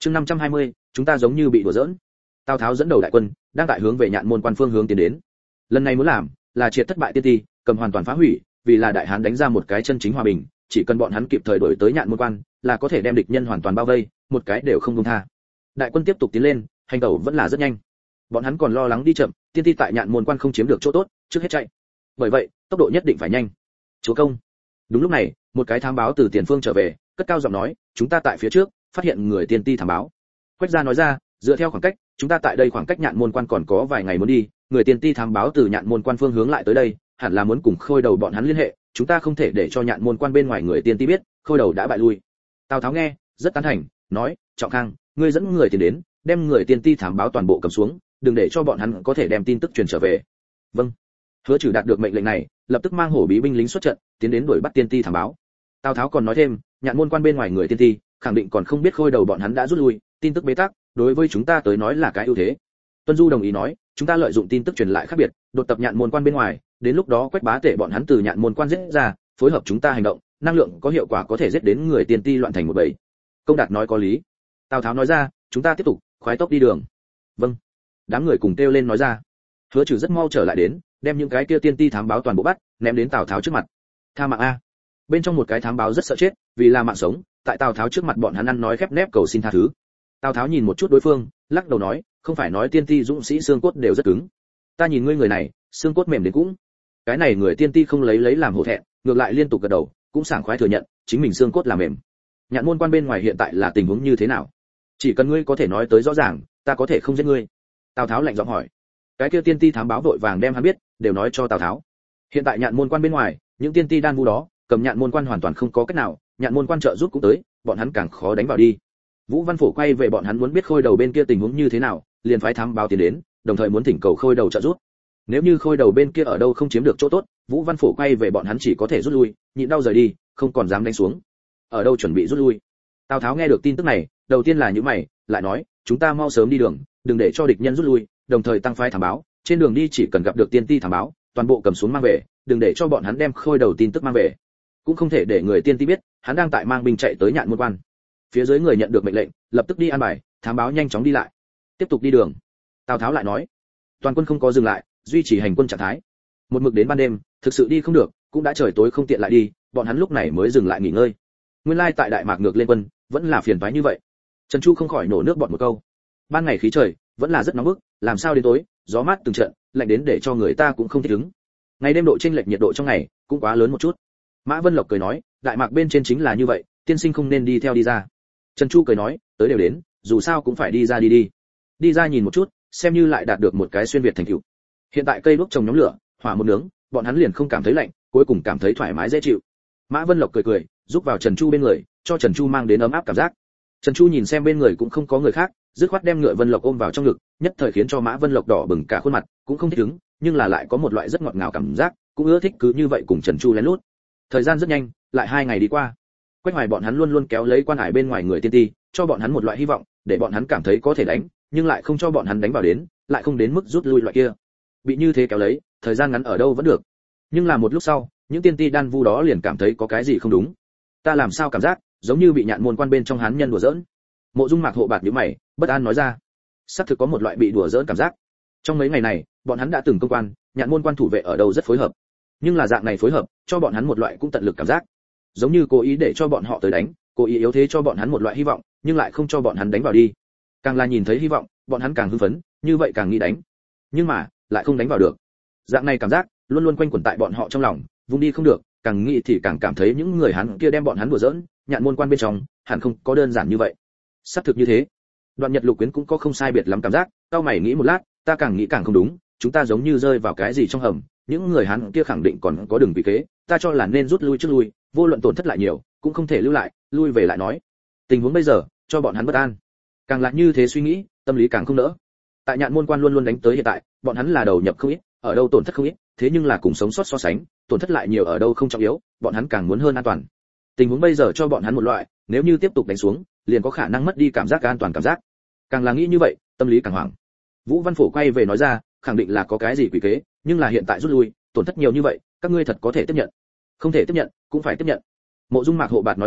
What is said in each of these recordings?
Chương 520, chúng ta giống như bị đùa giỡn. Tào Tháo dẫn đầu đại quân, đang tại hướng về Nhạn Môn Quan phương hướng tiến đến. Lần này muốn làm là triệt thất bại tiên ti, cầm hoàn toàn phá hủy, vì là đại hán đánh ra một cái chân chính hòa bình, chỉ cần bọn hắn kịp thời đổi tới Nhạn Môn Quan, là có thể đem địch nhân hoàn toàn bao vây, một cái đều không buông tha. Đại quân tiếp tục tiến lên, hành động vẫn là rất nhanh. Bọn hắn còn lo lắng đi chậm, tiên ti tại Nhạn Môn Quan không chiếm được chỗ tốt, trước hết chạy. Bởi vậy, tốc độ nhất định phải nhanh. Chúa công. Đúng lúc này, một cái thám báo từ tiền phương trở về, cất cao giọng nói, chúng ta tại phía trước phát hiện người tiên ti thám báo. Quách gia nói ra, dựa theo khoảng cách, chúng ta tại đây khoảng cách Nhạn Môn Quan còn có vài ngày muốn đi, người tiên ti thám báo từ Nhạn Môn Quan phương hướng lại tới đây, hẳn là muốn cùng Khôi Đầu bọn hắn liên hệ, chúng ta không thể để cho Nhạn Môn Quan bên ngoài người tiên ti biết, Khôi Đầu đã bại lui. Tào Tháo nghe, rất tán thành, nói, Trọng Khang, ngươi dẫn người tiến đến, đem người tiên ti thám báo toàn bộ cầm xuống, đừng để cho bọn hắn có thể đem tin tức truyền trở về. Vâng. Hứa Trừ đạt được mệnh lệnh này, lập tức mang hổ bí binh lính xuất trận, tiến đến đuổi bắt tiên ti thám báo. Tào Tháo còn nói thêm, Nhạn Môn Quan bên ngoài người tiên ti, khẳng định còn không biết Khôi Đầu bọn hắn đã rút lui, tin tức bế tắc, đối với chúng ta tới nói là cái ưu thế. Tuân Du đồng ý nói, chúng ta lợi dụng tin tức truyền lại khác biệt, đột tập Nhạn Môn Quan bên ngoài, đến lúc đó Quách Bá Tể bọn hắn từ Nhạn Môn Quan giết ra, phối hợp chúng ta hành động, năng lượng có hiệu quả có thể giết đến người tiên ti loạn thành một bầy. Công Đạt nói có lý. Tào Tháo nói ra, chúng ta tiếp tục, khoái tốc đi đường. Vâng. Đám người cùng kêu lên nói ra. Hứa Trừ rất mau trở lại đến, đem những cái kia tiên ti thám báo toàn bộ bắt, ném đến Tào Tháo trước mặt. Tha mạng a. Bên trong một cái thám báo rất sợ chết, vì là mạng sống, tại Tào Tháo trước mặt bọn hắn ăn nói khép nép cầu xin tha thứ. Tào Tháo nhìn một chút đối phương, lắc đầu nói, không phải nói tiên ti dũng sĩ xương cốt đều rất cứng. Ta nhìn ngươi người này, xương cốt mềm đến cũng. Cái này người tiên ti không lấy làm hổ thẹn, ngược lại liên tục gật đầu, cũng sảng khoái thừa nhận, chính mình xương cốt là mềm. Nhạn Môn Quan bên ngoài hiện tại là tình huống như thế nào? Chỉ cần ngươi có thể nói tới rõ ràng, ta có thể không giết ngươi. Tào Tháo lạnh giọng hỏi. Cái kia tiên ti thám báo vội vàng đem hắn biết, đều nói cho Tào Tháo. Hiện tại Nhạn Môn Quan bên ngoài, những tiên ti đan vu đó, cầm Nhạn Môn Quan hoàn toàn không có cách nào, Nhạn Môn Quan trợ giúp cũng tới, bọn hắn càng khó đánh vào đi. Vũ Văn Phổ quay về bọn hắn muốn biết Khôi Đầu bên kia tình huống như thế nào, liền phái thám báo tiến đến, đồng thời muốn thỉnh cầu Khôi Đầu trợ giúp. Nếu như Khôi Đầu bên kia ở đâu không chiếm được chỗ tốt, Vũ Văn Phổ quay về bọn hắn chỉ có thể rút lui, nhịn đau rời đi, không còn dám đánh xuống. Ở đâu chuẩn bị rút lui. Tào Tháo nghe được tin tức này, đầu tiên là nhíu mày, lại nói, chúng ta mau sớm đi đường, đừng để cho địch nhân rút lui, đồng thời tăng phái thám báo, trên đường đi chỉ cần gặp được tiên ti thám báo, toàn bộ cầm xuống mang về, đừng để cho bọn hắn đem Khôi Đầu tin tức mang về. Cũng không thể để người tiên ti biết, hắn đang tại mang binh chạy tới Nhạn Môn Quan. Phía dưới người nhận được mệnh lệnh, lập tức đi an bài, thám báo nhanh chóng đi lại, tiếp tục đi đường. Tào Tháo lại nói, toàn quân không có dừng lại, duy trì hành quân trạng thái. Một mực đến ban đêm, thực sự đi không được, cũng đã trời tối không tiện lại đi, bọn hắn lúc này mới dừng lại nghỉ ngơi. Nguyên lai tại Đại Mạc ngược lên quân, vẫn là phiền toái như vậy. Trần Chu không khỏi nổ nước bọt một câu. Ban ngày khí trời vẫn là rất nóng bức, làm sao đến tối, gió mát từng trận, lạnh đến để cho người ta cũng không thích ứng. Ngày đêm độ chênh lệch nhiệt độ trong ngày cũng quá lớn một chút. Mã Vân Lộc cười nói, Đại Mạc bên trên chính là như vậy, tiên sinh không nên đi theo đi ra. Trần Chu cười nói, tới đều đến, dù sao cũng phải đi ra đi. Đi ra nhìn một chút, xem như lại đạt được một cái xuyên việt thành tựu. Hiện tại cây đuốc trồng nhóm lửa, hỏa một nướng, bọn hắn liền không cảm thấy lạnh, cuối cùng cảm thấy thoải mái dễ chịu. Mã Vân Lộc cười cười, giúp vào Trần Chu bên người, cho Trần Chu mang đến ấm áp cảm giác. Trần Chu nhìn xem bên người cũng không có người khác, dứt khoát đem Ngựa Vân Lộc ôm vào trong ngực, nhất thời khiến cho Mã Vân Lộc đỏ bừng cả khuôn mặt, cũng không thích ứng, nhưng là lại có một loại rất ngọt ngào cảm giác, cũng ưa thích cứ như vậy cùng Trần Chu lén lút. Thời gian rất nhanh, lại 2 ngày đi qua. Quách Hoài bọn hắn luôn luôn kéo lấy quan hải bên ngoài người tiên ti, cho bọn hắn một loại hy vọng, để bọn hắn cảm thấy có thể đánh, nhưng lại không cho bọn hắn đánh vào đến, lại không đến mức rút lui loại kia. Bị như thế kéo lấy, thời gian ngắn ở đâu vẫn được. Nhưng là một lúc sau, những tiên ti đan vu đó liền cảm thấy có cái gì không đúng. Ta làm sao cảm giác, giống như bị Nhạn Môn Quan bên trong hán nhân đùa giỡn. Mộ Dung Mạc hộ bạt nhíu mày, bất an nói ra. Sắp thực có một loại bị đùa giỡn cảm giác. Trong mấy ngày này, bọn hắn đã từng công quan, Nhạn Môn Quan thủ vệ ở đâu rất phối hợp. Nhưng là dạng này phối hợp, cho bọn hắn một loại cũng tận lực cảm giác. Giống như cố ý để cho bọn họ tới đánh, cố ý yếu thế cho bọn hắn một loại hy vọng, nhưng lại không cho bọn hắn đánh vào đi. Càng là nhìn thấy hy vọng, bọn hắn càng hưng phấn, như vậy càng nghĩ đánh. Nhưng mà, lại không đánh vào được. Dạng này cảm giác luôn luôn quanh quẩn tại bọn họ trong lòng, vung đi không được, càng nghĩ thì càng cảm thấy những người hắn kia đem bọn hắn đùa giỡn, Nhạn Môn Quan bên trong, hẳn không có đơn giản như vậy. Sắp thực như thế. Đoạn Nhật Lục Quyến cũng có không sai biệt lắm cảm giác, cao mày nghĩ một lát, ta càng nghĩ càng không đúng, chúng ta giống như rơi vào cái gì trong hầm, những người hắn kia khẳng định còn có đường bị kế, ta cho là nên rút lui trước lui, vô luận tổn thất lại nhiều, cũng không thể lưu lại, lui về lại nói. Tình huống bây giờ, cho bọn hắn bất an. Càng là như thế suy nghĩ, tâm lý càng không đỡ. Tại Nhạn Môn Quan luôn luôn đánh tới hiện tại, bọn hắn là đầu nhập không ít, ở đâu tổn thất không ít, thế nhưng là cùng sống sót so sánh, tổn thất lại nhiều ở đâu không trọng yếu, bọn hắn càng muốn hơn an toàn. Tình huống bây giờ cho bọn hắn một loại, nếu như tiếp tục đánh xuống, liền có khả năng mất đi cảm giác an toàn cảm giác. Càng là nghĩ như vậy, tâm lý càng hoảng. Vũ Văn Phổ quay về nói ra, khẳng định là có cái gì quỷ kế, nhưng là hiện tại rút lui, tổn thất nhiều như vậy, các ngươi thật có thể tiếp nhận? Không thể tiếp nhận, cũng phải tiếp nhận. Mộ Dung Mạc hộ bạt nói ra,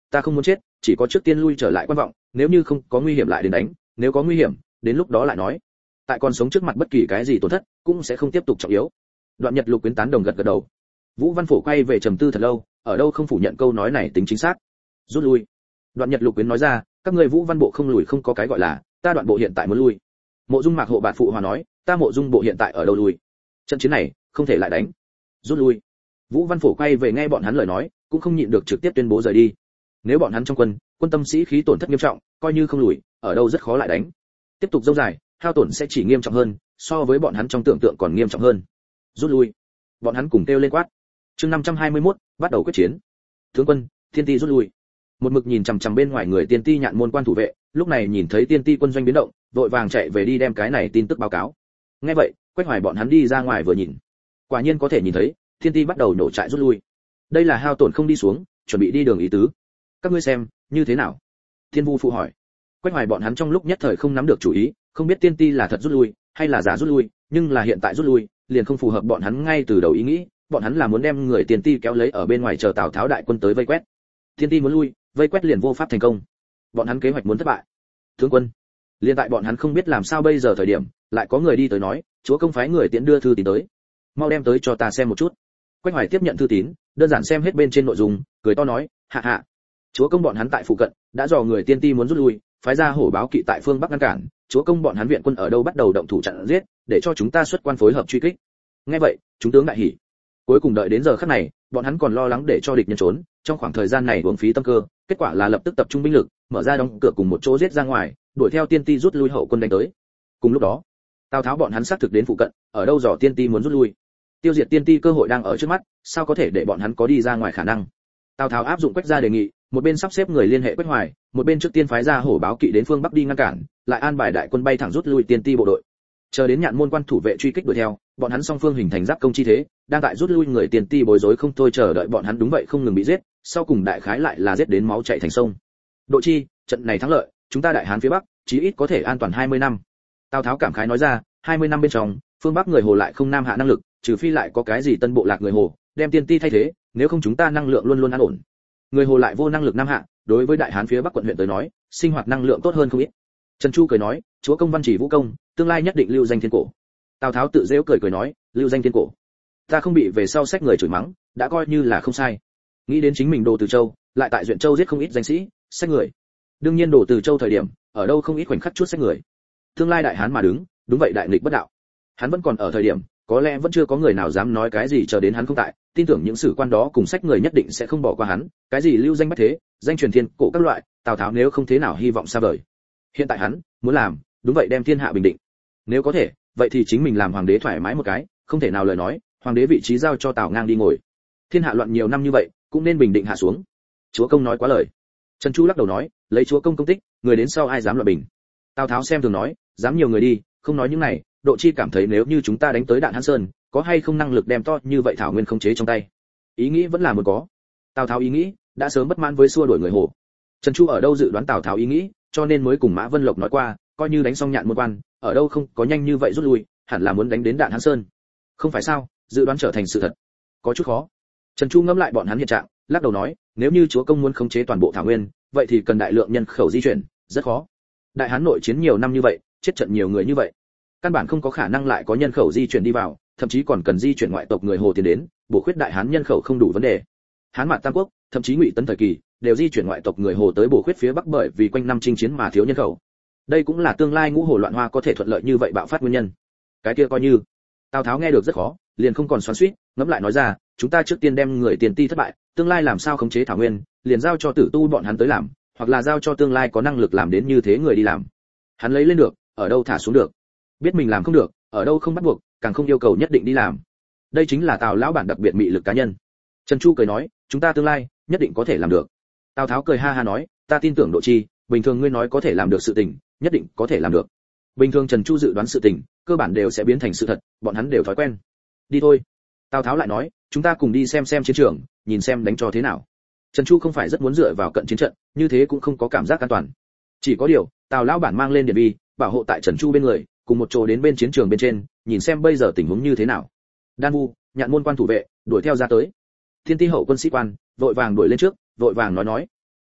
ta không muốn chết, chỉ có trước tiên lui trở lại quan vọng, nếu như không có nguy hiểm lại đến đánh, nếu có nguy hiểm đến lúc đó lại nói. Tại còn sống trước mặt bất kỳ cái gì tổn thất cũng sẽ không tiếp tục trọng yếu. Đoạn Nhật Lục Quyến tán đồng gật gật đầu. Vũ Văn Phổ quay về trầm tư thật lâu, ở đâu không phủ nhận câu nói này tính chính xác. Rút lui. Đoạn Nhật Lục Quyến nói ra, các ngươi Vũ Văn bộ không lùi không có cái gọi là, ta Đoạn bộ hiện tại muốn lui. Mộ Dung Mạc hộ bạt phụ hòa nói, ta Mộ Dung bộ hiện tại ở đâu lui? Trận chiến này không thể lại đánh. Rút lui. Vũ Văn Phổ quay về nghe bọn hắn lời nói, cũng không nhịn được trực tiếp tuyên bố rời đi. Nếu bọn hắn trong quân tâm sĩ khí tổn thất nghiêm trọng, coi như không lùi, ở đâu rất khó lại đánh. Tiếp tục dâu dài, hao tổn sẽ chỉ nghiêm trọng hơn, so với bọn hắn trong tưởng tượng còn nghiêm trọng hơn. Rút lui. Bọn hắn cùng kêu lên quát. Chương 521, bắt đầu quyết chiến. Tướng quân, Tiên Ti rút lui. Một mực nhìn chằm chằm bên ngoài người Tiên Ti Nhạn môn quan thủ vệ, lúc này nhìn thấy Tiên Ti quân doanh biến động, vội vàng chạy về đi đem cái này tin tức báo cáo. Nghe vậy, Quách Hoài bọn hắn đi ra ngoài vừa nhìn, quả nhiên có thể nhìn thấy, Tiên Ti bắt đầu nổ trại rút lui. Đây là hao tổn không đi xuống, chuẩn bị đi đường ý tứ. Các ngươi xem, như thế nào? Thiên Vu phụ hỏi. Quách Hoài bọn hắn trong lúc nhất thời không nắm được chủ ý, không biết Tiên Ti là thật rút lui hay là giả rút lui, nhưng là hiện tại rút lui, liền không phù hợp bọn hắn ngay từ đầu ý nghĩ, bọn hắn là muốn đem người Tiên Ti kéo lấy ở bên ngoài chờ Tào Tháo đại quân tới vây quét. Tiên Ti muốn lui, vây quét liền vô pháp thành công. Bọn hắn kế hoạch muốn thất bại. Tướng quân, liền tại bọn hắn không biết làm sao bây giờ thời điểm, lại có người đi tới nói, chúa công phái người tiễn đưa thư tín tới. Mau đem tới cho ta xem một chút. Quách Hoài tiếp nhận thư tín, đơn giản xem hết bên trên nội dung, cười to nói, hạ hạ, chúa công bọn hắn tại phụ cận đã dò người Tiên Ti muốn rút lui, phái ra hổ báo kỵ tại phương bắc ngăn cản, chúa công bọn hắn viện quân ở đâu bắt đầu động thủ chặn giết, để cho chúng ta xuất quan phối hợp truy kích. Nghe vậy, chúng tướng đại hỉ. Cuối cùng đợi đến giờ khắc này, bọn hắn còn lo lắng để cho địch nhân trốn, trong khoảng thời gian này uổng phí tâm cơ, kết quả là lập tức tập trung binh lực, mở ra đóng cửa cùng một chỗ giết ra ngoài, đuổi theo Tiên Ti rút lui hậu quân đánh tới. Cùng lúc đó, Tào Tháo bọn hắn xác thực đến phụ cận, ở đâu dò Tiên Ti muốn rút lui. Tiêu diệt Tiên Ti cơ hội đang ở trước mắt, sao có thể để bọn hắn có đi ra ngoài khả năng. Tào Tháo áp dụng Quách gia đề nghị, một bên sắp xếp người liên hệ Quách Hoài, một bên trước tiên phái ra hổ báo kỵ đến phương bắc đi ngăn cản, lại an bài đại quân bay thẳng rút lui Tiên Ti bộ đội. Chờ đến Nhạn môn quan thủ vệ truy kích đuổi theo, bọn hắn song phương hình thành giáp công chi thế, đang tại rút lui người Tiên Ti bối rối không thôi chờ đợi bọn hắn đúng vậy không ngừng bị giết, sau cùng đại khái lại là giết đến máu chảy thành sông. Độ chi, trận này thắng lợi, chúng ta đại hán phía bắc, chí ít có thể an toàn 20 năm. Tào Tháo cảm khái nói ra, 20 năm bên trong, phương bắc người Hồ lại không nam hạ năng lực, trừ phi lại có cái gì tân bộ lạc người Hồ, đem Tiên Ti thay thế, nếu không chúng ta năng lượng luôn luôn an ổn. Người Hồ lại vô năng lực nam hạ, đối với đại hán phía bắc quận huyện tới nói, sinh hoạt năng lượng tốt hơn không ít. Trần Chu cười nói, chúa công văn chỉ vũ công, tương lai nhất định lưu danh thiên cổ. Tào Tháo tự giễu cười nói, lưu danh thiên cổ, ta không bị về sau sách người chửi mắng, đã coi như là không sai. Nghĩ đến chính mình Đồ Từ Châu, lại tại Duyện Châu giết không ít danh sĩ, sách người. Đương nhiên Đồ Từ Châu thời điểm, ở đâu không ít khoảnh khắc chút sách người. Tương lai đại hán mà đứng, đúng vậy đại nghịch bất đạo. Hắn vẫn còn ở thời điểm, có lẽ vẫn chưa có người nào dám nói cái gì chờ đến hắn không tại, tin tưởng những sử quan đó cùng sách người nhất định sẽ không bỏ qua hắn, cái gì lưu danh bách thế, danh truyền thiên cổ các loại, Tào Tháo nếu không thế nào hy vọng xa vời. Hiện tại hắn muốn làm, đúng vậy đem thiên hạ bình định. Nếu có thể, vậy thì chính mình làm hoàng đế thoải mái một cái, không thể nào lời nói, hoàng đế vị trí giao cho Tào Ngang đi ngồi. Thiên hạ loạn nhiều năm như vậy, cũng nên bình định hạ xuống. Chúa công nói quá lời. Trần Chu lắc đầu nói, lấy chúa công công tích, người đến sau ai dám loạn bình. Tào Tháo xem thường nói, dám nhiều người đi, không nói những này, Độ Chi cảm thấy nếu như chúng ta đánh tới Đạn Hán Sơn, có hay không năng lực đem to như vậy thảo nguyên không chế trong tay. Ý nghĩ vẫn là muốn có. Tào Tháo ý nghĩ đã sớm bất mãn với xua đuổi người Hồ. Trần Chu ở đâu dự đoán Tào Tháo ý nghĩ, cho nên mới cùng Mã Vân Lộc nói qua, coi như đánh xong Nhạn môn quan, ở đâu không có nhanh như vậy rút lui, hẳn là muốn đánh đến Đạn Hán Sơn. Không phải sao, dự đoán trở thành sự thật. Có chút khó. Trần Chu ngẫm lại bọn hắn hiện trạng, lắc đầu nói, nếu như chúa công muốn khống chế toàn bộ thảo nguyên, vậy thì cần đại lượng nhân khẩu di chuyển, rất khó. Đại Hán nội chiến nhiều năm như vậy, chết trận nhiều người như vậy, căn bản không có khả năng lại có nhân khẩu di chuyển đi vào, thậm chí còn cần di chuyển ngoại tộc người Hồ tiến đến, bổ khuyết đại Hán nhân khẩu không đủ vấn đề. Hán Mạn Tam Quốc, thậm chí Ngụy Tấn thời kỳ, đều di chuyển ngoại tộc người Hồ tới bổ khuyết phía Bắc bởi vì quanh năm chinh chiến mà thiếu nhân khẩu. Đây cũng là tương lai ngũ hồ loạn hoa có thể thuận lợi như vậy bạo phát nguyên nhân. Cái kia coi như. Tào Tháo nghe được rất khó, liền không còn xoắn xuýt, ngẫm lại nói ra, chúng ta trước tiên đem người Tiền Ti thất bại, tương lai làm sao khống chế thảo nguyên, liền giao cho Tử Tu bọn hắn tới làm, hoặc là giao cho tương lai có năng lực làm đến như thế người đi làm. Hắn lấy lên được, ở đâu thả xuống được. Biết mình làm không được, ở đâu không bắt buộc, càng không yêu cầu nhất định đi làm. Đây chính là Tào lão bản đặc biệt mị lực cá nhân. Trần Chu cười nói, chúng ta tương lai nhất định có thể làm được. Tào Tháo cười ha ha nói, ta tin tưởng Độ Chi, bình thường ngươi nói có thể làm được sự tình, nhất định có thể làm được. Bình thường Trần Chu dự đoán sự tình, cơ bản đều sẽ biến thành sự thật, bọn hắn đều thói quen. Đi thôi. Tào Tháo lại nói, chúng ta cùng đi xem chiến trường, nhìn xem đánh cho thế nào. Trần Chu không phải rất muốn dựa vào cận chiến trận, như thế cũng không có cảm giác an toàn. Chỉ có điều, Tào lão bản mang lên điện vi, bảo hộ tại Trần Chu bên người, cùng một chỗ đến bên chiến trường bên trên, nhìn xem bây giờ tình huống như thế nào. Đan Vu, Nhạn môn quan thủ vệ, đuổi theo ra tới. Thiên Ti hậu quân sĩ quan, vội vàng đuổi lên trước, vội vàng nói,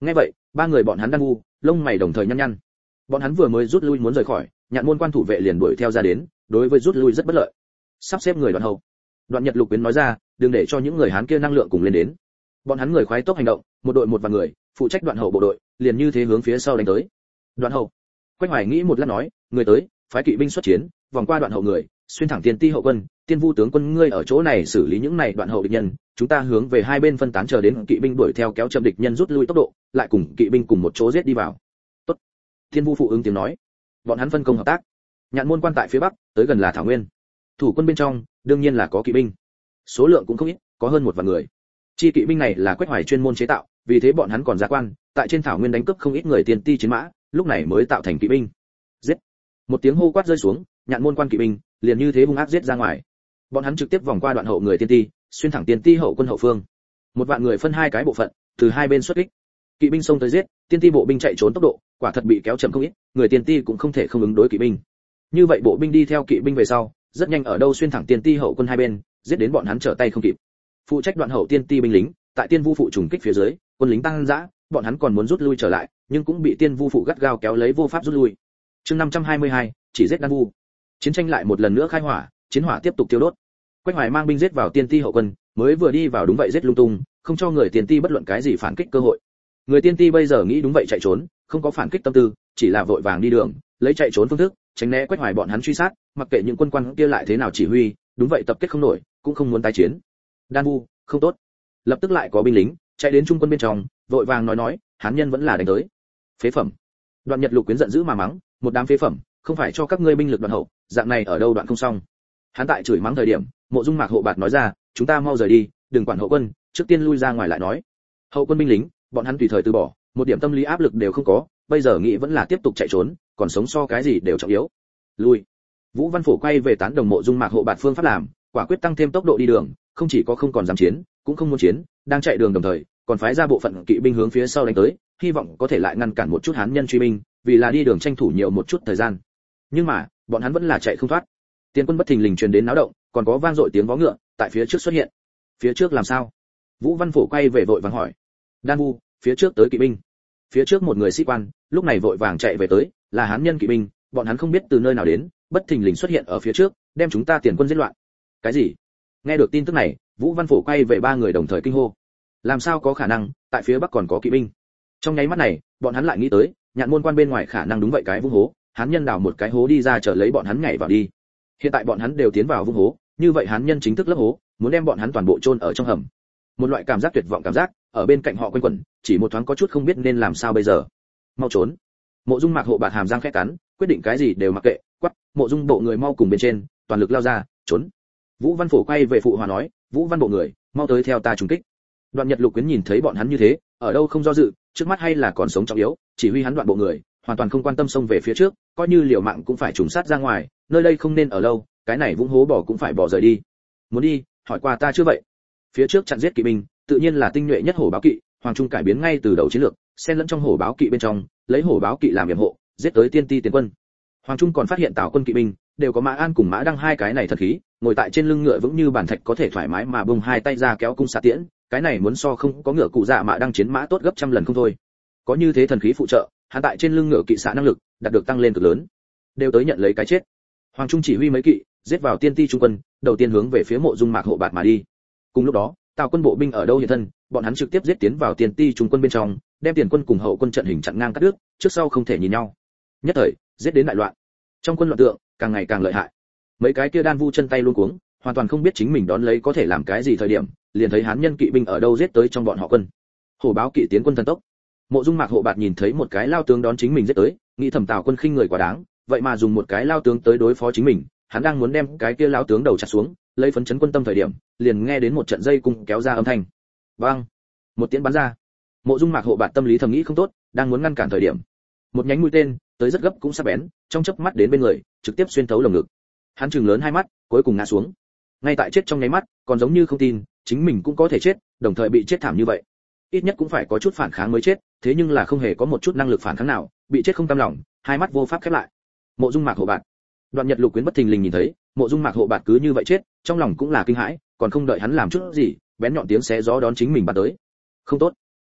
Nghe vậy, ba người bọn hắn đang ngu, lông mày đồng thời nhăn nhăn. Bọn hắn vừa mới rút lui muốn rời khỏi, Nhạn môn quan thủ vệ liền đuổi theo ra đến, đối với rút lui rất bất lợi. Sắp xếp người Đoạn Hậu. Đoạn Nhật Lục Quyến nói ra, đừng để cho những người Hán kia năng lượng cùng lên đến. Bọn hắn người khoái tốc hành động, một đội một vài người, phụ trách Đoạn Hậu bộ đội, liền như thế hướng phía sau đánh tới. Đoạn Hậu. Quách Hoài nghĩ một lát nói, người tới, phái kỵ binh xuất chiến, vòng qua Đoạn Hậu người, xuyên thẳng Tiên Ti hậu quân, Tiên Vu tướng quân ngươi ở chỗ này xử lý những này Đoạn Hậu địch nhân, chúng ta hướng về hai bên phân tán chờ đến kỵ binh đuổi theo kéo chậm địch nhân rút lui tốc độ, lại cùng kỵ binh cùng một chỗ giết đi vào. Tốt. Tiên Vu phụ ứng tiếng nói. Bọn hắn phân công hợp tác. Nhạn môn quan tại phía bắc, tới gần là Thảo Nguyên. Thủ quân bên trong, đương nhiên là có kỵ binh. Số lượng cũng không ít, có hơn 1 vạn người. Chi kỵ binh này là Quách Hoài chuyên môn chế tạo, vì thế bọn hắn còn ra quan, tại trên Thảo Nguyên đánh cướp không ít người Tiên Ti chiến mã, lúc này mới tạo thành kỵ binh. Giết! Một tiếng hô quát rơi xuống, Nhạn môn quan kỵ binh liền như thế hung ác giết ra ngoài. Bọn hắn trực tiếp vòng qua Đoạn Hậu người Tiên Ti, xuyên thẳng Tiên Ti hậu quân hậu phương. 1 vạn người phân hai cái bộ phận, từ hai bên xuất kích. Kỵ binh xông tới giết, Tiên Ti bộ binh chạy trốn tốc độ, quả thật bị kéo chậm không ít, người Tiên Ti cũng không thể không ứng đối kỵ binh. Như vậy bộ binh đi theo kỵ binh về sau, rất nhanh ở đâu xuyên thẳng Tiên Ti hậu quân hai bên, giết đến bọn hắn trở tay không kịp. Phụ trách Đoạn Hậu Tiên Ti binh lính, tại Tiên Vu phụ trùng kích phía dưới, quân lính tăng dã, bọn hắn còn muốn rút lui trở lại, nhưng cũng bị Tiên Vu phụ gắt gao kéo lấy vô pháp rút lui. Chương 522, chỉ giết Đan Vu. Chiến tranh lại một lần nữa khai hỏa, chiến hỏa tiếp tục tiêu đốt. Quách Hoài mang binh giết vào Tiên Ti hậu quân, mới vừa đi vào đúng vậy giết lung tung, không cho người Tiên Ti bất luận cái gì phản kích cơ hội. Người Tiên Ti bây giờ nghĩ đúng vậy chạy trốn, không có phản kích tâm tư, chỉ là vội vàng đi đường, lấy chạy trốn phương thức, tránh né Quách Hoài bọn hắn truy sát, mặc kệ những quân quan kia lại thế nào chỉ huy, đúng vậy tập kết không nổi, cũng không muốn tái chiến. Đan Vu, không tốt. Lập tức lại có binh lính chạy đến trung quân bên trong, vội vàng nói, Hán nhân vẫn là đánh tới. Phế phẩm. Đoạn Nhật Lục Quyến giận dữ mà mắng, một đám phế phẩm, không phải cho các ngươi binh lực Đoạn Hậu, dạng này ở đâu đoạn không xong. Hắn tại chửi mắng thời điểm, Mộ Dung Mạc Hộ Bạt nói ra, chúng ta mau rời đi, đừng quản hậu quân, trước tiên lui ra ngoài lại nói. Hậu quân binh lính, bọn hắn tùy thời từ bỏ, một điểm tâm lý áp lực đều không có, bây giờ nghĩ vẫn là tiếp tục chạy trốn, còn sống so cái gì đều trọng yếu. Lui. Vũ Văn Phổ quay về tán đồng Mộ Dung Mạc Hộ Bạt phương pháp làm, quả quyết tăng thêm tốc độ đi đường, không chỉ có không còn dám chiến, cũng không muốn chiến, đang chạy đường đồng thời, còn phái ra bộ phận kỵ binh hướng phía sau đánh tới, hy vọng có thể lại ngăn cản một chút Hán nhân truy binh, vì là đi đường tranh thủ nhiều một chút thời gian. Nhưng mà, bọn hắn vẫn là chạy không thoát. Tiền quân bất thình lình truyền đến náo động, còn có vang dội tiếng vó ngựa tại phía trước xuất hiện. Phía trước làm sao? Vũ Văn Phổ quay về vội vàng hỏi. Đan Vu, phía trước tới kỵ binh. Phía trước một người sĩ quan, lúc này vội vàng chạy về tới, là Hán nhân kỵ binh, bọn hắn không biết từ nơi nào đến, bất thình lình xuất hiện ở phía trước, đem chúng ta tiền quân giết loạn. Cái gì? Nghe được tin tức này, Vũ Văn Phổ quay về ba người đồng thời kinh hô. Làm sao có khả năng, tại phía bắc còn có kỵ binh? Trong nháy mắt này, bọn hắn lại nghĩ tới, Nhạn môn quan bên ngoài khả năng đúng vậy cái vũng hố, Hán nhân đào một cái hố đi ra chờ lấy bọn hắn nhảy vào đi. Hiện tại bọn hắn đều tiến vào vũng hố, như vậy Hán nhân chính thức lấp hố, muốn đem bọn hắn toàn bộ chôn ở trong hầm. Một loại cảm giác tuyệt vọng cảm giác ở bên cạnh họ quanh quẩn, chỉ một thoáng có chút không biết nên làm sao bây giờ. Mau trốn. Mộ Dung Mạc Hộ Bạt hàm răng khẽ cắn, quyết định cái gì đều mặc kệ, quắc, Mộ Dung bộ người mau cùng bên trên, toàn lực lao ra, trốn. Vũ Văn Phổ quay về phụ hòa nói, Vũ Văn bộ người, mau tới theo ta trùng kích. Đoạn Nhật Lục Quyến nhìn thấy bọn hắn như thế, ở đâu không do dự, trước mắt hay là còn sống trọng yếu, chỉ huy hắn Đoạn bộ người, hoàn toàn không quan tâm xông về phía trước, coi như liều mạng cũng phải trùng sát ra ngoài, nơi đây không nên ở lâu, cái này vũng hố bỏ cũng phải bỏ rời đi. Muốn đi, hỏi qua ta chưa vậy? Phía trước chặn giết kỵ binh, tự nhiên là tinh nhuệ nhất hổ báo kỵ, Hoàng Trung cải biến ngay từ đầu chiến lược, xen lẫn trong hổ báo kỵ bên trong, lấy hổ báo kỵ làm yểm hộ, giết tới Tiên Ti tiến quân. Hoàng Trung còn phát hiện Tào quân kỵ binh đều có Mã An cùng Mã Đăng hai cái này thật khí, ngồi tại trên lưng ngựa vững như bàn thạch có thể thoải mái mà bung hai tay ra kéo cung xạ tiễn, cái này muốn so không có ngựa cụ dạ Mã Đăng chiến mã tốt gấp trăm lần không thôi. Có như thế thần khí phụ trợ, hắn tại trên lưng ngựa kỵ xạ năng lực đạt được tăng lên cực lớn, đều tới nhận lấy cái chết. Hoàng Trung chỉ huy mấy kỵ giết vào Tiên Ti trung quân, đầu tiên hướng về phía Mộ Dung Mạc Hộ Bạt mà đi. Cùng lúc đó, Tào quân bộ binh ở đâu hiện thân, bọn hắn trực tiếp giết tiến vào Tiên Ti trung quân bên trong, đem tiền quân cùng hậu quân trận hình chặn ngang cắt đứt, trước sau không thể nhìn nhau. Nhất thời, giết đến đại loạn. Trong quân loạn tượng càng ngày càng lợi hại. Mấy cái kia Đan Vu chân tay luống cuống, hoàn toàn không biết chính mình đón lấy có thể làm cái gì thời điểm, liền thấy Hán nhân kỵ binh ở đâu giết tới trong bọn họ quân. Hổ báo kỵ tiến quân thần tốc. Mộ Dung Mạc Hộ Bạt nhìn thấy một cái lao tướng đón chính mình giết tới, nghĩ thầm Tào quân khinh người quá đáng, vậy mà dùng một cái lao tướng tới đối phó chính mình, hắn đang muốn đem cái kia lao tướng đầu chặt xuống, lấy phấn chấn quân tâm thời điểm, liền nghe đến một trận dây cung kéo ra âm thanh. Bang! Một tiễn bắn ra. Mộ Dung Mạc Hộ Bạt tâm lý thầm nghĩ không tốt, đang muốn ngăn cản thời điểm, một nhánh mũi tên tới rất gấp cũng sắc bén, trong chớp mắt đến bên người, trực tiếp xuyên thấu lồng ngực. Hắn trừng lớn hai mắt, cuối cùng ngã xuống. Ngay tại chết trong nháy mắt, còn giống như không tin, chính mình cũng có thể chết, đồng thời bị chết thảm như vậy. Ít nhất cũng phải có chút phản kháng mới chết, thế nhưng là không hề có một chút năng lực phản kháng nào, bị chết không cam lòng, hai mắt vô pháp khép lại. Mộ Dung Mạc Hộ Bạt. Đoạn Nhật Lục Quyến bất thình lình nhìn thấy, Mộ Dung Mạc Hộ Bạt cứ như vậy chết, trong lòng cũng là kinh hãi, còn không đợi hắn làm chút gì, bén nhọn tiếng xé gió đón chính mình bắn tới. Không tốt.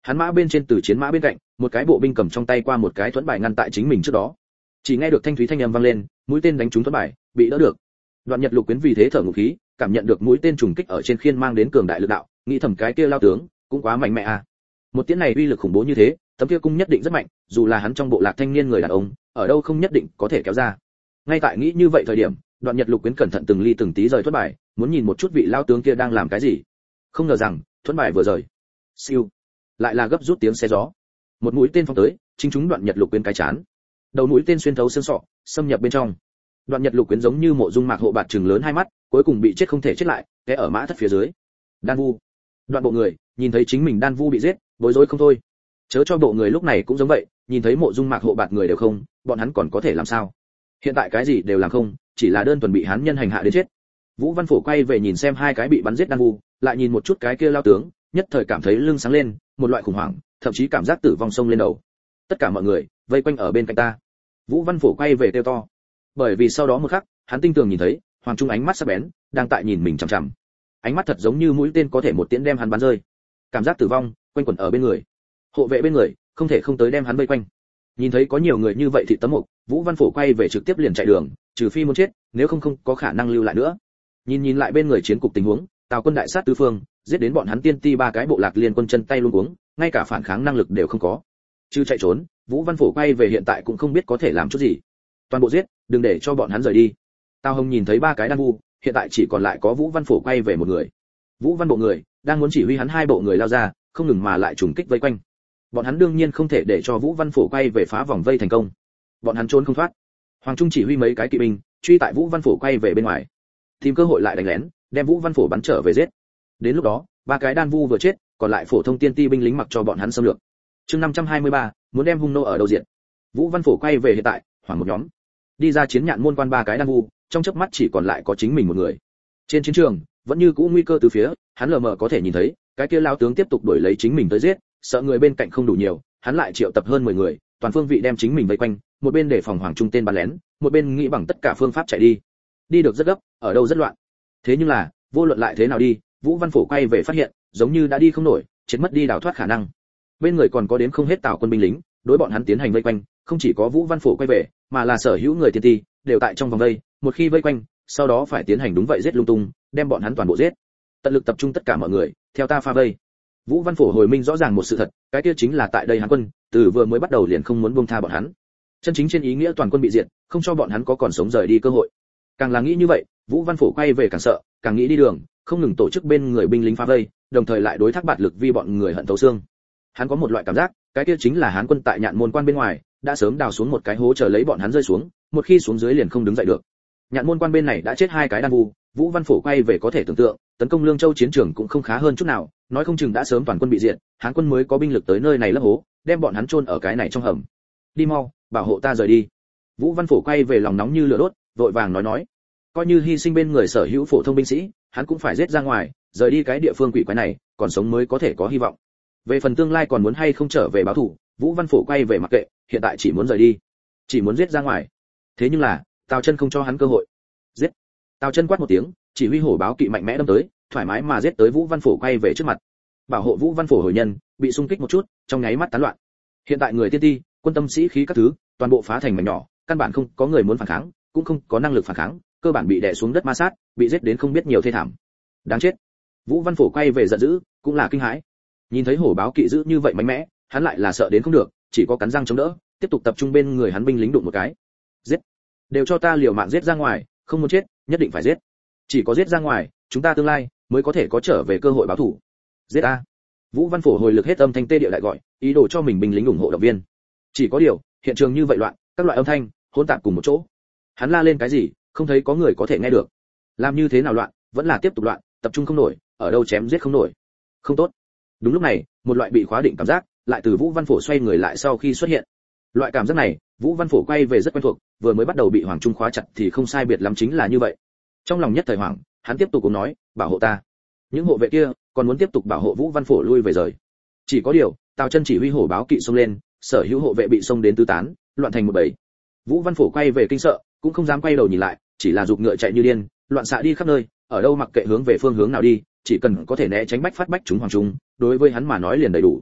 Hắn mã bên trên từ chiến mã bên cạnh, một cái bộ binh cầm trong tay qua một cái thuẫn bài ngăn tại chính mình trước đó. Chỉ nghe được thanh thúy thanh âm vang lên, mũi tên đánh trúng thuẫn bài, bị đỡ được. Đoạn Nhật Lục Quyến vì thế thở ngụm khí, cảm nhận được mũi tên trùng kích ở trên khiên mang đến cường đại lực đạo, nghĩ thầm cái kia lao tướng cũng quá mạnh mẽ à. Một tiếng này uy lực khủng bố như thế, tấm kia cung nhất định rất mạnh, dù là hắn trong bộ lạc thanh niên người đàn ông, ở đâu không nhất định có thể kéo ra. Ngay tại nghĩ như vậy thời điểm, Đoạn Nhật Lục Quyến cẩn thận từng ly từng tí rời thuẫn bài, muốn nhìn một chút vị lao tướng kia đang làm cái gì. Không ngờ rằng, thuẫn bài vừa rời, siêu, lại là gấp rút tiếng xe gió. Một mũi tên phóng tới, chính trúng Đoạn Nhật Lục Quyến cái chán. Đầu mũi tên xuyên thấu xương sọ, xâm nhập bên trong. Đoạn Nhật Lục Quyến giống như mộ dung mạc hộ bạt trừng lớn hai mắt, cuối cùng bị chết không thể chết lại, té ở mã thất phía dưới. Đan Vu, Đoạn bộ người nhìn thấy chính mình Đan Vu bị giết, bối rối không thôi. Chớ cho bộ người lúc này cũng giống vậy, nhìn thấy mộ dung mạc hộ bạt người đều không, bọn hắn còn có thể làm sao? Hiện tại cái gì đều làm không, chỉ là đơn thuần bị hắn nhân hành hạ đến chết. Vũ Văn Phổ quay về nhìn xem hai cái bị bắn giết Đan Vu, lại nhìn một chút cái kia lao tướng, nhất thời cảm thấy lưng sáng lên, một loại khủng hoảng, thậm chí cảm giác tử vong xông lên đầu. Tất cả mọi người vây quanh ở bên cạnh ta. Vũ Văn Phổ quay về kêu to. Bởi vì sau đó một khắc, hắn tinh tường nhìn thấy, Hoàng Trung ánh mắt sắc bén, đang tại nhìn mình chằm chằm. Ánh mắt thật giống như mũi tên có thể một tiễn đem hắn bắn rơi. Cảm giác tử vong quanh quẩn ở bên người. Hộ vệ bên người, không thể không tới đem hắn vây quanh. Nhìn thấy có nhiều người như vậy thì tấm mục, Vũ Văn Phổ quay về trực tiếp liền chạy đường, trừ phi muốn chết, nếu không có khả năng lưu lại nữa. Nhìn lại bên người chiến cục tình huống, Tào quân đại sát tứ phương, giết đến bọn hắn tiên ti ba cái bộ lạc liên quân chân tay luống cuống, ngay cả phản kháng năng lực đều không có. Chứ chạy trốn, Vũ Văn Phổ quay về hiện tại cũng không biết có thể làm chút gì. Toàn bộ giết, đừng để cho bọn hắn rời đi. Tào Hồng nhìn thấy ba cái Đan Vu, hiện tại chỉ còn lại có Vũ Văn Phổ quay về một người. Vũ Văn bộ người đang muốn chỉ huy hắn hai bộ người lao ra, không ngừng mà lại trùng kích vây quanh. Bọn hắn đương nhiên không thể để cho Vũ Văn Phổ quay về phá vòng vây thành công. Bọn hắn trốn không thoát. Hoàng Trung chỉ huy mấy cái kỵ binh, truy tại Vũ Văn Phổ quay về bên ngoài. Tìm cơ hội lại đánh lén, đem Vũ Văn Phổ bắn trở về giết. Đến lúc đó, ba cái Đan Vu vừa chết, còn lại phổ thông tiên ti binh lính mặc cho bọn hắn xâm lược. Chương 523, muốn đem hung nô ở đâu diện. Vũ Văn Phổ quay về hiện tại, khoảng một nhóm. Đi ra chiến nhạn môn quan ba cái Đan Vu, trong chớp mắt chỉ còn lại có chính mình một người. Trên chiến trường, vẫn như cũ nguy cơ từ phía, hắn lờ mờ có thể nhìn thấy, cái kia lao tướng tiếp tục đuổi lấy chính mình tới giết, sợ người bên cạnh không đủ nhiều, hắn lại triệu tập hơn 10 người, toàn phương vị đem chính mình vây quanh, một bên để phòng Hoàng Trung tên bắn lén, một bên nghĩ bằng tất cả phương pháp chạy đi. Đi được rất gấp, ở đâu rất loạn. Thế nhưng là, vô luận lại thế nào đi, Vũ Văn Phổ quay về phát hiện, giống như đã đi không nổi, chết mất đi đào thoát khả năng. Bên người còn có đến không hết Tào quân binh lính, đối bọn hắn tiến hành vây quanh, không chỉ có Vũ Văn Phổ quay về, mà là sở hữu người tiên ti đều tại trong vòng vây, một khi vây quanh, sau đó phải tiến hành đúng vậy giết lung tung, đem bọn hắn toàn bộ giết. Tận lực tập trung tất cả mọi người, theo ta pha vây. Vũ Văn Phổ hồi minh rõ ràng một sự thật, cái kia chính là tại đây Hán quân, từ vừa mới bắt đầu liền không muốn buông tha bọn hắn. Chân chính trên ý nghĩa toàn quân bị diệt, không cho bọn hắn có còn sống rời đi cơ hội. Càng là nghĩ như vậy, Vũ Văn Phổ quay về càng sợ, càng nghĩ đi đường, không ngừng tổ chức bên người binh lính phá vây, đồng thời lại đối thác bạt lực vi bọn người hận thấu xương. Hắn có một loại cảm giác, cái kia chính là Hán quân tại Nhạn môn quan bên ngoài, đã sớm đào xuống một cái hố chờ lấy bọn hắn rơi xuống, một khi xuống dưới liền không đứng dậy được. Nhạn môn quan bên này đã chết hai cái Đan Vu, Vũ Văn Phổ quay về có thể tưởng tượng, tấn công Lương Châu chiến trường cũng không khá hơn chút nào, nói không chừng đã sớm toàn quân bị diệt, Hán quân mới có binh lực tới nơi này lấp hố, đem bọn hắn chôn ở cái này trong hầm. Đi mau, bảo hộ ta rời đi. Vũ Văn Phổ quay về lòng nóng như lửa đốt, vội vàng nói, coi như hy sinh bên người sở hữu phổ thông binh sĩ, hắn cũng phải giết ra ngoài, rời đi cái địa phương quỷ quái này, còn sống mới có thể có hy vọng. Về phần tương lai còn muốn hay không trở về báo thù, Vũ Văn Phổ quay về mặc kệ, hiện tại chỉ muốn rời đi, chỉ muốn giết ra ngoài. Thế nhưng là, Tào Chân không cho hắn cơ hội. Giết! Tào Chân quát một tiếng, chỉ huy hổ báo kỵ mạnh mẽ đâm tới, thoải mái mà giết tới Vũ Văn Phổ quay về trước mặt. Bảo hộ Vũ Văn Phổ hồi nhân, bị xung kích một chút, trong nháy mắt tán loạn. Hiện tại người tiên ti, quân tâm sĩ khí các thứ, toàn bộ phá thành mảnh nhỏ, căn bản không có người muốn phản kháng, cũng không có năng lực phản kháng, cơ bản bị đè xuống đất ma sát, bị giết đến không biết nhiều thê thảm. Đáng chết! Vũ Văn Phổ quay về giận dữ, cũng là kinh hãi. Nhìn thấy hổ báo kỵ dữ như vậy mạnh mẽ, hắn lại là sợ đến không được, chỉ có cắn răng chống đỡ, tiếp tục tập trung bên người hắn binh lính đụng một cái. Giết! Đều cho ta liều mạng giết ra ngoài, không muốn chết, nhất định phải giết. Chỉ có giết ra ngoài, chúng ta tương lai mới có thể có trở về cơ hội báo thù. Giết a! Vũ Văn Phổ hồi lực hết âm thanh tê địa lại gọi, ý đồ cho mình binh lính ủng hộ động viên. Chỉ có điều, hiện trường như vậy loạn, các loại âm thanh hỗn tạp cùng một chỗ. Hắn la lên cái gì, không thấy có người có thể nghe được. Làm như thế nào loạn, vẫn là tiếp tục loạn, tập trung không nổi, ở đâu chém giết không nổi. Không tốt. Đúng lúc này, một loại bị khóa định cảm giác lại từ Vũ Văn Phổ xoay người lại sau khi xuất hiện. Loại cảm giác này, Vũ Văn Phổ quay về rất quen thuộc, vừa mới bắt đầu bị Hoàng Trung khóa chặt thì không sai biệt lắm chính là như vậy. Trong lòng nhất thời hoảng, hắn tiếp tục cũng nói, bảo hộ ta. Những hộ vệ kia còn muốn tiếp tục bảo hộ Vũ Văn Phổ lui về rời. Chỉ có điều, Tào Chân chỉ huy hổ báo kỵ xông lên, sở hữu hộ vệ bị xông đến tứ tán, loạn thành một bầy. Vũ Văn Phổ quay về kinh sợ, cũng không dám quay đầu nhìn lại, chỉ là giục ngựa chạy như điên, loạn xạ đi khắp nơi, ở đâu mặc kệ hướng về phương hướng nào đi, chỉ cần có thể né tránh bách phát bách chúng Hoàng Trung, đối với hắn mà nói liền đầy đủ.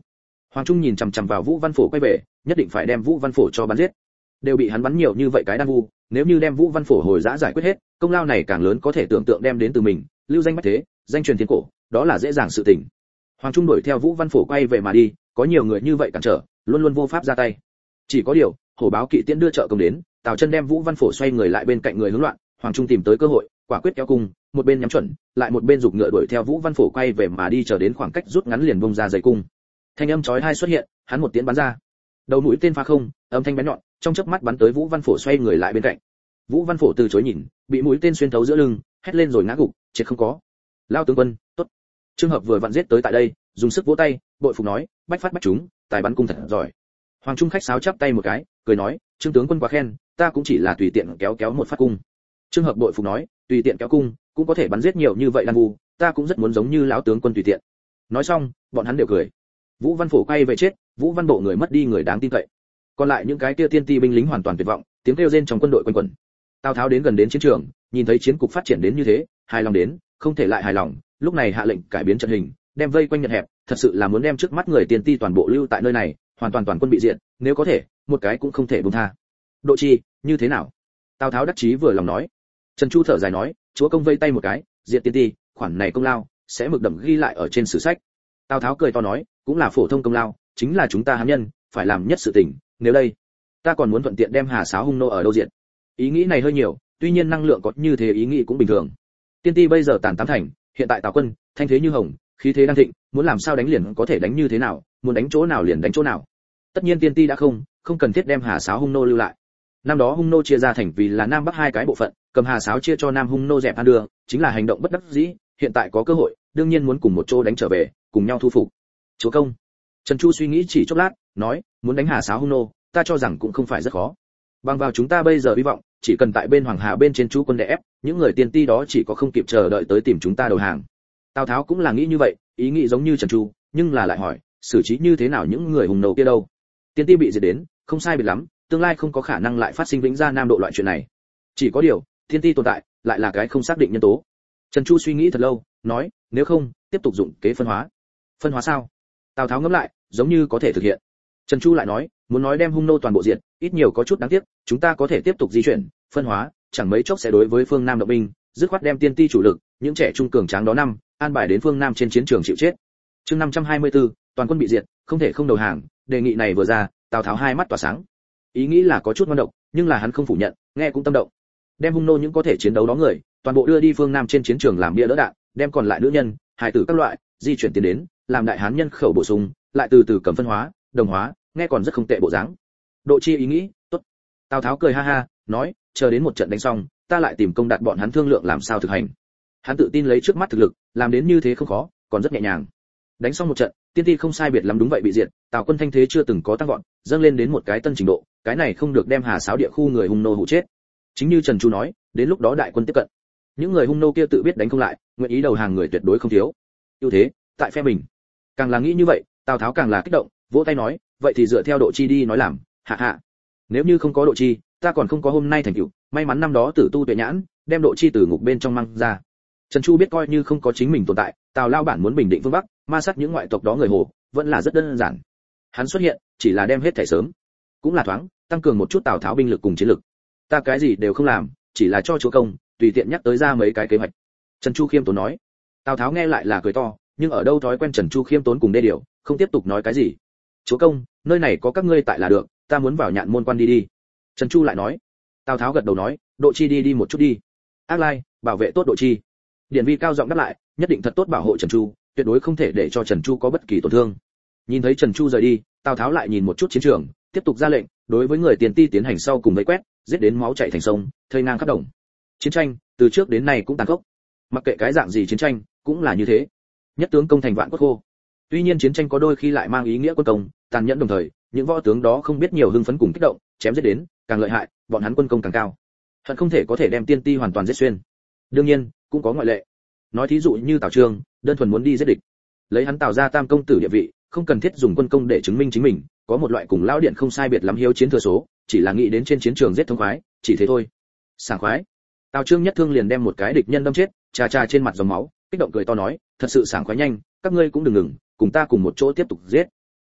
Hoàng Trung nhìn chằm chằm vào Vũ Văn Phổ quay về, nhất định phải đem Vũ Văn Phổ cho bắn giết. Đều bị hắn bắn nhiều như vậy cái đan vu, nếu như đem Vũ Văn Phổ hồi dã giải quyết hết, công lao này càng lớn có thể tưởng tượng đem đến từ mình, lưu danh bách thế, danh truyền thiên cổ, đó là dễ dàng sự tình. Hoàng Trung đuổi theo Vũ Văn Phổ quay về mà đi, có nhiều người như vậy cản trở, luôn luôn vô pháp ra tay. Chỉ có điều, hổ báo kỵ tiễn đưa trợ công đến, Tào Chân đem Vũ Văn Phổ xoay người lại bên cạnh người hướng loạn, Hoàng Trung tìm tới cơ hội, quả quyết kéo cung, một bên nhắm chuẩn, lại một bên giục ngựa đuổi theo Vũ Văn Phổ quay về mà đi, chờ đến khoảng cách rút ngắn liền bung ra dây cung. Thanh âm chói tai xuất hiện, hắn một tiễn bắn ra. Đầu mũi tên phá không, âm thanh bén nhọn, trong chớp mắt bắn tới Vũ Văn Phổ xoay người lại bên cạnh. Vũ Văn Phổ từ chối nhìn, bị mũi tên xuyên thấu giữa lưng, hét lên rồi ngã gục, chết không có. Lao tướng quân, tốt. Trường hợp vừa vặn giết tới tại đây, dùng sức vỗ tay, bội phục nói, bách phát bách trúng, tài bắn cung thật giỏi. Hoàng Trung khách sáo chắp tay một cái, cười nói, Trương tướng quân quá khen, ta cũng chỉ là tùy tiện kéo kéo một phát cung. Trường hợp bội phục nói, tùy tiện kéo cung, cũng có thể bắn giết nhiều như vậy đan vu, ta cũng rất muốn giống như lão tướng quân tùy tiện. Nói xong, bọn hắn đều cười. Vũ Văn Phổ quay về chết, Vũ Văn Bộ người mất đi người đáng tin cậy. Còn lại những cái kia tiên ti binh lính hoàn toàn tuyệt vọng, tiếng kêu rên trong quân đội quanh quẩn. Tào Tháo đến gần đến chiến trường, nhìn thấy chiến cục phát triển đến như thế, hài lòng đến, không thể lại hài lòng, lúc này hạ lệnh cải biến trận hình, đem vây quanh nhận hẹp, thật sự là muốn đem trước mắt người tiên ti toàn bộ lưu tại nơi này, hoàn toàn toàn quân bị diệt, nếu có thể, một cái cũng không thể buông tha. Độ Chi, như thế nào? Tào Tháo đắc chí vừa lòng nói. Trần Chu thở dài nói, chúa công vây tay một cái, diệt tiên ti, khoản này công lao sẽ mực đậm ghi lại ở trên sử sách. Tào Tháo cười to nói, cũng là phổ thông công lao, chính là chúng ta hán nhân phải làm nhất sự tình, nếu đây, ta còn muốn thuận tiện đem Hà Sáo hung nô ở đâu diệt. Ý nghĩ này hơi nhiều, tuy nhiên năng lượng có như thế ý nghĩ cũng bình thường. Tiên ti bây giờ tàn tám thành, hiện tại Tào quân thanh thế như hồng, khí thế đang thịnh, muốn làm sao đánh liền có thể đánh như thế nào, muốn đánh chỗ nào liền đánh chỗ nào. Tất nhiên tiên ti đã không cần thiết đem Hà Sáo hung nô lưu lại. Năm đó hung nô chia ra thành vì là nam bắc hai cái bộ phận, cầm Hà Sáo chia cho nam hung nô dẹp ăn đưa, chính là hành động bất đắc dĩ, hiện tại có cơ hội, đương nhiên muốn cùng một chỗ đánh trở về, cùng nhau thu phục. Chúa công. Trần Chu suy nghĩ chỉ chốc lát, nói, muốn đánh Hà Sáo hung nô, ta cho rằng cũng không phải rất khó. Bằng vào chúng ta bây giờ hy vọng, chỉ cần tại bên Hoàng Hà bên trên chú quân đè ép, những người tiên ti đó chỉ có không kịp chờ đợi tới tìm chúng ta đầu hàng. Tào Tháo cũng là nghĩ như vậy, ý nghĩ giống như Trần Chu, nhưng là lại hỏi, xử trí như thế nào những người hùng nô kia đâu? Tiên ti bị diệt đến, không sai biệt lắm, tương lai không có khả năng lại phát sinh vĩnh gia nam độ loại chuyện này. Chỉ có điều, tiên ti tồn tại, lại là cái không xác định nhân tố. Trần Chu suy nghĩ thật lâu, nói, nếu không, tiếp tục dụng kế phân hóa. Phân hóa sao? Tào Tháo ngẫm lại, giống như có thể thực hiện. Trần Chu lại nói, muốn nói đem hung nô toàn bộ diệt, ít nhiều có chút đáng tiếc, chúng ta có thể tiếp tục di chuyển, phân hóa, chẳng mấy chốc sẽ đối với phương Nam động binh, dứt khoát đem tiên ti chủ lực, những trẻ trung cường tráng đó năm, an bài đến phương Nam trên chiến trường chịu chết. Chương 524, toàn quân bị diệt, không thể không đầu hàng, đề nghị này vừa ra, Tào Tháo hai mắt tỏa sáng. Ý nghĩ là có chút ngon độc, nhưng là hắn không phủ nhận, nghe cũng tâm động. Đem hung nô những có thể chiến đấu đó người, toàn bộ đưa đi phương Nam trên chiến trường làm bia đỡ đạn, đem còn lại nữ nhân, hài tử các loại, di chuyển tiến đến, làm đại hán nhân khẩu bổ sung, lại từ từ cầm phân hóa, đồng hóa, nghe còn rất không tệ bộ dáng. Độ Chi ý nghĩ, tốt. Tào Tháo cười ha ha, nói, chờ đến một trận đánh xong, ta lại tìm công đạt bọn hắn thương lượng làm sao thực hành. Hắn tự tin lấy trước mắt thực lực, làm đến như thế không khó, còn rất nhẹ nhàng. Đánh xong một trận, tiên ti không sai biệt lắm đúng vậy bị diệt, Tào quân thanh thế chưa từng có tăng vọt, dâng lên đến một cái tân trình độ, cái này không được đem Hà Sáo địa khu người hung nô hủ chết. Chính như Trần Chu nói, đến lúc đó đại quân tiếp cận, những người hung nô kia tự biết đánh không lại, nguyện ý đầu hàng người tuyệt đối không thiếu. Ưu thế tại phe mình. Càng là nghĩ như vậy, Tào Tháo càng là kích động, vỗ tay nói, vậy thì dựa theo Độ Chi đi nói làm, hạ hạ. Nếu như không có Độ Chi, ta còn không có hôm nay thành tựu, may mắn năm đó tử tu tuệ nhãn, đem Độ Chi từ ngục bên trong mang ra. Trần Chu biết coi như không có chính mình tồn tại, Tào lao bản muốn bình định phương Bắc, ma sát những ngoại tộc đó người Hồ, vẫn là rất đơn giản. Hắn xuất hiện, chỉ là đem hết thảy sớm, cũng là thoáng, tăng cường một chút Tào Tháo binh lực cùng chiến lực. Ta cái gì đều không làm, chỉ là cho chúa công, tùy tiện nhắc tới ra mấy cái kế hoạch. Trần Chu khiêm tốn nói. Tào Tháo nghe lại là cười to, nhưng ở đâu thói quen Trần Chu khiêm tốn cùng đê điều, không tiếp tục nói cái gì. Chúa công, nơi này có các ngươi tại là được, ta muốn vào Nhạn môn quan đi đi. Trần Chu lại nói. Tào Tháo gật đầu nói, Độ Chi đi một chút đi. Ác Lai, bảo vệ tốt Độ Chi. Điển Vi cao giọng đáp lại, nhất định thật tốt bảo hộ Trần Chu, tuyệt đối không thể để cho Trần Chu có bất kỳ tổn thương. Nhìn thấy Trần Chu rời đi, Tào Tháo lại nhìn một chút chiến trường, tiếp tục ra lệnh, đối với người tiền ti tiến hành sau cùng vây quét, giết đến máu chảy thành sông, thây ngang khắp đồng. Chiến tranh từ trước đến nay cũng tàn khốc, mặc kệ cái dạng gì chiến tranh cũng là như thế, nhất tướng công thành vạn quốc khô. Tuy nhiên chiến tranh có đôi khi lại mang ý nghĩa quân công, tàn nhẫn đồng thời, những võ tướng đó không biết nhiều hưng phấn cùng kích động, chém giết đến càng lợi hại, bọn hắn quân công càng cao. Hận không thể có thể đem tiên ti hoàn toàn giết xuyên. Đương nhiên, cũng có ngoại lệ. Nói thí dụ như Tào Trương, đơn thuần muốn đi giết địch, lấy hắn Tào ra tam công tử địa vị, không cần thiết dùng quân công để chứng minh chính mình, có một loại cùng lão điện không sai biệt lắm hiếu chiến thừa số, chỉ là nghĩ đến trên chiến trường giết thống khoái, chỉ thế thôi. Sảng khoái. Tào Trương nhất thương liền đem một cái địch nhân đâm chết, trà trà trên mặt dòng máu, kích động cười to nói, thật sự sảng khoái nhanh, các ngươi cũng đừng ngừng, cùng ta cùng một chỗ tiếp tục giết.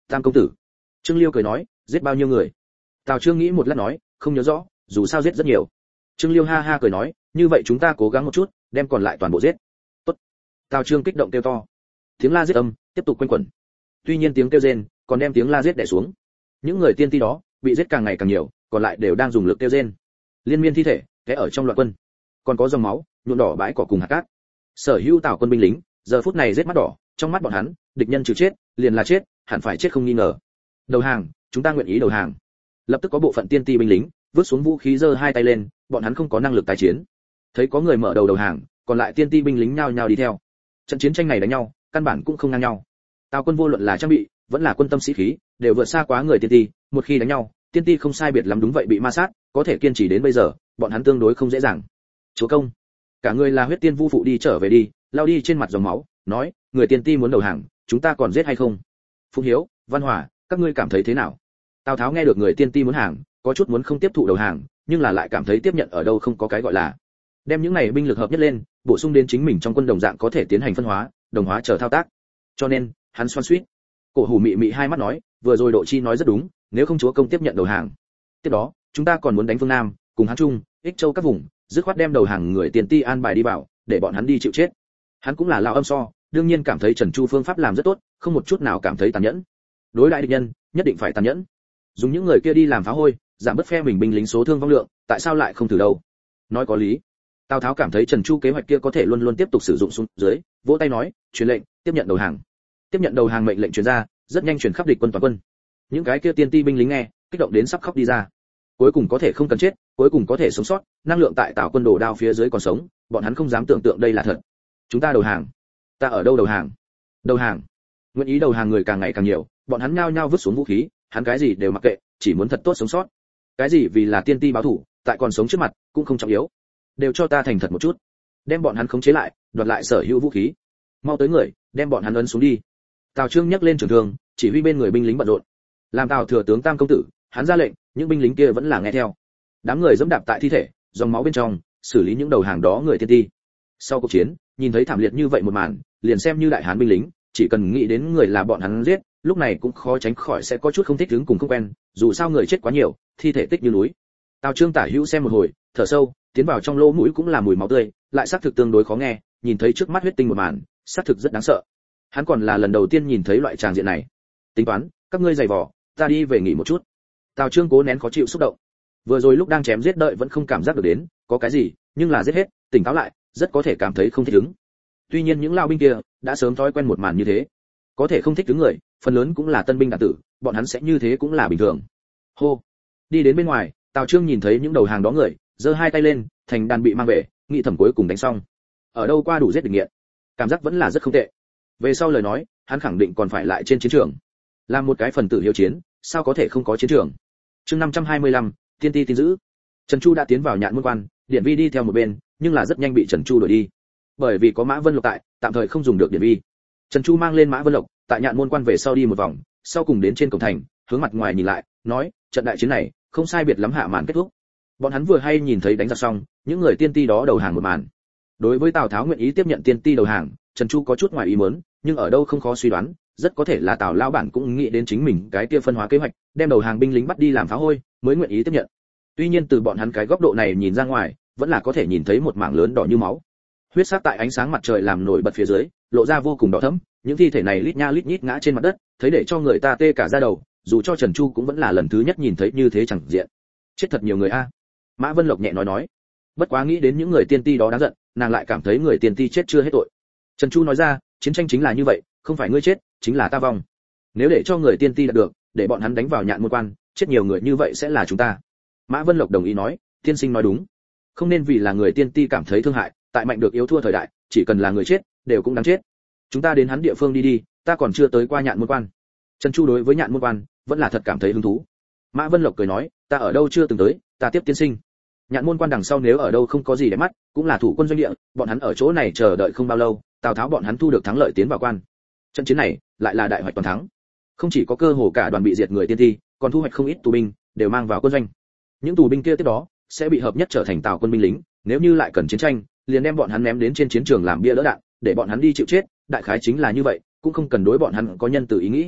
Tam công tử. Trương Liêu cười nói, giết bao nhiêu người? Tào Trương nghĩ một lát nói, không nhớ rõ, dù sao giết rất nhiều. Trương Liêu ha ha cười nói, như vậy chúng ta cố gắng một chút, đem còn lại toàn bộ giết. Tốt. Tào Trương kích động kêu to. Tiếng la giết âm tiếp tục quanh quẩn. Tuy nhiên tiếng kêu rên còn đem tiếng la giết đè xuống. Những người tiên ti đó bị giết càng ngày càng nhiều, còn lại đều đang dùng lực kêu rên. Liên miên thi thể té ở trong loạn quân, còn có dòng máu nhuộm đỏ bãi cỏ cùng hạt cát. Sở hữu Tào quân binh lính giờ phút này giết mắt đỏ, trong mắt bọn hắn, địch nhân trừ chết, liền là chết, hẳn phải chết không nghi ngờ. Đầu hàng, chúng ta nguyện ý đầu hàng. Lập tức có bộ phận tiên ti binh lính vứt xuống vũ khí giơ hai tay lên, bọn hắn không có năng lực tái chiến. Thấy có người mở đầu đầu hàng, còn lại tiên ti binh lính nhao nhao đi theo. Trận chiến tranh này đánh nhau, căn bản cũng không ngang nhau. Tào quân vô luận là trang bị, vẫn là quân tâm sĩ khí, đều vượt xa quá người tiên ti, một khi đánh nhau, tiên ti không sai biệt lắm đúng vậy bị ma sát, có thể kiên trì đến bây giờ, bọn hắn tương đối không dễ dàng. Chúa công, cả người là huyết tiên vu phụ đi trở về đi, lao đi trên mặt dòng máu, nói, người tiên ti muốn đầu hàng, chúng ta còn giết hay không? Phụng Hiếu, Văn Hòa, các ngươi cảm thấy thế nào? Tào Tháo nghe được người tiên ti muốn hàng, có chút muốn không tiếp thụ đầu hàng, nhưng là lại cảm thấy tiếp nhận ở đâu không có cái gọi là. Đem những này binh lực hợp nhất lên, bổ sung đến chính mình trong quân đồng dạng có thể tiến hành phân hóa, đồng hóa chờ thao tác. Cho nên, hắn xoan xuýt. Cổ Hủ mị mị hai mắt nói, vừa rồi Độ Chi nói rất đúng, nếu không chúa công tiếp nhận đầu hàng. Tiếp đó, chúng ta còn muốn đánh phương Nam, cùng Hán Trung, Ích Châu các vùng, dứt khoát đem đầu hàng người tiền ti an bài đi vào, để bọn hắn đi chịu chết. Hắn cũng là lão âm so, đương nhiên cảm thấy Trần Chu phương pháp làm rất tốt, không một chút nào cảm thấy tàn nhẫn. Đối đại địch nhân, nhất định phải tàn nhẫn. Dùng những người kia đi làm phá hôi, giảm bớt phe mình binh lính số thương vong lượng, tại sao lại không thử đâu? Nói có lý. Tào Tháo cảm thấy Trần Chu kế hoạch kia có thể luôn luôn tiếp tục sử dụng xuống dưới, vỗ tay nói, truyền lệnh, tiếp nhận đầu hàng. Tiếp nhận đầu hàng mệnh lệnh truyền ra, rất nhanh truyền khắp địch quân toàn quân. Những cái kia tiên ti binh lính nghe, kích động đến sắp khóc đi ra. Cuối cùng có thể không cần chết, cuối cùng có thể sống sót, năng lượng tại Tào quân đổ đao phía dưới còn sống, bọn hắn không dám tưởng tượng đây là thật. Chúng ta đầu hàng. Ta ở đâu đầu hàng? Đầu hàng. Nguyện ý đầu hàng người càng ngày càng nhiều, bọn hắn nhao nhao vứt xuống vũ khí, hắn cái gì đều mặc kệ, chỉ muốn thật tốt sống sót. Cái gì vì là tiên ti báo thủ, tại còn sống trước mặt, cũng không trọng yếu. Đều cho ta thành thật một chút. Đem bọn hắn khống chế lại, đoạt lại sở hữu vũ khí. Mau tới người, đem bọn hắn ấn xuống đi. Tào Trương nhấc lên trường thương, chỉ huy bên người binh lính bận rộn. Làm Tào thừa tướng Tam công tử, hắn ra lệnh, những binh lính kia vẫn là nghe theo. Đám người dẫm đạp tại thi thể, dòng máu bên trong, xử lý những đầu hàng đó người tiên ti. Sau cuộc chiến, nhìn thấy thảm liệt như vậy một màn, liền xem như đại hán binh lính, chỉ cần nghĩ đến người là bọn hắn giết, lúc này cũng khó tránh khỏi sẽ có chút không thích ứng cùng không quen, dù sao người chết quá nhiều, thi thể tích như núi. Tào Trương tả hữu xem một hồi, thở sâu, tiến vào trong lỗ mũi cũng là mùi máu tươi, lại xác thực tương đối khó nghe, nhìn thấy trước mắt huyết tinh một màn, xác thực rất đáng sợ. Hắn còn là lần đầu tiên nhìn thấy loại tràng diện này. Tính toán, các ngươi giày vò, ta đi về nghỉ một chút. Tào Trương cố nén khó chịu xúc động. Vừa rồi lúc đang chém giết đợi vẫn không cảm giác được đến, có cái gì, nhưng là giết hết, tỉnh táo lại, rất có thể cảm thấy không thích ứng. Tuy nhiên những lao binh kia đã sớm thói quen một màn như thế, có thể không thích ứng người, phần lớn cũng là tân binh đạn tử, bọn hắn sẽ như thế cũng là bình thường. Hô, đi đến bên ngoài, Tào Trương nhìn thấy những đầu hàng đó người, giơ hai tay lên, thành đàn bị mang về, nghĩ thẩm cuối cùng đánh xong. Ở đâu qua đủ giết địch nghiện, cảm giác vẫn là rất không tệ. Về sau lời nói, hắn khẳng định còn phải lại trên chiến trường. Làm một cái phần tử hiếu chiến, sao có thể không có chiến trường. Chương 525, tiên ti tin giữ. Trần Chu đã tiến vào Nhạn Môn Quan, Điển Vi đi theo một bên, nhưng là rất nhanh bị Trần Chu đuổi đi. Bởi vì có Mã Vân Lộc tại, tạm thời không dùng được Điển Vi. Trần Chu mang lên Mã Vân Lộc, tại Nhạn Môn Quan về sau đi một vòng, sau cùng đến trên cổng thành, hướng mặt ngoài nhìn lại, nói, trận đại chiến này, không sai biệt lắm hạ màn kết thúc. Bọn hắn vừa hay nhìn thấy đánh giặc xong, những người tiên ti đó đầu hàng một màn. Đối với Tào Tháo nguyện ý tiếp nhận tiên ti đầu hàng, Trần Chu có chút ngoài ý muốn, nhưng ở đâu không khó suy đoán, rất có thể là Tào lão bản cũng nghĩ đến chính mình cái kia phân hóa kế hoạch, đem đầu hàng binh lính bắt đi làm phá hôi, mới nguyện ý tiếp nhận. Tuy nhiên từ bọn hắn cái góc độ này nhìn ra ngoài, vẫn là có thể nhìn thấy một mảng lớn đỏ như máu. Huyết sắc tại ánh sáng mặt trời làm nổi bật phía dưới, lộ ra vô cùng đỏ thẫm, những thi thể này lít nha lít nhít ngã trên mặt đất, thấy để cho người ta tê cả da đầu, dù cho Trần Chu cũng vẫn là lần thứ nhất nhìn thấy như thế chẳng diện. Chết thật nhiều người a. Mã Vân Lộc nhẹ nói. Bất quá nghĩ đến những người tiên ti đó đáng giận, nàng lại cảm thấy người tiên ti chết chưa hết tội. Trần Chu nói ra, chiến tranh chính là như vậy, không phải ngươi chết, chính là ta vong. Nếu để cho người tiên ti đạt được, để bọn hắn đánh vào Nhạn Môn Quan, chết nhiều người như vậy sẽ là chúng ta. Mã Vân Lộc đồng ý nói, tiên sinh nói đúng. Không nên vì là người tiên ti cảm thấy thương hại, tại mạnh được yếu thua thời đại, chỉ cần là người chết, đều cũng đáng chết. Chúng ta đến hắn địa phương đi đi, ta còn chưa tới qua Nhạn Môn Quan. Trần Chu đối với Nhạn Môn Quan, vẫn là thật cảm thấy hứng thú. Mã Vân Lộc cười nói, ta ở đâu chưa từng tới, ta tiếp tiên sinh. Nhạn Môn Quan đằng sau nếu ở đâu không có gì để mắt, cũng là thủ quân doanh địa, bọn hắn ở chỗ này chờ đợi không bao lâu, Tào Tháo bọn hắn thu được thắng lợi tiến vào quan. Trận chiến này lại là đại hoạch toàn thắng. Không chỉ có cơ hồ cả đoàn bị diệt người tiên ti, còn thu hoạch không ít tù binh, đều mang vào quân doanh. Những tù binh kia tiếp đó sẽ bị hợp nhất trở thành Tào quân binh lính, nếu như lại cần chiến tranh, liền đem bọn hắn ném đến trên chiến trường làm bia đỡ đạn, để bọn hắn đi chịu chết, đại khái chính là như vậy, cũng không cần đối bọn hắn có nhân từ ý nghĩ.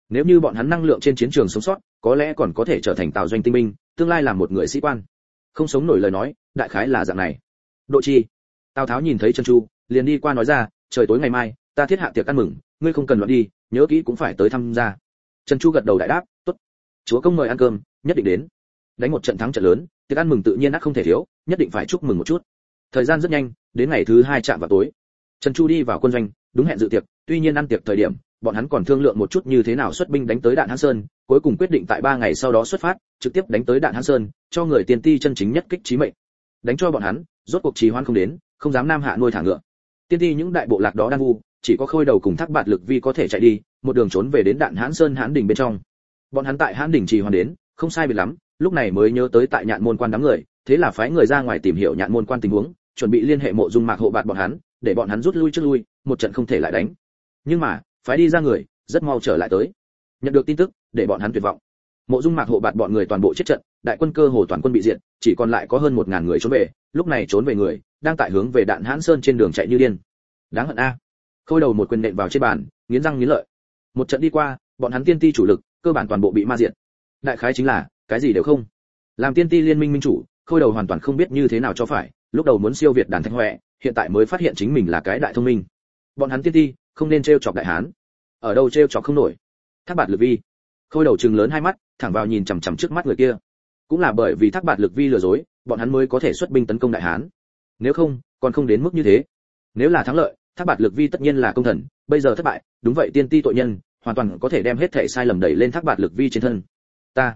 Nếu như bọn hắn năng lượng trên chiến trường sống sót, có lẽ còn có thể trở thành Tào doanh tinh binh, tương lai làm một người sĩ quan. Không sống nổi lời nói, đại khái là dạng này. Độ chi? Tào Tháo nhìn thấy Trần Chu, liền đi qua nói ra, trời tối ngày mai, ta thiết hạ tiệc ăn mừng, ngươi không cần loạn đi, nhớ kỹ cũng phải tới tham gia. Trần Chu gật đầu đại đáp, tốt. Chúa công mời ăn cơm, nhất định đến. Đánh một trận thắng trận lớn, tiệc ăn mừng tự nhiên ắt không thể thiếu, nhất định phải chúc mừng một chút. Thời gian rất nhanh, đến ngày thứ 2 chạm vào tối. Trần Chu đi vào quân doanh, đúng hẹn dự tiệc, tuy nhiên ăn tiệc thời điểm, bọn hắn còn thương lượng một chút như thế nào xuất binh đánh tới Đạn Hán Sơn, cuối cùng quyết định tại 3 ngày sau đó xuất phát, trực tiếp đánh tới Đạn Hán Sơn, cho người tiền ti chân chính nhất kích chí mệnh. Đánh cho bọn hắn, rốt cuộc trì hoãn không đến, không dám nam hạ nuôi thả ngựa. Tiên ti những đại bộ lạc đó đang vu, chỉ có Khôi Đầu cùng Thác Bạt Lực Vi có thể chạy đi, một đường trốn về đến Đạn Hán Sơn Hán đỉnh bên trong. Bọn hắn tại Hán đỉnh trì hoãn đến, không sai biệt lắm, lúc này mới nhớ tới tại Nhạn Môn Quan đám người, thế là phái người ra ngoài tìm hiểu Nhạn Môn Quan tình huống, chuẩn bị liên hệ Mộ Dung Mạc hộ bạt bọn hắn, để bọn hắn rút lui trước lui, một trận không thể lại đánh. Nhưng mà, phái đi ra người, rất mau trở lại tới. Nhận được tin tức, để bọn hắn tuyệt vọng. Mộ Dung Mạc hộ bạt bọn người toàn bộ chết trận, đại quân cơ hồ toàn quân bị diệt, chỉ còn lại có hơn 1000 người trốn về, lúc này trốn về người, đang tại hướng về Đạn Hán Sơn trên đường chạy như điên. Đáng hận a. Khôi Đầu một quyền nện vào trên bàn, nghiến răng nghiến lợi. Một trận đi qua, bọn hắn tiên ti chủ lực, cơ bản toàn bộ bị ma diệt. Đại khái chính là, cái gì đều không. Làm tiên ti liên minh minh chủ, Khôi Đầu hoàn toàn không biết như thế nào cho phải, lúc đầu muốn siêu việt Đàn Thanh Huệ, hiện tại mới phát hiện chính mình là cái đại thông minh. Bọn hắn tiên ti, không nên trêu chọc đại hán. Ở đâu trêu chọc không nổi. Thác Bạt Lực Vi. Khôi Đầu trừng lớn hai mắt, thẳng vào nhìn chằm chằm trước mắt người kia. Cũng là bởi vì Thác Bạt Lực Vi lừa dối, bọn hắn mới có thể xuất binh tấn công đại hán. Nếu không, còn không đến mức như thế. Nếu là thắng lợi, Thác Bạt Lực Vi tất nhiên là công thần, bây giờ thất bại, đúng vậy tiên ti tội nhân, hoàn toàn có thể đem hết thảy sai lầm đẩy lên Thác Bạt Lực Vi trên thân. Ta.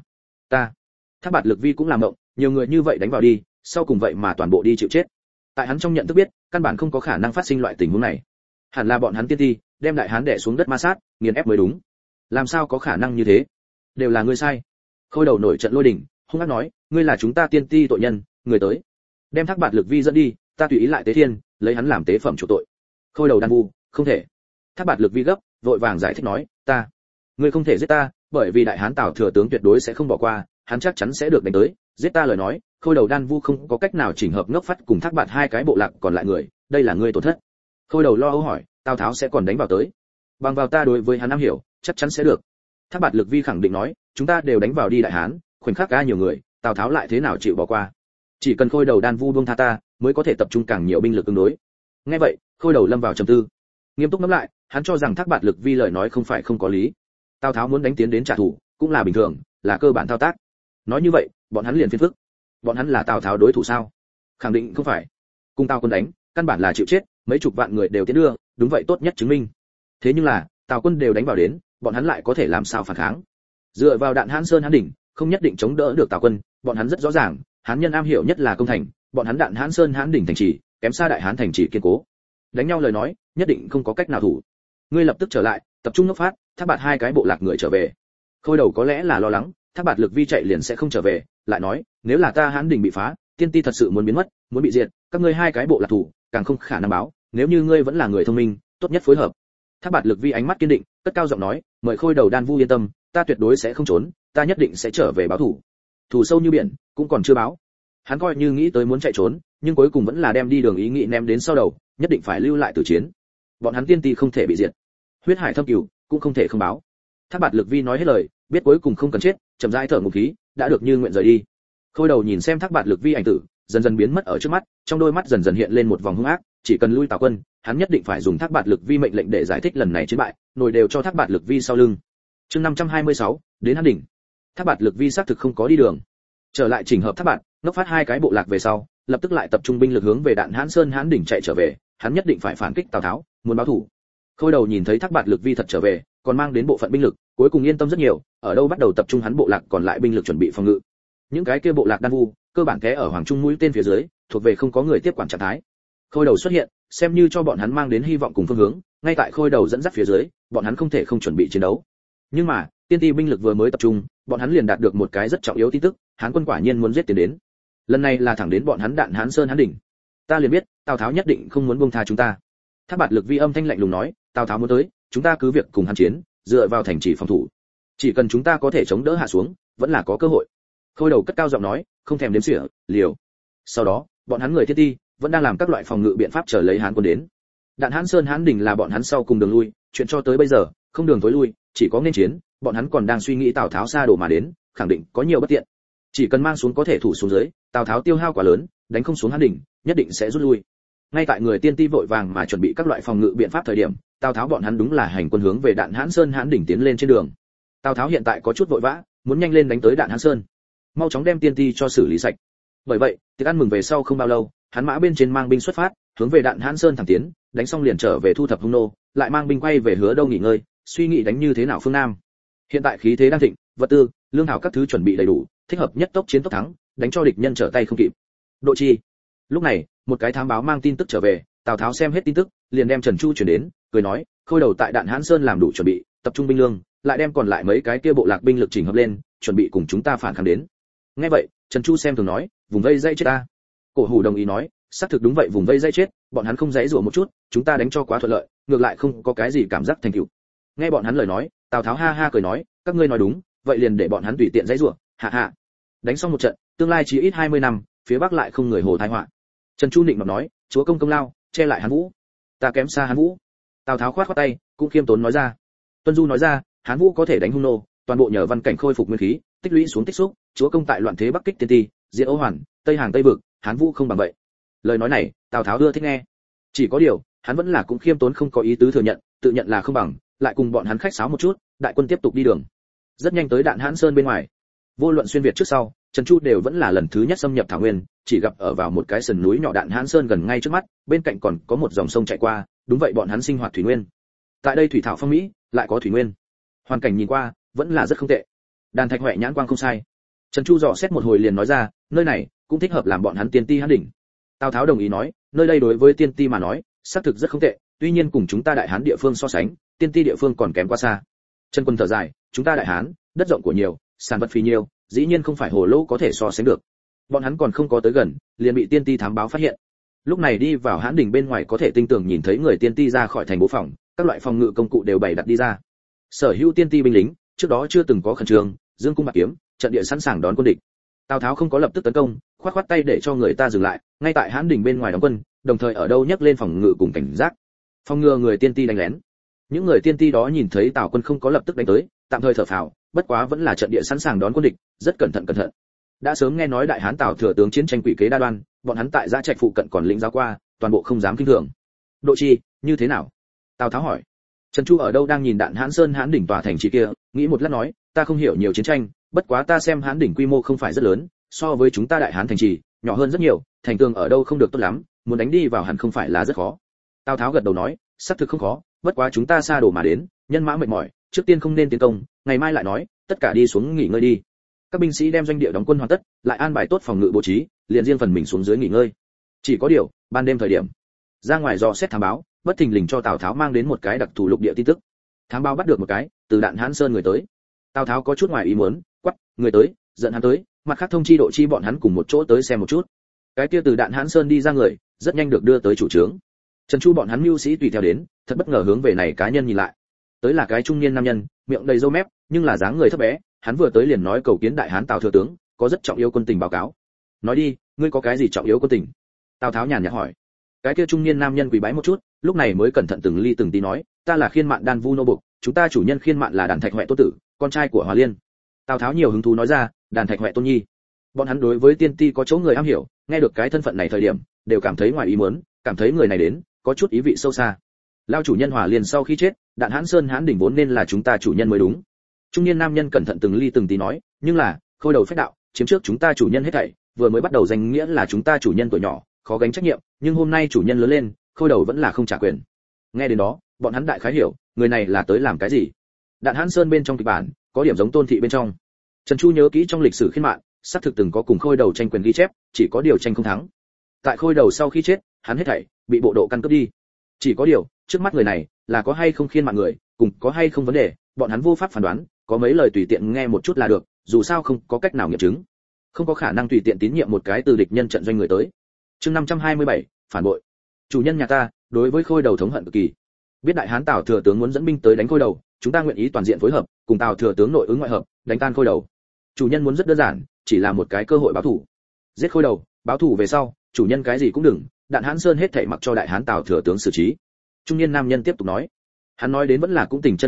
Thác Bạt Lực Vi cũng làm mộng, nhiều người như vậy đánh vào đi, sau cùng vậy mà toàn bộ đi chịu chết. Tại hắn trong nhận thức biết, căn bản không có khả năng phát sinh loại tình huống này. Hẳn là bọn hắn tiên ti, đem đại hán đè xuống đất ma sát, nghiền ép mới đúng. Làm sao có khả năng như thế? Đều là ngươi sai. Khôi Đầu nổi trận lôi đình, hung ác nói, ngươi là chúng ta tiên ti tội nhân, người tới. Đem Thác Bạt Lực Vi dẫn đi, ta tùy ý lại tế thiên, lấy hắn làm tế phẩm chủ tội. Khôi Đầu đan vu, không thể. Thác Bạt Lực Vi gấp, vội vàng giải thích nói, ngươi không thể giết ta, bởi vì đại hán Tào thừa tướng tuyệt đối sẽ không bỏ qua, hắn chắc chắn sẽ được đánh tới, giết ta lời nói, Khôi Đầu đan vu không có cách nào chỉnh hợp ngốc phát cùng Thác Bạt hai cái bộ lạc còn lại người, đây là ngươi tổn thất. Khôi Đầu lo âu hỏi, Tào Tháo sẽ còn đánh vào tới? Bằng vào ta đối với hắn am hiểu, chắc chắn sẽ được. Thác Bạt Lực Vi khẳng định nói, chúng ta đều đánh vào đi đại hán, khoảnh khắc ca nhiều người, Tào Tháo lại thế nào chịu bỏ qua? Chỉ cần Khôi Đầu đan vu buông tha ta, mới có thể tập trung càng nhiều binh lực ứng đối. Nghe vậy, Khôi Đầu lâm vào trầm tư. Nghiêm túc ngẫm lại, hắn cho rằng Thác Bạt Lực Vi lời nói không phải không có lý. Tào Tháo muốn đánh tiến đến trả thù, cũng là bình thường, là cơ bản thao tác. Nói như vậy, bọn hắn liền phiền phức. Bọn hắn là Tào Tháo đối thủ sao? Khẳng định không phải. Cùng Tào quân đánh, căn bản là chịu chết, mấy chục vạn người đều tiến đưa, đúng vậy tốt nhất chứng minh. Thế nhưng là, Tào quân đều đánh vào đến, bọn hắn lại có thể làm sao phản kháng? Dựa vào Đạn Hán Sơn Hán đỉnh, không nhất định chống đỡ được Tào quân, bọn hắn rất rõ ràng, Hán nhân am hiểu nhất là công thành, bọn hắn Đạn Hán Sơn Hán đỉnh thành trì, kém xa đại Hán thành trì kiên cố. Đánh nhau lời nói, nhất định không có cách nào thủ. Ngươi lập tức trở lại, tập trung ngốc phát, Thác Bạt hai cái bộ lạc người trở về. Khôi Đầu có lẽ là lo lắng, Thác Bạt Lực Vi chạy liền sẽ không trở về, lại nói, nếu là ta Hán đỉnh bị phá, tiên ti thật sự muốn biến mất, muốn bị diệt, các ngươi hai cái bộ lạc thủ, càng không khả năng báo, nếu như ngươi vẫn là người thông minh, tốt nhất phối hợp. Thác Bạt Lực Vi ánh mắt kiên định, cất cao giọng nói, mời Khôi Đầu đan vu yên tâm, ta tuyệt đối sẽ không trốn, ta nhất định sẽ trở về báo thù. Thù sâu như biển, cũng còn chưa báo. Hắn coi như nghĩ tới muốn chạy trốn, nhưng cuối cùng vẫn là đem đi đường ý nghĩ ném đến sau đầu, nhất định phải lưu lại tử chiến. Bọn hắn tiên ti không thể bị diệt, huyết hải thâm cửu cũng không thể không báo. Thác Bạt Lực Vi nói hết lời, biết cuối cùng không cần chết, chậm rãi thở một khí, đã được như nguyện rời đi. Khôi Đầu nhìn xem Thác Bạt Lực Vi ảnh tử, dần dần biến mất ở trước mắt, trong đôi mắt dần dần hiện lên một vòng hung ác, chỉ cần lui Tào quân, hắn nhất định phải dùng Thác Bạt Lực Vi mệnh lệnh để giải thích lần này chiến bại, nồi đều cho Thác Bạt Lực Vi sau lưng. Chương 526, đến Hán đỉnh. Thác Bạt Lực Vi xác thực không có đi đường. Trở lại chỉnh hợp Thác Bạt, ngốc phát hai cái bộ lạc về sau, lập tức lại tập trung binh lực hướng về Đạn Hán Sơn Hán đỉnh chạy trở về, hắn nhất định phải phản kích Tào Tháo, muốn báo thù. Khôi Đầu nhìn thấy Thác Bạt Lực Vi thật trở về, còn mang đến bộ phận binh lực, cuối cùng yên tâm rất nhiều, ở đâu bắt đầu tập trung hắn bộ lạc còn lại binh lực chuẩn bị phòng ngự. Những cái kia bộ lạc đan vu, cơ bản té ở Hoàng Trung mũi tên phía dưới, thuộc về không có người tiếp quản trạng thái. Khôi Đầu xuất hiện, xem như cho bọn hắn mang đến hy vọng cùng phương hướng, ngay tại Khôi Đầu dẫn dắt phía dưới, bọn hắn không thể không chuẩn bị chiến đấu. Nhưng mà, tiên ti binh lực vừa mới tập trung, bọn hắn liền đạt được một cái rất trọng yếu tin tức, Hán quân quả nhiên muốn giết tiến đến. Lần này là thẳng đến bọn hắn Đạn Hán Sơn Hán đỉnh. Ta liền biết, Tào Tháo nhất định không muốn buông tha chúng ta. Thác Bạt Lực Vi âm thanh lạnh lùng nói, Tào Tháo muốn tới, chúng ta cứ việc cùng hắn chiến, dựa vào thành trì phòng thủ. Chỉ cần chúng ta có thể chống đỡ hạ xuống, vẫn là có cơ hội. Khôi Đầu cất cao giọng nói, không thèm đếm xỉa, liều. Sau đó, bọn hắn người tiên ti vẫn đang làm các loại phòng ngự biện pháp chờ lấy Hán quân đến. Đạn Hán Sơn Hán đỉnh là bọn hắn sau cùng đường lui, chuyện cho tới bây giờ, không đường tối lui, chỉ có nên chiến, bọn hắn còn đang suy nghĩ Tào Tháo xa đổ mà đến, khẳng định có nhiều bất tiện. Chỉ cần mang xuống có thể thủ xuống dưới, Tào Tháo tiêu hao quá lớn, đánh không xuống Hán đỉnh, nhất định sẽ rút lui. Ngay tại người tiên ti vội vàng mà chuẩn bị các loại phòng ngự biện pháp thời điểm, Tào Tháo bọn hắn đúng là hành quân hướng về Đạn Hán Sơn Hán đỉnh tiến lên trên đường. Tào Tháo hiện tại có chút vội vã, muốn nhanh lên đánh tới Đạn Hán Sơn, mau chóng đem tiên ti cho xử lý sạch. Bởi vậy, tiệc ăn mừng về sau không bao lâu, hắn mã bên trên mang binh xuất phát, hướng về Đạn Hán Sơn thẳng tiến, đánh xong liền trở về thu thập hung nô, lại mang binh quay về Hứa Đâu nghỉ ngơi, suy nghĩ đánh như thế nào phương Nam. Hiện tại khí thế đang thịnh, vật tư, lương thảo các thứ chuẩn bị đầy đủ, thích hợp nhất tốc chiến tốc thắng, đánh cho địch nhân trở tay không kịp. Độ chi. Lúc này, một cái thám báo mang tin tức trở về, Tào Tháo xem hết tin tức, liền đem Trần Chu chuyển đến, cười nói, Khôi Đầu tại Đạn Hán Sơn làm đủ chuẩn bị, tập trung binh lương, lại đem còn lại mấy cái kia bộ lạc binh lực chỉnh hợp lên, chuẩn bị cùng chúng ta phản kháng đến. Nghe vậy, Trần Chu xem thường nói, vùng vây dây chết ta. Cổ Hủ đồng ý nói, xác thực đúng vậy, vùng vây dây chết, bọn hắn không dãy rủa một chút, chúng ta đánh cho quá thuận lợi, ngược lại không có cái gì cảm giác thành tựu. Nghe bọn hắn lời nói, Tào Tháo ha ha cười nói, các ngươi nói đúng, vậy liền để bọn hắn tùy tiện dãy rủa, hạ hạ. Đánh xong một trận, tương lai chỉ ít 20 năm, phía Bắc lại không người hồ tai họa. Trần Chu định mà nói, chúa công công lao, che lại Hán Vũ. Ta kém xa Hán Vũ. Tào Tháo khoát khoát tay, cũng khiêm tốn nói ra. Tuân Du nói ra, Hán Vũ có thể đánh hung nô, toàn bộ nhờ văn cảnh khôi phục nguyên khí, tích lũy xuống tích xúc, chúa công tại loạn thế Bắc kích tiên ti, diệt Âu Hoàn, Tây Hàng Tây vực, Hán Vũ không bằng vậy. Lời nói này, Tào Tháo ưa thích nghe. Chỉ có điều, hắn vẫn là cũng khiêm tốn không có ý tứ thừa nhận, tự nhận là không bằng, lại cùng bọn hắn khách sáo một chút, đại quân tiếp tục đi đường. Rất nhanh tới Đạn Hán Sơn bên ngoài. Vô luận xuyên việt trước sau, Trần Chu đều vẫn là lần thứ nhất xâm nhập thảo nguyên, chỉ gặp ở vào một cái sườn núi nhỏ Đạn Hán Sơn gần ngay trước mắt, bên cạnh còn có một dòng sông chạy qua, đúng vậy bọn hắn sinh hoạt thủy nguyên. Tại đây thủy thảo phong mỹ, lại có thủy nguyên. Hoàn cảnh nhìn qua, vẫn là rất không tệ. Đàn Thạch Hoè nhãn quang không sai. Trần Chu dò xét một hồi liền nói ra, nơi này cũng thích hợp làm bọn hắn tiên ti Hán đỉnh. Tào Tháo đồng ý nói, nơi đây đối với tiên ti mà nói, xác thực rất không tệ, tuy nhiên cùng chúng ta Đại Hán địa phương so sánh, tiên ti địa phương còn kém quá xa. Trần Quân thở dài, chúng ta Đại Hán, đất rộng của nhiều, sản vật phì nhiều, dĩ nhiên không phải hồ lô có thể so sánh được. Bọn hắn còn không có tới gần, liền bị tiên ti thám báo phát hiện. Lúc này đi vào Hán đỉnh bên ngoài có thể tinh tường nhìn thấy người tiên ti ra khỏi thành bố phòng, các loại phòng ngự công cụ đều bày đặt đi ra. Sở hữu tiên ti binh lính, trước đó chưa từng có khẩn trương, dương cung bạc kiếm, trận địa sẵn sàng đón quân địch. Tào Tháo không có lập tức tấn công, khoát khoát tay để cho người ta dừng lại, ngay tại Hán đỉnh bên ngoài đóng quân, đồng thời ở đâu nhấc lên phòng ngự cùng cảnh giác, phòng ngừa người tiên ti đánh lén. Những người tiên ti đó nhìn thấy Tào quân không có lập tức đánh tới, tạm thời thở phào, bất quá vẫn là trận địa sẵn sàng đón quân địch, rất cẩn thận. Đã sớm nghe nói Đại Hán Tào thừa tướng chiến tranh quỷ kế đa đoan, bọn hắn tại Giã Trạch phụ cận còn lĩnh giáo qua, toàn bộ không dám kinh thường. Độ chi, như thế nào? Tào Tháo hỏi. Trần Chu ở đâu đang nhìn Đạn Hán Sơn Hán đỉnh tòa thành trì kia, nghĩ một lát nói, ta không hiểu nhiều chiến tranh, bất quá ta xem Hán đỉnh quy mô không phải rất lớn, so với chúng ta Đại Hán thành trì, nhỏ hơn rất nhiều, thành tường ở đâu không được tốt lắm, muốn đánh đi vào hẳn không phải là rất khó. Tào Tháo gật đầu nói, xác thực không khó, bất quá chúng ta xa đổ mà đến, nhân mã mệt mỏi, trước tiên không nên tiến công, ngày mai lại nói, tất cả đi xuống nghỉ ngơi đi. Các binh sĩ đem doanh địa đóng quân hoàn tất, lại an bài tốt phòng ngự bố trí, liền riêng phần mình xuống dưới nghỉ ngơi. Chỉ có điều, ban đêm thời điểm, ra ngoài dò xét thám báo, bất thình lình cho Tào Tháo mang đến một cái đặc thù lục địa tin tức. Thám báo bắt được một cái, từ Đạn Hán Sơn người tới. Tào Tháo có chút ngoài ý muốn, quắc, người tới, giận hắn tới, mặt khác thông chi Độ chi bọn hắn cùng một chỗ tới xem một chút. Cái kia từ Đạn Hán Sơn đi ra người, rất nhanh được đưa tới chủ trướng. Trần Chu bọn hắn mưu sĩ tùy theo đến, thật bất ngờ hướng về này cá nhân nhìn lại. Tới là cái trung niên nam nhân, miệng đầy râu mép, nhưng là dáng người thấp bé, hắn vừa tới liền nói cầu kiến Đại Hán Tào thừa tướng, có rất trọng yếu quân tình báo cáo. Nói đi, ngươi có cái gì trọng yếu quân tình? Tào Tháo nhàn nhạt hỏi. Cái kia trung niên nam nhân quỳ bái một chút, lúc này mới cẩn thận từng ly từng tí nói, ta là Khiên Mạn Đan Vu nô bộc, chúng ta chủ nhân Khiên Mạn là Đàn Thạch Hoè Tô tử, con trai của Hòa Liên. Tào Tháo nhiều hứng thú nói ra, Đàn Thạch Hoè Tôn nhi. Bọn hắn đối với tiên ti có chỗ người am hiểu, nghe được cái thân phận này thời điểm, đều cảm thấy ngoài ý muốn, cảm thấy người này đến, có chút ý vị sâu xa. Lao chủ nhân Hòa Liên sau khi chết, Đạn Hán Sơn Hán đỉnh vốn nên là chúng ta chủ nhân mới đúng. Trung niên nam nhân cẩn thận từng ly từng tí nói, nhưng là, Khôi Đầu phách đạo, chiếm trước chúng ta chủ nhân hết thảy, vừa mới bắt đầu danh nghĩa là chúng ta chủ nhân tuổi nhỏ, khó gánh trách nhiệm, nhưng hôm nay chủ nhân lớn lên, Khôi Đầu vẫn là không trả quyền. Nghe đến đó, bọn hắn đại khái hiểu, người này là tới làm cái gì. Đạn Hán Sơn bên trong kịch bản, có điểm giống Tôn thị bên trong. Trần Chu nhớ kỹ trong lịch sử Khiên Mạn, xác thực từng có cùng Khôi Đầu tranh quyền ghi chép, chỉ có điều tranh không thắng. Tại Khôi Đầu sau khi chết, hắn hết thảy bị bộ độ căn cướp đi. Chỉ có điều, trước mắt người này là có hay không Khiên Mạn người, cùng có hay không vấn đề, bọn hắn vô pháp phán đoán, có mấy lời tùy tiện nghe một chút là được, dù sao không có cách nào nghiệm chứng. Không có khả năng tùy tiện tín nhiệm một cái từ địch nhân trận doanh người tới. Chương 527, phản bội. Chủ nhân nhà ta, đối với Khôi Đầu thống hận cực kỳ. Biết Đại Hán Tào thừa tướng muốn dẫn binh tới đánh Khôi Đầu, chúng ta nguyện ý toàn diện phối hợp, cùng Tào thừa tướng nội ứng ngoại hợp, đánh tan Khôi Đầu. Chủ nhân muốn rất đơn giản, chỉ là một cái cơ hội báo thù. Giết Khôi Đầu, báo thù về sau, chủ nhân cái gì cũng đừng, Đạn Hán Sơn hết thảy mặc cho Đại Hán Tào thừa tướng xử trí. Trung niên nam nhân tiếp tục nói. Hắn nói đến vẫn là cũng tình chân ý thiết,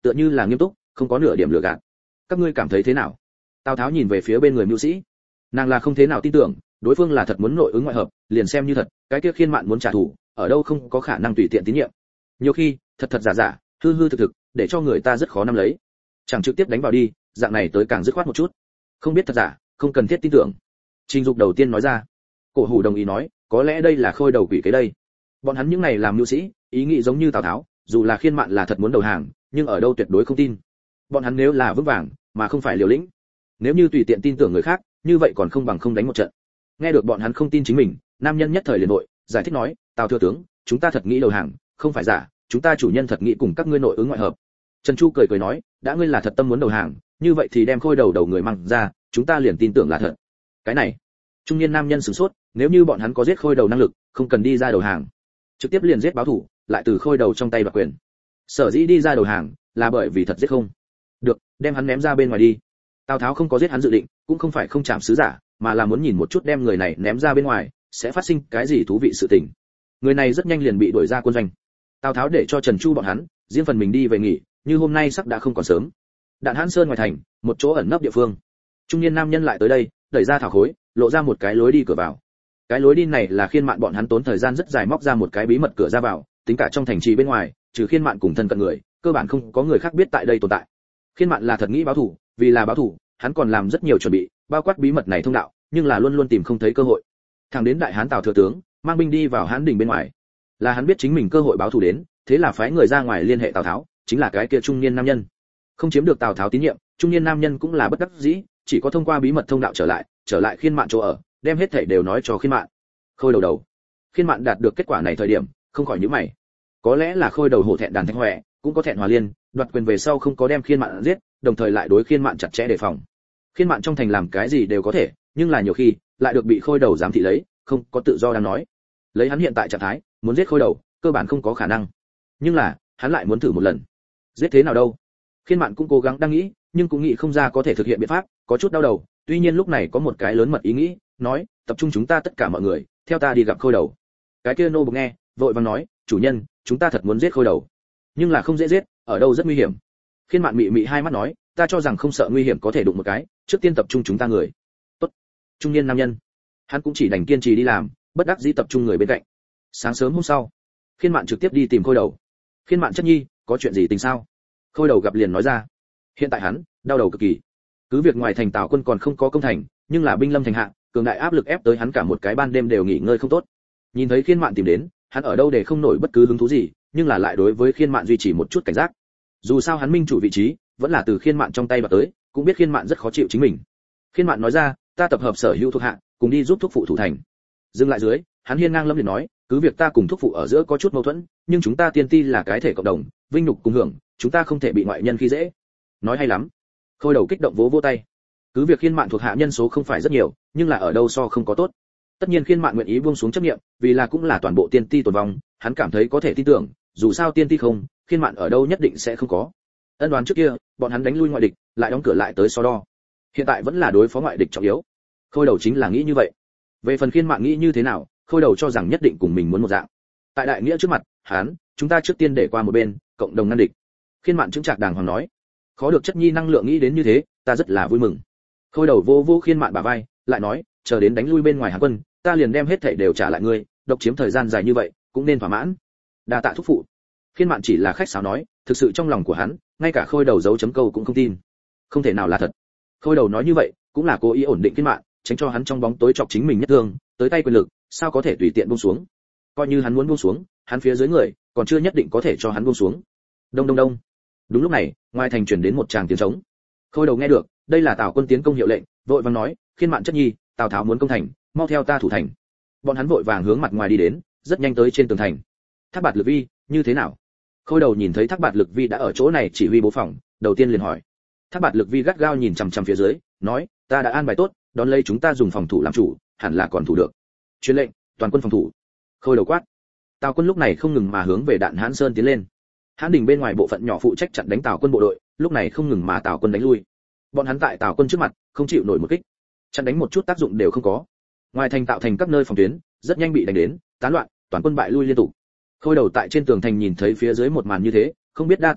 tựa như là nghiêm túc, không có nửa điểm lừa gạt. Các ngươi cảm thấy thế nào? Tào Tháo nhìn về phía bên người mưu sĩ. Nàng là không thế nào tin tưởng, đối phương là thật muốn nội ứng ngoại hợp, liền xem như thật, cái kia Khiên Mạn muốn trả thù, ở đâu không có khả năng tùy tiện tín nhiệm. Nhiều khi, thật thật giả giả, hư hư thực thực, để cho người ta rất khó nắm lấy. Chẳng trực tiếp đánh vào đi, dạng này tới càng dứt khoát một chút. Không biết thật giả, không cần thiết tin tưởng. Trình Dục đầu tiên nói ra. Cổ Hủ đồng ý nói, có lẽ đây là khôi đầu quỷ kế đây. Bọn hắn những này làm mưu sĩ, ý nghĩ giống như Tào Tháo, dù là Khiên Mạn là thật muốn đầu hàng, nhưng ở đâu tuyệt đối không tin. Bọn hắn nếu là vững vàng, mà không phải liều lĩnh, nếu như tùy tiện tin tưởng người khác, như vậy còn không bằng không đánh một trận. Nghe được bọn hắn không tin chính mình, nam nhân nhất thời liền nội giải thích nói, Tào thừa tướng, chúng ta thật nghĩ đầu hàng, không phải giả, chúng ta chủ nhân thật nghĩ cùng các ngươi nội ứng ngoại hợp. Trần Chu cười cười nói, đã ngươi là thật tâm muốn đầu hàng, như vậy thì đem khôi đầu đầu người mang ra, chúng ta liền tin tưởng là thật. Cái này, trung niên nam nhân sửng sốt, nếu như bọn hắn có giết khôi đầu năng lực, không cần đi ra đầu hàng, trực tiếp liền giết báo thủ, lại từ khôi đầu trong tay đoạt quyền. Sở dĩ đi ra đầu hàng, là bởi vì thật giết không được, đem hắn ném ra bên ngoài đi. Tào Tháo không có giết hắn dự định, cũng không phải không chạm sứ giả, mà là muốn nhìn một chút đem người này ném ra bên ngoài, sẽ phát sinh cái gì thú vị sự tình. Người này rất nhanh liền bị đuổi ra quân doanh. Tào Tháo để cho Trần Chu bọn hắn, riêng phần mình đi về nghỉ, như hôm nay sắc đã không còn sớm. Đạn Hãn Sơn ngoài thành, một chỗ ẩn nấp địa phương. Trung niên nam nhân lại tới đây, đẩy ra thảo khối, lộ ra một cái lối đi cửa vào. Cái lối đi này là Khiên Mạn bọn hắn tốn thời gian rất dài móc ra một cái bí mật cửa ra vào, tính cả trong thành trì bên ngoài, trừ Khiên Mạn cùng thân cận người, cơ bản không có người khác biết tại đây tồn tại. Khiên Mạn là thật nghĩ báo thù, vì là báo thù, hắn còn làm rất nhiều chuẩn bị, bao quát bí mật này thông đạo, nhưng là luôn luôn tìm không thấy cơ hội. Thẳng đến đại hán Tào thừa tướng mang binh đi vào Hán Đình bên ngoài, là hắn biết chính mình cơ hội báo thù đến, thế là phái người ra ngoài liên hệ Tào Tháo, chính là cái kia trung niên nam nhân. Không chiếm được Tào Tháo tín nhiệm, trung niên nam nhân cũng là bất đắc dĩ, chỉ có thông qua bí mật thông đạo trở lại Khiên Mạn chỗ ở, đem hết thảy đều nói cho Khiên Mạn. Khôi đầu. Khiên Mạn đạt được kết quả này thời điểm, không khỏi nhíu mày. Có lẽ là khôi đầu hổ thẹn đàn thanh huệ, cũng có thẹn hòa liên, đoạt quyền về sau không có đem Khiên Mạn giết, đồng thời lại đối Khiên Mạn chặt chẽ đề phòng. Khiên Mạn trong thành làm cái gì đều có thể, nhưng là nhiều khi lại được bị khôi đầu giám thị lấy, không có tự do đang nói. Lấy hắn hiện tại trạng thái, muốn giết khôi đầu, cơ bản không có khả năng. Nhưng là, hắn lại muốn thử một lần. Giết thế nào đâu? Khiên Mạn cũng cố gắng đang nghĩ, nhưng cũng nghĩ không ra có thể thực hiện biện pháp, có chút đau đầu. Tuy nhiên lúc này có một cái lớn mật ý nghĩ, nói, tập trung chúng ta tất cả mọi người, theo ta đi gặp khôi đầu. Cái kia nô bộc nghe, vội vàng nói, chủ nhân, chúng ta thật muốn giết khôi đầu, nhưng là không dễ giết, ở đâu rất nguy hiểm. Khiên Mạn mị mị hai mắt nói, ta cho rằng không sợ nguy hiểm có thể đụng một cái, trước tiên tập trung chúng ta người. Tốt. Trung niên nam nhân, hắn cũng chỉ đành kiên trì đi làm, bất đắc dĩ tập trung người bên cạnh. Sáng sớm hôm sau, Khiên Mạn trực tiếp đi tìm khôi đầu. Khiên Mạn chất nhi, có chuyện gì tình sao? Khôi đầu gặp liền nói ra. Hiện tại hắn đau đầu cực kỳ. Cứ việc ngoài thành Tào quân còn không có công thành, nhưng là binh lâm thành hạ, cường đại áp lực ép tới hắn cả một cái ban đêm đều nghỉ ngơi không tốt. Nhìn thấy Khiên Mạn tìm đến, hắn ở đâu để không nổi bất cứ hứng thú gì, nhưng là lại đối với Khiên Mạn duy trì một chút cảnh giác. Dù sao hắn minh chủ vị trí vẫn là từ Khiên Mạn trong tay mà tới, cũng biết Khiên Mạn rất khó chịu chính mình. Khiên Mạn nói ra, ta tập hợp sở hữu thuộc hạ, cùng đi giúp thúc phụ thủ thành. Dừng lại dưới, hắn hiên ngang lâm liệt nói, cứ việc ta cùng thúc phụ ở giữa có chút mâu thuẫn, nhưng chúng ta tiên ti là cái thể cộng đồng, vinh nhục cùng hưởng, chúng ta không thể bị ngoại nhân khi dễ. Nói hay lắm. Khôi đầu kích động vỗ vỗ tay. Cứ việc Khiên Mạn thuộc hạ nhân số không phải rất nhiều, nhưng là ở đâu so không có tốt. Tất nhiên Khiên Mạn nguyện ý buông xuống chấp niệm, vì là cũng là toàn bộ tiên ti tồn vong, hắn cảm thấy có thể tin tưởng, dù sao tiên ti không, Khiên Mạn ở đâu nhất định sẽ không có. Ân đoán trước kia, bọn hắn đánh lui ngoại địch, lại đóng cửa lại tới so đo. Hiện tại vẫn là đối phó ngoại địch trọng yếu. Khôi đầu chính là nghĩ như vậy. Về phần Khiên Mạn nghĩ như thế nào, Khôi đầu cho rằng nhất định cùng mình muốn một dạng. Tại đại nghĩa trước mặt, hắn, chúng ta trước tiên để qua một bên, cộng đồng ngăn địch. Khiên Mạn chứng trạc đàng hoàng nói. Khó được chất nhi năng lượng nghĩ đến như thế, ta rất là vui mừng. Khôi đầu vô vô Khiên Mạn bả vai, lại nói, chờ đến đánh lui bên ngoài Hán quân, ta liền đem hết thảy đều trả lại ngươi, độc chiếm thời gian dài như vậy, cũng nên thỏa mãn. Đa tạ thúc phụ. Khiên Mạn chỉ là khách sáo nói, thực sự trong lòng của hắn, ngay cả Khôi đầu dấu chấm câu cũng không tin. Không thể nào là thật. Khôi đầu nói như vậy, cũng là cố ý ổn định Khiên Mạn, tránh cho hắn trong bóng tối chọc chính mình nhất thương, tới tay quyền lực, sao có thể tùy tiện buông xuống. Coi như hắn muốn buông xuống, hắn phía dưới người, còn chưa nhất định có thể cho hắn buông xuống. Đông đông đông. Đúng lúc này, ngoài thành truyền đến một tràng tiếng trống. Khôi đầu nghe được, đây là Tào quân tiến công hiệu lệnh, vội vàng nói, Khiên Mạn chất nhi, Tào Tháo muốn công thành, mau theo ta thủ thành. Bọn hắn vội vàng hướng mặt ngoài đi đến, rất nhanh tới trên tường thành. Thác Bạt Lực Vi, như thế nào? Khôi đầu nhìn thấy Thác Bạt Lực Vi đã ở chỗ này chỉ huy bố phòng, đầu tiên liền hỏi. Thác Bạt Lực Vi gắt gao nhìn chằm chằm phía dưới, nói, ta đã an bài tốt, đón lấy chúng ta dùng phòng thủ làm chủ, hẳn là còn thủ được. Truyền lệnh, toàn quân phòng thủ. Khôi đầu quát. Tào quân lúc này không ngừng mà hướng về Đạn Hãn Sơn tiến lên. Hán Đình bên ngoài bộ phận nhỏ phụ trách chặn đánh Tào quân bộ đội, lúc này không ngừng mà Tào quân đánh lui. Bọn hắn tại Tào quân trước mặt, không chịu nổi một kích, chặn đánh một chút tác dụng đều không có. Ngoài thành tạo thành các nơi phòng tuyến, rất nhanh bị đánh đến, tán loạn, toàn quân bại lui liên tục. Khôi đầu tại trên tường thành nhìn thấy phía dưới một màn như thế, không biết đa tâm gấp,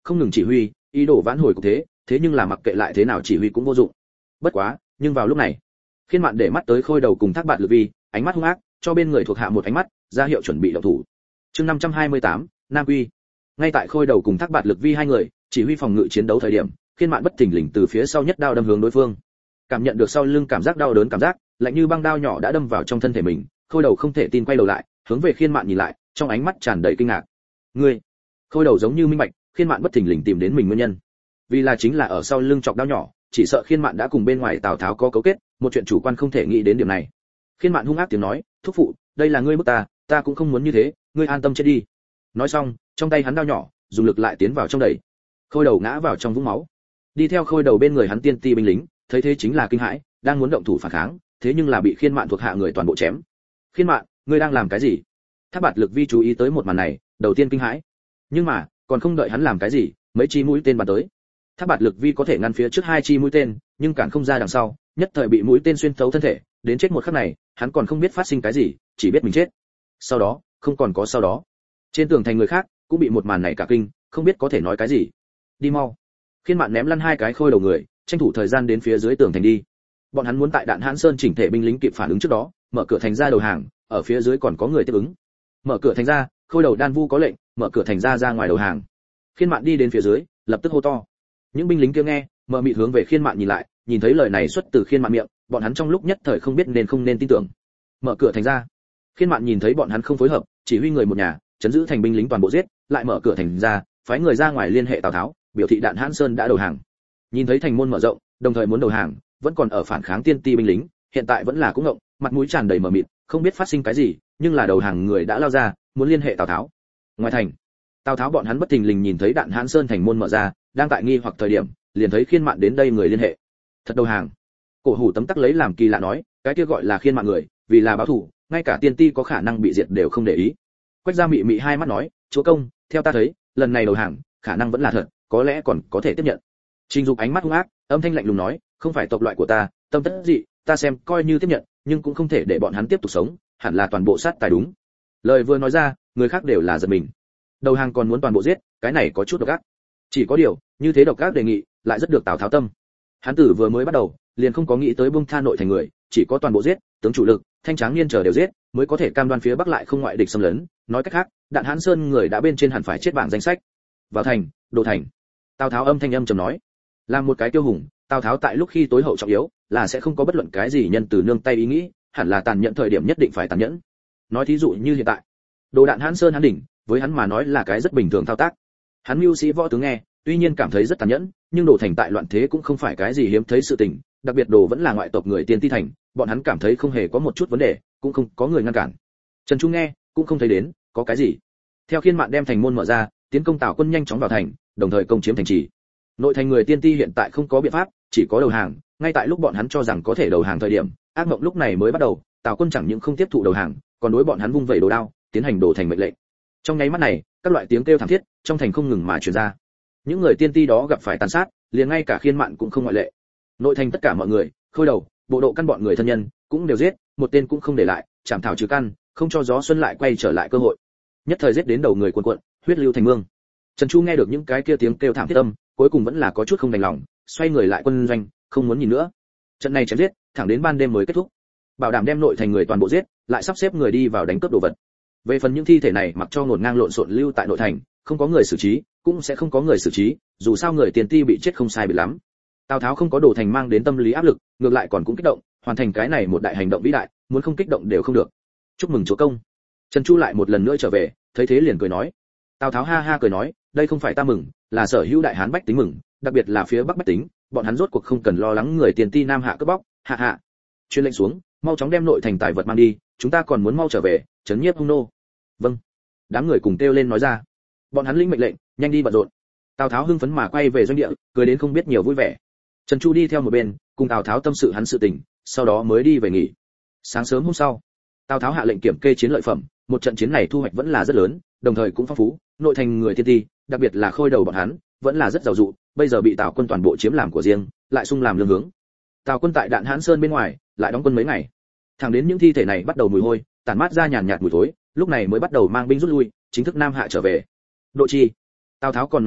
không ngừng chỉ huy, ý đồ vãn hồi cục thế nhưng là mặc kệ lại thế nào chỉ huy cũng vô dụng. Bất quá, nhưng vào lúc này, Khiên Mạn để mắt tới Khôi Đầu cùng Thác Bạt Lực Vi, ánh mắt hung ác, cho bên người thuộc hạ một ánh mắt, ra hiệu chuẩn bị động thủ. Chương 528, Nam Quy. Ngay tại Khôi Đầu cùng Thác Bạt Lực Vi hai người chỉ huy phòng ngự chiến đấu thời điểm, Khiên Mạn bất thình lình từ phía sau nhất đao đâm hướng đối phương. Cảm nhận được sau lưng cảm giác đau đớn cảm giác, lạnh như băng đao nhỏ đã đâm vào trong thân thể mình, Khôi Đầu không thể tin quay đầu lại, hướng về Khiên Mạn nhìn lại, trong ánh mắt tràn đầy kinh ngạc. "Ngươi?" Khôi Đầu giống như minh bạch, Khiên Mạn bất thình lình tìm đến mình nguyên nhân. Vì là chính là ở sau lưng chọc đao nhỏ, chỉ sợ Khiên Mạn đã cùng bên ngoài Tào Tháo có cấu kết, một chuyện chủ quan không thể nghĩ đến điểm này. Khiên Mạn hung ác tiếng nói, "Thúc phụ, đây là ngươi bức ta cũng không muốn như thế, ngươi an tâm chết đi." Nói xong, trong tay hắn đao nhỏ, dùng lực lại tiến vào trong đẩy. Khôi Đầu ngã vào trong vũng máu. Đi theo Khôi Đầu bên người hắn tiên ti binh lính, thấy thế chính là kinh hãi, đang muốn động thủ phản kháng, thế nhưng là bị Khiên Mạn thuộc hạ người toàn bộ chém. "Khiên Mạn, ngươi đang làm cái gì?" Thác Bạt Lực Vi chú ý tới một màn này, đầu tiên kinh hãi. Nhưng mà, còn không đợi hắn làm cái gì, mấy chi mũi tên bắn tới. Thác Bạt Lực Vi có thể ngăn phía trước hai chi mũi tên, nhưng cản không ra đằng sau, nhất thời bị mũi tên xuyên thấu thân thể, đến chết một khắc này, hắn còn không biết phát sinh cái gì, chỉ biết mình chết. Sau đó, không còn có sau đó. Trên tường thành người khác cũng bị một màn này cả kinh, không biết có thể nói cái gì. "Đi mau." Khiên Mạn ném lăn hai cái Khôi Đầu người, tranh thủ thời gian đến phía dưới tường thành đi. Bọn hắn muốn tại Đạn Hãn Sơn chỉnh thể binh lính kịp phản ứng trước đó, mở cửa thành ra đầu hàng, ở phía dưới còn có người tiếp ứng. Mở cửa thành ra, Khôi Đầu Đan Vu có lệnh, mở cửa thành ra ngoài đầu hàng. Khiên Mạn đi đến phía dưới, lập tức hô to. Những binh lính kia nghe, mở mịt hướng về Khiên Mạn nhìn lại, nhìn thấy lời này xuất từ Khiên Mạn miệng, bọn hắn trong lúc nhất thời không biết nên không nên tin tưởng. Mở cửa thành ra. Khiên Mạn nhìn thấy bọn hắn không phối hợp, chỉ huy người một nhà, chấn giữ thành binh lính toàn bộ giết, lại mở cửa thành ra, phái người ra ngoài liên hệ Tào Tháo, biểu thị Đạn Hãn Sơn đã đầu hàng. Nhìn thấy thành môn mở rộng, đồng thời muốn đầu hàng, vẫn còn ở phản kháng tiên ti binh lính, hiện tại vẫn là cũng ngộng, mặt mũi tràn đầy mờ mịt, không biết phát sinh cái gì, nhưng là đầu hàng người đã lao ra, muốn liên hệ Tào Tháo. Ngoài thành, Tào Tháo bọn hắn bất thình lình nhìn thấy Đạn Hãn Sơn thành môn mở ra, đang tại nghi hoặc thời điểm, liền thấy Khiên Mạn đến đây người liên hệ. Thật đầu hàng. Cổ Hủ tấm tắc lấy làm kỳ lạ nói, cái kia gọi là Khiên Mạn người, vì là báo thù, ngay cả tiên ti có khả năng bị diệt đều không để ý. Quách Gia mị mị hai mắt nói, chúa công, theo ta thấy, lần này đầu hàng, khả năng vẫn là thật, có lẽ còn có thể tiếp nhận. Trình Dục ánh mắt hung ác, âm thanh lạnh lùng nói, không phải tộc loại của ta, tâm tất dị, ta xem coi như tiếp nhận, nhưng cũng không thể để bọn hắn tiếp tục sống, hẳn là toàn bộ sát tài đúng. Lời vừa nói ra, người khác đều là giật mình. Đầu hàng còn muốn toàn bộ giết, cái này có chút độc ác. Chỉ có điều, như thế độc ác đề nghị, lại rất được Tào Tháo tâm. Hắn tử vừa mới bắt đầu, liền không có nghĩ tới buông tha nội thành người, chỉ có toàn bộ giết, tướng chủ lực, thanh tráng niên chờ đều giết, mới có thể cam đoan phía bắc lại không ngoại địch xâm lấn. Nói cách khác, Đạn Hãn Sơn người đã bên trên hẳn phải chết bảng danh sách. Vào thành, đồ thành. Tào Tháo âm thanh âm trầm nói, làm một cái tiêu hùng, Tào Tháo tại lúc khi tối hậu trọng yếu, là sẽ không có bất luận cái gì nhân từ nương tay ý nghĩ, hẳn là tàn nhẫn thời điểm nhất định phải tàn nhẫn. Nói thí dụ như hiện tại, đồ Đạn Hãn Sơn hắn đỉnh, với hắn mà nói là cái rất bình thường thao tác. Hắn mưu sĩ võ tướng nghe, tuy nhiên cảm thấy rất tàn nhẫn, nhưng đồ thành tại loạn thế cũng không phải cái gì hiếm thấy sự tình, đặc biệt đồ vẫn là ngoại tộc người tiên ti thành, bọn hắn cảm thấy không hề có một chút vấn đề, cũng không có người ngăn cản. Trần Trung nghe, cũng không thấy đến có cái gì. Theo Khiên Mạn đem thành môn mở ra, tiến công Tào quân nhanh chóng vào thành, đồng thời công chiếm thành trì. Nội thành người tiên ti hiện tại không có biện pháp, chỉ có đầu hàng, ngay tại lúc bọn hắn cho rằng có thể đầu hàng thời điểm, ác mộng lúc này mới bắt đầu, Tào quân chẳng những không tiếp thụ đầu hàng, còn đối bọn hắn vung vẩy đồ đao, tiến hành đổ thành mệnh lệnh. Trong nháy mắt này, các loại tiếng kêu thảm thiết trong thành không ngừng mà truyền ra. Những người tiên ti đó gặp phải tàn sát, liền ngay cả Khiên Mạn cũng không ngoại lệ. Nội thành tất cả mọi người, Khôi Đầu, bộ độ căn bọn người thân nhân, cũng đều giết, một tên cũng không để lại, chảm thảo trừ căn, không cho gió xuân lại quay trở lại cơ hội. Nhất thời giết đến đầu người cuồn cuộn, huyết lưu thành mương. Trần Chu nghe được những cái kia tiếng kêu thảm thiết âm, cuối cùng vẫn là có chút không đành lòng, xoay người lại quân doanh, không muốn nhìn nữa. Trận này chém giết, thẳng đến ban đêm mới kết thúc. Bảo đảm đem nội thành người toàn bộ giết, lại sắp xếp người đi vào đánh cướp đồ vật. Về phần những thi thể này mặc cho ngổn ngang lộn xộn lưu tại nội thành, không có người xử trí, cũng sẽ không có người xử trí, dù sao người tiền ti bị chết không sai biệt lắm. Tào Tháo không có đồ thành mang đến tâm lý áp lực, ngược lại còn cũng kích động, hoàn thành cái này một đại hành động vĩ đại, muốn không kích động đều không được. Chúc mừng chúa công. Trần Chu lại một lần nữa trở về, thấy thế liền cười nói. Tào Tháo ha ha cười nói, đây không phải ta mừng, là sở hữu đại hán bách tính mừng, đặc biệt là phía bắc bách tính, bọn hắn rốt cuộc không cần lo lắng người tiền ti nam hạ cướp bóc, hạ hạ. Truyền lệnh xuống, mau chóng đem nội thành tài vật mang đi, chúng ta còn muốn mau trở về, trấn nhiếp hung nô. Vâng. Đám người cùng kêu lên nói ra. Bọn hắn lĩnh mệnh lệnh, nhanh đi bận rộn. Tào Tháo hưng phấn mà quay về doanh địa, cười đến không biết nhiều vui vẻ. Trần Chu đi theo một bên, cùng Tào Tháo tâm sự hắn sự tình, sau đó mới đi về nghỉ. Sáng sớm hôm sau, Tào Tháo hạ lệnh kiểm kê chiến lợi phẩm, một trận chiến này thu hoạch vẫn là rất lớn, đồng thời cũng phong phú, nội thành người tiên ti, đặc biệt là Khôi Đầu bọn hắn, vẫn là rất giàu dụ, bây giờ bị Tào quân toàn bộ chiếm làm của riêng, lại sung làm lương hướng. Tào quân tại Đạn Hãn Sơn bên ngoài, lại đóng quân mấy ngày. Thẳng đến những thi thể này bắt đầu mùi hôi, tản mát ra nhàn nhạt mùi thối, lúc này mới bắt đầu mang binh rút lui, chính thức nam hạ trở về. Độ chi. Tào Tháo còn nói thêm,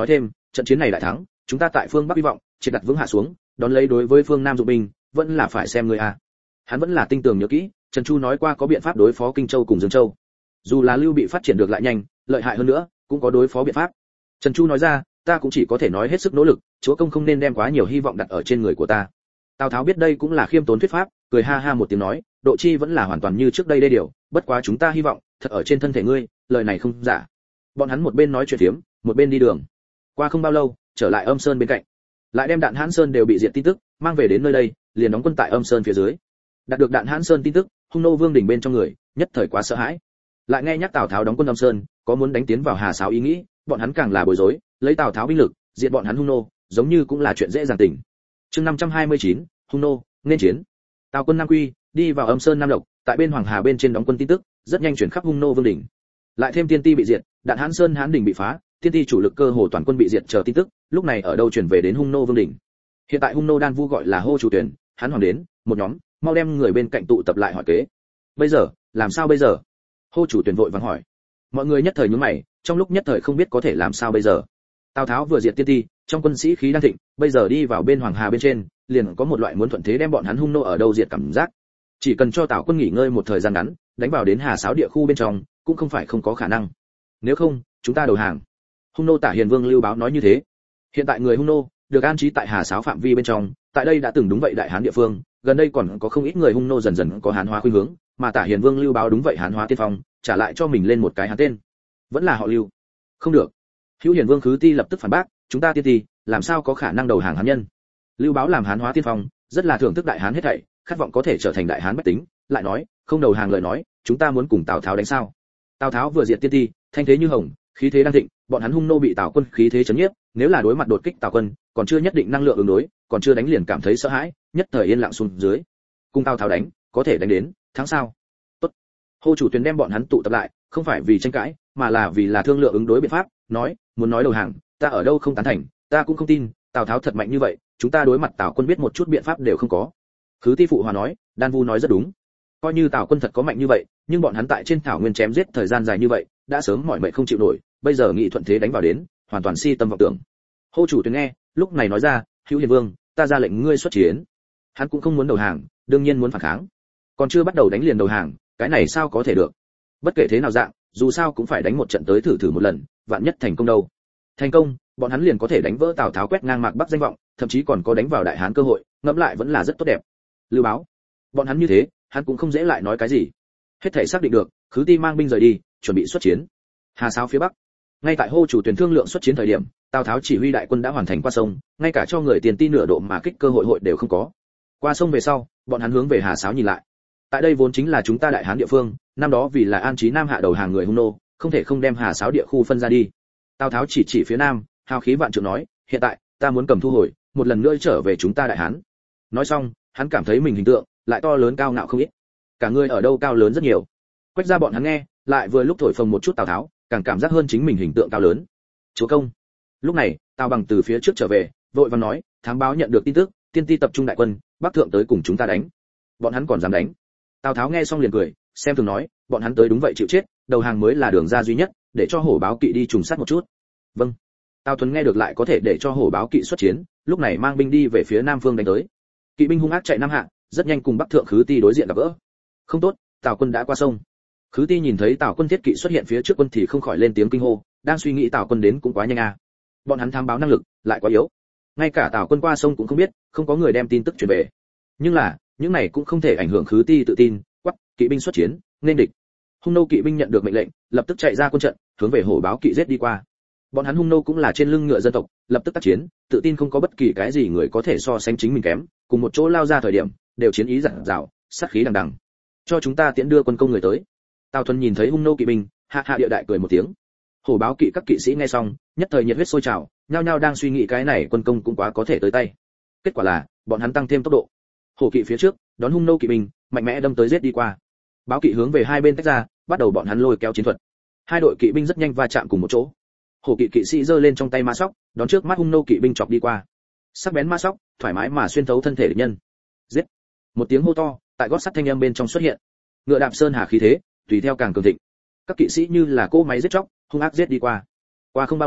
trận chiến này đại thắng, chúng ta tại phương Bắc hy vọng triệt đặt vững hạ xuống, đón lấy đối với phương Nam dụng binh, vẫn là phải xem người a. Hắn vẫn là tinh tường nhớ kỹ, Trần Chu nói qua có biện pháp đối phó Kinh Châu cùng Dương Châu. Dù là Lưu Bị phát triển được lại nhanh, lợi hại hơn nữa, cũng có đối phó biện pháp. Trần Chu nói ra, ta cũng chỉ có thể nói hết sức nỗ lực, chúa công không nên đem quá nhiều hy vọng đặt ở trên người của ta. Tào Tháo biết đây cũng là khiêm tốn thuyết pháp, cười ha ha một tiếng nói, độ chi vẫn là hoàn toàn như trước đây đê điều, bất quá chúng ta hy vọng thật ở trên thân thể ngươi, lời này không giả. Bọn hắn một bên nói chuyện phiếm, một bên đi đường. Qua không bao lâu, trở lại Âm Sơn bên cạnh, lại đem Đạn Hãn Sơn đều bị diệt tin tức mang về đến nơi đây, liền đóng quân tại Âm Sơn phía dưới. Đạt được Đạn Hãn Sơn tin tức, hung nô vương đỉnh bên trong người nhất thời quá sợ hãi. Lại nghe nhắc Tào Tháo đóng quân Âm Sơn, có muốn đánh tiến vào Hà Sáo ý nghĩ, bọn hắn càng là bối rối, lấy Tào Tháo binh lực, diệt bọn hắn hung nô, giống như cũng là chuyện dễ dàng tình. Chương 529, hung nô, nên chiến. Tào quân Nam Quy, đi vào Âm Sơn Nam Lộc, tại bên Hoàng Hà bên trên đóng quân tin tức, rất nhanh chuyển khắp hung nô vương đỉnh. Lại thêm Tiên Ti bị diệt, Đạn Hãn Sơn Hán đỉnh bị phá, Tiên Ti chủ lực cơ hồ toàn quân bị diệt chờ tin tức, lúc này ở đâu chuyển về đến hung nô vương đỉnh. Hiện tại hung nô đan vu gọi là hô chủ tuyển, hắn hoàng đến, một nhóm, mau đem người bên cạnh tụ tập lại hỏi kế. Bây giờ, làm sao bây giờ? Hô chủ tuyển vội vàng hỏi. Mọi người nhất thời nhướng mày, trong lúc nhất thời không biết có thể làm sao bây giờ. Tào Tháo vừa diệt Tiên Ti, trong quân sĩ khí đang thịnh, bây giờ đi vào bên Hoàng Hà bên trên, liền có một loại muốn thuận thế đem bọn hắn hung nô ở đâu diệt cảm giác. Chỉ cần cho Tào quân nghỉ ngơi một thời gian ngắn, đánh vào đến Hà Sáo địa khu bên trong, cũng không phải không có khả năng. Nếu không, chúng ta đầu hàng. Hung nô Tả Hiền Vương Lưu Báo nói như thế. Hiện tại người hung nô được an trí tại Hà Sáo phạm vi bên trong, tại đây đã từng đúng vậy đại hán địa phương, gần đây còn có không ít người hung nô dần dần có hán hóa khuynh hướng, mà Tả Hiền Vương Lưu Báo đúng vậy hán hóa tiên phong, trả lại cho mình lên một cái hán tên. Vẫn là họ Lưu. Không được. Hữu Hiền Vương Khứ Ti lập tức phản bác, chúng ta Tiên Ti, làm sao có khả năng đầu hàng hán nhân? Lưu Báo làm hán hóa tiên phong, rất là thưởng thức đại hán hết thảy, khát vọng có thể trở thành đại hán bách tính, lại nói, không đầu hàng lời nói, chúng ta muốn cùng Tào Tháo đánh sao? Tào Tháo vừa diệt Tiên Ti, thanh thế như hồng, khí thế đang thịnh, bọn hắn hung nô bị Tào quân khí thế chấn nhiếp, nếu là đối mặt đột kích Tào quân, còn chưa nhất định năng lượng ứng đối, còn chưa đánh liền cảm thấy sợ hãi, nhất thời yên lặng xuống dưới. Cùng Tào Tháo đánh, có thể đánh đến, thắng sao? Tốt. Hô chủ tuyển đem bọn hắn tụ tập lại, không phải vì tranh cãi, mà là vì là thương lượng ứng đối biện pháp, nói, muốn nói đầu hàng, ta ở đâu không tán thành, ta cũng không tin, Tào Tháo thật mạnh như vậy, chúng ta đối mặt Tào quân biết một chút biện pháp đều không có. Khứ Ti phụ hòa nói, Đan Vu nói rất đúng. Coi như Tào quân thật có mạnh như vậy, nhưng bọn hắn tại trên thảo nguyên chém giết thời gian dài như vậy, đã sớm mỏi mệt không chịu nổi, bây giờ nghị thuận thế đánh vào đến, hoàn toàn si tâm vọng tưởng. Hô chủ tuyển nghe, lúc này nói ra, Hữu Hiền Vương, ta ra lệnh ngươi xuất chiến. Hắn cũng không muốn đầu hàng, đương nhiên muốn phản kháng. Còn chưa bắt đầu đánh liền đầu hàng, cái này sao có thể được? Bất kể thế nào dạng, dù sao cũng phải đánh một trận tới thử một lần, vạn nhất thành công đâu. Thành công, bọn hắn liền có thể đánh vỡ Tào Tháo quét ngang Mạc Bắc danh vọng, thậm chí còn có đánh vào đại hán cơ hội, ngẫm lại vẫn là rất tốt đẹp. Lưu Báo, bọn hắn như thế, hắn cũng không dễ lại nói cái gì. Hết thảy xác định được, Khứ Ti mang binh rời đi, chuẩn bị xuất chiến. Hà Sáo phía bắc, ngay tại hô chủ tuyển thương lượng xuất chiến thời điểm, Tào Tháo chỉ huy đại quân đã hoàn thành qua sông, ngay cả cho người tiền ti nửa độ mà kích cơ hội đều không có. Qua sông về sau, bọn hắn hướng về Hà Sáo nhìn lại. Tại đây vốn chính là chúng ta đại hán địa phương, năm đó vì là an trí Nam Hạ đầu hàng người hung nô, không thể không đem Hà Sáo địa khu phân ra đi. Tào Tháo chỉ phía nam, hào khí vạn trượng nói, hiện tại ta muốn cầm thu hồi, một lần nữa trở về chúng ta đại hán. Nói xong, hắn cảm thấy mình hình tượng lại to lớn cao ngạo không ít. Cả người ở đâu cao lớn rất nhiều. Quách ra bọn hắn nghe, lại vừa lúc thổi phồng một chút Tào Tháo, càng cảm giác hơn chính mình hình tượng cao lớn. Chúa công. Lúc này, Tào Bằng từ phía trước trở về, vội vàng nói, thám báo nhận được tin tức, Tiên Ti tập trung đại quân, bắc thượng tới cùng chúng ta đánh. Bọn hắn còn dám đánh? Tào Tháo nghe xong liền cười, xem thường nói, bọn hắn tới đúng vậy chịu chết, đầu hàng mới là đường ra duy nhất, để cho hổ báo kỵ đi trùng sát một chút. Vâng. Tào Thuấn nghe được lại có thể để cho hổ báo kỵ xuất chiến, lúc này mang binh đi về phía nam phương đánh tới. Kỵ binh hung ác chạy nam hạ, rất nhanh cùng bắc thượng Khứ Ti đối diện gặp gỡ. Không tốt, Tào quân đã qua sông. Khứ Ti nhìn thấy Tào quân thiết kỵ xuất hiện phía trước quân thì không khỏi lên tiếng kinh hô, đang suy nghĩ Tào quân đến cũng quá nhanh à. Bọn hắn thám báo năng lực lại quá yếu, ngay cả Tào quân qua sông cũng không biết, không có người đem tin tức truyền về. Nhưng là, những này cũng không thể ảnh hưởng Khứ Ti tự tin, quắc, kỵ binh xuất chiến, nên địch. Hung nô kỵ binh nhận được mệnh lệnh, lập tức chạy ra quân trận, hướng về hổ báo kỵ giết đi qua. Bọn hắn hung nô cũng là trên lưng ngựa dân tộc, lập tức tác chiến, tự tin không có bất kỳ cái gì người có thể so sánh chính mình kém, cùng một chỗ lao ra thời điểm, đều chiến ý dặn dào, sát khí đằng đằng. Cho chúng ta tiễn đưa quân công người tới. Tào Thuần nhìn thấy hung nô kỵ binh, hạ hạ địa đại cười một tiếng. Hổ báo kỵ các kỵ sĩ nghe xong, nhất thời nhiệt huyết sôi trào, nhao nhao đang suy nghĩ cái này quân công cũng quá có thể tới tay. Kết quả là, bọn hắn tăng thêm tốc độ. Hổ kỵ phía trước, đón hung nô kỵ binh, mạnh mẽ đâm tới giết đi qua. Báo kỵ hướng về hai bên tách ra, bắt đầu bọn hắn lôi kéo chiến thuật. Hai đội kỵ binh rất nhanh va chạm cùng một chỗ. Hổ kỵ kỵ sĩ giơ lên trong tay ma sóc, đón trước mắt hung nô kỵ binh chọc đi qua. Sắc bén ma sóc, thoải mái mà xuyên thấu thân thể địch nhân. Giết! Một tiếng hô to, tại gót sắt thanh âm bên trong xuất hiện. Ngựa đạp sơn hà khí thế, tùy theo càng cường thịnh. Các kỵ sĩ như là cỗ máy giết chóc, hung ác giết đi qua. Qua không bao lâu,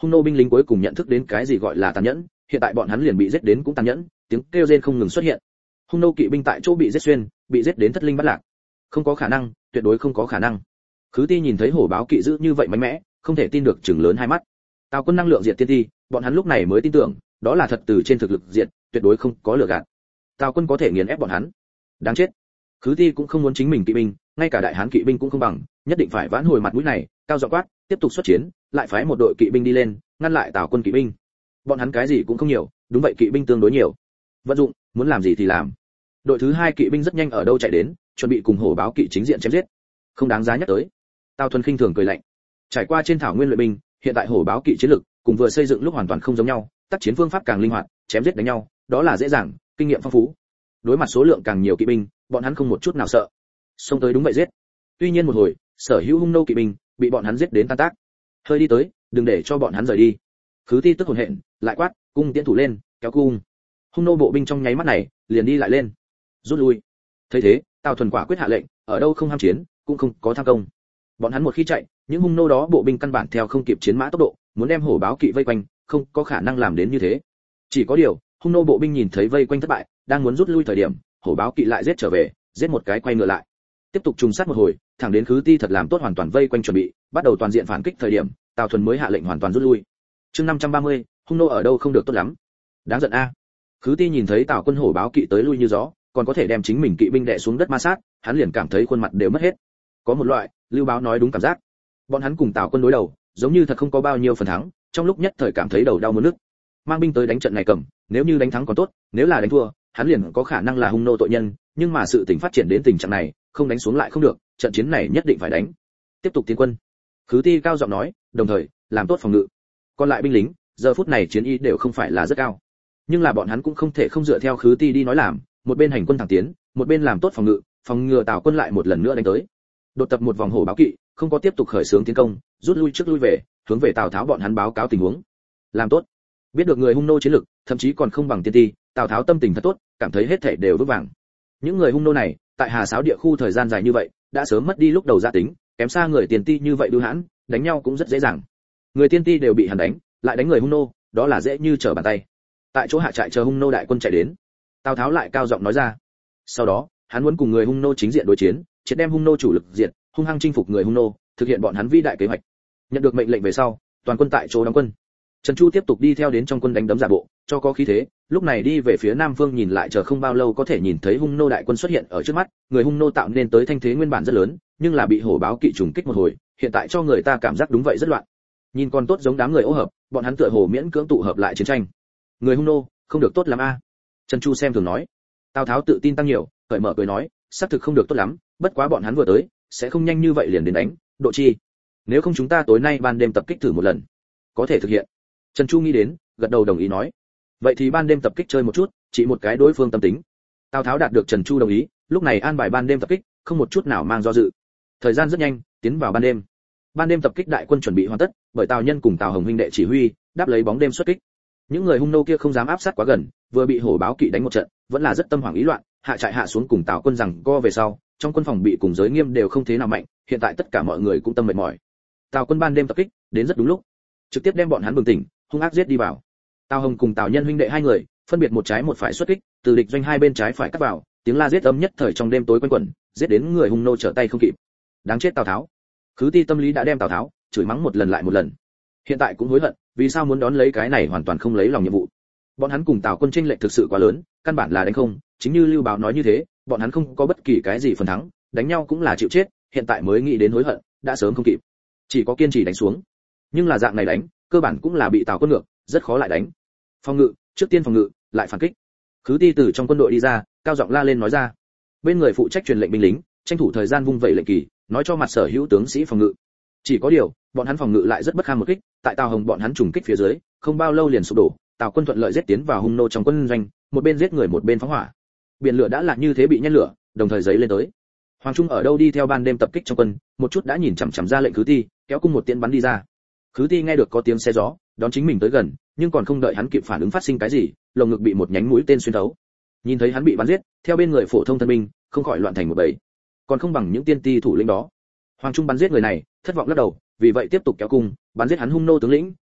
Hung nô binh lính cuối cùng nhận thức đến cái gì gọi là tàn nhẫn, hiện tại bọn hắn liền bị giết đến cũng tàn nhẫn, tiếng kêu rên không ngừng xuất hiện. Hung nô kỵ binh tại chỗ bị giết xuyên, bị giết đến thất linh bát lạc. Không có khả năng, tuyệt đối không có khả năng. Khứ Ti nhìn thấy hổ báo kỵ dữ như vậy mạnh mẽ, không thể tin được trừng lớn hai mắt. Tào quân năng lượng diệt tiên ti, bọn hắn lúc này mới tin tưởng, đó là thật từ trên thực lực diệt, tuyệt đối không có lừa gạt. Tào quân có thể nghiền ép bọn hắn. Đáng chết. Khứ Ti cũng không muốn chính mình kỵ binh, ngay cả đại hán kỵ binh cũng không bằng, nhất định phải vãn hồi mặt mũi này, cao giọng quát, tiếp tục xuất chiến, lại phái một đội kỵ binh đi lên, ngăn lại Tào quân kỵ binh. Bọn hắn cái gì cũng không nhiều, đúng vậy kỵ binh tương đối nhiều. Vận dụng, muốn làm gì thì làm. Đội thứ hai kỵ binh rất nhanh ở đâu chạy đến, chuẩn bị cùng hổ báo kỵ chính diện chém giết. Không đáng giá nhắc tới. Tào Thuần khinh thường cười lạnh. Trải qua trên thảo nguyên luyện binh, hiện tại hổ báo kỵ chiến lực cùng vừa xây dựng lúc hoàn toàn không giống nhau, tác chiến phương pháp càng linh hoạt, chém giết đánh nhau, đó là dễ dàng, kinh nghiệm phong phú. Đối mặt số lượng càng nhiều kỵ binh, bọn hắn không một chút nào sợ. Xông tới đúng vậy giết. tuy nhiên một hồi sở hữu hung nô kỵ binh bị bọn hắn giết đến tan tác. Hơi đi tới, đừng để cho bọn hắn rời đi. Khứ Ti tức hồn hện, lại quát, cung tiễn thủ lên, kéo cung. Hung nô bộ binh trong nháy mắt này liền đi lại lên, rút lui. Thấy thế, Tào Thuần quả quyết hạ lệnh, ở đâu không ham chiến, cũng không có tham công. Bọn hắn một khi chạy, những hung nô đó bộ binh căn bản theo không kịp chiến mã tốc độ, muốn đem hổ báo kỵ vây quanh, không có khả năng làm đến như thế. Chỉ có điều, hung nô bộ binh nhìn thấy vây quanh thất bại, đang muốn rút lui thời điểm, hổ báo kỵ lại giết trở về, giết một cái quay ngựa lại. Tiếp tục trùng sát một hồi, thẳng đến Khứ Ti thật làm tốt hoàn toàn vây quanh chuẩn bị, bắt đầu toàn diện phản kích thời điểm, Tào Thuần mới hạ lệnh hoàn toàn rút lui. Chương 530, hung nô ở đâu không được tốt lắm. Đáng giận a. Khứ Ti nhìn thấy Tào quân hổ báo kỵ tới lui như gió, còn có thể đem chính mình kỵ binh đè xuống đất ma sát, hắn liền cảm thấy khuôn mặt đều mất hết. Có một loại, Lưu Báo nói đúng cảm giác. Bọn hắn cùng Tào quân đối đầu, giống như thật không có bao nhiêu phần thắng, trong lúc nhất thời cảm thấy đầu đau muốn nứt. Mang binh tới đánh trận này cầm, nếu như đánh thắng còn tốt, nếu là đánh thua, hắn liền có khả năng là hung nô tội nhân, nhưng mà sự tình phát triển đến tình trạng này, không đánh xuống lại không được, trận chiến này nhất định phải đánh. Tiếp tục tiến quân. Khứ Ti cao giọng nói, đồng thời làm tốt phòng ngự. Còn lại binh lính, giờ phút này chiến ý đều không phải là rất cao, nhưng là bọn hắn cũng không thể không dựa theo Khứ Ti đi nói làm, một bên hành quân thẳng tiến, một bên làm tốt phòng ngự, phòng ngừa Tào quân lại một lần nữa đánh tới. Đột tập một vòng hổ báo kỵ, không có tiếp tục khởi xướng tiến công, rút lui trước lui về, hướng về Tào Tháo bọn hắn báo cáo tình huống. Làm tốt. Biết được người hung nô chiến lực, thậm chí còn không bằng tiên ti, Tào Tháo tâm tình thật tốt, cảm thấy hết thảy đều vững vàng. Những người hung nô này, tại Hà Sáo địa khu thời gian dài như vậy, đã sớm mất đi lúc đầu gia tính, kém xa người tiền ti như vậy đưu hãn, đánh nhau cũng rất dễ dàng. Người tiên ti đều bị hắn đánh, lại đánh người hung nô, đó là dễ như trở bàn tay. Tại chỗ hạ trại chờ hung nô đại quân chạy đến, Tào Tháo lại cao giọng nói ra. Sau đó, hắn muốn cùng người hung nô chính diện đối chiến, triệt đem hung nô chủ lực diệt, hung hăng chinh phục người hung nô, thực hiện bọn hắn vĩ đại kế hoạch. Nhận được mệnh lệnh về sau, toàn quân tại chỗ đóng quân. Trần Chu tiếp tục đi theo đến trong quân đánh đấm giả bộ, cho có khí thế, lúc này đi về phía nam phương nhìn lại chờ không bao lâu có thể nhìn thấy hung nô đại quân xuất hiện ở trước mắt, người hung nô tạo nên tới thanh thế nguyên bản rất lớn, nhưng là bị hổ báo kỵ trùng kích một hồi, hiện tại cho người ta cảm giác đúng vậy rất loạn. Nhìn còn tốt giống đám người ô hợp, bọn hắn tựa hồ miễn cưỡng tụ hợp lại chiến tranh. Người hung nô, không được tốt lắm a. Trần Chu xem thường nói. Tào Tháo tự tin tăng nhiều, cởi mở cười nói, xác thực không được tốt lắm, bất quá bọn hắn vừa tới, sẽ không nhanh như vậy liền đến đánh, độ chi. Nếu không chúng ta tối nay ban đêm tập kích thử một lần, có thể thực hiện. Trần Chu nghĩ đến, gật đầu đồng ý nói. Vậy thì ban đêm tập kích chơi một chút, chỉ một cái đối phương tâm tính. Tào Tháo đạt được Trần Chu đồng ý, lúc này an bài ban đêm tập kích, không một chút nào mang do dự. Thời gian rất nhanh, tiến vào ban đêm. Ban đêm tập kích đại quân chuẩn bị hoàn tất, bởi Tào Nhân cùng Tào Hồng huynh đệ chỉ huy, đáp lấy bóng đêm xuất kích. Những người hung nô kia không dám áp sát quá gần, vừa bị hổ báo kỵ đánh một trận, vẫn là rất tâm hoảng ý loạn, hạ trại hạ xuống cùng Tào quân rằng co về sau, trong quân phòng bị cùng giới nghiêm đều không thế nào mạnh, hiện tại tất cả mọi người cũng tâm mệt mỏi. Tào quân ban đêm tập kích, đến rất đúng lúc, trực tiếp đem bọn hắn bừng tỉnh, hung ác giết đi vào. Tào Hồng cùng Tào Nhân huynh đệ hai người, phân biệt một trái một phải xuất kích, từ địch doanh hai bên trái phải cắt vào, tiếng la giết âm nhất thời trong đêm tối quanh quẩn, giết đến người hung nô trở tay không kịp. Đáng chết Tào Tháo. Khứ Ti tâm lý đã đem Tào Tháo chửi mắng một lần lại một lần. Hiện tại cũng hối hận, vì sao muốn đón lấy cái này hoàn toàn không lấy lòng nhiệm vụ. Bọn hắn cùng Tào quân chênh lệch thực sự quá lớn, căn bản là đánh không, chính như Lưu Báo nói như thế, bọn hắn không có bất kỳ cái gì phần thắng, đánh nhau cũng là chịu chết, hiện tại mới nghĩ đến hối hận, đã sớm không kịp. Chỉ có kiên trì đánh xuống. Nhưng là dạng này đánh, cơ bản cũng là bị Tào quân ngược, rất khó lại đánh. Phòng ngự, trước tiên phòng ngự, lại phản kích. Khứ Ti từ trong quân đội đi ra, cao giọng la lên nói ra. Bên người phụ trách truyền lệnh binh lính, tranh thủ thời gian vung vẩy lệnh kỳ, nói cho mặt sở hữu tướng sĩ phòng ngự. Chỉ có điều, bọn hắn phòng ngự lại rất bất kham một kích, tại Tào Hồng bọn hắn trùng kích phía dưới, không bao lâu liền sụp đổ, Tào quân thuận lợi giết tiến vào hung nô trong quân doanh, một bên giết người một bên phóng hỏa. Biển lửa đã là như thế bị nhen lửa, đồng thời giấy lên tới. Hoàng Trung ở đâu đi theo ban đêm tập kích trong quân, một chút đã nhìn chằm chằm ra lệnh Khứ Ti, kéo cung một tiễn bắn đi ra. Khứ Ti nghe được có tiếng xe gió, đón chính mình tới gần, nhưng còn không đợi hắn kịp phản ứng phát sinh cái gì, lồng ngực bị một nhánh mũi tên xuyên thấu. Nhìn thấy hắn bị bắn giết, theo bên người phổ thông thân binh, không khỏi loạn thành một bầy. Còn không bằng những tiên ti thủ lĩnh đó. Hoàng Trung bắn giết người này, thất vọng lắc đầu, vì vậy tiếp tục kéo cung, bắn giết hắn hung nô tướng lĩnh,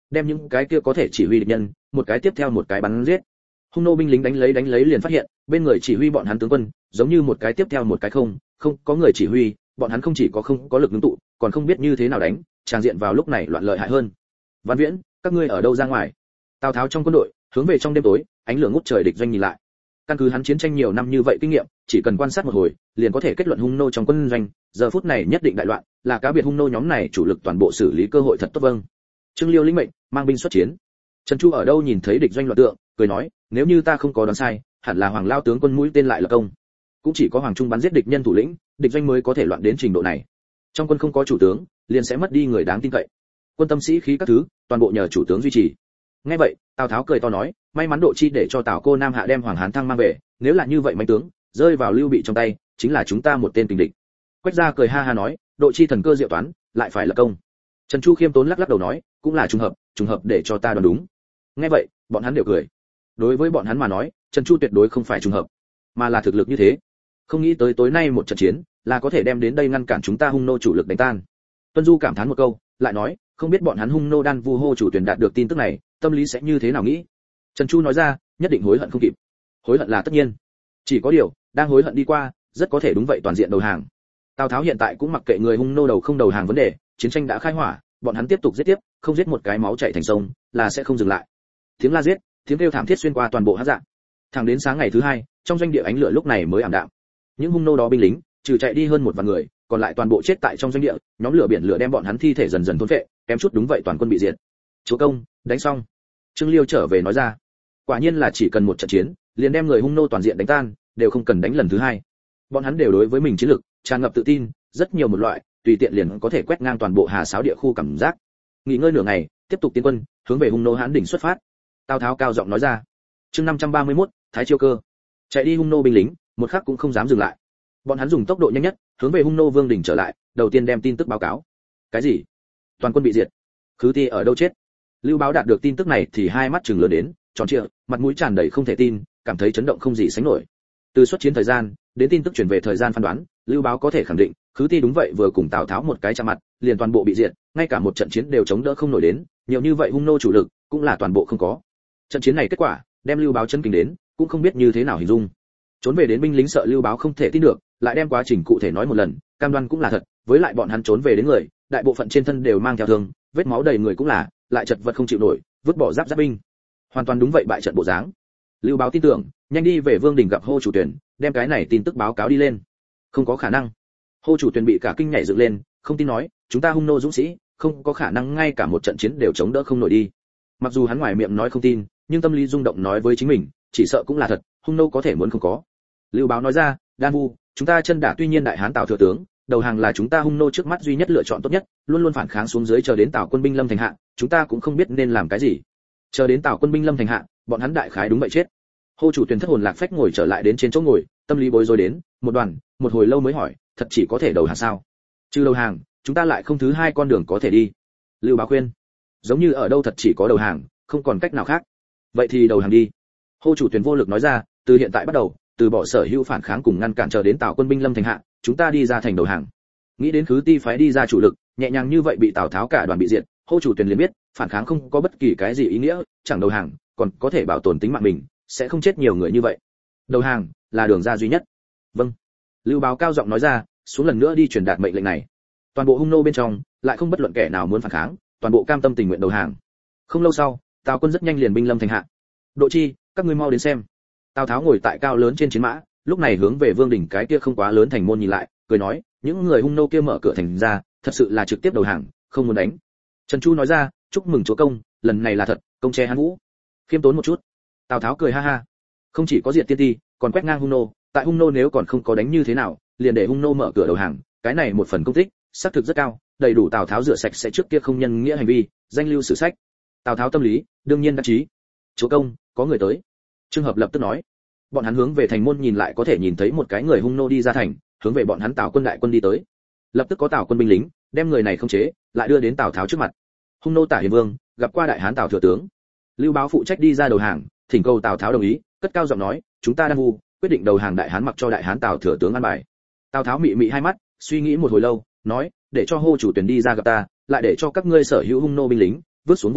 đem những cái kia có thể chỉ huy địch nhân một cái tiếp theo một cái bắn giết. Hung nô binh lính đánh lấy liền phát hiện, bên người chỉ huy bọn hắn tướng quân, giống như một cái tiếp theo một cái không có người chỉ huy, bọn hắn không chỉ có không có lực ngưng tụ, còn không biết như thế nào đánh, tràng diện vào lúc này loạn lợi hại hơn. Văn Viễn, các ngươi ở đâu ra ngoài? Tào Tháo trong quân đội, hướng về trong đêm tối, ánh lửa ngút trời địch doanh nhìn lại. Căn cứ hắn chiến tranh nhiều năm như vậy kinh nghiệm, chỉ cần quan sát một hồi, liền có thể kết luận hung nô trong quân doanh, giờ phút này nhất định đại loạn, là cá biệt hung nô nhóm này chủ lực toàn bộ xử lý cơ hội thật tốt. Vâng. Trương Liêu lĩnh mệnh, mang binh xuất chiến. Trần Chu ở đâu nhìn thấy địch doanh loạn tượng, cười nói, nếu như ta không có đoán sai, hẳn là Hoàng Lao tướng quân mũi tên lại là công. Cũng chỉ có Hoàng Trung bắn giết địch nhân thủ lĩnh, địch doanh mới có thể loạn đến trình độ này. Trong quân không có chủ tướng, liền sẽ mất đi người đáng tin cậy. Quân tâm sĩ khí các thứ, toàn bộ nhờ chủ tướng duy trì. Nghe vậy, Tào Tháo cười to nói, may mắn Độ Chi để cho Tào cô Nam Hạ đem Hoàng Hán Thăng mang về, nếu là như vậy mấy tướng rơi vào Lưu Bị trong tay, chính là chúng ta một tên kình địch. Quách Gia cười ha ha nói, Độ Chi thần cơ diệu toán, lại phải là công. Trần Chu khiêm tốn lắc lắc đầu nói, cũng là trùng hợp để cho ta đoán đúng. Nghe vậy, bọn hắn đều cười. Đối với bọn hắn mà nói, Trần Chu tuyệt đối không phải trùng hợp, mà là thực lực như thế. Không nghĩ tới tối nay một trận chiến, là có thể đem đến đây ngăn cản chúng ta hung nô chủ lực đánh tan. Tuân Du cảm thán một câu, lại nói, không biết bọn hắn hung nô đan vu hô chủ tuyển đạt được tin tức này, tâm lý sẽ như thế nào nghĩ. Trần Chu nói ra, nhất định hối hận không kịp. Hối hận là tất nhiên, chỉ có điều, đang hối hận đi qua, rất có thể đúng vậy toàn diện đầu hàng. Tào Tháo hiện tại cũng mặc kệ người hung nô đầu không đầu hàng vấn đề, chiến tranh đã khai hỏa, bọn hắn tiếp tục giết tiếp, không giết một cái máu chảy thành sông, là sẽ không dừng lại. Tiếng la giết, tiếng kêu thảm thiết xuyên qua toàn bộ hắc dạng. Thẳng đến sáng ngày thứ hai, trong doanh địa ánh lửa lúc này mới ảm đạm. Những hung nô đó binh lính, trừ chạy đi hơn một vạn người, còn lại toàn bộ chết tại trong doanh địa, nhóm lửa biển lửa đem bọn hắn thi thể dần dần thôn phệ, kém chút đúng vậy toàn quân bị diệt. Chúa công, đánh xong. Trương Liêu trở về nói ra, quả nhiên là chỉ cần một trận chiến, liền đem người hung nô toàn diện đánh tan, đều không cần đánh lần thứ hai. Bọn hắn đều đối với mình chiến lực tràn ngập tự tin, rất nhiều một loại, tùy tiện liền có thể quét ngang toàn bộ Hà Sáo địa khu cảm giác. Nghỉ ngơi nửa ngày, tiếp tục tiến quân, hướng về hung nô Hán đỉnh xuất phát. Tào Tháo cao giọng nói ra. Chương 531, Thái Chiêu Cơ. Chạy đi hung nô binh lính, một khắc cũng không dám dừng lại. Bọn hắn dùng tốc độ nhanh nhất, hướng về hung nô vương đỉnh trở lại, đầu tiên đem tin tức báo cáo. Cái gì? Toàn quân bị diệt? Khứ Ti ở đâu chết? Lưu Báo đạt được tin tức này thì hai mắt trừng lớn đến, tròn trịa, mặt mũi tràn đầy không thể tin, cảm thấy chấn động không gì sánh nổi. Từ xuất chiến thời gian đến tin tức truyền về thời gian phán đoán, Lưu Báo có thể khẳng định, Khứ Ti đúng vậy vừa cùng Tào Tháo một cái chạm mặt, liền toàn bộ bị diệt, ngay cả một trận chiến đều chống đỡ không nổi đến, nhiều như vậy hung nô chủ lực cũng là toàn bộ không có. Trận chiến này kết quả, đem Lưu Báo chân kinh đến, cũng không biết như thế nào hình dung. Trốn về đến binh lính sợ Lưu Báo không thể tin được, lại đem quá trình cụ thể nói một lần, cam đoan cũng là thật, với lại bọn hắn trốn về đến người, đại bộ phận trên thân đều mang theo thương, vết máu đầy người cũng là, lại chật vật không chịu nổi, vứt bỏ giáp binh. Hoàn toàn đúng vậy bại trận bộ dáng. Lưu Báo tin tưởng, nhanh đi về Vương đỉnh gặp Hô chủ tuyển, đem cái này tin tức báo cáo đi lên. Không có khả năng. Hô chủ tuyển bị cả kinh nhảy dựng lên, không tin nói, chúng ta hung nô dũng sĩ, không có khả năng ngay cả một trận chiến đều chống đỡ không nổi đi. Mặc dù hắn ngoài miệng nói không tin, nhưng tâm lý rung động nói với chính mình, chỉ sợ cũng là thật, hung nô có thể muốn không có. Lưu Báo nói ra, Đan Vu, chúng ta chân đả tuy nhiên đại hán Tào thừa tướng, đầu hàng là chúng ta hung nô trước mắt duy nhất lựa chọn tốt nhất, luôn luôn phản kháng xuống dưới chờ đến Tào quân binh lâm thành hạ, chúng ta cũng không biết nên làm cái gì. Chờ đến Tào quân binh lâm thành hạ, bọn hắn đại khái đúng vậy chết. Hô chủ tuyển thất hồn lạc phách ngồi trở lại đến trên chỗ ngồi, tâm lý bối rối đến, một hồi lâu mới hỏi, thật chỉ có thể đầu hàng sao? Trừ đầu hàng, chúng ta lại không thứ hai con đường có thể đi. Lưu Báo khuyên, giống như ở đâu thật chỉ có đầu hàng, không còn cách nào khác. Vậy thì đầu hàng đi. Hô chủ tuyển vô lực nói ra, từ hiện tại bắt đầu, từ bỏ sở hữu phản kháng cùng ngăn cản chờ đến Tào quân binh lâm thành hạ, chúng ta đi ra thành đầu hàng. Nghĩ đến Khứ Ti phái đi ra chủ lực, nhẹ nhàng như vậy bị Tào Tháo cả đoàn bị diệt, Hô chủ tuyển liền biết, phản kháng không có bất kỳ cái gì ý nghĩa, chẳng đầu hàng, còn có thể bảo tồn tính mạng mình, sẽ không chết nhiều người như vậy. Đầu hàng là đường ra duy nhất. Vâng. Lưu Báo cao giọng nói ra, xuống lần nữa đi truyền đạt mệnh lệnh này. Toàn bộ hung nô bên trong, lại không bất luận kẻ nào muốn phản kháng, toàn bộ cam tâm tình nguyện đầu hàng. Không lâu sau, Tào quân rất nhanh liền binh lâm thành hạ. Độ Chi, các ngươi mau đến xem. Tào Tháo ngồi tại cao lớn trên chiến mã, lúc này hướng về Vương đỉnh cái kia không quá lớn thành môn nhìn lại, cười nói, những người hung nô kia mở cửa thành ra, thật sự là trực tiếp đầu hàng, không muốn đánh. Trần Chu nói ra, chúc mừng chúa công, lần này là thật, công che Hán Vũ. Khiêm tốn một chút. Tào Tháo cười ha ha. Không chỉ có diệt tiên ti, còn quét ngang hung nô, tại hung nô nếu còn không có đánh như thế nào, liền để hung nô mở cửa đầu hàng, cái này một phần công tích, xác thực rất cao, đầy đủ Tào Tháo rửa sạch sẽ trước kia không nhân nghĩa hành vi, danh lưu sử sách. Tào Tháo tâm lý, đương nhiên đắc chí. Chúa công, có người tới. Trương Hợp lập tức nói. Bọn hắn hướng về thành môn nhìn lại có thể nhìn thấy một cái người hung nô đi ra thành, hướng về bọn hắn Tào quân đại quân đi tới. Lập tức có Tào quân binh lính, đem người này không chế, lại đưa đến Tào Tháo trước mặt. Hung nô Tả Hiền Vương, gặp qua đại hán Tào thừa tướng. Lưu Báo phụ trách đi ra đầu hàng, thỉnh cầu Tào Tháo đồng ý, cất cao giọng nói, chúng ta đang vu, quyết định đầu hàng đại hán mặc cho đại hán Tào thừa tướng an bài. Tào Tháo mị mị hai mắt, suy nghĩ một hồi lâu, nói, để cho Hô chủ tuyển đi ra gặp ta, lại để cho các ngươi sở hữu hung nô binh lính vứt xuống vũ khí,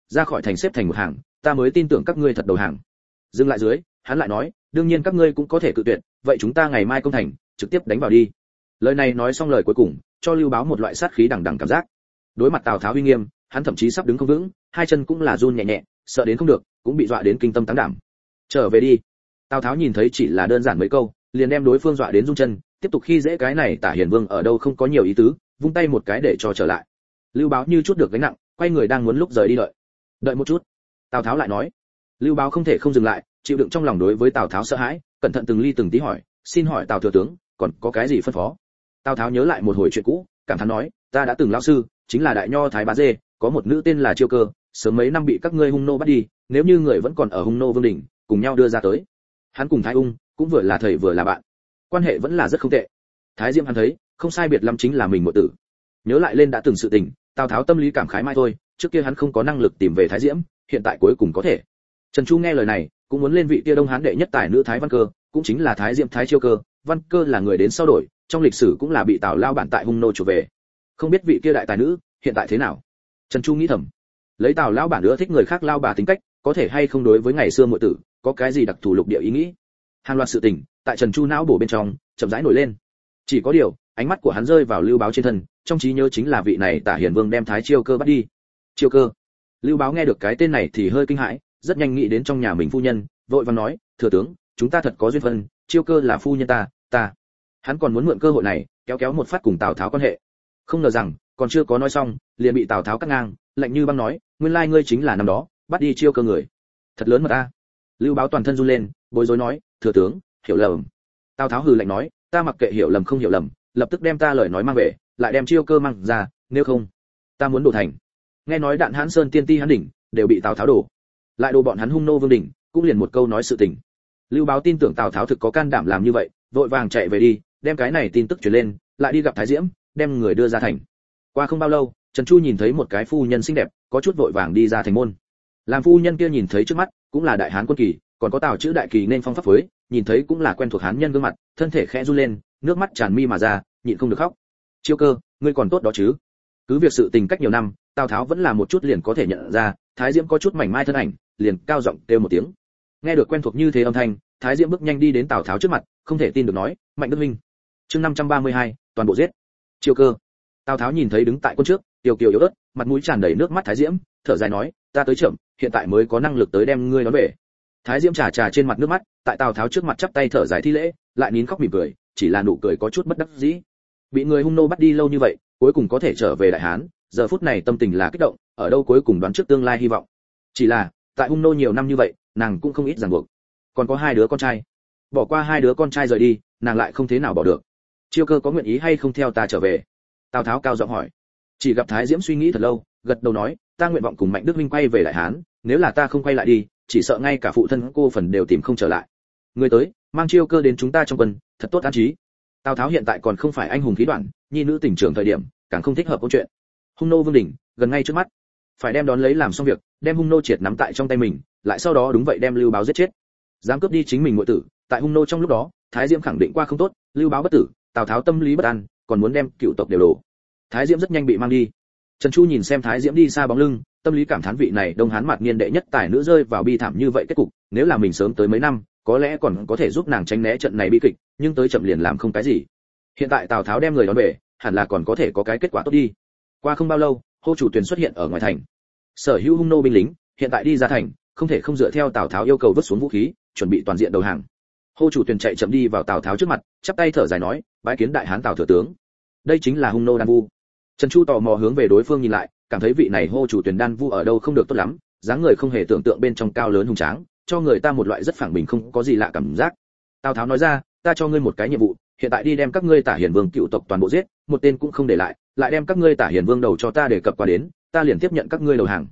ra khỏi thành xếp thành một hàng, ta mới tin tưởng các ngươi thật đầu hàng. Dừng lại dưới, hắn lại nói, đương nhiên các ngươi cũng có thể cự tuyệt, vậy chúng ta ngày mai công thành, trực tiếp đánh vào đi. Lời này nói xong lời cuối cùng, cho Lưu Báo một loại sát khí đằng đằng cảm giác. Đối mặt Tào Tháo uy nghiêm, hắn thậm chí sắp đứng không vững, hai chân cũng là run nhẹ nhẹ, sợ đến không được, cũng bị dọa đến kinh tâm táng đảm. Trở về đi. Tào Tháo nhìn thấy chỉ là đơn giản mấy câu, liền đem đối phương dọa đến run chân, tiếp tục khi dễ cái này Tả Hiền Vương ở đâu không có nhiều ý tứ, vung tay một cái để cho trở lại. Lưu Báo như chút được gánh nặng, quay người đang muốn lúc rời đi đợi một chút. Tào Tháo lại nói. Lưu Báo không thể không dừng lại, chịu đựng trong lòng đối với Tào Tháo sợ hãi, cẩn thận từng ly từng tí hỏi, xin hỏi Tào thừa tướng, còn có cái gì phân phó? Tào Tháo nhớ lại một hồi chuyện cũ, cảm thán nói, ta đã từng lão sư, chính là đại nho thái bá dê, có một nữ tên là Chiêu Cơ, sớm mấy năm bị các ngươi hung nô bắt đi, nếu như người vẫn còn ở hung nô vương đỉnh, cùng nhau đưa ra tới. Hắn cùng Thái Ung cũng vừa là thầy vừa là bạn, quan hệ vẫn là rất không tệ. Thái Diễm hắn thấy, không sai biệt lắm chính là mình muội tử. Nhớ lại lên đã từng sự tình, Tào Tháo tâm lý cảm khái mai thôi, trước kia hắn không có năng lực tìm về Thái Diễm, hiện tại cuối cùng có thể. Trần Chu nghe lời này, cũng muốn lên vị kia Đông Hán đệ nhất tài nữ Thái Văn Cơ, cũng chính là Thái Diễm Thái Chiêu Cơ, Văn Cơ là người đến sau đổi, trong lịch sử cũng là bị Tào lao bản tại hung nô chuộc về. Không biết vị kia đại tài nữ hiện tại thế nào? Trần Chu nghĩ thầm, lấy Tào lão bản ưa thích người khác lao bà tính cách, có thể hay không đối với ngày xưa muội tử có cái gì đặc thù lục địa ý nghĩ. Hàng loạt sự tình tại Trần Chu não bổ bên trong chậm rãi nổi lên. Chỉ có điều, ánh mắt của hắn rơi vào Lưu Báo trên thân, trong trí nhớ chính là vị này Tả Hiền Vương đem Thái Chiêu Cơ bắt đi. Chiêu Cơ. Lưu Báo nghe được cái tên này thì hơi kinh hãi, rất nhanh nghĩ đến trong nhà mình phu nhân, vội vàng nói, thừa tướng, chúng ta thật có duyên phận, Chiêu Cơ là phu nhân ta. Hắn còn muốn mượn cơ hội này kéo một phát cùng Tào Tháo quan hệ. Không ngờ rằng, còn chưa có nói xong, liền bị Tào Tháo cắt ngang, lạnh như băng nói, nguyên lai ngươi chính là năm đó bắt đi Chiêu Cơ người. Thật lớn mà ta. Lưu Báo toàn thân run lên, bối rối nói, thừa tướng, hiểu lầm. Tào Tháo hừ lạnh nói, ta mặc kệ hiểu lầm không hiểu lầm, lập tức đem ta lời nói mang về, lại đem Chiêu Cơ mang ra, nếu không, ta muốn đổ thành. Nghe nói Đạn Hán Sơn tiên ti Hán đỉnh đều bị Tào Tháo đổ, lại đổ bọn hắn hung nô vương đỉnh, cũng liền một câu nói sự tình. Lưu Báo tin tưởng Tào Tháo thực có can đảm làm như vậy, vội vàng chạy về đi, đem cái này tin tức truyền lên, lại đi gặp Thái Diễm, đem người đưa ra thành. Qua không bao lâu, Trần Chu nhìn thấy một cái phu nhân xinh đẹp, có chút vội vàng đi ra thành môn. Làm phu nhân kia nhìn thấy trước mắt, cũng là đại hán quân kỳ, còn có Tào chữ đại kỳ nên phong pháp phối, nhìn thấy cũng là quen thuộc hán nhân gương mặt, thân thể khẽ run lên, nước mắt tràn mi mà ra, nhịn không được khóc. Chiêu Cơ, ngươi còn tốt đó chứ? Cứ việc sự tình cách nhiều năm, Tào Tháo vẫn là một chút liền có thể nhận ra, Thái Diễm có chút mảnh mai thân ảnh, liền cao giọng kêu một tiếng. Nghe được quen thuộc như thế âm thanh, Thái Diễm bước nhanh đi đến Tào Tháo trước mặt, không thể tin được nói, Mạnh Đức Minh. Chương 532, toàn bộ giết. Chiêu Cơ. Tào Tháo nhìn thấy đứng tại quân trước, kiều kiều yếu ớt, mặt mũi tràn đầy nước mắt Thái Diễm, thở dài nói, ta tới chậm, hiện tại mới có năng lực tới đem ngươi đón về. Thái Diễm trà trên mặt nước mắt, tại Tào Tháo trước mặt chắp tay thở dài thi lễ, lại nín khóc mỉm cười, chỉ là nụ cười có chút bất đắc dĩ. Bị người hung nô bắt đi lâu như vậy, cuối cùng có thể trở về Đại Hán, giờ phút này tâm tình là kích động, ở đâu cuối cùng đoán trước tương lai hy vọng. Chỉ là, tại hung nô nhiều năm như vậy, nàng cũng không ít ràng buộc. Còn có hai đứa con trai. Bỏ qua hai đứa con trai rời đi, nàng lại không thế nào bỏ được. Chiêu Cơ có nguyện ý hay không theo ta trở về? Tào Tháo cao giọng hỏi. Chỉ gặp Thái Diễm suy nghĩ thật lâu, gật đầu nói, ta nguyện vọng cùng Mạnh Đức Minh quay về Đại Hán, nếu là ta không quay lại đi, chỉ sợ ngay cả phụ thân cô phần đều tìm không trở lại. Người tới, mang Chiêu Cơ đến chúng ta trong quân, thật tốt an trí. Tào Tháo hiện tại còn không phải anh hùng khí đoạn, nhi nữ tỉnh trưởng thời điểm, càng không thích hợp câu chuyện. Hung nô vương đỉnh, gần ngay trước mắt, phải đem đón lấy làm xong việc, đem hung nô triệt nắm tại trong tay mình, lại sau đó đúng vậy đem Lưu Báo giết chết. Dám cướp đi chính mình muội tử, tại hung nô trong lúc đó, Thái Diễm khẳng định qua không tốt, Lưu Báo bất tử, Tào Tháo tâm lý bất an, còn muốn đem cựu tộc đều đổ. Thái Diễm rất nhanh bị mang đi. Trần Chu nhìn xem Thái Diễm đi xa bóng lưng, tâm lý cảm thán vị này Đông Hán mặt niên đệ nhất tài nữ rơi vào bi thảm như vậy kết cục, nếu là mình sớm tới mấy năm, có lẽ còn có thể giúp nàng tránh né trận này bi kịch, nhưng tới chậm liền làm không cái gì. Hiện tại Tào Tháo đem người đón về, hẳn là còn có thể có cái kết quả tốt đi. Qua không bao lâu, Hô Chủ Tuyền xuất hiện ở ngoài thành. Sở hữu hung nô binh lính, hiện tại đi ra thành, không thể không dựa theo Tào Tháo yêu cầu vứt xuống vũ khí, chuẩn bị toàn diện đầu hàng. Hô Chủ Tuyền chạy chậm đi vào Tào Tháo trước mặt, chắp tay thở dài nói, bái kiến đại hán Tào thừa tướng. Đây chính là hung nô Đan Vu. Trần Chu tò mò hướng về đối phương nhìn lại, cảm thấy vị này Hô Chủ Tuyền Đan Vu ở đâu không được tốt lắm, dáng người không hề tưởng tượng bên trong cao lớn hùng tráng, cho người ta một loại rất phẳng bình không có gì lạ cảm giác. Tào Tháo nói ra, ta cho ngươi một cái nhiệm vụ, hiện tại đi đem các ngươi Tả Hiền Vương cựu tộc toàn bộ giết, một tên cũng không để lại, lại đem các ngươi Tả Hiền Vương đầu cho ta để cập qua đến, ta liền tiếp nhận các ngươi đầu hàng.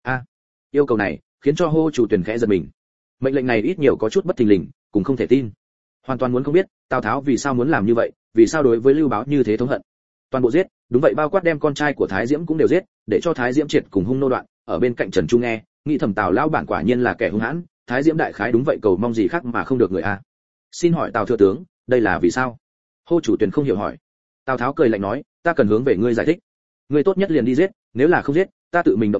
Yêu cầu này khiến cho Hô Chủ Tuyền khẽ giật mình. Mệnh lệnh này ít nhiều có chút bất thình lình, cũng không thể tin. Hoàn toàn muốn không biết, Tào Tháo vì sao muốn làm như vậy, vì sao đối với Lưu Báo như thế thống hận. Toàn bộ giết, đúng vậy bao quát đem con trai của Thái Diễm cũng đều giết, để cho Thái Diễm triệt cùng hung nô đoạn, ở bên cạnh Trần Chu nghe, nghĩ thầm Tào lão bản quả nhiên là kẻ hung hãn, Thái Diễm đại khái đúng vậy cầu mong gì khác mà không được người a. Xin hỏi Tào thừa tướng, đây là vì sao? Hô Chủ Tuyền không hiểu hỏi. Tào Tháo cười lạnh nói, ta cần hướng về ngươi giải thích. Ngươi tốt nhất liền đi giết, nếu là không giết, ta tự mình động thủ,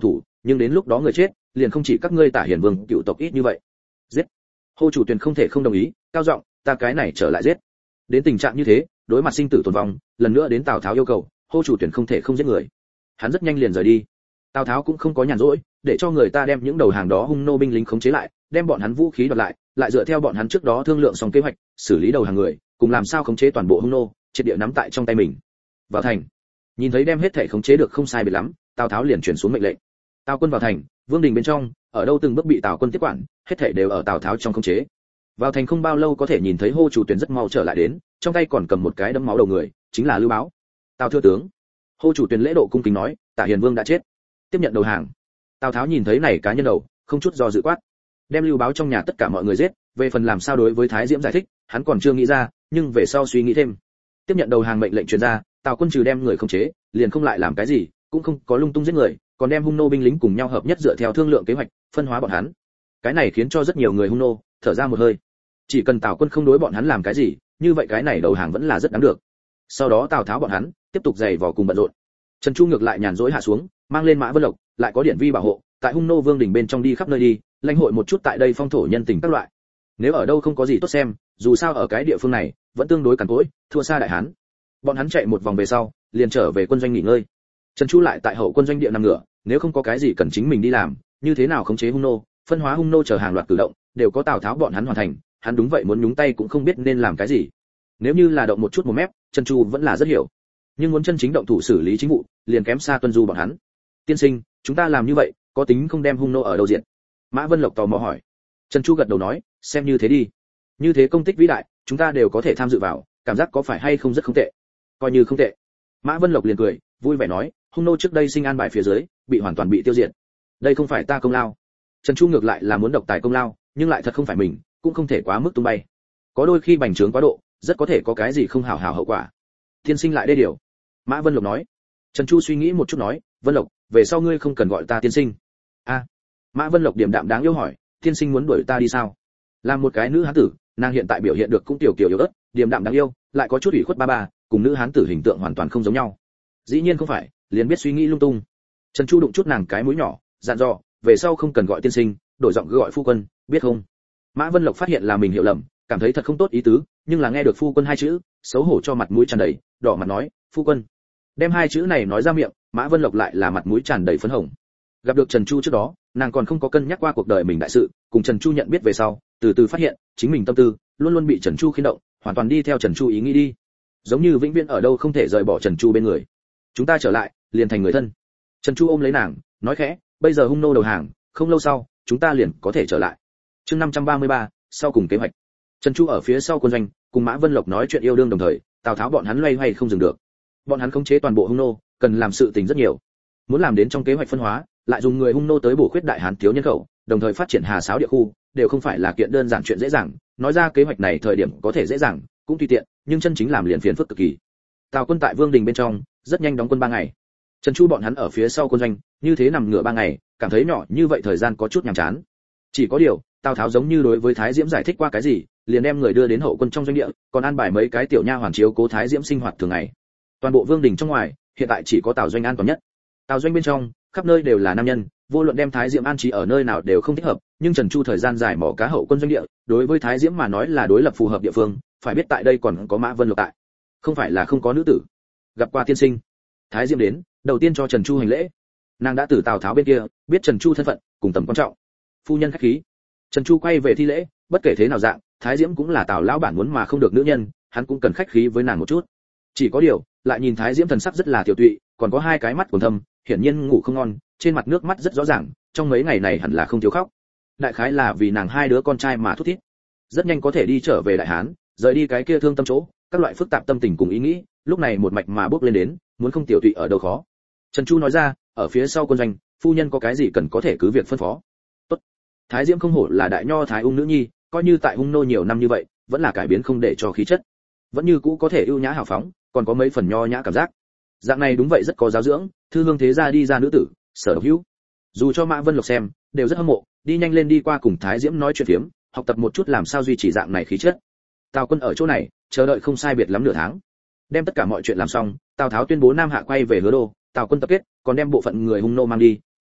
nhưng đến lúc đó người chết liền không chỉ các ngươi Tả Hiền Vương cựu tộc ít như vậy. Giết. Hô chủ Tuyền không thể không đồng ý, cao giọng, ta cái này trở lại giết. Đến tình trạng như thế, đối mặt sinh tử tồn vong, lần nữa đến Tào Tháo yêu cầu, Hô chủ Tuyền không thể không giết người. Hắn rất nhanh liền rời đi. Tào Tháo cũng không có nhàn rỗi, để cho người ta đem những đầu hàng đó hung nô binh lính khống chế lại, đem bọn hắn vũ khí đoạt lại, lại dựa theo bọn hắn trước đó thương lượng xong kế hoạch, xử lý đầu hàng người, cùng làm sao khống chế toàn bộ hung nô, triệt địa nắm tại trong tay mình. Vào thành. Nhìn thấy đem hết thể khống chế được không sai biệt lắm, Tào Tháo liền truyền xuống mệnh lệnh. Tào quân vào thành, vương đình bên trong, ở đâu từng bước bị Tào quân tiếp quản, hết thể đều ở Tào Tháo trong khống chế. Vào thành không bao lâu có thể nhìn thấy Hô chủ Tuyền rất mau trở lại đến, trong tay còn cầm một cái đấm máu đầu người, chính là Lưu Báo. Tào thưa tướng. Hô chủ Tuyền lễ độ cung kính nói, Tả Hiền Vương đã chết, tiếp nhận đầu hàng. Tào Tháo nhìn thấy này cá nhân đầu, không chút do dự quát, đem Lưu Báo trong nhà tất cả mọi người giết. Về phần làm sao đối với Thái Diễm giải thích, hắn còn chưa nghĩ ra, nhưng về sau suy nghĩ thêm. Tiếp nhận đầu hàng mệnh lệnh truyền ra, Tào quân trừ đem người khống chế, liền không lại làm cái gì, cũng không có lung tung giết người, còn đem hung nô binh lính cùng nhau hợp nhất dựa theo thương lượng kế hoạch, phân hóa bọn hắn. Cái này khiến cho rất nhiều người hung nô thở ra một hơi. Chỉ cần Tào quân không đối bọn hắn làm cái gì, như vậy cái này đầu hàng vẫn là rất đáng được. Sau đó Tào Tháo bọn hắn tiếp tục giày vò cùng bận rộn. Trần Chu ngược lại nhàn rỗi hạ xuống, mang lên Mã Vân Lộc, lại có điển vi bảo hộ, tại hung nô vương đỉnh bên trong đi khắp nơi đi, lãnh hội một chút tại đây phong thổ nhân tình các loại. Nếu ở đâu không có gì tốt xem, dù sao ở cái địa phương này vẫn tương đối cằn cỗi, thua xa đại hán. Bọn hắn chạy một vòng về sau, liền trở về quân doanh nghỉ ngơi. Trần Chu lại tại hậu quân doanh địa nằm ngửa, nếu không có cái gì cần chính mình đi làm, như thế nào khống chế hung nô, phân hóa hung nô chờ hàng loạt cử động, đều có Tào Tháo bọn hắn hoàn thành, hắn đúng vậy muốn nhúng tay cũng không biết nên làm cái gì. Nếu như là động một chút một mép, Trần Chu vẫn là rất hiểu, nhưng muốn chân chính động thủ xử lý chính vụ, liền kém xa Tuân Du bọn hắn. Tiên sinh, chúng ta làm như vậy, có tính không đem hung nô ở đâu diện? Mã Vân Lộc tò mò hỏi. Trần Chu gật đầu nói, xem như thế đi. Như thế công tích vĩ đại, chúng ta đều có thể tham dự vào, cảm giác có phải hay không rất không tệ. Coi như không tệ. Mã Vân Lộc liền cười, vui vẻ nói, hung nô trước đây sinh an bài phía dưới, bị hoàn toàn bị tiêu diệt. Đây không phải ta công lao. Trần Chu ngược lại là muốn độc tài công lao, nhưng lại thật không phải mình, cũng không thể quá mức tung bay. Có đôi khi bành trướng quá độ, rất có thể có cái gì không hảo hảo hậu quả. Tiên sinh lại đê điều. Mã Vân Lộc nói. Trần Chu suy nghĩ một chút nói, Vân Lộc, về sau ngươi không cần gọi ta tiên sinh. A. Mã Vân Lộc điềm đạm đáng yêu hỏi, tiên sinh muốn đuổi ta đi sao? Làm một cái nữ hán tử, nàng hiện tại biểu hiện được cũng tiểu kiểu yếu ớt, điềm đạm đáng yêu, lại có chút ủy khuất ba ba, cùng nữ hán tử hình tượng hoàn toàn không giống nhau. Dĩ nhiên không phải, liền biết suy nghĩ lung tung. Trần Chu đụng chút nàng cái mũi nhỏ, dặn dò, về sau không cần gọi tiên sinh, đổi giọng cứ gọi phu quân, biết không? Mã Vân Lộc phát hiện là mình hiểu lầm, cảm thấy thật không tốt ý tứ, nhưng là nghe được phu quân hai chữ, xấu hổ cho mặt mũi tràn đầy, đỏ mặt nói, phu quân. Đem hai chữ này nói ra miệng, Mã Vân Lộc lại là mặt mũi tràn đầy phấn hồng. Gặp được Trần Chu trước đó, nàng còn không có cân nhắc qua cuộc đời mình đại sự, cùng Trần Chu nhận biết về sau, từ từ phát hiện, chính mình tâm tư luôn luôn bị Trần Chu khiến động, hoàn toàn đi theo Trần Chu ý nghĩ đi. Giống như vĩnh viễn ở đâu không thể rời bỏ Trần Chu bên người. Chúng ta trở lại, liền thành người thân. Trần Chu ôm lấy nàng, nói khẽ, bây giờ hung nô đầu hàng, không lâu sau, chúng ta liền có thể trở lại. Chương 533, sau cùng kế hoạch. Trần Chu ở phía sau quân doanh, cùng Mã Vân Lộc nói chuyện yêu đương đồng thời, Tào Tháo bọn hắn loay hoay không dừng được. Bọn hắn khống chế toàn bộ hung nô, cần làm sự tình rất nhiều. Muốn làm đến trong kế hoạch phân hóa, lại dùng người hung nô tới bổ khuyết đại hán thiếu nhân khẩu, đồng thời phát triển Hà Sáo địa khu, đều không phải là kiện đơn giản chuyện dễ dàng. Nói ra kế hoạch này thời điểm có thể dễ dàng, cũng tùy tiện, nhưng chân chính làm liền phiền phức cực kỳ. Tào quân tại Vương Đình bên trong, rất nhanh đóng quân 3 ngày. Trần Chu bọn hắn ở phía sau quân doanh, như thế nằm ngửa 3 ngày, cảm thấy nhỏ như vậy thời gian có chút nhàm chán. Chỉ có điều, Tào Tháo giống như đối với Thái Diễm giải thích qua cái gì, liền đem người đưa đến hậu quân trong doanh địa, còn an bài mấy cái tiểu nha hoàn chiếu cố Thái Diễm sinh hoạt thường ngày. Toàn bộ Vương Đình trong ngoài, hiện tại chỉ có Tào doanh an toàn nhất. Tào doanh bên trong, khắp nơi đều là nam nhân, vô luận đem Thái Diễm an trí ở nơi nào đều không thích hợp, nhưng Trần Chu thời gian dài mỏ cá hậu quân doanh địa, đối với Thái Diễm mà nói là đối lập phù hợp địa phương, phải biết tại đây còn có Mã Vân Lộc tại, không phải là không có nữ tử. Gặp qua tiên sinh. Thái Diễm đến, đầu tiên cho Trần Chu hành lễ. Nàng đã từ Tào Tháo bên kia biết Trần Chu thân phận cùng tầm quan trọng. Phu nhân khách khí. Trần Chu quay về thi lễ, bất kể thế nào dạng, Thái Diễm cũng là Tào lão bản muốn mà không được nữ nhân, hắn cũng cần khách khí với nàng một chút. Chỉ có điều, lại nhìn Thái Diễm thần sắc rất là tiểu tụy, còn có hai cái mắt còn thâm, hiển nhiên ngủ không ngon, trên mặt nước mắt rất rõ ràng, trong mấy ngày này hẳn là không thiếu khóc. Đại khái là vì nàng hai đứa con trai mà thút thít. Rất nhanh có thể đi trở về Đại Hán, rời đi cái kia thương tâm chỗ, các loại phức tạp tâm tình cùng ý nghĩ, lúc này một mạch mà bước lên đến, muốn không tiểu tụy ở đâu khó. Trần Chu nói ra, ở phía sau quân doanh, phu nhân có cái gì cần có thể cứ việc phân phó. Tốt. Thái Diễm không hổ là đại nho thái ung nữ nhi, coi như tại hung nô nhiều năm như vậy, vẫn là cải biến không để cho khí chất, vẫn như cũ có thể ưu nhã hào phóng, còn có mấy phần nho nhã cảm giác. Dạng này đúng vậy rất có giáo dưỡng, thư hương thế gia đi ra nữ tử, sở hữu. Dù cho Mã Vân Lộc xem, đều rất hâm mộ, đi nhanh lên đi qua cùng Thái Diễm nói chuyện phiếm, học tập một chút làm sao duy trì dạng này khí chất. Tào quân ở chỗ này, chờ đợi không sai biệt lắm nửa tháng. Đem tất cả mọi chuyện làm xong, Tào Tháo tuyên bố Nam Hạ quay về Hứa Đô, Tào quân tập kết, còn đem bộ phận người hung nô mang đi,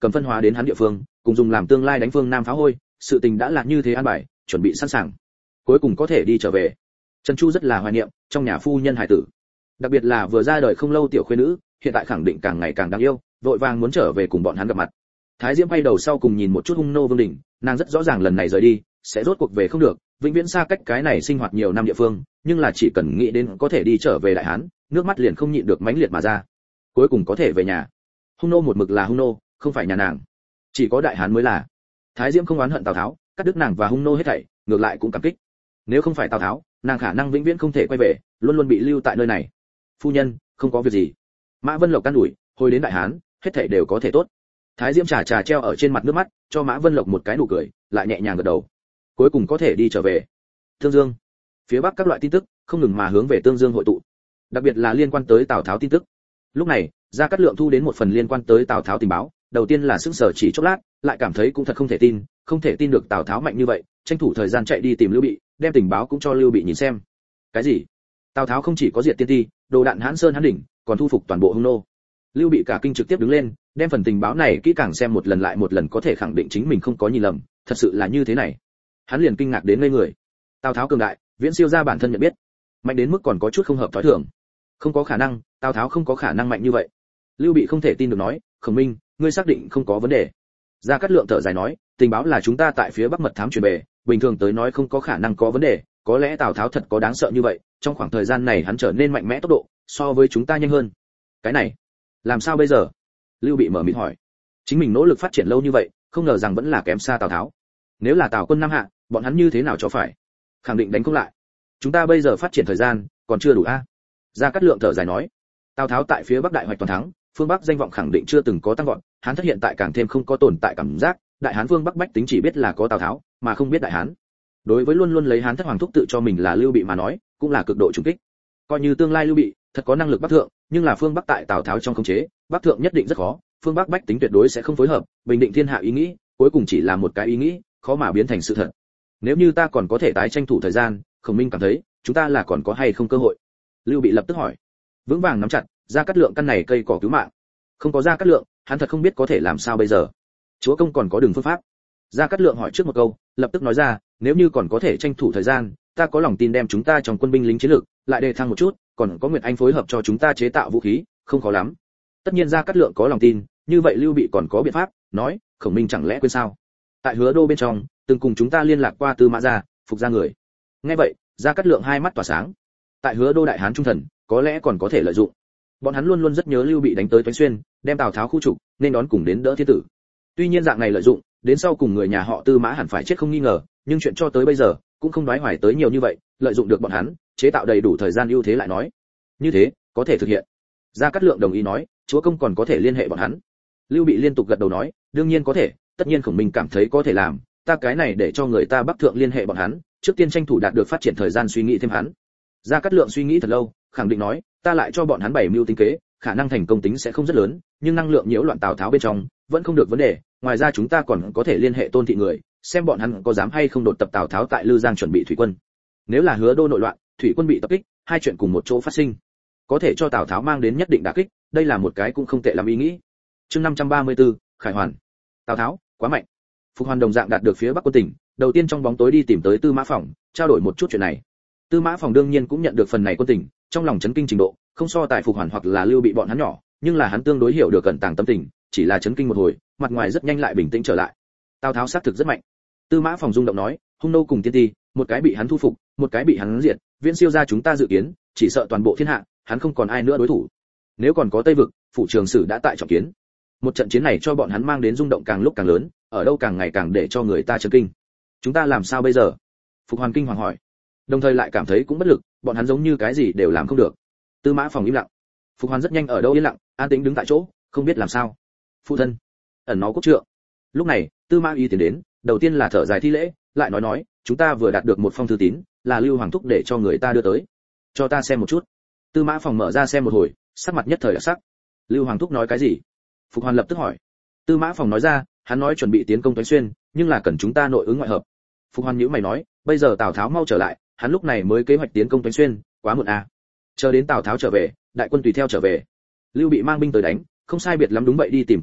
cầm phân hóa đến hắn địa phương, cùng dùng làm tương lai đánh phương Nam phá hôi, sự tình đã là như thế an bài, chuẩn bị sẵn sàng. Cuối cùng có thể đi trở về. Trần Chu rất là hoài niệm trong nhà phu nhân hải tử, đặc biệt là vừa ra đời không lâu tiểu khuê nữ, hiện tại khẳng định càng ngày càng đáng yêu, vội vàng muốn trở về cùng bọn hắn gặp mặt. Thái Diễm quay đầu sau cùng nhìn một chút Hung Nô Vương đỉnh, nàng rất rõ ràng lần này rời đi sẽ rốt cuộc về không được, vĩnh viễn xa cách cái này sinh hoạt nhiều năm địa phương, nhưng là chỉ cần nghĩ đến có thể đi trở về Đại Hán, nước mắt liền không nhịn được mãnh liệt mà ra. Cuối cùng có thể về nhà. Hung Nô một mực là Hung Nô, không phải nhà nàng, chỉ có Đại Hán mới là. Thái Diễm không oán hận Tào Tháo, cắt đứt nàng và Hung Nô hết thảy, ngược lại cũng cảm kích. Nếu không phải Tào Tháo, nàng khả năng vĩnh viễn không thể quay về, luôn luôn bị lưu tại nơi này. Phu nhân, không có việc gì. Mã Vân Lộc can đuổi, hồi đến Đại Hán, hết thảy đều có thể tốt. Thái Diễm trà treo ở trên mặt nước mắt, cho Mã Vân Lộc một cái nụ cười, lại nhẹ nhàng gật đầu. Cuối cùng có thể đi trở về. Tương Dương, phía bắc các loại tin tức không ngừng mà hướng về Tương Dương hội tụ, đặc biệt là liên quan tới Tào Tháo tin tức. Lúc này, Gia Cát Lượng thu đến một phần liên quan tới Tào Tháo tình báo, đầu tiên là sững sờ chỉ chốc lát, lại cảm thấy cũng thật không thể tin được Tào Tháo mạnh như vậy, tranh thủ thời gian chạy đi tìm Lưu Bị, đem tình báo cũng cho Lưu Bị nhìn xem. Cái gì? Tào Tháo không chỉ có diệt tiên ti, đồ đạn Hán Sơn Hán đỉnh, còn thu phục toàn bộ Hung Nô. Lưu Bị cả kinh trực tiếp đứng lên, đem phần tình báo này kỹ càng xem một lần lại một lần, có thể khẳng định chính mình không có nhìn lầm, thật sự là như thế này. Hắn liền kinh ngạc đến ngây người. Tào Tháo cường đại, viễn siêu ra bản thân nhận biết, mạnh đến mức còn có chút không hợp thói thường. Không có khả năng, Tào Tháo không có khả năng mạnh như vậy. Lưu Bị không thể tin được nói, Khổng Minh, ngươi xác định không có vấn đề? Gia Cát Lượng thở dài nói, tình báo là chúng ta tại phía bắc mật thám truyền về, bình thường tới nói không có khả năng có vấn đề, có lẽ Tào Tháo thật có đáng sợ như vậy, trong khoảng thời gian này hắn trở nên mạnh mẽ tốc độ so với chúng ta nhanh hơn. Cái này, làm sao bây giờ? Lưu Bị mở miệng hỏi. Chính mình nỗ lực phát triển lâu như vậy, không ngờ rằng vẫn là kém xa Tào Tháo. Nếu là Tào quân Nam hạ, bọn hắn như thế nào cho phải? Khẳng định đánh không lại. Chúng ta bây giờ phát triển thời gian còn chưa đủ a. Gia Cát Lượng thở dài nói. Tào Tháo tại phía bắc đại hoạch toàn thắng, phương bắc danh vọng khẳng định chưa từng có tăng vọt, Hán thất hiện tại càng thêm không có tồn tại cảm giác, Đại Hán phương bắc bách tính chỉ biết là có Tào Tháo, mà không biết Đại Hán. Đối với luôn luôn lấy Hán thất hoàng thúc tự cho mình là Lưu Bị mà nói, cũng là cực độ trùng kích. Coi như tương lai Lưu Bị thật có năng lực bắc thượng, nhưng là phương bắc tại Tào Tháo trong khống chế, bắc thượng nhất định rất khó, phương bắc bách tính tuyệt đối sẽ không phối hợp, bình định thiên hạ ý nghĩ, cuối cùng chỉ là một cái ý nghĩ, khó mà biến thành sự thật. Nếu như ta còn có thể tái tranh thủ thời gian, Khổng Minh cảm thấy, chúng ta là còn có hay không cơ hội? Lưu Bị lập tức hỏi. Vững vàng nắm chặt, Gia Cát Lượng căn này cây cỏ cứu mạng. Không có Gia Cát Lượng, hắn thật không biết có thể làm sao bây giờ. Chúa công còn có đường phương pháp. Gia Cát Lượng hỏi trước một câu, lập tức nói ra, nếu như còn có thể tranh thủ thời gian, ta có lòng tin đem chúng ta trong quân binh lính chiến lược lại đề thăng một chút, còn có Nguyệt Anh phối hợp cho chúng ta chế tạo vũ khí, không khó lắm. Tất nhiên Gia Cát Lượng có lòng tin, như vậy Lưu Bị còn có biện pháp, nói, Khổng Minh chẳng lẽ quên sao? Tại Hứa Đô bên trong, từng cùng chúng ta liên lạc qua Tư Mã gia, phục gia người. Nghe vậy, Gia Cát Lượng hai mắt tỏa sáng. Tại Hứa Đô đại hán trung thần, có lẽ còn có thể lợi dụng. Bọn hắn luôn luôn rất nhớ Lưu Bị đánh tới Toánh Xuyên, đem Tào Tháo khu trục, nên đón cùng đến đỡ thiên tử. Tuy nhiên dạng này lợi dụng, đến sau cùng người nhà họ Tư Mã hẳn phải chết không nghi ngờ, nhưng chuyện cho tới bây giờ cũng không đoái hoài tới nhiều như vậy, lợi dụng được bọn hắn, chế tạo đầy đủ thời gian ưu thế lại nói. Như thế, có thể thực hiện. Gia Cát Lượng đồng ý nói, chúa công còn có thể liên hệ bọn hắn. Lưu Bị liên tục gật đầu nói, đương nhiên có thể, tất nhiên Khổng Minh cảm thấy có thể làm, ta cái này để cho người ta bắc thượng liên hệ bọn hắn, trước tiên tranh thủ đạt được phát triển thời gian suy nghĩ thêm hắn. Gia Cát Lượng suy nghĩ thật lâu, khẳng định nói, ta lại cho bọn hắn bảy mưu tính kế, khả năng thành công tính sẽ không rất lớn, nhưng năng lượng nhiễu loạn Tào Tháo bên trong vẫn không được vấn đề, ngoài ra chúng ta còn có thể liên hệ Tôn thị người, xem bọn hắn có dám hay không đột tập Tào Tháo tại Lư Giang chuẩn bị thủy quân. Nếu là Hứa Đô nội loạn, thủy quân bị tập kích, hai chuyện cùng một chỗ phát sinh, có thể cho Tào Tháo mang đến nhất định đả kích, đây là một cái cũng không tệ làm ý nghĩ. Chương 534, Khải Hoàn. Tào Tháo quá mạnh. Phục Hoàn đồng dạng đạt được phía Bắc quân tỉnh, đầu tiên trong bóng tối đi tìm tới Tư Mã Phỏng, trao đổi một chút chuyện này. Tư Mã Phỏng đương nhiên cũng nhận được phần này quân tỉnh, trong lòng chấn kinh trình độ, không so tại Phục Hoàn hoặc là Lưu Bị bọn hắn nhỏ, nhưng là hắn tương đối hiểu được cẩn tàng tâm tình, chỉ là chấn kinh một hồi, mặt ngoài rất nhanh lại bình tĩnh trở lại. Tào Tháo xác thực rất mạnh. Tư Mã Phỏng rung động nói, Hung Nô cùng Tiên Ti, một cái bị hắn thu phục, một cái bị hắn diệt, viễn siêu ra chúng ta dự kiến, chỉ sợ toàn bộ thiên hạ, hắn không còn ai nữa đối thủ. Nếu còn có Tây vực, phủ Trường Sử đã tại trọng kiến. Một trận chiến này cho bọn hắn mang đến rung động càng lúc càng lớn, ở đâu càng ngày càng để cho người ta chấn kinh. Chúng ta làm sao bây giờ? Phục Hoàn kinh hoàng hỏi. Đồng thời lại cảm thấy cũng bất lực, bọn hắn giống như cái gì đều làm không được. Tư Mã Phỏng im lặng. Phục Hoàn rất nhanh ở đâu yên lặng, an tĩnh đứng tại chỗ, không biết làm sao. Phụ thân, ẩn nó cốt trượng. Lúc này, Tư Mã Y tiến đến, đầu tiên là thở dài thi lễ, lại nói, chúng ta vừa đạt được một phong thư tín, là Lưu Hoàng thúc để cho người ta đưa tới. Cho ta xem một chút. Tư Mã Phỏng mở ra xem một hồi, sắc mặt nhất thời đặc sắc. Lưu Hoàng thúc nói cái gì? Phục Hoàn lập tức hỏi. Tư Mã Phỏng nói ra, hắn nói chuẩn bị tiến công Toánh Xuyên, nhưng là cần chúng ta nội ứng ngoại hợp. Phục Hoàn nhíu mày nói, bây giờ Tào Tháo mau trở lại, hắn lúc này mới kế hoạch tiến công Toánh Xuyên, quá muộn à. Chờ đến Tào Tháo trở về, đại quân tùy theo trở về. Lưu Bị mang binh tới đánh, không sai biệt lắm đúng vậy đi tìm cái chết,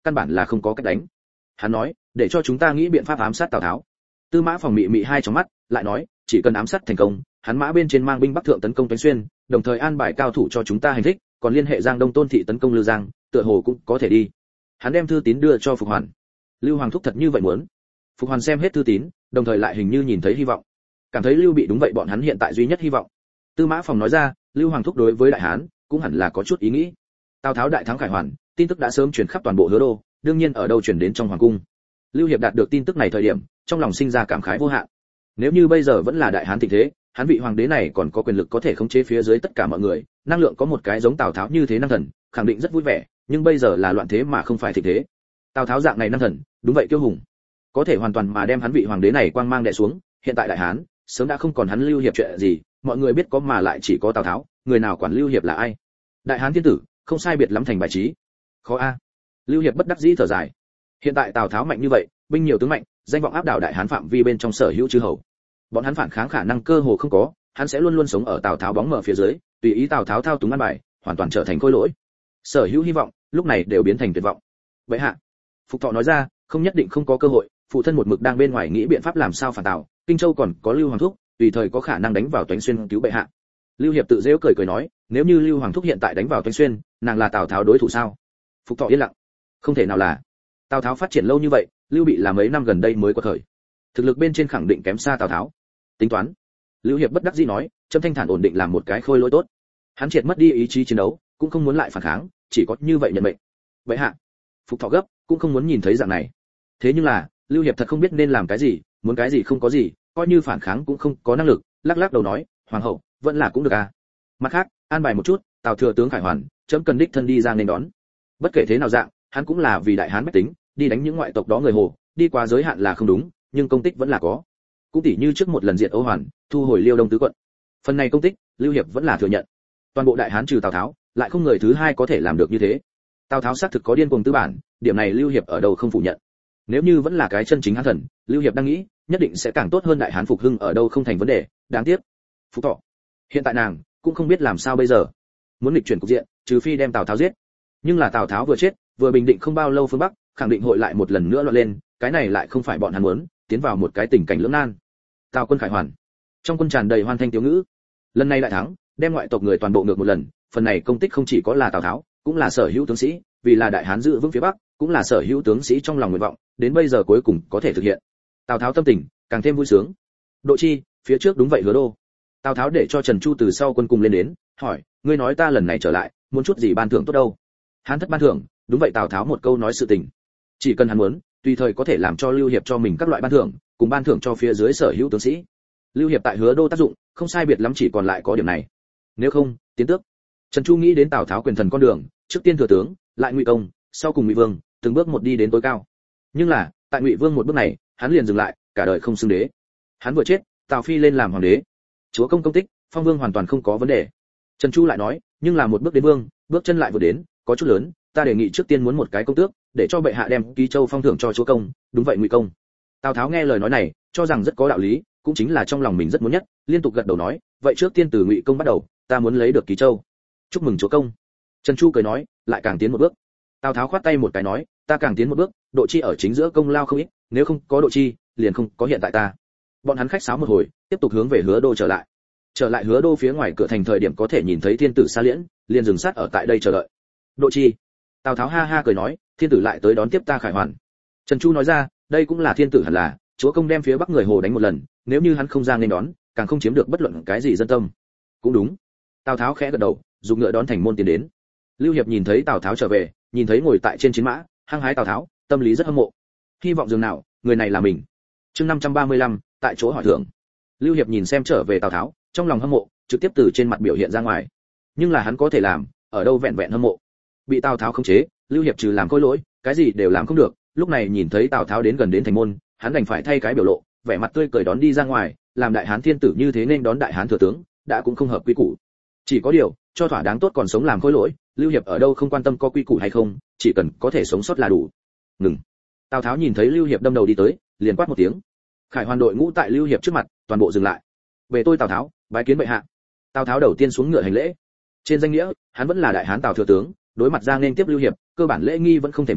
căn bản là không có cách đánh. Hắn nói, để cho chúng ta nghĩ biện pháp ám sát Tào Tháo. Tư Mã Phòng mị mị hai trong mắt, lại nói, chỉ cần ám sát thành công, hắn mã bên trên mang binh bắc thượng tấn công Toánh Xuyên, đồng thời an bài cao thủ cho chúng ta hành thích, còn liên hệ Giang Đông Tôn thị tấn công Lư Giang, tựa hồ cũng có thể đi. Hắn đem thư tín đưa cho Phục Hoàn. Lưu Hoàng thúc thật như vậy muốn. Phục Hoàn xem hết thư tín, đồng thời lại hình như nhìn thấy hy vọng, cảm thấy Lưu Bị đúng vậy bọn hắn hiện tại duy nhất hy vọng. Tư Mã Phòng nói ra, Lưu Hoàng thúc đối với đại hán cũng hẳn là có chút ý nghĩ. Tào Tháo đại thắng Khải Hoàn, tin tức đã sớm truyền khắp toàn bộ Hứa Đô, đương nhiên ở đâu truyền đến trong hoàng cung. Lưu Hiệp đạt được tin tức này thời điểm, trong lòng sinh ra cảm khái vô hạn. Nếu như bây giờ vẫn là đại hán thịnh thế, hắn vị hoàng đế này còn có quyền lực có thể khống chế phía dưới tất cả mọi người, năng lượng có một cái giống Tào Tháo như thế năng thần, khẳng định rất vui vẻ, nhưng bây giờ là loạn thế mà không phải thịnh thế. Tào Tháo dạng này năng thần, đúng vậy kiêu hùng, có thể hoàn toàn mà đem hắn vị hoàng đế này quang mang đè xuống, hiện tại đại hán, sớm đã không còn hắn Lưu Hiệp chuyện gì, mọi người biết có mà lại chỉ có Tào Tháo, người nào quản Lưu Hiệp là ai? Đại hán thiên tử, không sai biệt lắm thành bài trí. Khó a. Lưu Hiệp bất đắc dĩ thở dài. Hiện tại Tào Tháo mạnh như vậy, binh nhiều tướng mạnh, danh vọng áp đảo đại hán phạm vi bên trong sở hữu chư hầu. Bọn hắn phản kháng khả năng cơ hồ không có, hắn sẽ luôn luôn sống ở Tào Tháo bóng mờ phía dưới, tùy ý Tào Tháo thao túng an bài, hoàn toàn trở thành khôi lỗi. Sở hữu hy vọng, lúc này đều biến thành tuyệt vọng. Vậy hạ, Phục Thọ nói ra, không nhất định không có cơ hội, phụ thân một mực đang bên ngoài nghĩ biện pháp làm sao phản Tào, Kinh Châu còn có Lưu Hoàng thúc, tùy thời có khả năng đánh vào Toánh Xuyên cứu bệ hạ. Lưu Hiệp tự giễu cười cười nói, nếu như Lưu Hoàng thúc hiện tại đánh vào Toánh Xuyên, nàng là Tào Tháo đối thủ sao? Phục Thọ yên lặng. Không thể nào là. Tào Tháo phát triển lâu như vậy, Lưu Bị là mấy năm gần đây mới có thời. Thực lực bên trên khẳng định kém xa Tào Tháo. Tính toán. Lưu Hiệp bất đắc dĩ nói, Trâm Thanh Thản ổn định làm một cái khôi lỗi tốt. Hắn triệt mất đi ý chí chiến đấu, cũng không muốn lại phản kháng, chỉ có như vậy nhận mệnh. Vậy hạ. Phục Thọ gấp, cũng không muốn nhìn thấy dạng này. Thế nhưng là, Lưu Hiệp thật không biết nên làm cái gì, muốn cái gì không có gì, coi như phản kháng cũng không có năng lực, lắc lắc đầu nói, hoàng hậu, vẫn là cũng được à. Mặt khác, an bài một chút, Tào thừa tướng Khải Hoàn, chấm cần đích thân đi ra nên đón. Bất kể thế nào dạng, hắn cũng là vì đại hán bách tính, đi đánh những ngoại tộc đó người Hồ, đi qua giới hạn là không đúng, nhưng công tích vẫn là có. Cũng tỉ như trước một lần diệt Âu Hoàn, thu hồi Liêu Đông tứ quận. Phần này công tích, Lưu Hiệp vẫn là thừa nhận. Toàn bộ đại hán trừ Tào Tháo, lại không người thứ hai có thể làm được như thế. Tào Tháo xác thực có điên cuồng tư bản, điểm này Lưu Hiệp ở đâu không phủ nhận. Nếu như vẫn là cái chân chính hán thần, Lưu Hiệp đang nghĩ, nhất định sẽ càng tốt hơn đại hán phục hưng ở đâu không thành vấn đề, đáng tiếc. Phúc Thọ. Hiện tại nàng cũng không biết làm sao bây giờ. Muốn nghịch chuyển cục diện, trừ phi đem Tào Tháo giết. Nhưng là Tào Tháo vừa chết, vừa bình định không bao lâu phương Bắc, khẳng định hội lại một lần nữa loạn lên, cái này lại không phải bọn hắn muốn, tiến vào một cái tình cảnh lưỡng nan. Tào quân Khải Hoàn. Trong quân tràn đầy hoan thanh tiếu ngữ. Lần này đại thắng, đem ngoại tộc người toàn bộ ngược một lần, phần này công tích không chỉ có là Tào Tháo, cũng là sở hữu tướng sĩ, vì là đại hán giữ vững phía Bắc, cũng là sở hữu tướng sĩ trong lòng nguyện vọng, đến bây giờ cuối cùng có thể thực hiện. Tào Tháo tâm tình càng thêm vui sướng. Độ Chi, phía trước đúng vậy Hứa Đô. Tào Tháo để cho Trần Chu từ sau quân cùng lên đến, hỏi, ngươi nói ta lần này trở lại, muốn chút gì ban thưởng tốt đâu? Hán thất ban thưởng, đúng vậy Tào Tháo một câu nói sự tình. Chỉ cần hắn muốn, tùy thời có thể làm cho Lưu Hiệp cho mình các loại ban thưởng, cùng ban thưởng cho phía dưới sở hữu tướng sĩ. Lưu Hiệp tại Hứa Đô tác dụng, không sai biệt lắm chỉ còn lại có điểm này. Nếu không, tiến tước. Trần Chu nghĩ đến Tào Tháo quyền thần con đường, trước tiên thừa tướng, lại Ngụy công, sau cùng Ngụy Vương, từng bước một đi đến tối cao. Nhưng là, tại Ngụy Vương một bước này, hắn liền dừng lại, cả đời không xưng đế. Hắn vừa chết, Tào Phi lên làm hoàng đế. Chúa công công tích, phong vương hoàn toàn không có vấn đề. Trần Chu lại nói, nhưng là một bước đến vương, bước chân lại vừa đến, có chút lớn, ta đề nghị trước tiên muốn một cái công tước, để cho bệ hạ đem Ký Châu phong thưởng cho chúa công, đúng vậy Ngụy công. Tào Tháo nghe lời nói này, cho rằng rất có đạo lý, cũng chính là trong lòng mình rất muốn nhất, liên tục gật đầu nói, vậy trước tiên từ Ngụy công bắt đầu, ta muốn lấy được Ký Châu. Chúc mừng chúa công. Trần Chu cười nói, lại càng tiến một bước. Tào Tháo khoát tay một cái nói, ta càng tiến một bước, Độ Chi ở chính giữa công lao không ít, nếu không có Độ Chi, liền không có hiện tại ta. Bọn hắn khách sáo một hồi, tiếp tục hướng về Hứa Đô trở lại. Trở lại Hứa Đô phía ngoài cửa thành thời điểm có thể nhìn thấy thiên tử Sa Liễn, liền dừng sát ở tại đây chờ đợi. Độ Chi. Tào Tháo ha ha cười nói, thiên tử lại tới đón tiếp ta Khải Hoàn. Trần Chu nói ra, đây cũng là thiên tử hẳn là, chúa công đem phía bắc người Hồ đánh một lần, nếu như hắn không ra nên đón, càng không chiếm được bất luận cái gì dân tâm. Cũng đúng. Tào Tháo khẽ gật đầu, dùng ngựa đón thành môn tiến đến. Lưu Hiệp nhìn thấy Tào Tháo trở về, nhìn thấy ngồi tại trên chiến mã, hăng hái Tào Tháo, tâm lý rất hâm mộ. Hy vọng dường nào, người này là mình. Chương 535, tại chỗ hỏi thưởng. Lưu Hiệp nhìn xem trở về Tào Tháo, trong lòng hâm mộ, trực tiếp từ trên mặt biểu hiện ra ngoài. Nhưng là hắn có thể làm, ở đâu vẹn vẹn hâm mộ. Bị Tào Tháo khống chế, Lưu Hiệp trừ làm khôi lỗi, cái gì đều làm không được. Lúc này nhìn thấy Tào Tháo đến gần đến thành môn, hắn đành phải thay cái biểu lộ, vẻ mặt tươi cười đón đi ra ngoài, làm đại hán thiên tử như thế nên đón đại hán thừa tướng, đã cũng không hợp quy củ. Chỉ có điều, cho thỏa đáng tốt còn sống làm khôi lỗi, Lưu Hiệp ở đâu không quan tâm có quy củ hay không, chỉ cần có thể sống sót là đủ. Ngừng. Tào Tháo nhìn thấy Lưu Hiệp đâm đầu đi tới, liền quát một tiếng. Khải Hoàn đội ngũ tại Lưu Hiệp trước mặt, toàn bộ dừng lại. Về tôi Tào Tháo, bái kiến bệ hạ. Tào Tháo đầu tiên xuống ngựa hành lễ. Trên danh nghĩa, hắn vẫn là đại hán Tào thừa tướng, đối mặt ra nên tiếp Lưu Hiệp, cơ bản lễ nghi vẫn không thể miễn,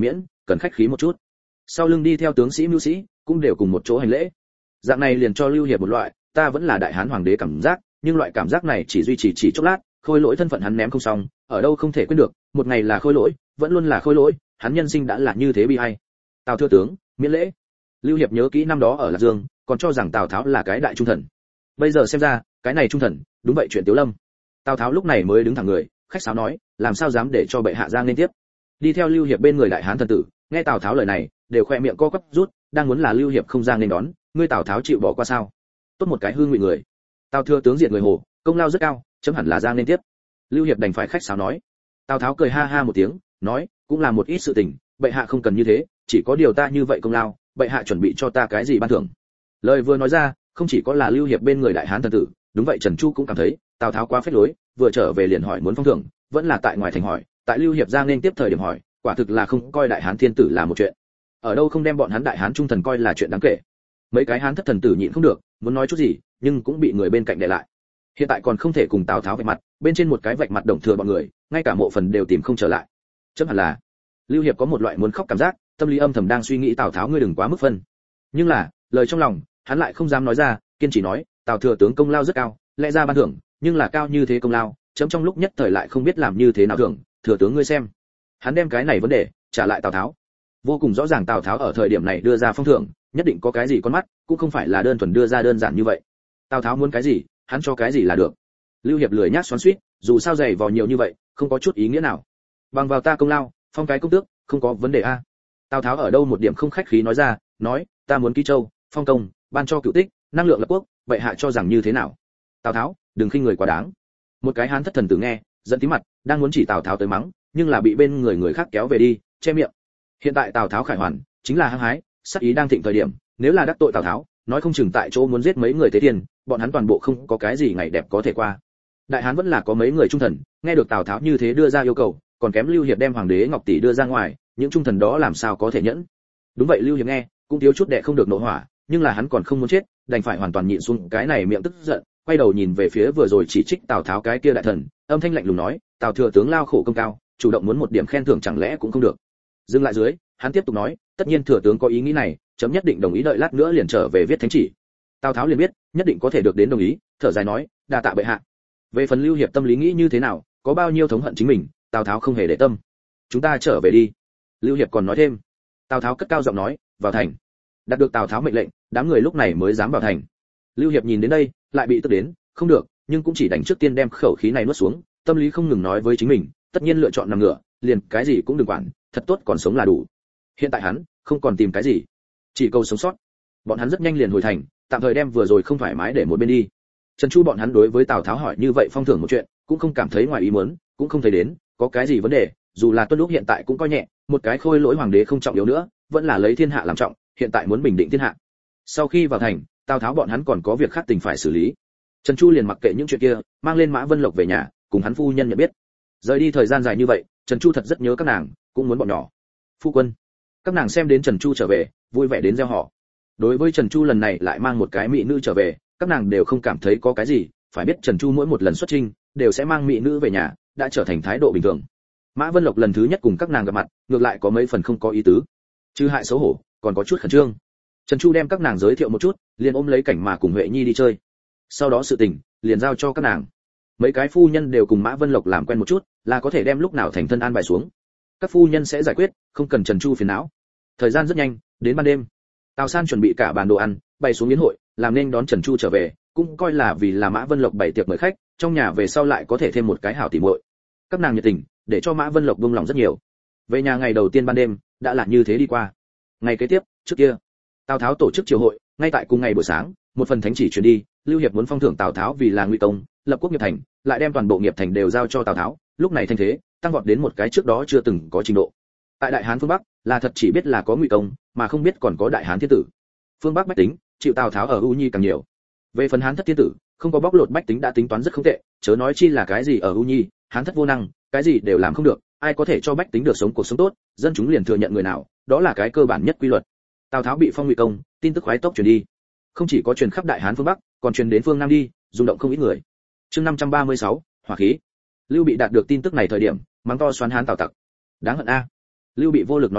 cần khách khí một chút. Sau lưng đi theo tướng sĩ mưu sĩ cũng đều cùng một chỗ hành lễ. Dạng này liền cho Lưu Hiệp một loại ta vẫn là đại hán hoàng đế cảm giác, nhưng loại cảm giác này chỉ duy trì chỉ chốc lát, khôi lỗi thân phận hắn ném không xong, ở đâu không thể quên được, một ngày là khôi lỗi, vẫn luôn là khôi lỗi, hắn nhân sinh đã là như thế bi ai. Tào thưa tướng, miễn lễ. Lưu Hiệp nhớ kỹ năm đó ở Lạc Dương, còn cho rằng Tào Tháo là cái đại trung thần. Bây giờ xem ra, cái này trung thần, đúng vậy chuyện Tiếu Lâm. Tào Tháo lúc này mới đứng thẳng người, khách sáo nói, làm sao dám để cho bệ hạ ra nên tiếp. Đi theo Lưu Hiệp bên người đại hán thần tử, nghe Tào Tháo lời này, đều khoe miệng co quắp rút, đang muốn là Lưu Hiệp không ra nên đón, ngươi Tào Tháo chịu bỏ qua sao? Tốt một cái hư ngụy người. Tào thưa tướng diệt người Hồ, công lao rất cao, chấm hẳn là ra nên tiếp. Lưu Hiệp đành phải khách sáo nói. Tào Tháo cười ha ha một tiếng, nói, cũng là một ít sự tình, bệ hạ không cần như thế, chỉ có điều ta như vậy công lao, bệ hạ chuẩn bị cho ta cái gì ban thưởng. Lời vừa nói ra, không chỉ có là Lưu Hiệp bên người đại hán thần tử, đúng vậy Trần Chu cũng cảm thấy Tào Tháo quá phết lối, vừa trở về liền hỏi muốn phong thưởng, vẫn là tại ngoài thành hỏi, tại Lưu Hiệp ra nên tiếp thời điểm hỏi, quả thực là không coi đại hán thiên tử là một chuyện. Ở đâu không đem bọn hắn đại hán trung thần coi là chuyện đáng kể. Mấy cái hán thất thần tử nhịn không được, muốn nói chút gì, nhưng cũng bị người bên cạnh đè lại. Hiện tại còn không thể cùng Tào Tháo vạch mặt, bên trên một cái vạch mặt đồng thừa bọn người, ngay cả mộ phần đều tìm không trở lại. Chấm hẳn là. Lưu Hiệp có một loại muốn khóc cảm giác, tâm lý âm thầm đang suy nghĩ Tào Tháo ngươi đừng quá mức phân. Nhưng là, lời trong lòng, hắn lại không dám nói ra, kiên trì nói, Tào thừa tướng công lao rất cao, lẽ ra ban thưởng, nhưng là cao như thế công lao, chấm trong lúc nhất thời lại không biết làm như thế nào thưởng, thừa tướng ngươi xem. Hắn đem cái này vấn đề trả lại Tào Tháo. Vô cùng rõ ràng Tào Tháo ở thời điểm này đưa ra phong thưởng, nhất định có cái gì con mắt, cũng không phải là đơn thuần đưa ra đơn giản như vậy. Tào Tháo muốn cái gì, hắn cho cái gì là được. Lưu Hiệp lười nhác xoắn xuýt, dù sao dày vò nhiều như vậy, không có chút ý nghĩa nào. Bằng vào ta công lao, phong cái công tước, không có vấn đề a. Tào Tháo ở đâu một điểm không khách khí nói ra, nói, ta muốn ký châu, phong công, ban cho cựu tích, năng lượng lập quốc, vậy hạ cho rằng như thế nào? Tào Tháo, đừng khinh người quá đáng. Một cái hán thất thần tử nghe, giận tí mặt, đang muốn chỉ Tào Tháo tới mắng, nhưng là bị bên người khác kéo về đi, che miệng. Hiện tại Tào Tháo khải hoàn, chính là hăng hái, sắc ý đang thịnh thời điểm, nếu là đắc tội Tào Tháo, nói không chừng tại chỗ muốn giết mấy người thế tiền, bọn hắn toàn bộ không có cái gì ngày đẹp có thể qua. Đại hán vẫn là có mấy người trung thần, nghe được Tào Tháo như thế đưa ra yêu cầu, còn kém Lưu Hiệp đem hoàng đế Ngọc Tỷ đưa ra ngoài, những trung thần đó làm sao có thể nhẫn. Đúng vậy Lưu Hiệp nghe, cũng thiếu chút đè không được nộ hỏa, nhưng là hắn còn không muốn chết, đành phải hoàn toàn nhịn xuống cái này miệng tức giận, quay đầu nhìn về phía vừa rồi chỉ trích Tào Tháo cái kia đại thần, âm thanh lạnh lùng nói, Tào thừa tướng lao khổ công cao, chủ động muốn một điểm khen thưởng chẳng lẽ cũng không được. Dừng lại dưới, hắn tiếp tục nói, tất nhiên thừa tướng có ý nghĩ này, chấm nhất định đồng ý, đợi lát nữa liền trở về viết thánh chỉ. Tào Tháo liền biết, nhất định có thể được đến đồng ý, thở dài nói, đa tạ bệ hạ. Về phần Lưu Hiệp tâm lý nghĩ như thế nào, có bao nhiêu thống hận chính mình, Tào Tháo không hề để tâm. Chúng ta trở về đi. Lưu Hiệp còn nói thêm. Tào Tháo cất cao giọng nói, vào thành. Đạt được Tào Tháo mệnh lệnh, đám người lúc này mới dám vào thành. Lưu Hiệp nhìn đến đây, lại bị tức đến, không được, nhưng cũng chỉ đành trước tiên đem khẩu khí này nuốt xuống, tâm lý không ngừng nói với chính mình, tất nhiên lựa chọn nằm ngửa, liền cái gì cũng đừng quản, thật tốt còn sống là đủ. Hiện tại hắn không còn tìm cái gì, chỉ cầu sống sót. Bọn hắn rất nhanh liền hồi thành, tạm thời đem vừa rồi không thoải mái để một bên đi. Trần Chu bọn hắn đối với Tào Tháo hỏi như vậy phong thưởng một chuyện, cũng không cảm thấy ngoài ý muốn, cũng không thấy đến có cái gì vấn đề, dù là Tuân Lúc hiện tại cũng coi nhẹ, một cái khôi lỗi hoàng đế không trọng yếu nữa, vẫn là lấy thiên hạ làm trọng, hiện tại muốn bình định thiên hạ. Sau khi vào thành, Tào Tháo bọn hắn còn có việc khác tình phải xử lý. Trần Chu liền mặc kệ những chuyện kia, mang lên Mã Vân Lộc về nhà, cùng hắn phu nhân nhận biết. Rời đi thời gian dài như vậy, Trần Chu thật rất nhớ các nàng, cũng muốn bọn nhỏ. Phu quân. Các nàng xem đến Trần Chu trở về, vui vẻ đến reo hò. Đối với Trần Chu lần này lại mang một cái mỹ nữ trở về, các nàng đều không cảm thấy có cái gì, phải biết Trần Chu mỗi một lần xuất chinh đều sẽ mang mỹ nữ về nhà, đã trở thành thái độ bình thường. Mã Vân Lộc lần thứ nhất cùng các nàng gặp mặt, ngược lại có mấy phần không có ý tứ, chứ hại xấu hổ, còn có chút khẩn trương. Trần Chu đem các nàng giới thiệu một chút, liền ôm lấy Cảnh mà cùng Huệ Nhi đi chơi. Sau đó sự tình liền giao cho các nàng. Mấy cái phu nhân đều cùng Mã Vân Lộc làm quen một chút, là có thể đem lúc nào thành thân an bài xuống. Các phu nhân sẽ giải quyết, không cần Trần Chu phiền não. Thời gian rất nhanh, đến ban đêm, Tào San chuẩn bị cả bàn đồ ăn, bày xuống yến hội, làm nên đón Trần Chu trở về, cũng coi là vì là Mã Vân Lộc bày tiệc mời khách, trong nhà về sau lại có thể thêm một cái hảo tỉ muội. Các nàng nhiệt tình, để cho Mã Vân Lộc buông lòng rất nhiều. Về nhà ngày đầu tiên ban đêm, đã là như thế đi qua. Ngày kế tiếp, trước kia, Tào Tháo tổ chức triều hội, ngay tại cùng ngày buổi sáng, một phần thánh chỉ truyền đi, Lưu Hiệp muốn phong thưởng Tào Tháo vì là ngụy công, lập quốc nghiệp thành, lại đem toàn bộ nghiệp thành đều giao cho Tào Tháo, lúc này thanh thế tăng vọt đến một cái trước đó chưa từng có trình độ. Tại Đại Hán phương Bắc, là thật chỉ biết là có ngụy công, mà không biết còn có Đại Hán thiên tử. Phương Bắc bách tính, chịu Tào Tháo ở U Nhi càng nhiều. Về phần Hán thất thiên tử, không có bóc lột bách tính đã tính toán rất không tệ, chớ nói chi là cái gì ở U Nhi, Hán thất vô năng, cái gì đều làm không được, ai có thể cho bách tính được sống cuộc sống tốt, dân chúng liền thừa nhận người nào, đó là cái cơ bản nhất quy luật. Tào Tháo bị phong ngụy công, tin tức khoái tốc truyền đi. Không chỉ có truyền khắp Đại Hán phương Bắc, còn truyền đến phương Nam đi, rung động không ít người. Chương 536, hỏa khí. Lưu Bị đạt được tin tức này thời điểm, mắng to xoắn Hán Tào tặc. Đáng hận a. Lưu Bị vô lực nói ra,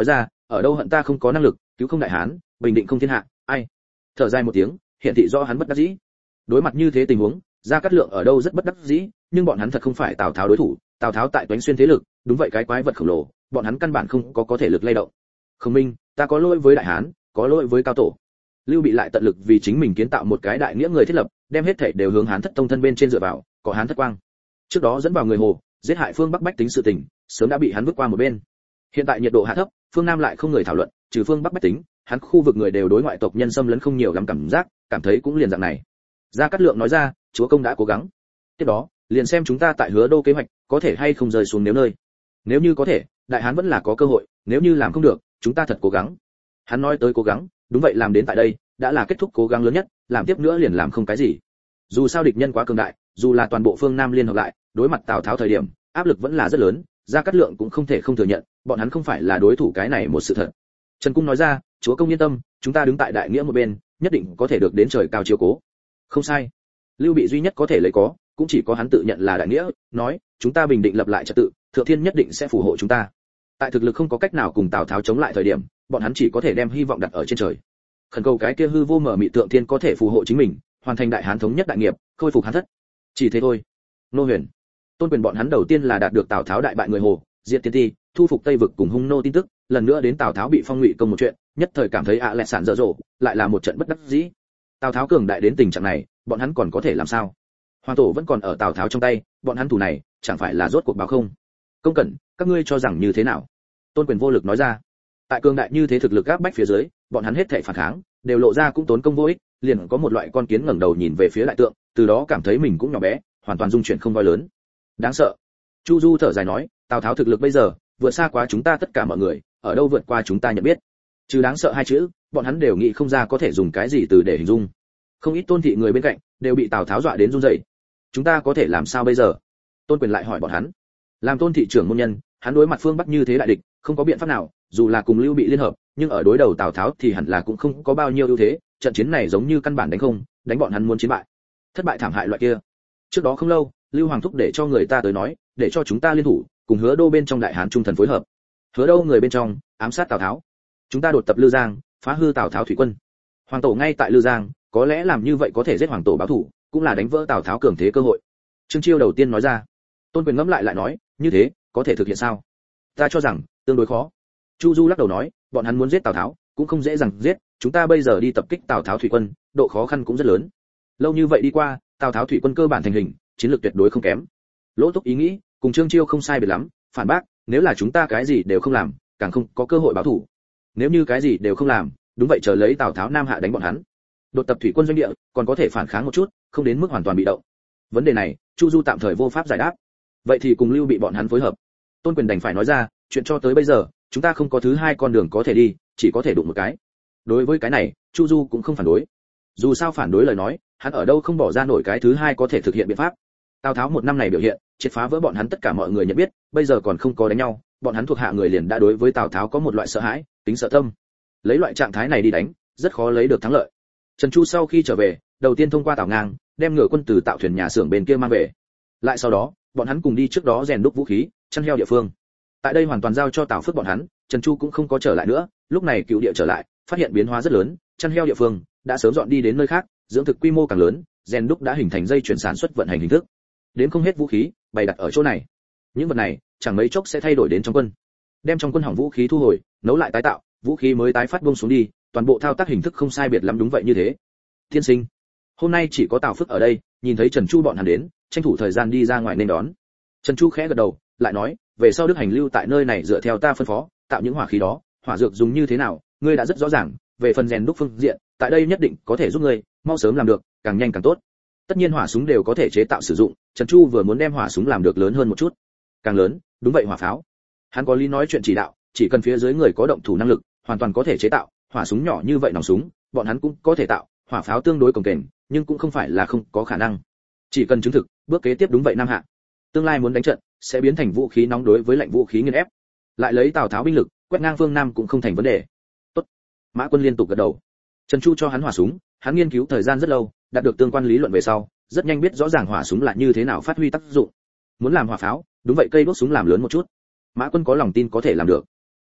ở đâu hận ta không có năng lực cứu không đại hán, bình định không thiên hạ, ai. Thở dài một tiếng, hiện thị rõ hắn bất đắc dĩ. Đối mặt như thế tình huống, Gia Cát Lượng ở đâu rất bất đắc dĩ, nhưng bọn hắn thật không phải Tào Tháo đối thủ, Tào Tháo tại Toánh Xuyên thế lực, đúng vậy cái quái vật khổng lồ, bọn hắn căn bản không có thể lực lay động. Khổng Minh, ta có lỗi với đại hán, có lỗi với cao tổ. Lưu Bị lại tận lực vì chính mình kiến tạo một cái đại nghĩa người thiết lập, đem hết thảy đều hướng Hán Thất Tông thân bên trên dựa vào, có Hán Thất Quang. Trước đó dẫn vào người Hồ, giết hại phương Bắc bách tính sự tình, sớm đã bị hắn vứt qua một bên. Hiện tại nhiệt độ hạ thấp, phương Nam lại không người thảo luận, trừ phương Bắc bách tính, hắn khu vực người đều đối ngoại tộc nhân xâm lấn không nhiều lắm cảm giác, cảm thấy cũng liền dạng này. Gia Cát Lượng nói ra, chúa công đã cố gắng. Tiếp đó, liền xem chúng ta tại Hứa Đô kế hoạch, có thể hay không rơi xuống nếu nơi. Nếu như có thể, đại hán vẫn là có cơ hội, nếu như làm không được, chúng ta thật cố gắng. Hắn nói tới cố gắng, đúng vậy làm đến tại đây, đã là kết thúc cố gắng lớn nhất, làm tiếp nữa liền làm không cái gì. Dù sao địch nhân quá cường đại, dù là toàn bộ phương Nam liên hợp lại, đối mặt Tào Tháo thời điểm, áp lực vẫn là rất lớn, Gia Cát Lượng cũng không thể không thừa nhận, bọn hắn không phải là đối thủ cái này một sự thật. Trần Cung nói ra, chúa công yên tâm, chúng ta đứng tại đại nghĩa một bên, nhất định có thể được đến trời cao chiếu cố. Không sai. Lưu Bị duy nhất có thể lấy có, cũng chỉ có hắn tự nhận là đại nghĩa, nói, chúng ta bình định lập lại trật tự, Thượng Thiên nhất định sẽ phù hộ chúng ta. Tại thực lực không có cách nào cùng Tào Tháo chống lại thời điểm, bọn hắn chỉ có thể đem hy vọng đặt ở trên trời. Khẩn cầu cái kia hư vô mở mị Thượng Thiên có thể phù hộ chính mình, hoàn thành đại hán thống nhất đại nghiệp, khôi phục Hán Thất. Chỉ thế thôi. Nô Huyền, Tôn Quyền bọn hắn đầu tiên là đạt được Tào Tháo đại bại người Hồ, diệt Tiên Ti, thu phục Tây vực cùng hung nô tin tức, lần nữa đến Tào Tháo bị phong ngụy công một chuyện, nhất thời cảm thấy lẹ sản dở dộ, lại là một trận bất đắc dĩ. Tào Tháo cường đại đến tình trạng này, bọn hắn còn có thể làm sao? Hoàng tổ vẫn còn ở Tào Tháo trong tay, bọn hắn thủ này, chẳng phải là rốt cuộc báo không? Công Cẩn, các ngươi cho rằng như thế nào? Tôn Quyền vô lực nói ra. Tại cường đại như thế thực lực áp bách phía dưới, bọn hắn hết thảy phản kháng, đều lộ ra cũng tốn công vô ích, liền có một loại con kiến ngẩng đầu nhìn về phía đại tượng, từ đó cảm thấy mình cũng nhỏ bé, hoàn toàn dung chuyển không voi lớn. Đáng sợ. Chu Du thở dài nói, Tào Tháo thực lực bây giờ, vượt xa quá chúng ta tất cả mọi người, ở đâu vượt qua chúng ta nhận biết. Trừ đáng sợ hai chữ, bọn hắn đều nghĩ không ra có thể dùng cái gì từ để hình dung. Không ít Tôn thị người bên cạnh đều bị Tào Tháo dọa đến run rẩy. Chúng ta có thể làm sao bây giờ? Tôn Quyền lại hỏi bọn hắn. Làm Tôn thị trưởng môn nhân, hắn đối mặt phương Bắc như thế đại địch, không có biện pháp nào, dù là cùng Lưu Bị liên hợp, nhưng ở đối đầu Tào Tháo thì hẳn là cũng không có bao nhiêu ưu thế, trận chiến này giống như căn bản đánh không, đánh bọn hắn muốn chiến bại. Thất bại thảm hại loại kia. Trước đó không lâu, Lưu Hoàng thúc để cho người ta tới nói, để cho chúng ta liên thủ, cùng Hứa Đô bên trong đại hán trung thần phối hợp. Hứa Đô người bên trong ám sát Tào Tháo. Chúng ta đột tập Lư Giang, phá hư Tào Tháo thủy quân. Hoàng tổ ngay tại Lư Giang, có lẽ làm như vậy có thể giết hoàng tổ báo thủ, cũng là đánh vỡ Tào Tháo cường thế cơ hội. Trương Chiêu đầu tiên nói ra. Tôn Quyền ngẫm lại nói, như thế, có thể thực hiện sao? Ta cho rằng tương đối khó. Chu Du lắc đầu nói, bọn hắn muốn giết Tào Tháo, cũng không dễ dàng giết, chúng ta bây giờ đi tập kích Tào Tháo thủy quân, độ khó khăn cũng rất lớn. Lâu như vậy đi qua, Tào Tháo thủy quân cơ bản thành hình, chiến lược tuyệt đối không kém. Lỗ Túc ý nghĩ, cùng Trương Chiêu không sai biệt lắm, phản bác, nếu là chúng ta cái gì đều không làm, càng không có cơ hội báo thủ. Nếu như cái gì đều không làm, đúng vậy chờ lấy Tào Tháo nam hạ đánh bọn hắn. Đột tập thủy quân doanh địa, còn có thể phản kháng một chút, không đến mức hoàn toàn bị động. Vấn đề này, Chu Du tạm thời vô pháp giải đáp. Vậy thì cùng Lưu Bị bọn hắn phối hợp. Tôn Quyền đành phải nói ra, chuyện cho tới bây giờ, chúng ta không có thứ hai con đường có thể đi, chỉ có thể đụng một cái. Đối với cái này, Chu Du cũng không phản đối. Dù sao phản đối lời nói, hắn ở đâu không bỏ ra nổi cái thứ hai có thể thực hiện biện pháp. Tào Tháo một năm này biểu hiện, triệt phá vỡ bọn hắn tất cả mọi người nhận biết, bây giờ còn không có đánh nhau, bọn hắn thuộc hạ người liền đã đối với Tào Tháo có một loại sợ hãi, tính sợ tâm. Lấy loại trạng thái này đi đánh, rất khó lấy được thắng lợi. Trần Chu sau khi trở về, đầu tiên thông qua Tào Ngang, đem ngựa quân từ tạo thuyền nhà xưởng bên kia mang về. Lại sau đó, bọn hắn cùng đi trước đó rèn đúc vũ khí, chăn heo địa phương. Tại đây hoàn toàn giao cho Tào Phước bọn hắn, Trần Chu cũng không có trở lại nữa, lúc này cựu địa trở lại, phát hiện biến hóa rất lớn, chăn heo địa phương đã sớm dọn đi đến nơi khác, dưỡng thực quy mô càng lớn, rèn đúc đã hình thành dây chuyển sản xuất vận hành hình thức. Đến không hết vũ khí, bày đặt ở chỗ này. Những vật này, chẳng mấy chốc sẽ thay đổi đến trong quân. Đem trong quân hỏng vũ khí thu hồi, nấu lại tái tạo, vũ khí mới tái phát buông xuống đi, toàn bộ thao tác hình thức không sai biệt lắm đúng vậy như thế. Thiên sinh, hôm nay chỉ có Tào Phước ở đây, nhìn thấy Trần Chu bọn hắn đến, tranh thủ thời gian đi ra ngoài nên đón. Trần Chu khẽ gật đầu, lại nói, về sau Đức hành lưu tại nơi này dựa theo ta phân phó, tạo những hỏa khí đó, hỏa dược dùng như thế nào, ngươi đã rất rõ ràng, về phần rèn đúc phương diện, tại đây nhất định có thể giúp ngươi, mau sớm làm được, càng nhanh càng tốt. Tất nhiên hỏa súng đều có thể chế tạo sử dụng, Trần Chu vừa muốn đem hỏa súng làm được lớn hơn một chút. Càng lớn, đúng vậy hỏa pháo. Hắn có lý nói chuyện chỉ đạo, chỉ cần phía dưới người có động thủ năng lực, hoàn toàn có thể chế tạo, hỏa súng nhỏ như vậy nòng súng, bọn hắn cũng có thể tạo, hỏa pháo tương đối cồng kềnh, nhưng cũng không phải là không có khả năng. Chỉ cần chứng thực, bước kế tiếp đúng vậy nam hạ. Tương lai muốn đánh trận, sẽ biến thành vũ khí nóng đối với lạnh vũ khí nghiền ép. Lại lấy Tào Tháo binh lực, quét ngang phương Nam cũng không thành vấn đề. Tốt. Mã Quân liên tục gật đầu. Trần Chu cho hắn hỏa súng, hắn nghiên cứu thời gian rất lâu, đạt được tương quan lý luận về sau, rất nhanh biết rõ ràng hỏa súng là như thế nào phát huy tác dụng. Muốn làm hỏa pháo, đúng vậy cây đốt súng làm lớn một chút. Mã Quân có lòng tin có thể làm được.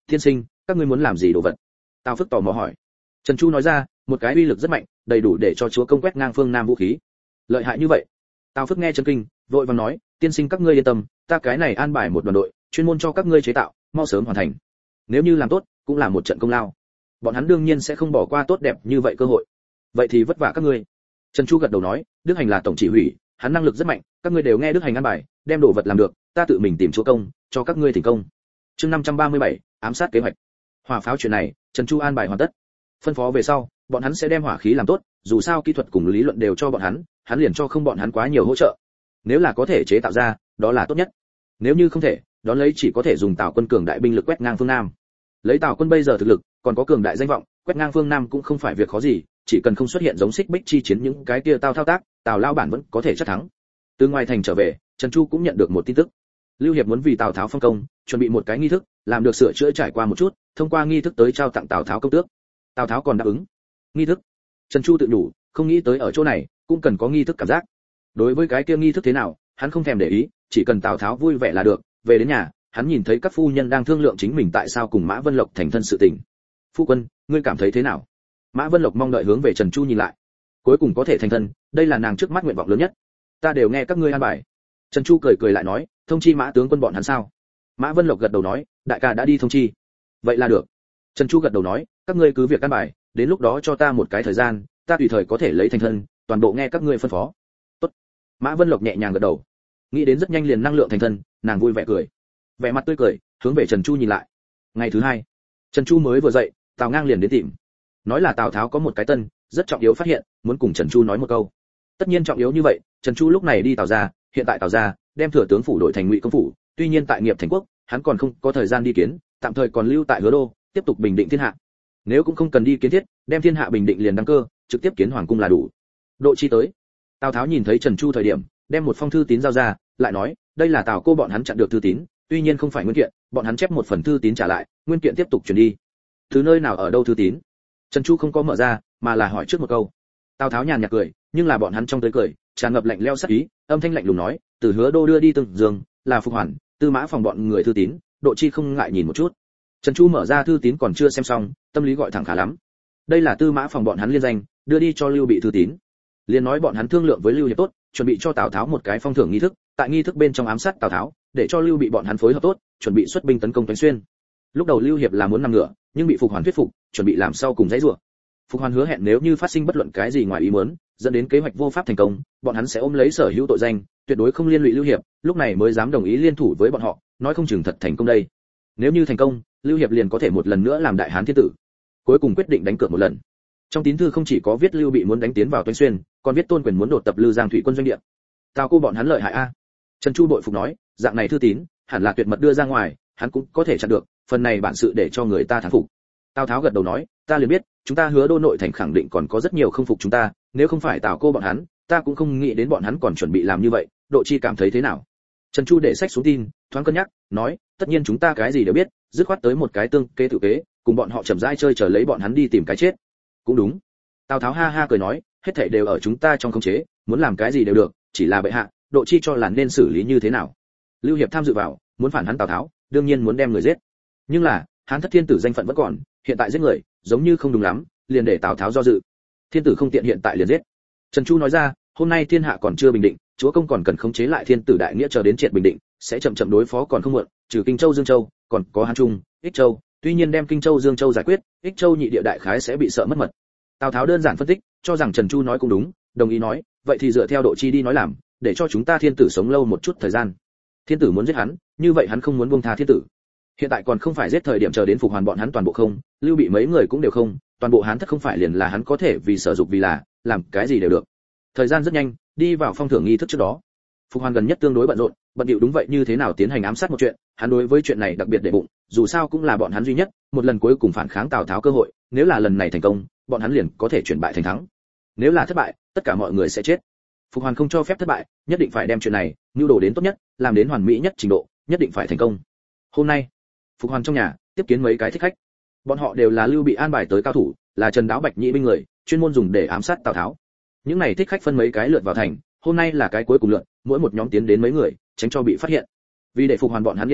Tiên sinh, các ngươi muốn làm gì đồ vật? Tào Phức tò mò hỏi. Trần Chu nói ra, một cái uy lực rất mạnh, đầy đủ để cho chúa công quét ngang phương Nam vũ khí. Lợi hại như vậy? Tào Phức nghe chấn kinh, vội vàng nói, tiên sinh các ngươi yên tâm, ta cái này an bài một đoàn đội, chuyên môn cho các ngươi chế tạo, mau sớm hoàn thành. Nếu như làm tốt, cũng là một trận công lao. Bọn hắn đương nhiên sẽ không bỏ qua tốt đẹp như vậy cơ hội. Vậy thì vất vả các ngươi. Trần Chu gật đầu nói, Đức Hành là tổng chỉ huy, hắn năng lực rất mạnh, các ngươi đều nghe Đức Hành an bài, đem đồ vật làm được, ta tự mình tìm chúa công, cho các ngươi thành công. Chương 537, ám sát kế hoạch. Hỏa pháo chuyện này, Trần Chu an bài hoàn tất. Phân phó về sau, bọn hắn sẽ đem hỏa khí làm tốt, dù sao kỹ thuật cùng lý luận đều cho bọn hắn liền cho không bọn hắn quá nhiều hỗ trợ. Nếu là có thể chế tạo ra, đó là tốt nhất. Nếu như không thể, đón lấy chỉ có thể dùng Tào quân cường đại binh lực quét ngang phương Nam. Lấy Tào quân bây giờ thực lực, còn có cường đại danh vọng, quét ngang phương Nam cũng không phải việc khó gì, chỉ cần không xuất hiện giống Xích Bích chi chiến những cái kia thao tác, Tào lao bản vẫn có thể chắc thắng. Từ ngoài thành trở về, Trần Chu cũng nhận được một tin tức. Lưu Hiệp muốn vì Tào Tháo phong công, chuẩn bị một cái nghi thức, làm được sửa chữa trải qua một chút, thông qua nghi thức tới trao tặng Tào Tháo công tước. Tào Tháo còn đáp ứng. Nghi thức? Trần Chu tự nhủ, không nghĩ tới ở chỗ này cũng cần có nghi thức cảm giác. Đối với cái kia nghi thức thế nào, hắn không thèm để ý, chỉ cần Tào Tháo vui vẻ là được. Về đến nhà, hắn nhìn thấy các phu nhân đang thương lượng chính mình tại sao cùng Mã Vân Lộc thành thân sự tình. Phu quân, ngươi cảm thấy thế nào? Mã Vân Lộc mong đợi hướng về Trần Chu nhìn lại. Cuối cùng có thể thành thân, đây là nàng trước mắt nguyện vọng lớn nhất. Ta đều nghe các ngươi an bài. Trần Chu cười cười lại nói, thông chi Mã tướng quân bọn hắn sao? Mã Vân Lộc gật đầu nói, đại ca đã đi thông chi. Vậy là được. Trần Chu gật đầu nói, các ngươi cứ việc an bài, đến lúc đó cho ta một cái thời gian, ta tùy thời có thể lấy thành thân, toàn bộ nghe các ngươi phân phó. Tốt. Mã Vân Lộc nhẹ nhàng gật đầu. Nghĩ đến rất nhanh liền năng lượng thành thân, nàng vui vẻ cười. Vẻ mặt tươi cười, hướng về Trần Chu nhìn lại. Ngày thứ hai, Trần Chu mới vừa dậy, Tào Ngang liền đến tìm. Nói là Tào Tháo có một cái tân, rất trọng yếu phát hiện, muốn cùng Trần Chu nói một câu. Tất nhiên trọng yếu như vậy, Trần Chu lúc này đi Tào gia, hiện tại Tào gia đem thừa tướng phủ đổi thành Ngụy công phủ, tuy nhiên tại Nghiệp Thành Quốc, hắn còn không có thời gian đi kiến, tạm thời còn lưu tại Hứa Đô, tiếp tục bình định thiên hạ. Nếu cũng không cần đi kiến thiết, đem thiên hạ bình định liền đăng cơ, trực tiếp kiến hoàng cung là đủ. Độ chi tới. Tào Tháo nhìn thấy Trần Chu thời điểm, đem một phong thư tín giao ra, lại nói, đây là Tào cô bọn hắn chặn được thư tín, tuy nhiên không phải nguyên kiện, bọn hắn chép một phần thư tín trả lại, nguyên kiện tiếp tục chuyển đi. Từ nơi nào ở đâu thư tín? Trần Chu không có mở ra, mà là hỏi trước một câu. Tào Tháo nhàn nhạt cười, nhưng là bọn hắn trong tới cười, tràn ngập lạnh lẽo sát ý, âm thanh lạnh lùng nói, từ Hứa Đô đưa đi Tương Dương, là Phục Hoàn, Tư Mã phòng bọn người thư tín, Độ chi không ngại nhìn một chút. Trần Chu mở ra thư tín còn chưa xem xong, tâm lý gọi thẳng khá lắm. Đây là Tư Mã phòng bọn hắn liên danh, đưa đi cho Lưu Bị thư tín. Liên nói bọn hắn thương lượng với Lưu Hiệp tốt, chuẩn bị cho Tào Tháo một cái phong thưởng nghi thức, tại nghi thức bên trong ám sát Tào Tháo, để cho Lưu Bị bọn hắn phối hợp tốt, chuẩn bị xuất binh tấn công Toánh Xuyên. Lúc đầu Lưu Hiệp là muốn nằm ngửa, nhưng bị Phục Hoàn thuyết phục, chuẩn bị làm sau cùng dãy rủa. Phục Hoàn hứa hẹn nếu như phát sinh bất luận cái gì ngoài ý muốn, dẫn đến kế hoạch vô pháp thành công, bọn hắn sẽ ôm lấy sở hữu tội danh, tuyệt đối không liên lụy Lưu Hiệp, lúc này mới dám đồng ý liên thủ với bọn họ, nói không chừng thật thành công đây. Nếu như thành công, Lưu Hiệp liền có thể một lần nữa làm đại hán thiên tử. Cuối cùng quyết định đánh cược một lần. Trong tín thư không chỉ có viết Lưu Bị muốn đánh tiến vào Toánh Xuyên, còn viết Tôn Quyền muốn đột tập Lư Giang thủy quân doanh địa. Tào cô bọn hắn lợi hại a. Trần Chu bội phục nói, dạng này thư tín, hẳn là tuyệt mật đưa ra ngoài, hắn cũng có thể chặn được, phần này bản sự để cho người ta thán phục. Tào Tháo gật đầu nói, ta liền biết, chúng ta Hứa Đô nội thành khẳng định còn có rất nhiều không phục chúng ta, nếu không phải Tào cô bọn hắn, ta cũng không nghĩ đến bọn hắn còn chuẩn bị làm như vậy. Độ chi cảm thấy thế nào? Trần Chu để sách xuống tin, thoáng cân nhắc, nói, tất nhiên chúng ta cái gì đều biết, dứt khoát tới một cái tương kế tự kế, cùng bọn họ chậm rãi chơi chờ lấy bọn hắn đi tìm cái chết. Cũng đúng. Tào Tháo ha ha cười nói, hết thảy đều ở chúng ta trong khống chế, muốn làm cái gì đều được, chỉ là bệ hạ, Độ chi cho là nên xử lý như thế nào. Lưu Hiệp tham dự vào, muốn phản hắn Tào Tháo, đương nhiên muốn đem người giết. Nhưng là, Hán thất thiên tử danh phận vẫn còn, hiện tại giết người, giống như không đúng lắm, liền để Tào Tháo do dự. Thiên tử không tiện hiện tại liền giết. Trần Chu nói ra, hôm nay thiên hạ còn chưa bình định, chúa công còn cần khống chế lại thiên tử đại nghĩa chờ đến triệt bình định, sẽ chậm chậm đối phó còn không muộn, trừ Kinh Châu Dương Châu, còn có Hán Trung, Ích Châu, tuy nhiên đem Kinh Châu Dương Châu giải quyết, Ích Châu nhị địa đại khái sẽ bị sợ mất mật. Tào Tháo đơn giản phân tích, cho rằng Trần Chu nói cũng đúng, đồng ý nói, vậy thì dựa theo Độ chi đi nói làm, để cho chúng ta thiên tử sống lâu một chút thời gian. Thiên tử muốn giết hắn, như vậy hắn không muốn buông tha thiên tử. Hiện tại còn không phải giết thời điểm chờ đến Phục Hoàn bọn hắn toàn bộ không, Lưu Bị mấy người cũng đều không, toàn bộ Hán thất không phải liền là hắn có thể vì sở dục vì là, làm cái gì đều được. Thời gian rất nhanh, đi vào phong thưởng nghi thức trước đó. Phục Hoàn gần nhất tương đối bận rộn, bận bịu đúng vậy như thế nào tiến hành ám sát một chuyện, hắn đối với chuyện này đặc biệt để bụng, dù sao cũng là bọn hắn duy nhất, một lần cuối cùng phản kháng Tào Tháo cơ hội, nếu là lần này thành công, bọn hắn liền có thể chuyển bại thành thắng. Nếu là thất bại, tất cả mọi người sẽ chết. Phục Hoàn không cho phép thất bại, nhất định phải đem chuyện này nưu đồ đến tốt nhất, làm đến hoàn mỹ nhất trình độ, nhất định phải thành công. Hôm nay, Phục Hoàn trong nhà tiếp kiến mấy cái thích khách. Bọn họ đều là Lưu Bị an bài tới cao thủ, là Trần Đáo Bạch Nhĩ binh người, chuyên môn dùng để ám sát Tào Tháo. Những này thích khách phân mấy cái lượt vào thành, hôm nay là cái cuối cùng lượt, mỗi một nhóm tiến đến mấy người, tránh cho bị phát hiện. Vì để Phục Hoàn bọn hắn yên tâm,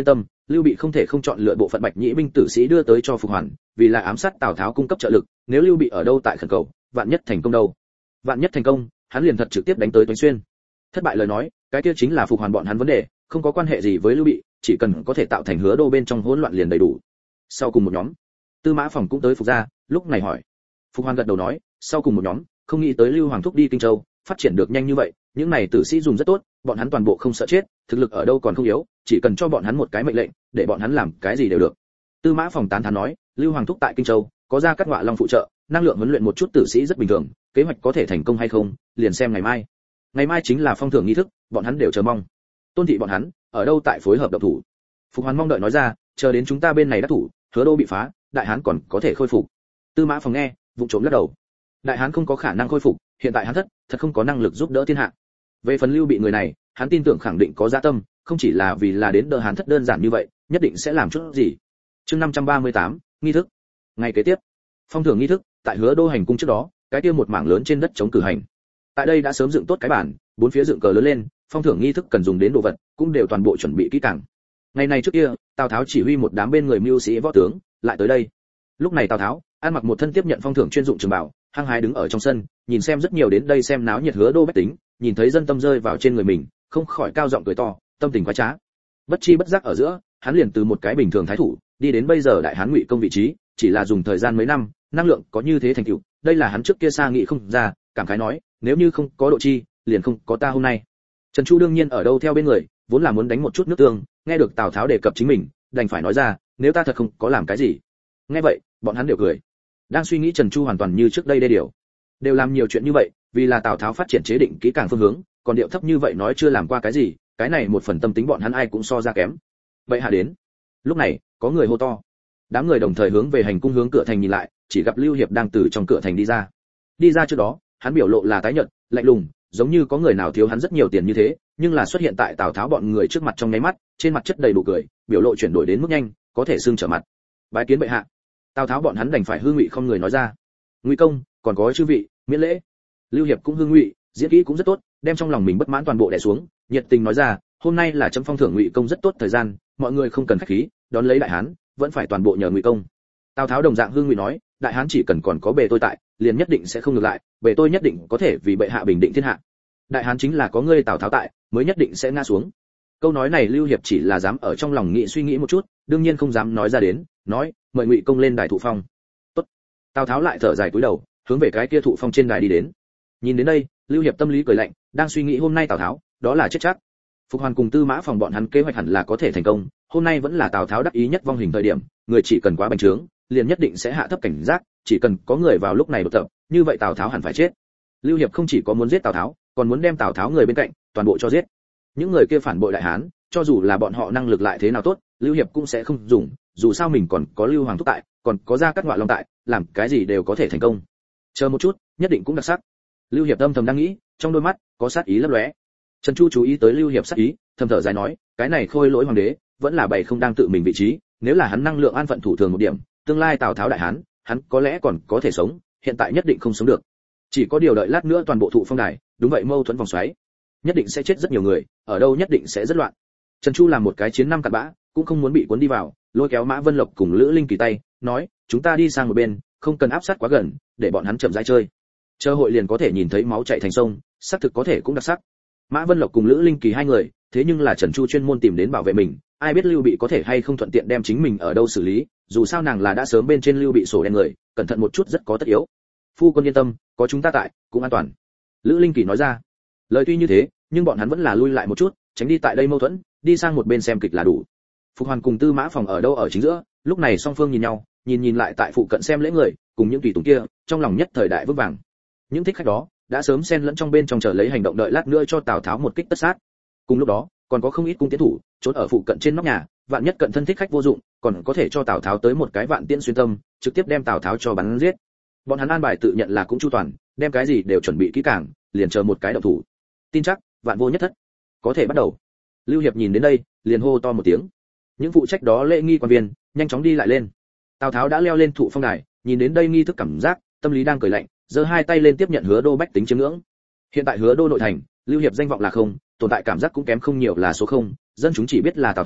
Lưu Bị không thể không chọn lựa bộ phận Bạch Nhĩ binh tử sĩ đưa tới cho Phục Hoàn, vì là ám sát Tào Tháo cung cấp trợ lực, nếu Lưu Bị ở đâu tại khẩn cầu, vạn nhất thành công đâu. Vạn nhất thành công, hắn liền thật trực tiếp đánh tới Toánh Xuyên. Thất bại lời nói, cái kia chính là Phục Hoàn bọn hắn vấn đề, không có quan hệ gì với Lưu Bị, chỉ cần có thể tạo thành Hứa Đô bên trong hỗn loạn liền đầy đủ. Sau cùng một nhóm, Tư Mã Phòng cũng tới phục ra, lúc này hỏi. Phục Hoàn gật đầu nói, sau cùng một nhóm, không nghĩ tới Lưu Hoàng thúc đi Kinh Châu, phát triển được nhanh như vậy, những này tử sĩ dùng rất tốt, bọn hắn toàn bộ không sợ chết, thực lực ở đâu còn không yếu, chỉ cần cho bọn hắn một cái mệnh lệnh, để bọn hắn làm cái gì đều được. Tư Mã Phòng tán thán nói, Lưu Hoàng thúc tại Kinh Châu, có ra Cát Ngọa Long phụ trợ, năng lượng huấn luyện một chút tử sĩ rất bình thường, kế hoạch có thể thành công hay không, liền xem ngày mai. Ngày mai chính là phong thưởng nghi thức, bọn hắn đều chờ mong. Tôn thị bọn hắn, ở đâu tại phối hợp động thủ. Phục Hoàn mong đợi nói ra, chờ đến chúng ta bên này đắc thủ, Hứa Đô bị phá, Đại Hán còn có thể khôi phục. Tư Mã Phòng nghe, vụng trộm lắc đầu. Đại Hán không có khả năng khôi phục, hiện tại hắn thật không có năng lực giúp đỡ thiên hạ. Về phần Lưu Bị người này, hắn tin tưởng khẳng định có dạ tâm, không chỉ là vì là đến đỡ Hán thất đơn giản như vậy, nhất định sẽ làm chút gì. Chương 538, nghi thức. Ngày kế tiếp, phong thưởng nghi thức, tại Hứa Đô hành cung trước đó, cái kia một mảng lớn trên đất chống cử hành. Tại đây đã sớm dựng tốt cái bản, bốn phía dựng cờ lớn lên, phong thưởng nghi thức cần dùng đến đồ vật, cũng đều toàn bộ chuẩn bị kỹ càng. Ngày này trước kia, Tào Tháo chỉ huy một đám bên người mưu sĩ võ tướng, lại tới đây. Lúc này Tào Tháo, ăn mặc một thân tiếp nhận phong thưởng chuyên dụng trường bảo, hăng hái đứng ở trong sân, nhìn xem rất nhiều đến đây xem náo nhiệt Hứa Đô bách tính, nhìn thấy dân tâm rơi vào trên người mình, không khỏi cao giọng cười to, tâm tình quá trá. Bất chi bất giác ở giữa, hắn liền từ một cái bình thường thái thủ, đi đến bây giờ đại hán Ngụy công vị trí, chỉ là dùng thời gian mấy năm, năng lượng có như thế thành tựu, đây là hắn trước kia xa nghĩ không ra, cảm khái nói, nếu như không có độ chi, liền không có ta hôm nay. Trần Chu đương nhiên ở đâu theo bên người, vốn là muốn đánh một chút nước tương, nghe được Tào Tháo đề cập chính mình, đành phải nói ra, nếu ta thật không có làm cái gì. Nghe vậy, bọn hắn đều cười. Đang suy nghĩ Trần Chu hoàn toàn như trước đây đều làm nhiều chuyện như vậy, vì là Tào Tháo phát triển chế định kỹ càng phương hướng, còn điệu thấp như vậy nói chưa làm qua cái gì, cái này một phần tâm tính bọn hắn ai cũng so ra kém. Vậy hạ đến. Lúc này, có người hô to. Đám người đồng thời hướng về hành cung hướng cửa thành nhìn lại, chỉ gặp Lưu Hiệp đang từ trong cửa thành đi ra. Đi ra trước đó, hắn biểu lộ là tái nhợt, lạnh lùng, giống như có người nào thiếu hắn rất nhiều tiền như thế, nhưng là xuất hiện tại Tào Tháo bọn người trước mặt trong nháy mắt, trên mặt chất đầy đủ cười, biểu lộ chuyển đổi đến mức nhanh, có thể xương trở mặt. Bái kiến bệ hạ. Tào Tháo bọn hắn đành phải hư ngụy không người nói ra. Ngụy công, còn có chư vị, miễn lễ. Lưu Hiệp cũng hư ngụy, diễn kỹ cũng rất tốt, đem trong lòng mình bất mãn toàn bộ đè xuống, nhiệt tình nói ra, hôm nay là chấm phong thưởng Ngụy công rất tốt thời gian, mọi người không cần khách khí, đón lấy đại hán, vẫn phải toàn bộ nhờ Ngụy công. Tào Tháo đồng dạng hư ngụy nói, đại hán chỉ cần còn có bề tôi tại, liền nhất định sẽ không ngược lại, bề tôi nhất định có thể vì bệ hạ bình định thiên hạ. Đại hán chính là có ngươi Tào Tháo tại, mới nhất định sẽ ngã xuống. Câu nói này Lưu Hiệp chỉ là dám ở trong lòng nghĩ suy nghĩ một chút, đương nhiên không dám nói ra đến, nói, mời Ngụy công lên đài thụ phong. Tốt. Tào Tháo lại thở dài cúi đầu, hướng về cái kia thụ phong trên đài đi đến. Nhìn đến đây, Lưu Hiệp tâm lý cười lạnh, đang suy nghĩ hôm nay Tào Tháo, đó là chết chắc. Phục Hoàn cùng Tư Mã Phòng bọn hắn kế hoạch hẳn là có thể thành công, hôm nay vẫn là Tào Tháo đắc ý nhất vong hình thời điểm, người chỉ cần quá bành trướng, liền nhất định sẽ hạ thấp cảnh giác, chỉ cần có người vào lúc này đột tập, như vậy Tào Tháo hẳn phải chết. Lưu Hiệp không chỉ có muốn giết Tào Tháo, còn muốn đem Tào Tháo người bên cạnh toàn bộ cho giết. Những người kia phản bội đại hán, cho dù là bọn họ năng lực lại thế nào tốt, Lưu Hiệp cũng sẽ không dùng, dù sao mình còn có Lưu Hoàng thúc tại, còn có Gia Cát Ngọa Long tại, làm cái gì đều có thể thành công. Chờ một chút, nhất định cũng đặc sắc. Lưu Hiệp âm thầm đang nghĩ, trong đôi mắt có sát ý lấp lóe. Trần Chu chú ý tới Lưu Hiệp sát ý, thầm thở dài nói, cái này khôi lỗi hoàng đế, vẫn là bày không đang tự mình vị trí, nếu là hắn năng lượng an phận thủ thường một điểm, tương lai Tào Tháo đại hán, hắn có lẽ còn có thể sống, hiện tại nhất định không sống được. Chỉ có điều đợi lát nữa toàn bộ thụ phong đài, đúng vậy mâu thuẫn vòng xoáy, nhất định sẽ chết rất nhiều người, ở đâu nhất định sẽ rất loạn. Trần Chu làm một cái chiến năm cặn bã, cũng không muốn bị cuốn đi vào, lôi kéo Mã Vân Lộc cùng Lữ Linh Kỳ tay, nói, chúng ta đi sang một bên, không cần áp sát quá gần, để bọn hắn chậm rãi chơi. Chờ hội liền có thể nhìn thấy máu chảy thành sông, xác thực có thể cũng đặc sắc. Mã Vân Lộc cùng Lữ Linh Kỳ hai người, thế nhưng là Trần Chu chuyên môn tìm đến bảo vệ mình, ai biết Lưu Bị có thể hay không thuận tiện đem chính mình ở đâu xử lý, dù sao nàng là đã sớm bên trên Lưu Bị sổ đen người, cẩn thận một chút rất có tất yếu. Phu quân yên tâm, có chúng ta tại, cũng an toàn. Lữ Linh Kỳ nói ra. Lời tuy như thế, nhưng bọn hắn vẫn là lui lại một chút, tránh đi tại đây mâu thuẫn, đi sang một bên xem kịch là đủ. Phục Hoàn cùng Tư Mã Phòng ở đâu ở chính giữa, lúc này song phương nhìn nhau, nhìn lại tại phụ cận xem lễ người, cùng những tùy tùng kia, trong lòng nhất thời đại vững vàng. Những thích khách đó đã sớm xen lẫn trong bên trong chờ lấy hành động đợi lát nữa cho Tào Tháo một kích tất sát. Cùng lúc đó, còn có không ít cung tiến thủ, trốn ở phụ cận trên nóc nhà, vạn nhất cận thân thích khách vô dụng, còn có thể cho Tào Tháo tới một cái vạn tiễn xuyên tâm, trực tiếp đem Tào Tháo cho bắn giết. Bọn hắn an bài tự nhận là cũng chu toàn, đem cái gì đều chuẩn bị kỹ càng, liền chờ một cái động thủ. Tin chắc, vạn vô nhất thất. Có thể bắt đầu. Lưu Hiệp nhìn đến đây, liền hô to một tiếng. Những phụ trách đó lễ nghi quan viên, nhanh chóng đi lại lên. Tào Tháo đã leo lên thụ phong đài, nhìn đến đây nghi thức cảm giác, tâm lý đang cười lạnh, giơ hai tay lên tiếp nhận Hứa Đô bách tính chiếm ngưỡng. Hiện tại Hứa Đô nội thành, Lưu Hiệp danh vọng là không, tồn tại cảm giác cũng kém không nhiều là số không, dân chúng chỉ biết là Tào Tháo,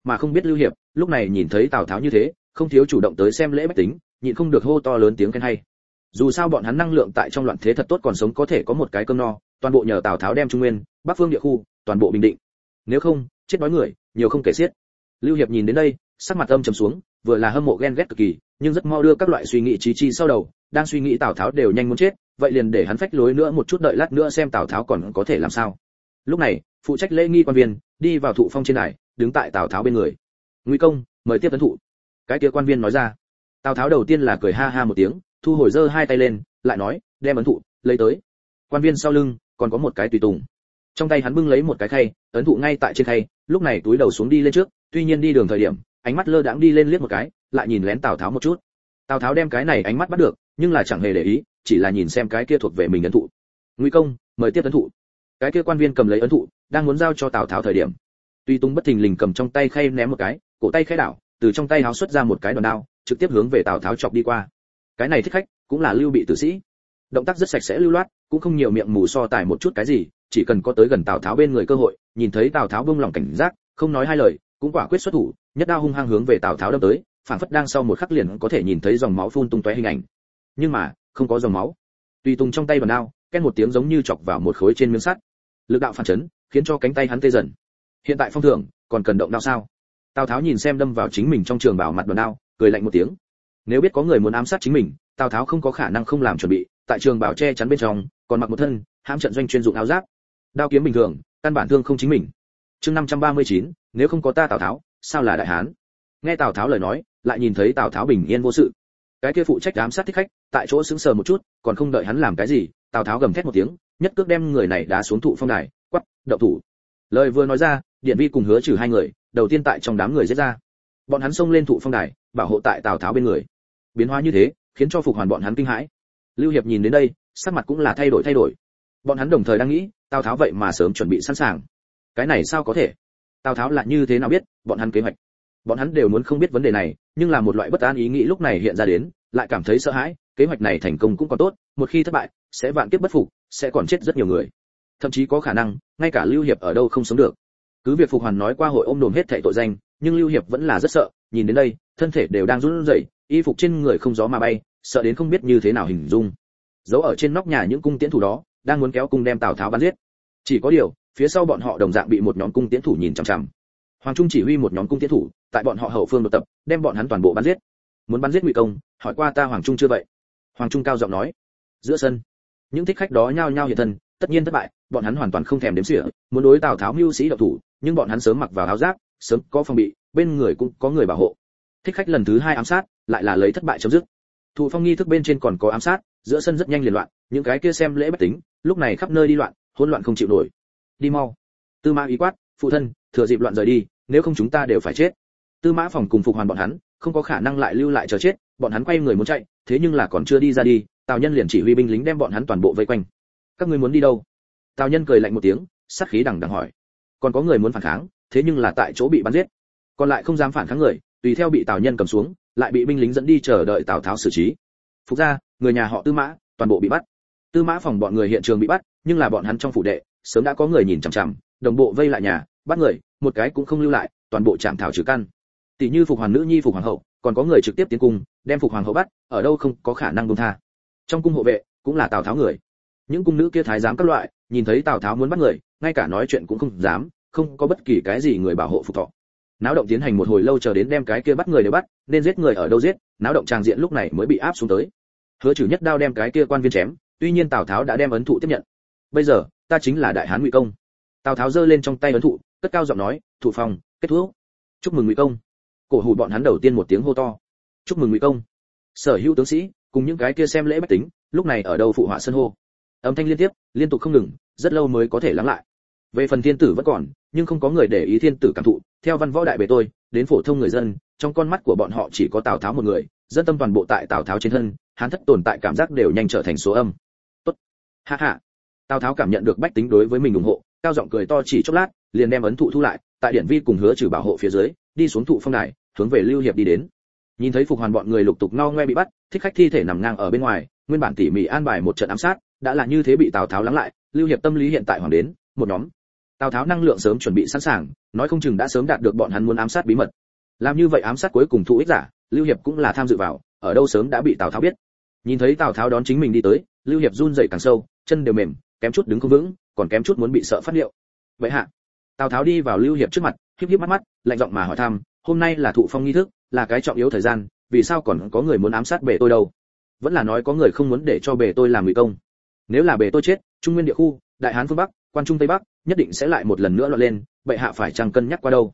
mà không biết Lưu Hiệp, lúc này nhìn thấy Tào Tháo như thế, không thiếu chủ động tới xem lễ bách tính, nhịn không được hô to lớn tiếng khen hay. Dù sao bọn hắn năng lượng tại trong loạn thế thật tốt, còn sống có thể có một cái cơm no, toàn bộ nhờ Tào Tháo đem Trung Nguyên, Bắc Phương địa khu, toàn bộ bình định. Nếu không, chết đói người, nhiều không kể xiết. Lưu Hiệp nhìn đến đây, sắc mặt âm trầm xuống, vừa là hâm mộ ghen ghét cực kỳ, nhưng rất mau đưa các loại suy nghĩ trí chi sau đầu, đang suy nghĩ Tào Tháo đều nhanh muốn chết, vậy liền để hắn phách lối nữa một chút, đợi lát nữa xem Tào Tháo còn có thể làm sao. Lúc này, phụ trách lễ nghi quan viên đi vào thụ phong trên đài, đứng tại Tào Tháo bên người. Ngụy công, mời tiếp tấn thụ. Cái kia quan viên nói ra. Tào Tháo đầu tiên là cười ha ha một tiếng, thu hồi giơ hai tay lên, lại nói, đem ấn thụ lấy tới. Quan viên sau lưng còn có một cái tùy tùng, trong tay hắn bưng lấy một cái khay, ấn thụ ngay tại trên khay, lúc này túi đầu xuống đi lên trước, tuy nhiên đi đường thời điểm, ánh mắt lơ đãng đi lên liếc một cái, lại nhìn lén Tào Tháo một chút. Tào Tháo đem cái này ánh mắt bắt được, nhưng là chẳng hề để ý, chỉ là nhìn xem cái kia thuộc về mình ấn thụ. Ngụy công, mời tiếp ấn thụ. Cái kia quan viên cầm lấy ấn thụ, đang muốn giao cho Tào Tháo thời điểm, Tùy Tùng bất thình lình cầm trong tay khay ném một cái, cổ tay khẽ đảo, từ trong tay háo xuất ra một cái đòn đao, trực tiếp hướng về Tào Tháo chọc đi qua. Cái này thích khách, cũng là Lưu Bị tử sĩ. Động tác rất sạch sẽ lưu loát, cũng không nhiều miệng mù so tài một chút cái gì, chỉ cần có tới gần Tào Tháo bên người cơ hội, nhìn thấy Tào Tháo buông lỏng cảnh giác, không nói hai lời, cũng quả quyết xuất thủ, nhất đao hung hăng hướng về Tào Tháo đâm tới, phảng phất đang sau một khắc liền có thể nhìn thấy dòng máu phun tung tóe hình ảnh. Nhưng mà, không có dòng máu. Tùy Tùng trong tay đòn đao, két một tiếng giống như chọc vào một khối trên miếng sắt. Lực đạo phản chấn, khiến cho cánh tay hắn tê dần. Hiện tại phong thưởng, còn cần động đao sao? Tào Tháo nhìn xem đâm vào chính mình trong trường bào mặt đòn đao, cười lạnh một tiếng. Nếu biết có người muốn ám sát chính mình, Tào Tháo không có khả năng không làm chuẩn bị, tại trường bào che chắn bên trong, còn mặc một thân hãm trận doanh chuyên dụng áo giáp. Đao kiếm bình thường, căn bản thương không chính mình. Chương 539, nếu không có ta Tào Tháo, sao là đại hán? Nghe Tào Tháo lời nói, lại nhìn thấy Tào Tháo bình yên vô sự. Cái kia phụ trách ám sát thích khách, tại chỗ sững sờ một chút, còn không đợi hắn làm cái gì, Tào Tháo gầm thét một tiếng, nhất cước đem người này đá xuống thụ phong đài, quát, động thủ. Lời vừa nói ra, Điện Vi cùng Hứa Trừ hai người, đầu tiên tại trong đám người giết ra. Bọn hắn xông lên thụ phong đài, bảo hộ tại Tào Tháo bên người. Biến hóa như thế, khiến cho Phục Hoàn bọn hắn kinh hãi. Lưu Hiệp nhìn đến đây, sắc mặt cũng là thay đổi. Bọn hắn đồng thời đang nghĩ, Tào Tháo vậy mà sớm chuẩn bị sẵn sàng. Cái này sao có thể? Tào Tháo lại như thế nào biết bọn hắn kế hoạch? Bọn hắn đều muốn không biết vấn đề này, nhưng là một loại bất an ý nghĩ lúc này hiện ra đến, lại cảm thấy sợ hãi, kế hoạch này thành công cũng còn tốt, một khi thất bại, sẽ vạn kiếp bất phục, sẽ còn chết rất nhiều người. Thậm chí có khả năng, ngay cả Lưu Hiệp ở đâu không sống được. Cứ việc Phục Hoàn nói qua hội ôm đồm hết thảy tội danh, nhưng Lưu Hiệp vẫn là rất sợ, nhìn đến đây, thân thể đều đang run rẩy, y phục trên người không gió mà bay, sợ đến không biết như thế nào hình dung. Giấu ở trên nóc nhà những cung tiễn thủ đó, đang muốn kéo cung đem Tào Tháo bắn giết. Chỉ có điều, phía sau bọn họ đồng dạng bị một nhóm cung tiễn thủ nhìn chằm chằm. Hoàng Trung chỉ huy một nhóm cung tiễn thủ, tại bọn họ hậu phương đột tập, đem bọn hắn toàn bộ bắn giết. Muốn bắn giết Ngụy công, hỏi qua ta Hoàng Trung chưa vậy? Hoàng Trung cao giọng nói. Giữa sân, những thích khách đó nhao nhao hiện thân, tất nhiên thất bại, bọn hắn hoàn toàn không thèm đếm xỉa, muốn đối Tào Tháo mưu sĩ động thủ, nhưng bọn hắn sớm mặc vào áo giáp, sớm có phòng bị, bên người cũng có người bảo hộ. Thích khách lần thứ hai ám sát, lại là lấy thất bại chấm dứt. Thụ phong nghi thức bên trên còn có ám sát, giữa sân rất nhanh liền loạn, những cái kia xem lễ bách tính, lúc này khắp nơi đi loạn, hỗn loạn không chịu nổi. Đi mau. Tư Mã ý quát, phụ thân, thừa dịp loạn rời đi, nếu không chúng ta đều phải chết. Tư Mã Phòng cùng Phục Hoàn bọn hắn, không có khả năng lại lưu lại chờ chết, bọn hắn quay người muốn chạy, thế nhưng là còn chưa đi ra đi, Tào Nhân liền chỉ huy binh lính đem bọn hắn toàn bộ vây quanh. Các ngươi muốn đi đâu? Tào Nhân cười lạnh một tiếng, sát khí đằng đằng hỏi. Còn có người muốn phản kháng, thế nhưng là tại chỗ bị bắn giết. Còn lại không dám phản kháng người, tùy theo bị Tào Nhân cầm xuống, lại bị binh lính dẫn đi chờ đợi Tào Tháo xử trí. Phục gia, người nhà họ Tư Mã, toàn bộ bị bắt. Tư Mã Phòng bọn người hiện trường bị bắt, nhưng là bọn hắn trong phủ đệ, sớm đã có người nhìn chằm chằm, đồng bộ vây lại nhà, bắt người, một cái cũng không lưu lại, toàn bộ chạm thảo trừ căn. Tỷ như Phục Hoàn nữ nhi Phục Hoàng hậu, còn có người trực tiếp tiến cung, đem Phục Hoàng hậu bắt, ở đâu không có khả năng buông tha. Trong cung hộ vệ, cũng là Tào Tháo người. Những cung nữ kia thái giám các loại, nhìn thấy Tào Tháo muốn bắt người, ngay cả nói chuyện cũng không dám, không có bất kỳ cái gì người bảo hộ phục thọ. Náo động tiến hành một hồi lâu chờ đến đem cái kia bắt người đều bắt, nên giết người ở đâu giết, náo động tràng diện lúc này mới bị áp xuống tới. Hứa Trừ nhất đao đem cái kia quan viên chém, tuy nhiên Tào Tháo đã đem ấn thụ tiếp nhận. Bây giờ, ta chính là đại hán Ngụy công. Tào Tháo giơ lên trong tay ấn thụ, cất cao giọng nói, thụ phong, kết thúc. Chúc mừng Ngụy công. Cổ hủ bọn hắn đầu tiên một tiếng hô to. Chúc mừng Ngụy công. Sở hữu tướng sĩ, cùng những cái kia xem lễ bách tính, lúc này ở đâu phụ họa sân hô. Âm thanh liên tiếp, liên tục không ngừng, rất lâu mới có thể lắng lại. Về phần thiên tử vẫn còn, nhưng không có người để ý thiên tử cảm thụ, theo văn võ đại bề tôi, đến phổ thông người dân, trong con mắt của bọn họ chỉ có Tào Tháo một người, dân tâm toàn bộ tại Tào Tháo trên thân, hán thất tồn tại cảm giác đều nhanh trở thành số âm. Tốt. Ha ha. Tào Tháo cảm nhận được bách tính đối với mình ủng hộ, cao giọng cười to chỉ chốc lát, liền đem ấn thụ thu lại, tại Điện Vi cùng Hứa Trừ bảo hộ phía dưới, đi xuống thụ phong đài, hướng về Lưu Hiệp đi đến. Nhìn thấy Phục Hoàn bọn người lục tục no ngoe bị bắt, thích khách thi thể nằm ngang ở bên ngoài, nguyên bản tỉ mỉ an bài một trận ám sát, đã là như thế bị Tào Tháo lắng lại, Lưu Hiệp tâm lý hiện tại hoàng đến, một nhóm Tào Tháo năng lượng sớm chuẩn bị sẵn sàng, nói không chừng đã sớm đạt được bọn hắn muốn ám sát bí mật. Làm như vậy ám sát cuối cùng thụ ích giả, Lưu Hiệp cũng là tham dự vào, ở đâu sớm đã bị Tào Tháo biết. Nhìn thấy Tào Tháo đón chính mình đi tới, Lưu Hiệp run rẩy càng sâu, chân đều mềm, kém chút đứng không vững, còn kém chút muốn bị sợ phát điệu. Vậy hạ. Tào Tháo đi vào Lưu Hiệp trước mặt, híp híp mắt, lạnh giọng mà hỏi thăm, hôm nay là thụ phong nghi thức, là cái trọng yếu thời gian, vì sao còn có người muốn ám sát bề tôi đâu? Vẫn là nói có người không muốn để cho bề tôi làm ngụy công. Nếu là bề tôi chết, Trung Nguyên địa khu, Đại Hán phương Bắc, Quan Trung Tây Bắc, nhất định sẽ lại một lần nữa loạn lên, bệ hạ phải chăng cân nhắc qua đâu?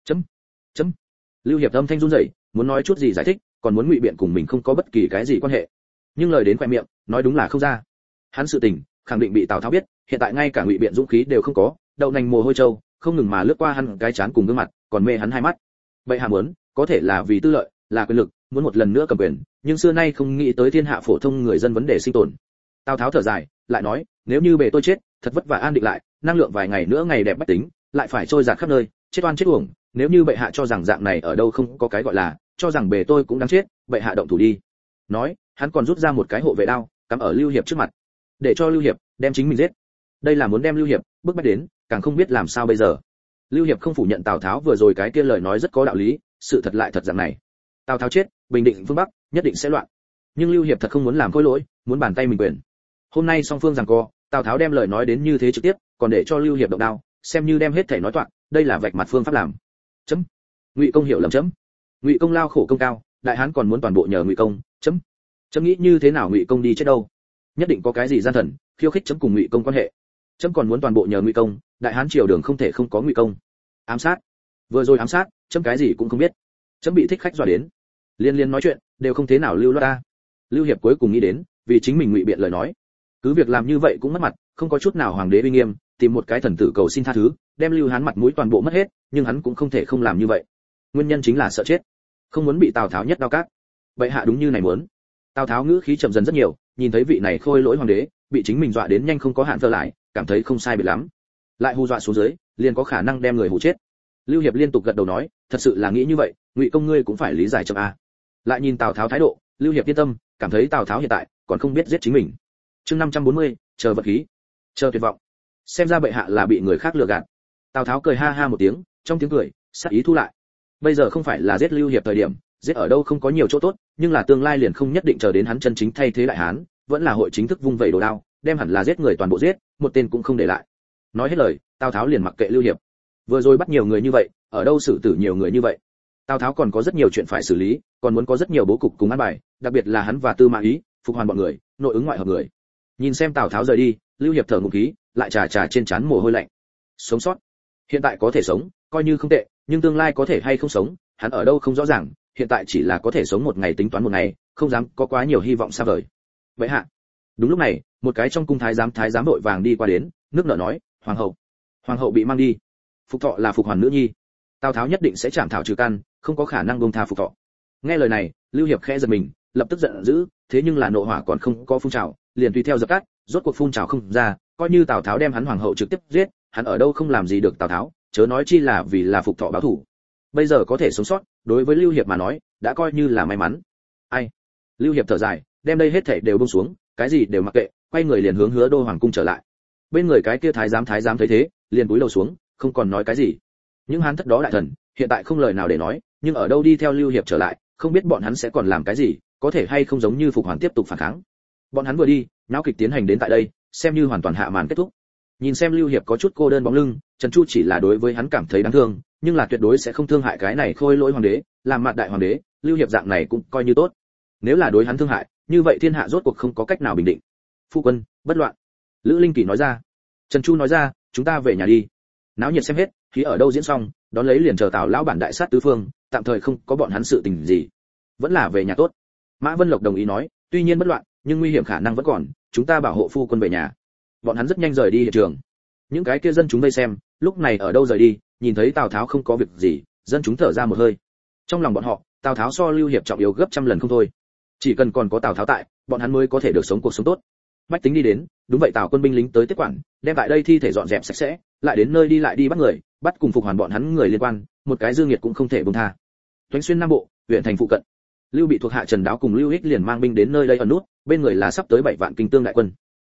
Chấm. Lưu Hiệp âm thanh run rẩy, muốn nói chút gì giải thích, còn muốn ngụy biện cùng mình không có bất kỳ cái gì quan hệ. Nhưng lời đến khoe miệng, nói đúng là không ra. Hắn sự tình, khẳng định bị Tào Tháo biết, hiện tại ngay cả ngụy biện dũng khí đều không có, đậu nành mồ hôi trâu, không ngừng mà lướt qua hắn cái trán cùng gương mặt, còn mê hắn hai mắt. Bệ hạ muốn, có thể là vì tư lợi, là quyền lực, muốn một lần nữa cầm quyền, nhưng xưa nay không nghĩ tới thiên hạ phổ thông người dân vấn đề sinh tồn. Tào Tháo thở dài, lại nói, nếu như bề tôi chết, thật vất vả an định lại, năng lượng vài ngày nữa ngày đẹp bách tính, lại phải trôi dạt khắp nơi, chết oan chết uổng, nếu như bệ hạ cho rằng dạng này ở đâu không có cái gọi là, cho rằng bề tôi cũng đáng chết, bệ hạ động thủ đi. Nói, hắn còn rút ra một cái hộ vệ đao, cắm ở Lưu Hiệp trước mặt, để cho Lưu Hiệp đem chính mình giết. Đây là muốn đem Lưu Hiệp bức bách đến, càng không biết làm sao bây giờ. Lưu Hiệp không phủ nhận Tào Tháo vừa rồi cái kia lời nói rất có đạo lý, sự thật lại thật dạng này. Tào Tháo chết, Bình Định phương Bắc nhất định sẽ loạn. Nhưng Lưu Hiệp thật không muốn làm khôi lỗi, muốn bàn tay mình quyền. Hôm nay song phương giằng co, Tào Tháo đem lời nói đến như thế trực tiếp, còn để cho Lưu Hiệp động đao, xem như đem hết thể nói toạc, đây là vạch mặt phương pháp làm. Chấm. Ngụy công hiểu lầm chấm. Ngụy công lao khổ công cao, Đại Hán còn muốn toàn bộ nhờ Ngụy công, chấm. Chấm nghĩ như thế nào Ngụy công đi chết đâu? Nhất định có cái gì gian thần, khiêu khích chấm cùng Ngụy công quan hệ. Chấm còn muốn toàn bộ nhờ Ngụy công, Đại Hán triều đường không thể không có Ngụy công. Ám sát. Vừa rồi ám sát, chấm cái gì cũng không biết. Chấm bị thích khách dọa đến. Liên liên nói chuyện, đều không thế nào lưu loát ta. Lưu Hiệp cuối cùng nghĩ đến, vì chính mình ngụy biện lời nói, cứ việc làm như vậy cũng mất mặt, không có chút nào hoàng đế uy nghiêm, tìm một cái thần tử cầu xin tha thứ, đem Lưu Hán mặt mũi toàn bộ mất hết, nhưng hắn cũng không thể không làm như vậy. Nguyên nhân chính là sợ chết, không muốn bị Tào Tháo nhất đao cát. Vậy hạ đúng như này muốn. Tào Tháo ngữ khí chậm dần rất nhiều, nhìn thấy vị này khôi lỗi hoàng đế, bị chính mình dọa đến nhanh không có hạn thở lại, cảm thấy không sai biệt lắm. Lại hù dọa xuống dưới, liền có khả năng đem người hù chết. Lưu Hiệp liên tục gật đầu nói, thật sự là nghĩ như vậy, Ngụy công ngươi cũng phải lý giải chậm a. Lại nhìn Tào Tháo thái độ, Lưu Hiệp yên tâm, cảm thấy Tào Tháo hiện tại còn không biết giết chính mình. Chương 540, chờ vật khí, chờ tuyệt vọng. Xem ra bệ hạ là bị người khác lừa gạt. Tào Tháo cười ha ha một tiếng, trong tiếng cười, sát ý thu lại. Bây giờ không phải là giết Lưu Hiệp thời điểm, giết ở đâu không có nhiều chỗ tốt, nhưng là tương lai liền không nhất định chờ đến hắn chân chính thay thế Đại Hán, vẫn là hội chính thức vung vẩy đồ đao, đem hẳn là giết người toàn bộ giết, một tên cũng không để lại. Nói hết lời, Tào Tháo liền mặc kệ Lưu Hiệp. Vừa rồi bắt nhiều người như vậy, ở đâu xử tử nhiều người như vậy. Tào Tháo còn có rất nhiều chuyện phải xử lý, còn muốn có rất nhiều bố cục cùng an bài, đặc biệt là hắn và Tư Mã Ý, Phục Hoàn bọn người, nội ứng ngoại hợp người. Nhìn xem Tào Tháo rời đi, Lưu Hiệp thở ngụm khí, lại trà trà trên trán mồ hôi lạnh. Sống sót, hiện tại có thể sống, coi như không tệ, nhưng tương lai có thể hay không sống, hắn ở đâu không rõ ràng, hiện tại chỉ là có thể sống một ngày tính toán một ngày, không dám có quá nhiều hy vọng xa vời. Vậy hạ. Đúng lúc này, một cái trong cung thái giám vội vàng đi qua đến, nước nở nói, hoàng hậu bị mang đi. Phục Thọ là Phục Hoàn nữ nhi, Tào Tháo nhất định sẽ chảm thảo trừ căn, không có khả năng buông tha Phục Thọ. Nghe lời này, Lưu Hiệp khẽ giật mình, lập tức giận dữ, thế nhưng là nộ hỏa còn không có phun trào, liền tùy theo dập tắt, rốt cuộc phun trào không ra, coi như Tào Tháo đem hắn hoàng hậu trực tiếp giết, hắn ở đâu không làm gì được Tào Tháo, chớ nói chi là vì là Phục Thọ báo thù. Bây giờ có thể sống sót, đối với Lưu Hiệp mà nói, đã coi như là may mắn. Ai? Lưu Hiệp thở dài, đem đây hết thảy đều buông xuống, cái gì đều mặc kệ, quay người liền hướng Hứa Đô hoàng cung trở lại. Bên người cái kia thái giám thấy thế, liền cúi đầu xuống, không còn nói cái gì. Những hán thất đó đại thần, hiện tại không lời nào để nói, nhưng ở đâu đi theo Lưu Hiệp trở lại, không biết bọn hắn sẽ còn làm cái gì, có thể hay không giống như Phục Hoàn tiếp tục phản kháng. Bọn hắn vừa đi, náo kịch tiến hành đến tại đây, xem như hoàn toàn hạ màn kết thúc. Nhìn xem Lưu Hiệp có chút cô đơn bóng lưng, Trần Chu chỉ là đối với hắn cảm thấy đáng thương, nhưng là tuyệt đối sẽ không thương hại cái này khôi lỗi hoàng đế, làm mặt đại hoàng đế, Lưu Hiệp dạng này cũng coi như tốt. Nếu là đối hắn thương hại, như vậy thiên hạ rốt cuộc không có cách nào bình định. Phu quân, bất loạn. Lữ Linh Kỳ nói ra. Trần Chu nói ra, chúng ta về nhà đi. Náo nhiệt xem hết, khí ở đâu diễn xong, đón lấy liền chờ Tào lão bản đại sát tứ phương, tạm thời không có bọn hắn sự tình gì, vẫn là về nhà tốt. Mã Vân Lộc đồng ý nói, tuy nhiên bất loạn, nhưng nguy hiểm khả năng vẫn còn, chúng ta bảo hộ phu quân về nhà. Bọn hắn rất nhanh rời đi hiện trường. Những cái kia dân chúng vây xem, lúc này ở đâu rời đi, nhìn thấy Tào Tháo không có việc gì, dân chúng thở ra một hơi. Trong lòng bọn họ, Tào Tháo so Lưu Hiệp trọng yếu gấp trăm lần không thôi. Chỉ cần còn có Tào Tháo tại, bọn hắn mới có thể được sống cuộc sống tốt. Bách tính đi đến, đúng vậy Tào quân binh lính tới tiếp quản, đem tại đây thi thể dọn dẹp sạch sẽ, lại đến nơi đi lại đi bắt người, bắt cùng Phục Hoàn bọn hắn người liên quan, một cái dương nghiệt cũng không thể buông tha. Toánh xuyên Nam Bộ, huyện thành phụ cận. Lưu Bị thuộc hạ Trần Đáo cùng Lưu Ích liền mang binh đến nơi đây ẩn nút, bên người là sắp tới 7 vạn kinh tương đại quân.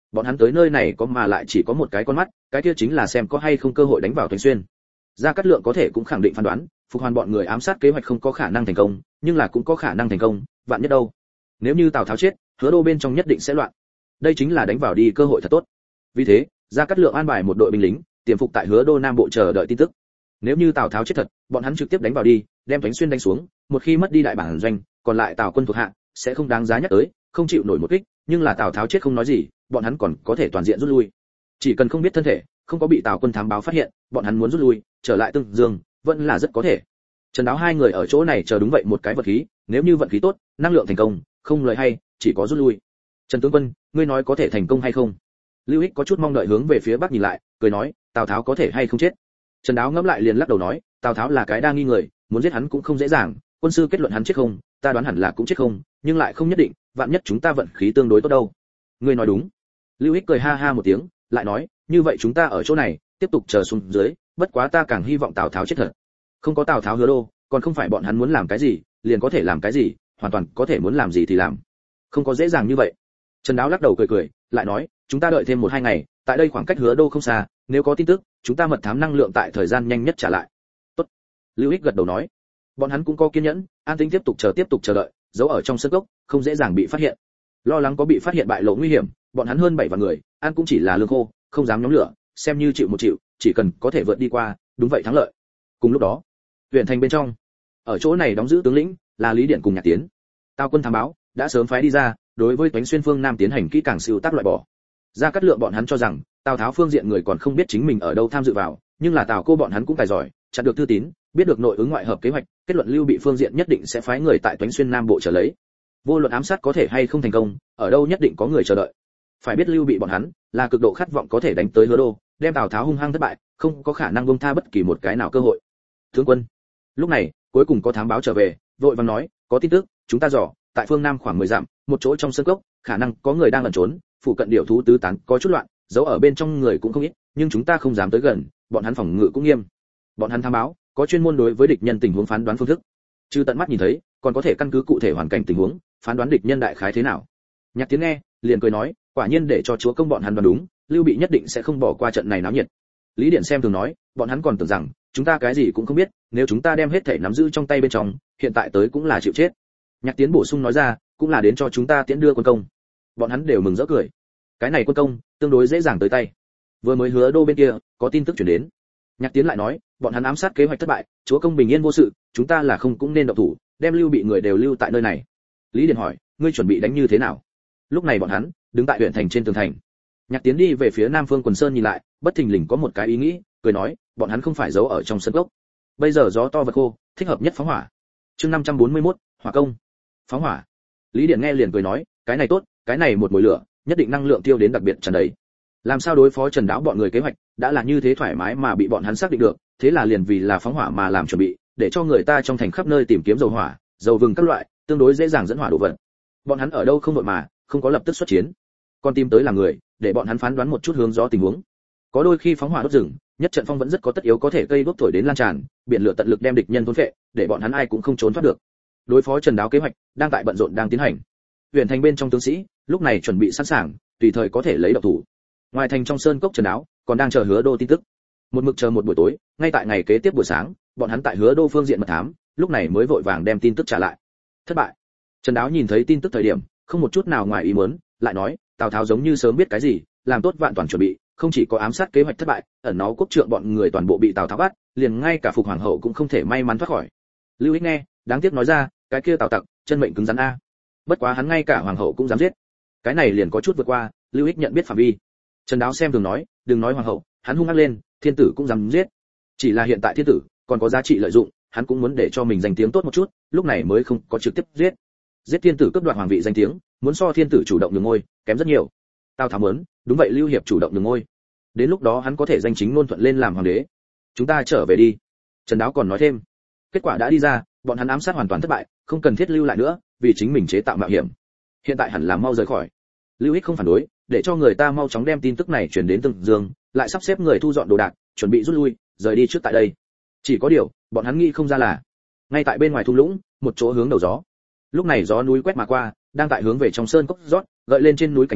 Bọn hắn tới nơi này có mà lại chỉ có một cái con mắt, cái kia chính là xem có hay không cơ hội đánh vào Toánh Xuyên. Gia Cát Lượng có thể cũng khẳng định phán đoán, Phục Hoàn bọn người ám sát kế hoạch không có khả năng thành công, nhưng là cũng có khả năng thành công, vạn nhất đâu. Nếu như Tào Tháo chết, Hứa Đô bên trong nhất định sẽ loạn. Đây chính là đánh vào đi cơ hội thật tốt. Vì thế, Gia Cát Lượng an bài một đội binh lính, tiềm phục tại Hứa Đô Nam Bộ chờ đợi tin tức. Nếu như Tào Tháo chết thật, bọn hắn trực tiếp đánh vào đi, đem Toánh Xuyên đánh xuống, một khi mất đi đại bản doanh, còn lại Tào quân thuộc hạ sẽ không đáng giá nhắc tới, không chịu nổi một kích, nhưng là Tào Tháo chết không nói gì, bọn hắn còn có thể toàn diện rút lui. Chỉ cần không biết thân thể, không có bị Tào quân thám báo phát hiện, bọn hắn muốn rút lui, trở lại Tương Dương, vẫn là rất có thể. Trần Đáo hai người ở chỗ này chờ đúng vậy một cái vật khí, nếu như vận khí tốt, năng lượng thành công, không lời hay, chỉ có rút lui. Trần tướng quân, ngươi nói có thể thành công hay không? Lưu Hích có chút mong đợi hướng về phía bắc nhìn lại, cười nói, Tào Tháo có thể hay không chết? Trần Đáo ngẫm lại liền lắc đầu nói, Tào Tháo là cái đa nghi người, muốn giết hắn cũng không dễ dàng, quân sư kết luận hắn chết không, ta đoán hẳn là cũng chết không, nhưng lại không nhất định, vạn nhất chúng ta vận khí tương đối tốt đâu. Ngươi nói đúng. Lưu Hích cười ha ha một tiếng, lại nói, như vậy chúng ta ở chỗ này, tiếp tục chờ xuống dưới, bất quá ta càng hy vọng Tào Tháo chết thật. Không có Tào Tháo Hứa Đô, còn không phải bọn hắn muốn làm cái gì, liền có thể làm cái gì, hoàn toàn có thể muốn làm gì thì làm. Không có dễ dàng như vậy. Trần Đáo lắc đầu cười cười, lại nói, chúng ta đợi thêm 1-2 ngày, tại đây khoảng cách Hứa Đô không xa, nếu có tin tức, chúng ta mật thám năng lượng tại thời gian nhanh nhất trả lại. Tốt. Lưu Hích gật đầu nói. Bọn hắn cũng có kiên nhẫn, an tĩnh tiếp tục chờ đợi, giấu ở trong sân gốc, không dễ dàng bị phát hiện. Lo lắng có bị phát hiện bại lộ nguy hiểm, bọn hắn hơn 7 vạn người, ăn cũng chỉ là lương khô, không dám nhóm lửa, xem như chịu một chịu, chỉ cần có thể vượt đi qua, đúng vậy thắng lợi. Cùng lúc đó, huyện thành bên trong, ở chỗ này đóng giữ tướng lĩnh là Lý Điện cùng Nhạc Tiến. Tào quân thám báo đã sớm phái đi ra, đối với Toánh Xuyên phương Nam tiến hành kỹ càng siêu tác loại bỏ. Gia Cát Lượng bọn hắn cho rằng Tào Tháo phương diện người còn không biết chính mình ở đâu tham dự vào, nhưng là Tào Cô bọn hắn cũng tài giỏi, chặt được thư tín, biết được nội ứng ngoại hợp kế hoạch, kết luận Lưu Bị phương diện nhất định sẽ phái người tại Toánh Xuyên Nam Bộ trở lấy. Vô luận ám sát có thể hay không thành công, ở đâu nhất định có người chờ đợi. Phải biết Lưu Bị bọn hắn là cực độ khát vọng có thể đánh tới Hứa Đô, đem Tào Tháo hung hăng thất bại, không có khả năng buông tha bất kỳ một cái nào cơ hội. Tướng quân, lúc này cuối cùng có thám báo trở về, vội vàng nói, có tin tức, chúng ta dò, tại phương Nam khoảng 10 dặm, một chỗ trong sân cốc, khả năng có người đang ẩn trốn, phụ cận điểu thú tứ tán, có chút loạn, giấu ở bên trong người cũng không ít, nhưng chúng ta không dám tới gần, bọn hắn phòng ngự cũng nghiêm. Bọn hắn thám báo, có chuyên môn đối với địch nhân tình huống phán đoán phương thức. Trừ tận mắt nhìn thấy, còn có thể căn cứ cụ thể hoàn cảnh tình huống, phán đoán địch nhân đại khái thế nào. Nhạc Tiến nghe, liền cười nói, quả nhiên để cho chúa công bọn hắn đoán đúng, Lưu Bị nhất định sẽ không bỏ qua trận này náo nhiệt. Lý Điện xem thường nói, bọn hắn còn tưởng rằng chúng ta cái gì cũng không biết, nếu chúng ta đem hết thể nắm giữ trong tay bên trong, hiện tại tới cũng là chịu chết. Nhạc Tiến bổ sung nói ra, cũng là đến cho chúng ta tiễn đưa quân công. Bọn hắn đều mừng rỡ cười. Cái này quân công tương đối dễ dàng tới tay. Vừa mới Hứa Đô bên kia có tin tức truyền đến. Nhạc Tiến lại nói, bọn hắn ám sát kế hoạch thất bại, chúa công bình yên vô sự, chúng ta là không cũng nên động thủ, đem Lưu Bị người đều lưu tại nơi này. Lý Điện hỏi, ngươi chuẩn bị đánh như thế nào? Lúc này bọn hắn đứng tại huyện thành trên tường thành. Nhạc Tiến đi về phía Nam Phương Quần Sơn nhìn lại, bất thình lình có một cái ý nghĩ, cười nói, bọn hắn không phải giấu ở trong sân gốc. Bây giờ gió to vật khô, thích hợp nhất phóng hỏa. Chương 541, hỏa công. Phóng hỏa. Lý Điện nghe liền cười nói, cái này tốt, cái này một mùi lửa, nhất định năng lượng tiêu đến đặc biệt tràn đầy. Làm sao đối phó Trần Đáo bọn người kế hoạch, đã là như thế thoải mái mà bị bọn hắn xác định được, thế là liền vì là phóng hỏa mà làm chuẩn bị, để cho người ta trong thành khắp nơi tìm kiếm dầu hỏa, dầu vừng các loại, tương đối dễ dàng dẫn hỏa đồ vật. Bọn hắn ở đâu không đội mà, không có lập tức xuất chiến, còn tìm tới là người, để bọn hắn phán đoán một chút hướng gió tình huống. Có đôi khi phóng hỏa đốt rừng, nhất trận phong vẫn rất có tất yếu có thể cây đuốc thổi đến lan tràn, biển lửa tận lực đem địch nhân thôn phệ, để bọn hắn ai cũng không trốn thoát được. Đối phó Trần Đáo kế hoạch đang tại bận rộn đang tiến hành. Huyền thành bên trong tướng sĩ lúc này chuẩn bị sẵn sàng, tùy thời có thể lấy động thủ. Ngoài thành trong sơn cốc Trần Đáo còn đang chờ Hứa Đô tin tức. Một mực chờ một buổi tối, ngay tại ngày kế tiếp buổi sáng, bọn hắn tại Hứa Đô phương diện mật thám, lúc này mới vội vàng đem tin tức trả lại. Thất bại. Trần Đáo nhìn thấy tin tức thời điểm, không một chút nào ngoài ý muốn, lại nói, Tào Tháo giống như sớm biết cái gì, làm tốt vạn toàn chuẩn bị, không chỉ có ám sát kế hoạch thất bại, ẩn náu quốc trượng bọn người toàn bộ bị Tào Tháo bắt, liền ngay cả Phục Hoàng hậu cũng không thể may mắn thoát khỏi. Lưu Hích nghe, đáng tiếc nói ra, cái kia Tào Tặc, chân mệnh cứng rắn a. Bất quá hắn ngay cả hoàng hậu cũng dám giết. Cái này liền có chút vượt qua, Lưu Hích nhận biết phạm vi. Trần Đáo xem thường nói, đừng nói hoàng hậu, hắn hung ác lên, thiên tử cũng dám giết. Chỉ là hiện tại thiên tử còn có giá trị lợi dụng, hắn cũng muốn để cho mình danh tiếng tốt một chút, lúc này mới không có trực tiếp giết. Giết thiên tử cướp đoạt hoàng vị danh tiếng, muốn so thiên tử chủ động nhường ngôi, kém rất nhiều. Tào Tháo muốn, đúng vậy Lưu Hiệp chủ động nhường ngôi. Đến lúc đó hắn có thể danh chính ngôn thuận lên làm hoàng đế. Chúng ta trở về đi. Trần Đáo còn nói thêm. Kết quả đã đi ra, bọn hắn ám sát hoàn toàn thất bại, không cần thiết lưu lại nữa, vì chính mình chế tạo mạo hiểm. Hiện tại hẳn là mau rời khỏi. Lưu Hích không phản đối, để cho người ta mau chóng đem tin tức này truyền đến Tương Dương, lại sắp xếp người thu dọn đồ đạc, chuẩn bị rút lui, rời đi trước tại đây. Chỉ có điều, bọn hắn nghĩ không ra là, ngay tại bên ngoài thung lũng, một chỗ hướng đầu gió. Lúc này gió núi quét mà qua, đang tại hướng về trong sơn cốc rót, gợi lên trên núi cành lá,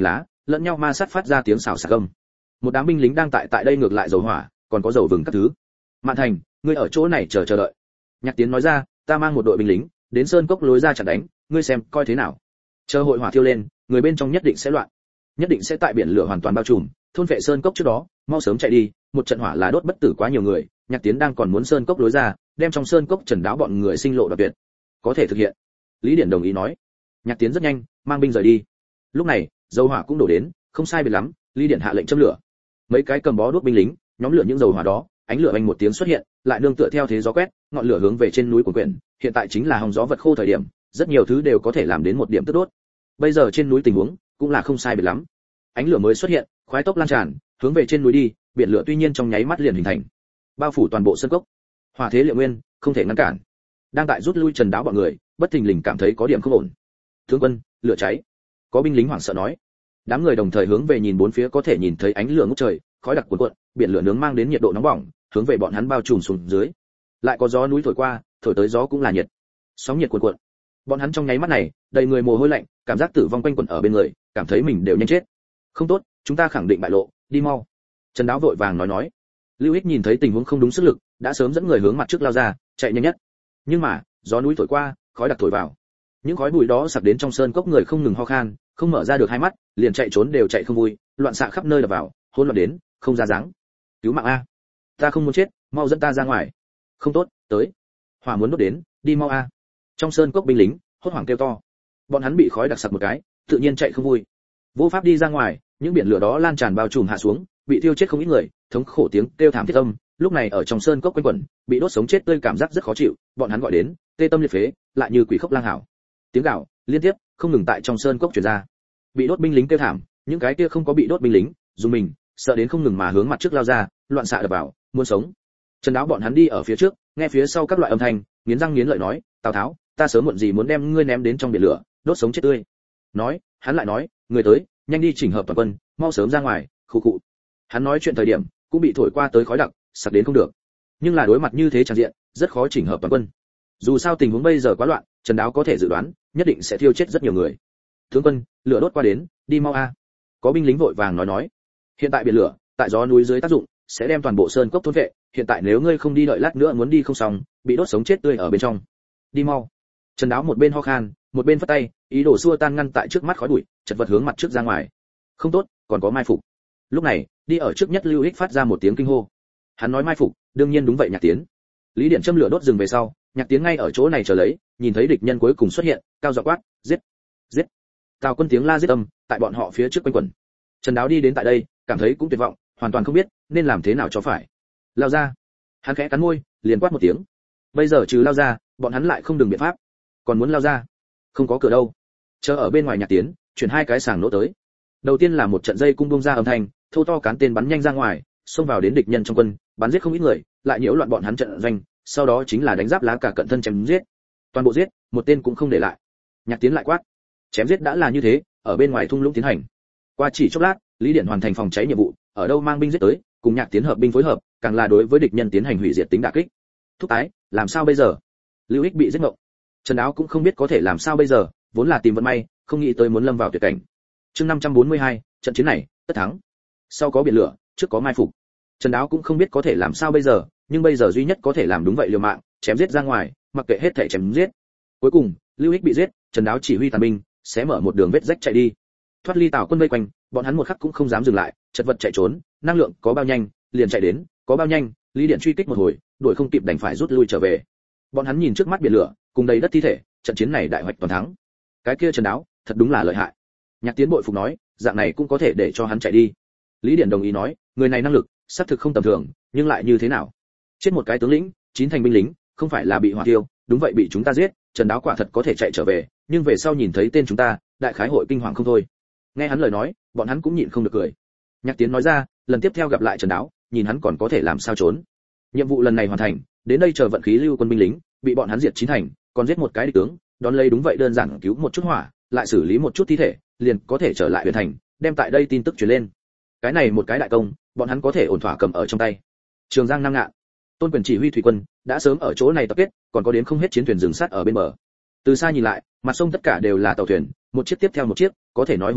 lẫn nhau ma sát phát ra tiếng xào xạc âm. Một đám binh lính đang tại đây ngược lại dầu hỏa, còn có dầu vừng các thứ. Mạn Thành, ngươi ở chỗ này chờ đợi. Nhạc Tiến nói ra, ta mang một đội binh lính đến sơn cốc lối ra chặn đánh, ngươi xem coi thế nào. Chờ hội hỏa thiêu lên, người bên trong nhất định sẽ loạn, nhất định sẽ tại biển lửa hoàn toàn bao trùm, thôn vệ sơn cốc trước đó, mau sớm chạy đi, một trận hỏa là đốt bất tử quá nhiều người. Nhạc Tiến đang còn muốn sơn cốc lối ra, đem trong sơn cốc trần đáo bọn người sinh lộ đoạt tuyệt. Có thể thực hiện. Lý Điển đồng ý nói. Nhạc Tiến rất nhanh mang binh rời đi. Lúc này dầu hỏa cũng đổ đến, không sai biệt lắm, Lý Điển hạ lệnh châm lửa. Mấy cái cầm bó đuốc binh lính nhóm lửa những dầu hỏa đó, ánh lửa vang một tiếng xuất hiện, lại nương tựa theo thế gió quét, ngọn lửa hướng về trên núi cuồn quyển. Hiện tại chính là hong gió vật khô thời điểm, rất nhiều thứ đều có thể làm đến một điểm tức đốt. Bây giờ trên núi tình huống cũng là không sai biệt lắm. Ánh lửa mới xuất hiện, khoái tốc lan tràn, hướng về trên núi đi, biển lửa tuy nhiên trong nháy mắt liền hình thành, bao phủ toàn bộ sân cốc. Hỏa thế liệu nguyên, không thể ngăn cản. Đang tại rút lui trần đáo bọn người, bất thình lình cảm thấy có điểm không ổn. Tướng quân, lửa cháy. Có binh lính hoảng sợ nói. Đám người đồng thời hướng về nhìn bốn phía, có thể nhìn thấy ánh lửa ngút trời, khói đặc cuồn cuộn, biển lửa nướng mang đến nhiệt độ nóng bỏng, hướng về bọn hắn bao trùm xuống dưới. Lại có gió núi thổi qua, thổi tới gió cũng là nhiệt. Sóng nhiệt cuồn cuộn. Bọn hắn trong nháy mắt này, đầy người mồ hôi lạnh, cảm giác tử vong quanh quẩn ở bên người, cảm thấy mình đều nhanh chết. Không tốt, chúng ta khẳng định bại lộ, đi mau. Trần Đáo vội vàng nói. Lưu Ích nhìn thấy tình huống không đúng sức lực, đã sớm dẫn người hướng mặt trước lao ra, chạy nhanh nhất. Nhưng mà, gió núi thổi qua, khói đặc thổi vào. Những khói bụi đó sặc đến trong sơn cốc, người không ngừng ho khan, không mở ra được hai mắt, liền chạy trốn đều chạy không vui, loạn xạ khắp nơi đập vào, hỗn loạn đến, không ra dáng. Cứu mạng a! Ta không muốn chết, mau dẫn ta ra ngoài. Không tốt, tới. Hỏa muốn đốt đến, đi mau a. Trong sơn cốc binh lính hốt hoảng kêu to. Bọn hắn bị khói đặc sặc một cái, tự nhiên chạy không vui. Vô pháp đi ra ngoài, những biển lửa đó lan tràn bao trùm hạ xuống, bị thiêu chết không ít người, thống khổ tiếng kêu thảm thiết âm, lúc này ở trong sơn cốc quanh quẩn, bị đốt sống chết tươi, cảm giác rất khó chịu, bọn hắn gọi đến, tê tâm liệt phế, lại như quỷ khóc lang hảo. Tiếng gào liên tiếp không ngừng tại trong sơn cốc truyền ra. Bị đốt binh lính kêu thảm, những cái kia không có bị đốt binh lính, dùng mình, sợ đến không ngừng mà hướng mặt trước lao ra, loạn xạ đập vào, muốn sống. Trần Đáo bọn hắn đi ở phía trước, nghe phía sau các loại âm thanh, nghiến răng nghiến lợi nói, Tào Tháo, ta sớm muộn gì muốn đem ngươi ném đến trong biển lửa, đốt sống chết tươi. Nói, hắn lại nói, người tới, nhanh đi chỉnh hợp toàn quân, mau sớm ra ngoài, khụ khụ. Hắn nói chuyện thời điểm, cũng bị thổi qua tới khói đặc, sặc đến không được. Nhưng là đối mặt như thế tràn diện, rất khó chỉnh hợp toàn quân. Dù sao tình huống bây giờ quá loạn, Trần Đáo có thể dự đoán, nhất định sẽ thiêu chết rất nhiều người. Tướng quân, lửa đốt qua đến, đi mau a. Có binh lính vội vàng nói. Hiện tại biển lửa, tại gió núi dưới tác dụng, sẽ đem toàn bộ sơn cốc thôn vệ, hiện tại nếu ngươi không đi đợi lát nữa muốn đi không xong, bị đốt sống chết tươi ở bên trong. Đi mau. Trần Đáo một bên ho khan, một bên phất tay, ý đồ xua tan ngăn tại trước mắt khói bụi, chật vật hướng mặt trước ra ngoài. Không tốt, còn có mai phục. Lúc này, đi ở trước nhất Lưu Ích phát ra một tiếng kinh hô. Hắn nói mai phục, đương nhiên đúng vậy Nhạc Tiến. Lý Điện châm lửa đốt rừng về sau, Nhạc Tiến ngay ở chỗ này chờ lấy, nhìn thấy địch nhân cuối cùng xuất hiện, cao giọng quát, giết, giết. Tào Quân tiếng la giết âm, tại bọn họ phía trước quanh quẩn. Trần Đáo đi đến tại đây, cảm thấy cũng tuyệt vọng, hoàn toàn không biết nên làm thế nào cho phải. Lao ra. Hắn khẽ cắn môi, liền quát một tiếng. Bây giờ trừ lao ra, bọn hắn lại không đường biện pháp. Còn muốn lao ra, không có cửa đâu. Chờ ở bên ngoài Nhạc Tiến, chuyển hai cái sàng nỗ tới. Đầu tiên là một trận dây cung bung ra âm thanh, thô to cán tên bắn nhanh ra ngoài, xông vào đến địch nhân trong quân, bắn giết không ít người, lại nhiễu loạn bọn hắn trận doanh, sau đó chính là đánh giáp lá cả cận thân chém giết. Toàn bộ giết, một tên cũng không để lại. Nhạc Tiến lại quát. Chém giết đã là như thế, ở bên ngoài thung lũng tiến hành. Qua chỉ chốc lát, Lý Điển hoàn thành phòng cháy nhiệm vụ, ở đâu mang binh giết tới, cùng Nhạc Tiến hợp binh phối hợp, càng là đối với địch nhân tiến hành hủy diệt tính đả kích. Thúc tái, làm sao bây giờ? Lưu Ích bị giết ngộng. Trần Đáo cũng không biết có thể làm sao bây giờ, vốn là tìm vận may, không nghĩ tới muốn lâm vào tuyệt cảnh. Chương 542, trận chiến này, tất thắng. Sau có biển lửa, trước có mai phục. Trần Đáo cũng không biết có thể làm sao bây giờ, nhưng bây giờ duy nhất có thể làm đúng vậy liều mạng, chém giết ra ngoài, mặc kệ hết thảy chém giết. Cuối cùng, Lưu Ích bị giết, Trần Đáo chỉ huy tàn binh, sẽ mở một đường vết rách chạy đi. Thoát ly Tào Quân vây quanh, bọn hắn một khắc cũng không dám dừng lại, chật vật chạy trốn, năng lượng có bao nhanh, liền chạy đến, có bao nhanh, Lý Điện truy kích một hồi, đuổi không kịp đành phải rút lui trở về. Bọn hắn nhìn trước mắt biển lửa, cùng đầy đất thi thể, trận chiến này đại hoạch toàn thắng. Cái kia Trần Đáo, thật đúng là lợi hại. Nhạc Tiến bội phục nói, dạng này cũng có thể để cho hắn chạy đi. Lý Điện đồng ý nói, người này năng lực, xác thực không tầm thường, nhưng lại như thế nào? Chết một cái tướng lĩnh, 9 thành binh lính, không phải là bị hỏa tiêu, đúng vậy bị chúng ta giết, Trần Đáo quả thật có thể chạy trở về, nhưng về sau nhìn thấy tên chúng ta, đại khái hội kinh hoàng không thôi. Nghe hắn lời nói, bọn hắn cũng nhịn không được cười. Nhạc Tiến nói ra, lần tiếp theo gặp lại Trần Đáo, nhìn hắn còn có thể làm sao trốn. Nhiệm vụ lần này hoàn thành, đến đây chờ vận khí lưu quân binh lính, bị bọn hắn diệt 9 thành, còn giết một cái địch tướng, đón lấy đúng vậy đơn giản cứu một chút hỏa, lại xử lý một chút thi thể, liền có thể trở lại huyện thành, đem tại đây tin tức truyền lên. Cái này một cái đại công, bọn hắn có thể ổn thỏa cầm ở trong tay. Trường Giang Nam Ngạn, Tôn Quyền chỉ huy thủy quân, đã sớm ở chỗ này tập kết, còn có đến không hết chiến thuyền dừng sát ở bên bờ. Từ xa nhìn lại, mặt sông tất cả đều là tàu thuyền, một chiếc tiếp theo một chiếc, có thể nói hùng vĩ,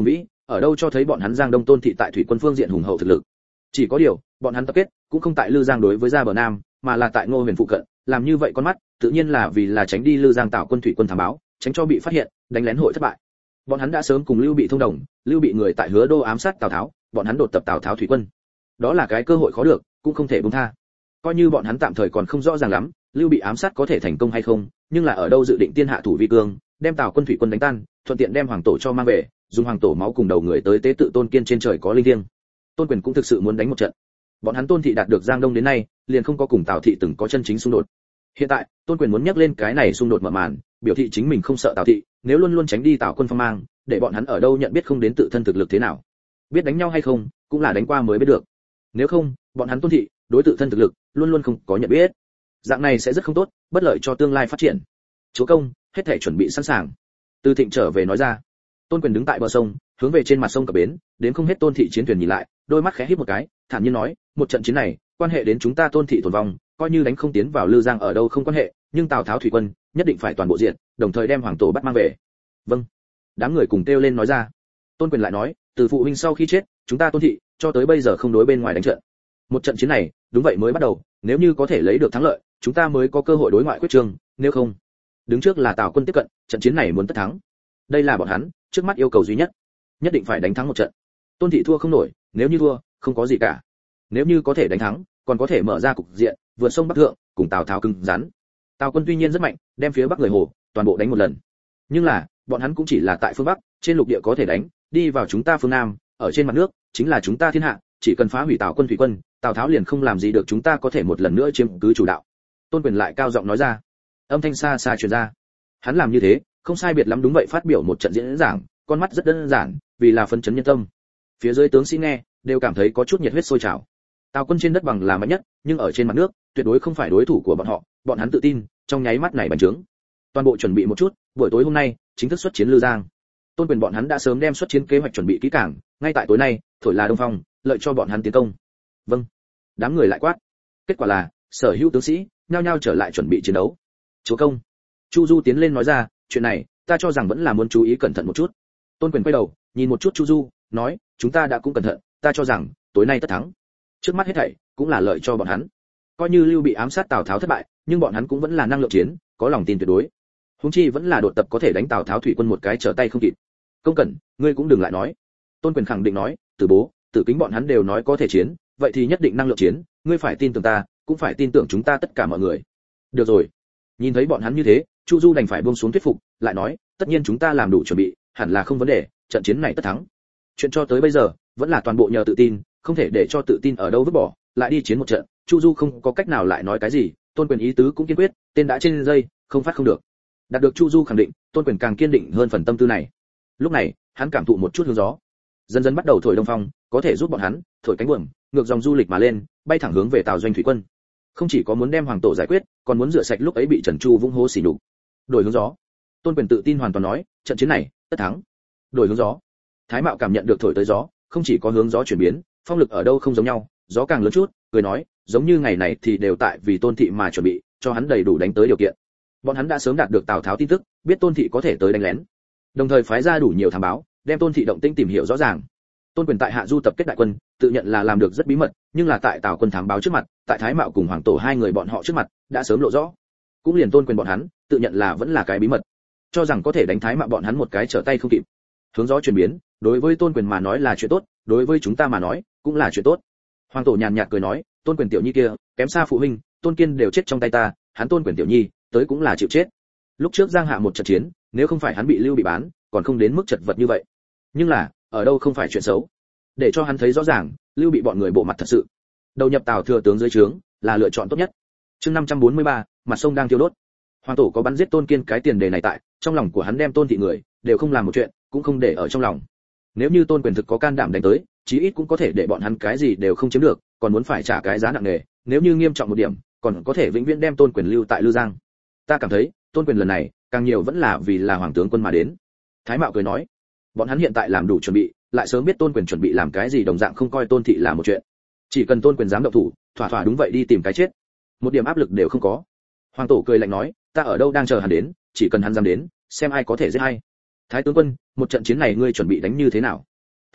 ở đâu cho thấy bọn hắn Giang Đông tôn thị tại thủy quân phương diện hùng hậu thực lực. Chỉ có điều, bọn hắn tập kết cũng không tại Lư Giang đối với Gia Bờ Nam, mà là tại Ngô Huyền phụ cận, làm như vậy con mắt, tự nhiên là vì là tránh đi Lư Giang Tào quân thủy quân thám báo, tránh cho bị phát hiện, đánh lén hội thất bại. Bọn hắn đã sớm cùng Lưu Bị thông đồng, Lưu Bị người tại Hứa Đô ám sát Tào Tháo, bọn hắn đột tập Tào Tháo thủy quân. Đó là cái cơ hội khó được, cũng không thể buông tha. Coi như bọn hắn tạm thời còn không rõ ràng lắm, Lưu Bị ám sát có thể thành công hay không, nhưng là ở đâu dự định tiên hạ thủ vi cương, đem Tào quân thủy quân đánh tan, thuận tiện đem hoàng tổ cho mang về, dùng hoàng tổ máu cùng đầu người tới tế tự Tôn Kiên trên trời có linh thiêng. Tôn Quyền cũng thực sự muốn đánh một trận. Bọn hắn Tôn thị đạt được Giang Đông đến nay, liền không có cùng Tào thị từng có chân chính xung đột. Hiện tại, Tôn Quyền muốn nhắc lên cái này xung đột mở màn, biểu thị chính mình không sợ Tào thị, nếu luôn luôn tránh đi Tào quân phong mang, để bọn hắn ở đâu nhận biết không đến tự thân thực lực thế nào. Biết đánh nhau hay không, cũng là đánh qua mới biết được. Nếu không, bọn hắn Tôn thị, đối tự thân thực lực, luôn luôn không có nhận biết. Dạng này sẽ rất không tốt, bất lợi cho tương lai phát triển. Chúa công, hết thảy chuẩn bị sẵn sàng. Từ Thịnh trở về nói ra. Tôn Quyền đứng tại bờ sông, hướng về trên mặt sông cập bến, đến không hết Tôn thị chiến thuyền nhìn lại, đôi mắt khẽ híp một cái, thản nhiên nói, một trận chiến này, quan hệ đến chúng ta Tôn thị tồn vong, coi như đánh không tiến vào Lư Giang ở đâu không quan hệ, nhưng Tào Tháo thủy quân nhất định phải toàn bộ diện, đồng thời đem hoàng tổ bắt mang về. Vâng. Đám người cùng kêu lên nói ra. Tôn Quyền lại nói, từ phụ huynh sau khi chết, chúng ta Tôn thị cho tới bây giờ không đối bên ngoài đánh trận. Một trận chiến này, đúng vậy mới bắt đầu, nếu như có thể lấy được thắng lợi, chúng ta mới có cơ hội đối ngoại quyết trương, nếu không, đứng trước là Tào quân tiếp cận, trận chiến này muốn tất thắng. Đây là bọn hắn trước mắt yêu cầu duy nhất, nhất định phải đánh thắng một trận. Tôn thị thua không nổi, nếu như thua, không có gì cả. Nếu như có thể đánh thắng, còn có thể mở ra cục diện, vượt sông Bắc Thượng, cùng Tào Tháo cứng rắn. Tào quân tuy nhiên rất mạnh, đem phía Bắc người Hồ toàn bộ đánh một lần. Nhưng là, bọn hắn cũng chỉ là tại phương Bắc, trên lục địa có thể đánh, đi vào chúng ta phương Nam, ở trên mặt nước, chính là chúng ta thiên hạ, chỉ cần phá hủy Tào quân thủy quân, Tào Tháo liền không làm gì được chúng ta, có thể một lần nữa chiếm cứ chủ đạo. Tôn Quyền lại cao giọng nói ra. Âm thanh xa xa truyền ra. Hắn làm như thế, không sai biệt lắm đúng vậy, phát biểu một trận diễn giảng, con mắt rất đơn giản, vì là phấn chấn nhân tâm. Phía dưới tướng sĩ nghe, đều cảm thấy có chút nhiệt huyết sôi trào. Tào quân trên đất bằng là mạnh nhất, nhưng ở trên mặt nước, tuyệt đối không phải đối thủ của bọn họ, bọn hắn tự tin, trong nháy mắt này bành trướng. Toàn bộ chuẩn bị một chút, buổi tối hôm nay, chính thức xuất chiến Lư Giang. Tôn Quyền bọn hắn đã sớm đem xuất chiến kế hoạch chuẩn bị kỹ càng, ngay tại tối nay, thổi là đông phong, lợi cho bọn hắn tiến công. Vâng. Đám người lại quát. Kết quả là, sở hữu tướng sĩ nhao nhao trở lại chuẩn bị chiến đấu. Chúa công. Chu Du tiến lên nói ra, chuyện này, ta cho rằng vẫn là muốn chú ý cẩn thận một chút. Tôn Quyền quay đầu, nhìn một chút Chu Du, nói, chúng ta đã cũng cẩn thận, ta cho rằng tối nay tất thắng. Trước mắt hết thảy cũng là lợi cho bọn hắn. Coi như Lưu Bị ám sát Tào Tháo thất bại, nhưng bọn hắn cũng vẫn là năng lượng chiến, có lòng tin tuyệt đối. Huống chi vẫn là đột tập có thể đánh Tào Tháo thủy quân một cái trở tay không kịp. Công Cẩn, ngươi cũng đừng lại nói. Tôn Quyền khẳng định nói, Từ Bố, Tử Kính bọn hắn đều nói có thể chiến, vậy thì nhất định năng lượng chiến, ngươi phải tin tưởng ta, cũng phải tin tưởng chúng ta tất cả mọi người. Được rồi. Nhìn thấy bọn hắn như thế, Chu Du đành phải buông xuống thuyết phục, lại nói, tất nhiên chúng ta làm đủ chuẩn bị, hẳn là không vấn đề, trận chiến này tất thắng. Chuyện cho tới bây giờ, vẫn là toàn bộ nhờ tự tin, không thể để cho tự tin ở đâu vứt bỏ, lại đi chiến một trận. Chu Du không có cách nào lại nói cái gì, Tôn Quyền ý tứ cũng kiên quyết, tên đã trên dây, không phát không được. Đạt được Chu Du khẳng định, Tôn Quyền càng kiên định hơn phần tâm tư này. Lúc này, hắn cảm thụ một chút hướng gió, dần dần bắt đầu thổi đông phong, có thể giúp bọn hắn thổi cánh buồm, ngược dòng du lịch mà lên, bay thẳng hướng về Tào doanh thủy quân. Không chỉ có muốn đem hoàng tổ giải quyết, còn muốn rửa sạch lúc ấy bị Trần Chu vung hố xỉ nhục. Đổi hướng gió. Tôn Quyền tự tin hoàn toàn nói, trận chiến này tất thắng. Đổi hướng gió. Thái Mạo cảm nhận được thổi tới gió, không chỉ có hướng gió chuyển biến, phong lực ở đâu không giống nhau, gió càng lớn chút, cười nói, giống như ngày này thì đều tại vì Tôn thị mà chuẩn bị, cho hắn đầy đủ đánh tới điều kiện. Bọn hắn đã sớm đạt được Tào Tháo tin tức, biết Tôn thị có thể tới đánh lén, đồng thời phái ra đủ nhiều thám báo, đem Tôn thị động tĩnh tìm hiểu rõ ràng. Tôn Quyền tại Hạ Du tập kết đại quân, tự nhận là làm được rất bí mật, nhưng là tại Tào quân thám báo trước mặt, tại Thái Mạo cùng Hoàng Tổ hai người bọn họ trước mặt, đã sớm lộ rõ. Cũng liền Tôn Quyền bọn hắn, tự nhận là vẫn là cái bí mật, cho rằng có thể đánh Thái Mạo bọn hắn một cái trở tay không kịp. Hướng gió chuyển biến, đối với Tôn Quyền mà nói là chuyện tốt, đối với chúng ta mà nói, cũng là chuyện tốt. Hoàng Tổ nhàn nhạt cười nói, Tôn Quyền tiểu nhi kia, kém xa phụ huynh, Tôn Kiên đều chết trong tay ta, hắn Tôn Quyền tiểu nhi, tới cũng là chịu chết. Lúc trước Giang Hạ một trận chiến, nếu không phải hắn bị Lưu Bị bán, còn không đến mức chật vật như vậy. Nhưng là, ở đâu không phải chuyện xấu. Để cho hắn thấy rõ ràng, Lưu Bị bọn người bộ mặt thật sự. Đầu nhập Tào thừa tướng dưới trướng, là lựa chọn tốt nhất. Chương 543, mặt sông đang thiêu đốt. Hoàng Tổ có bắn giết Tôn Kiên cái tiền đề này tại, trong lòng của hắn đem Tôn thị người, đều không làm một chuyện, cũng không để ở trong lòng. Nếu như Tôn Quyền thực có can đảm đánh tới, chí ít cũng có thể để bọn hắn cái gì đều không chiếm được, còn muốn phải trả cái giá nặng nề, nếu như nghiêm trọng một điểm, còn có thể vĩnh viễn đem Tôn Quyền lưu tại Lư Giang. Ta cảm thấy, Tôn Quyền lần này, càng nhiều vẫn là vì là hoàng tướng quân mà đến. Thái Mạo cười nói, bọn hắn hiện tại làm đủ chuẩn bị, lại sớm biết Tôn Quyền chuẩn bị làm cái gì, đồng dạng không coi Tôn thị là một chuyện. Chỉ cần Tôn Quyền dám động thủ, thỏa thỏa đúng vậy đi tìm cái chết, một điểm áp lực đều không có. Hoàng Tổ cười lạnh nói, ta ở đâu đang chờ hắn đến, chỉ cần hắn dám đến, xem ai có thể giết hay. Thái tướng quân, một trận chiến này ngươi chuẩn bị đánh như thế nào?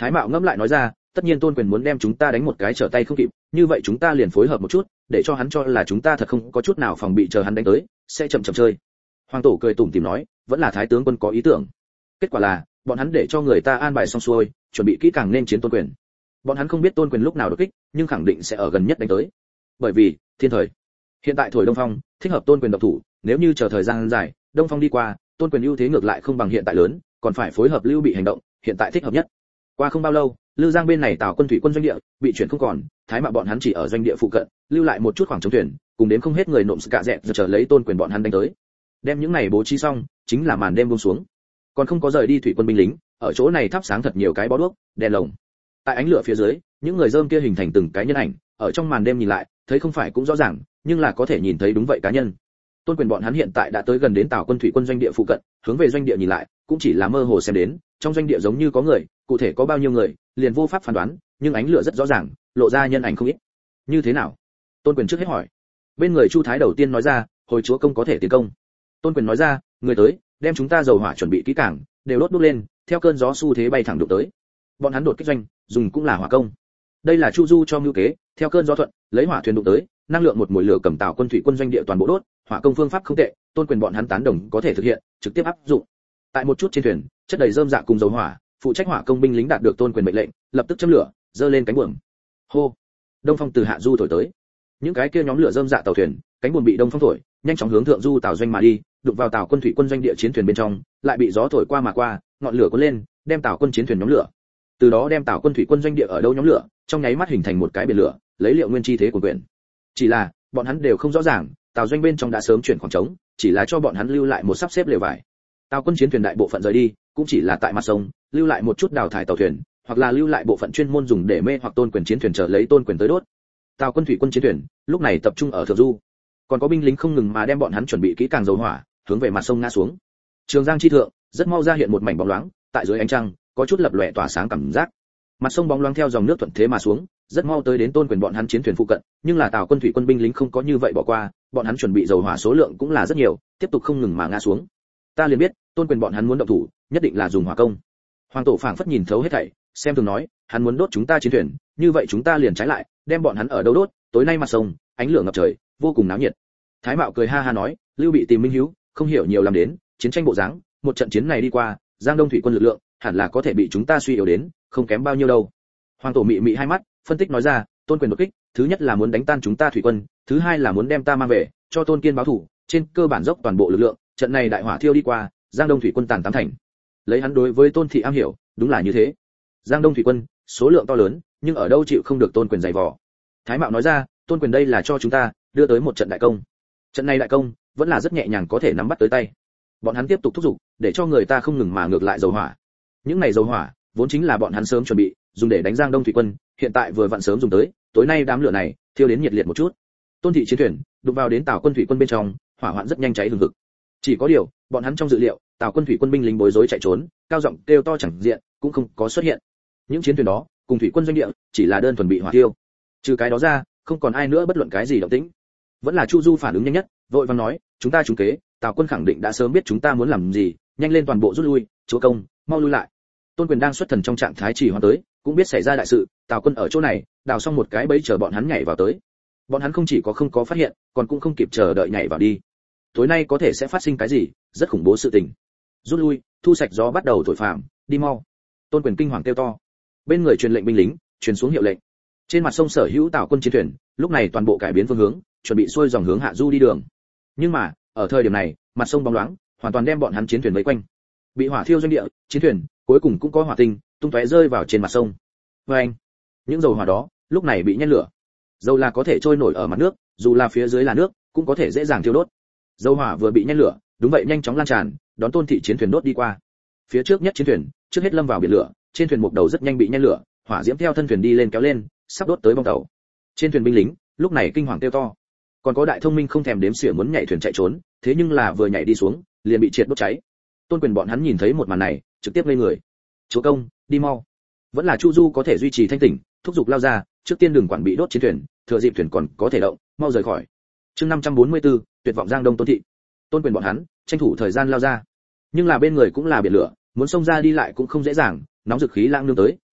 Thái Mạo ngẫm lại nói ra, tất nhiên Tôn Quyền muốn đem chúng ta đánh một cái trở tay không kịp, như vậy chúng ta liền phối hợp một chút, để cho hắn cho là chúng ta thật không có chút nào phòng bị, chờ hắn đánh tới, sẽ chậm chậm chơi. Hoàng Tổ cười tủm tỉm nói, vẫn là Thái tướng quân có ý tưởng. Kết quả là, bọn hắn để cho người ta an bài xong xuôi, chuẩn bị kỹ càng nên chiến Tôn Quyền. Bọn hắn không biết Tôn Quyền lúc nào đột kích, nhưng khẳng định sẽ ở gần nhất đánh tới. Bởi vì, thiên thời. Hiện tại thổi đông phong, thích hợp Tôn Quyền độc thủ, nếu như chờ thời gian dài, đông phong đi qua, Tôn Quyền ưu thế ngược lại không bằng hiện tại lớn, còn phải phối hợp Lưu Bị hành động, hiện tại thích hợp nhất. Qua không bao lâu, Lư Giang bên này Tào quân thủy quân doanh địa bị chuyển không còn, Thái Mạo bọn hắn chỉ ở doanh địa phụ cận, lưu lại một chút khoảng trống thuyền, cùng đến không hết người nộm cả dẹp giờ chờ lấy Tôn Quyền bọn hắn đánh tới. Đem những này bố trí xong, chính là màn đêm buông xuống. Còn không có rời đi thủy quân binh lính, ở chỗ này thắp sáng thật nhiều cái bó đuốc, đèn lồng. Tại ánh lửa phía dưới, những người rơm kia hình thành từng cái nhân ảnh, ở trong màn đêm nhìn lại, thấy không phải cũng rõ ràng, nhưng là có thể nhìn thấy đúng vậy cá nhân. Tôn Quyền bọn hắn hiện tại đã tới gần đến Tào quân thủy quân doanh địa phụ cận, hướng về doanh địa nhìn lại, cũng chỉ là mơ hồ xem đến, trong doanh địa giống như có người, cụ thể có bao nhiêu người, liền vô pháp phán đoán, nhưng ánh lửa rất rõ ràng, lộ ra nhân ảnh không ít. Như thế nào? Tôn Quyền trước hết hỏi. Bên người Chu Thái đầu tiên nói ra, hồi chúa công có thể tiến công. Tôn Quyền nói ra, người tới, đem chúng ta dầu hỏa chuẩn bị kỹ càng, đều đốt đốt lên, theo cơn gió xu thế bay thẳng đụng tới. Bọn hắn đột kích doanh, dùng cũng là hỏa công. Đây là Chu Du cho mưu kế, theo cơn gió thuận, lấy hỏa thuyền đụng tới, năng lượng một mùi lửa cầm Tào quân thủy quân doanh địa toàn bộ đốt, hỏa công phương pháp không tệ, Tôn Quyền bọn hắn tán đồng có thể thực hiện, trực tiếp áp dụng. Tại một chút trên thuyền, chất đầy rơm dạ cùng dầu hỏa, phụ trách hỏa công binh lính đạt được Tôn Quyền mệnh lệnh, lập tức châm lửa, giơ lên cánh buồm. Hô! Đông phong từ hạ du thổi tới. Những cái kia nhóm lửa rơm dạ tàu thuyền, cánh buồm bị đông phong thổi, nhanh chóng hướng thượng du Tào doanh mà đi, đụng vào Tào quân thủy quân doanh địa chiến thuyền bên trong, lại bị gió thổi qua mà qua, ngọn lửa cuốn lên, đem Tào quân chiến thuyền nhóm lửa. Từ đó đem Tào quân thủy quân doanh địa ở đâu nhóm lửa, trong nháy mắt hình thành một cái biển lửa, lấy Liệu Nguyên chi thế của quyền. Chỉ là, bọn hắn đều không rõ ràng, Tào doanh bên trong đã sớm chuyển khoảng trống, chỉ là cho bọn hắn lưu lại một sắp xếp lều vải. Tào quân chiến thuyền đại bộ phận rời đi, cũng chỉ là tại mặt sông, lưu lại một chút đào thải tàu thuyền, hoặc là lưu lại bộ phận chuyên môn dùng để mê hoặc Tôn Quyền chiến thuyền chờ lấy Tôn Quyền tới đốt. Tào quân thủy quân chiến thuyền, lúc này tập trung ở thượng du. Còn có binh lính không ngừng mà đem bọn hắn chuẩn bị kỹ càng dầu hỏa, hướng về mặt sông ngã xuống. Trường Giang chi thượng, rất mau ra hiện một mảnh bóng loáng, tại dưới ánh trăng, có chút lập lòe tỏa sáng cảm giác. Mặt sông bóng loáng theo dòng nước thuận thế mà xuống, rất mau tới đến Tôn Quyền bọn hắn chiến thuyền phụ cận, nhưng là Tào quân thủy quân binh lính không có như vậy bỏ qua, bọn hắn chuẩn bị dầu hỏa số lượng cũng là rất nhiều, tiếp tục không ngừng mà ngã xuống. Ta liền biết, Tôn Quyền bọn hắn muốn động thủ, nhất định là dùng hỏa công. Hoàng Tổ phảng phất nhìn thấu hết thảy, xem thường nói, hắn muốn đốt chúng ta chiến thuyền, như vậy chúng ta liền trái lại, đem bọn hắn ở đâu đốt, tối nay mặt sông, ánh lửa ngập trời, vô cùng náo nhiệt. Thái Mạo cười ha ha nói, Lưu Bị tìm Minh Hiếu, không hiểu nhiều làm đến, chiến tranh bộ dáng, một trận chiến này đi qua, Giang Đông thủy quân lực lượng, hẳn là có thể bị chúng ta suy yếu đến, không kém bao nhiêu đâu. Hoàng Tổ mị mị hai mắt, phân tích nói ra, Tôn Quyền đột kích, thứ nhất là muốn đánh tan chúng ta thủy quân, thứ hai là muốn đem ta mang về, cho Tôn Kiên báo thù, trên cơ bản dốc toàn bộ lực lượng, trận này đại hỏa thiêu đi qua, Giang Đông thủy quân tàn tám thành. Lấy hắn đối với Tôn thị am hiểu, đúng là như thế. Giang Đông thủy quân, số lượng to lớn, nhưng ở đâu chịu không được Tôn Quyền dày vò. Thái Mạo nói ra, Tôn Quyền đây là cho chúng ta đưa tới một trận đại công. Trận này đại công, vẫn là rất nhẹ nhàng có thể nắm bắt tới tay. Bọn hắn tiếp tục thúc giục, để cho người ta không ngừng mà ngược lại dầu hỏa. Những này dầu hỏa, vốn chính là bọn hắn sớm chuẩn bị, dùng để đánh Giang Đông thủy quân, hiện tại vừa vặn sớm dùng tới, tối nay đám lửa này thiêu đến nhiệt liệt một chút. Tôn thị chiến thuyền đụng vào đến Tào quân thủy quân bên trong, hỏa hoạn rất nhanh cháy hừng hực. Chỉ có điều, bọn hắn trong dự liệu, Tào quân thủy quân binh lính bối rối chạy trốn, cao giọng kêu to chẳng diện, cũng không có xuất hiện. Những chiến thuyền đó, cùng thủy quân doanh địa, chỉ là đơn thuần bị hỏa tiêu. Trừ cái đó ra, không còn ai nữa bất luận cái gì động tĩnh. Vẫn là Chu Du phản ứng nhanh nhất, vội vàng nói, chúng ta trúng kế, Tào quân khẳng định đã sớm biết chúng ta muốn làm gì, nhanh lên toàn bộ rút lui, chúa công, mau lui lại. Tôn Quyền đang xuất thần trong trạng thái trì hoãn tới, cũng biết xảy ra đại sự, Tào quân ở chỗ này, đào xong một cái bẫy chờ bọn hắn nhảy vào tới. Bọn hắn không chỉ có không có phát hiện, còn cũng không kịp chờ đợi nhảy vào đi. Tối nay có thể sẽ phát sinh cái gì, rất khủng bố sự tình. Rút lui, thu sạch gió bắt đầu thổi phàm, đi mau. Tôn Quyền kinh hoàng kêu to. Bên người truyền lệnh binh lính, truyền xuống hiệu lệnh. Trên mặt sông sở hữu Tào quân chiến thuyền, lúc này toàn bộ cải biến phương hướng, chuẩn bị xuôi dòng hướng hạ du đi đường. Nhưng mà, ở thời điểm này, mặt sông bóng loáng, hoàn toàn đem bọn hắn chiến thuyền vây quanh. Bị hỏa thiêu doanh địa, chiến thuyền cuối cùng cũng có hỏa tinh tung tóe rơi vào trên mặt sông. Anh, những dầu hỏa đó lúc này bị nhen lửa. Dầu là có thể trôi nổi ở mặt nước, dù là phía dưới là nước, cũng có thể dễ dàng thiêu đốt. Dầu hỏa vừa bị nhen lửa, đúng vậy nhanh chóng lan tràn, đón Tôn thị chiến thuyền đốt đi qua. Phía trước nhất chiến thuyền, trước hết lâm vào biển lửa, trên thuyền một đầu rất nhanh bị nhen lửa, hỏa diễm theo thân thuyền đi lên kéo lên, sắp đốt tới bong tàu. Trên thuyền binh lính, lúc này kinh hoàng kêu to. Còn có đại thông minh không thèm đếm xỉa muốn nhảy thuyền chạy trốn, thế nhưng là vừa nhảy đi xuống, liền bị triệt đốt cháy. Tôn Quyền bọn hắn nhìn thấy một màn này, trực tiếp ngây người. Chúa công, đi mau. Vẫn là Chu Du có thể duy trì thanh tỉnh, thúc giục lao ra, trước tiên đừng quản bị đốt chiến thuyền, thừa dịp thuyền còn có thể động, mau rời khỏi. Chương 544, tuyệt vọng Giang Đông Tôn thị. Tôn Quyền bọn hắn tranh thủ thời gian lao ra. Nhưng là bên người cũng là biển lửa, muốn xông ra đi lại cũng không dễ dàng, nóng dực khí lãng nương tới,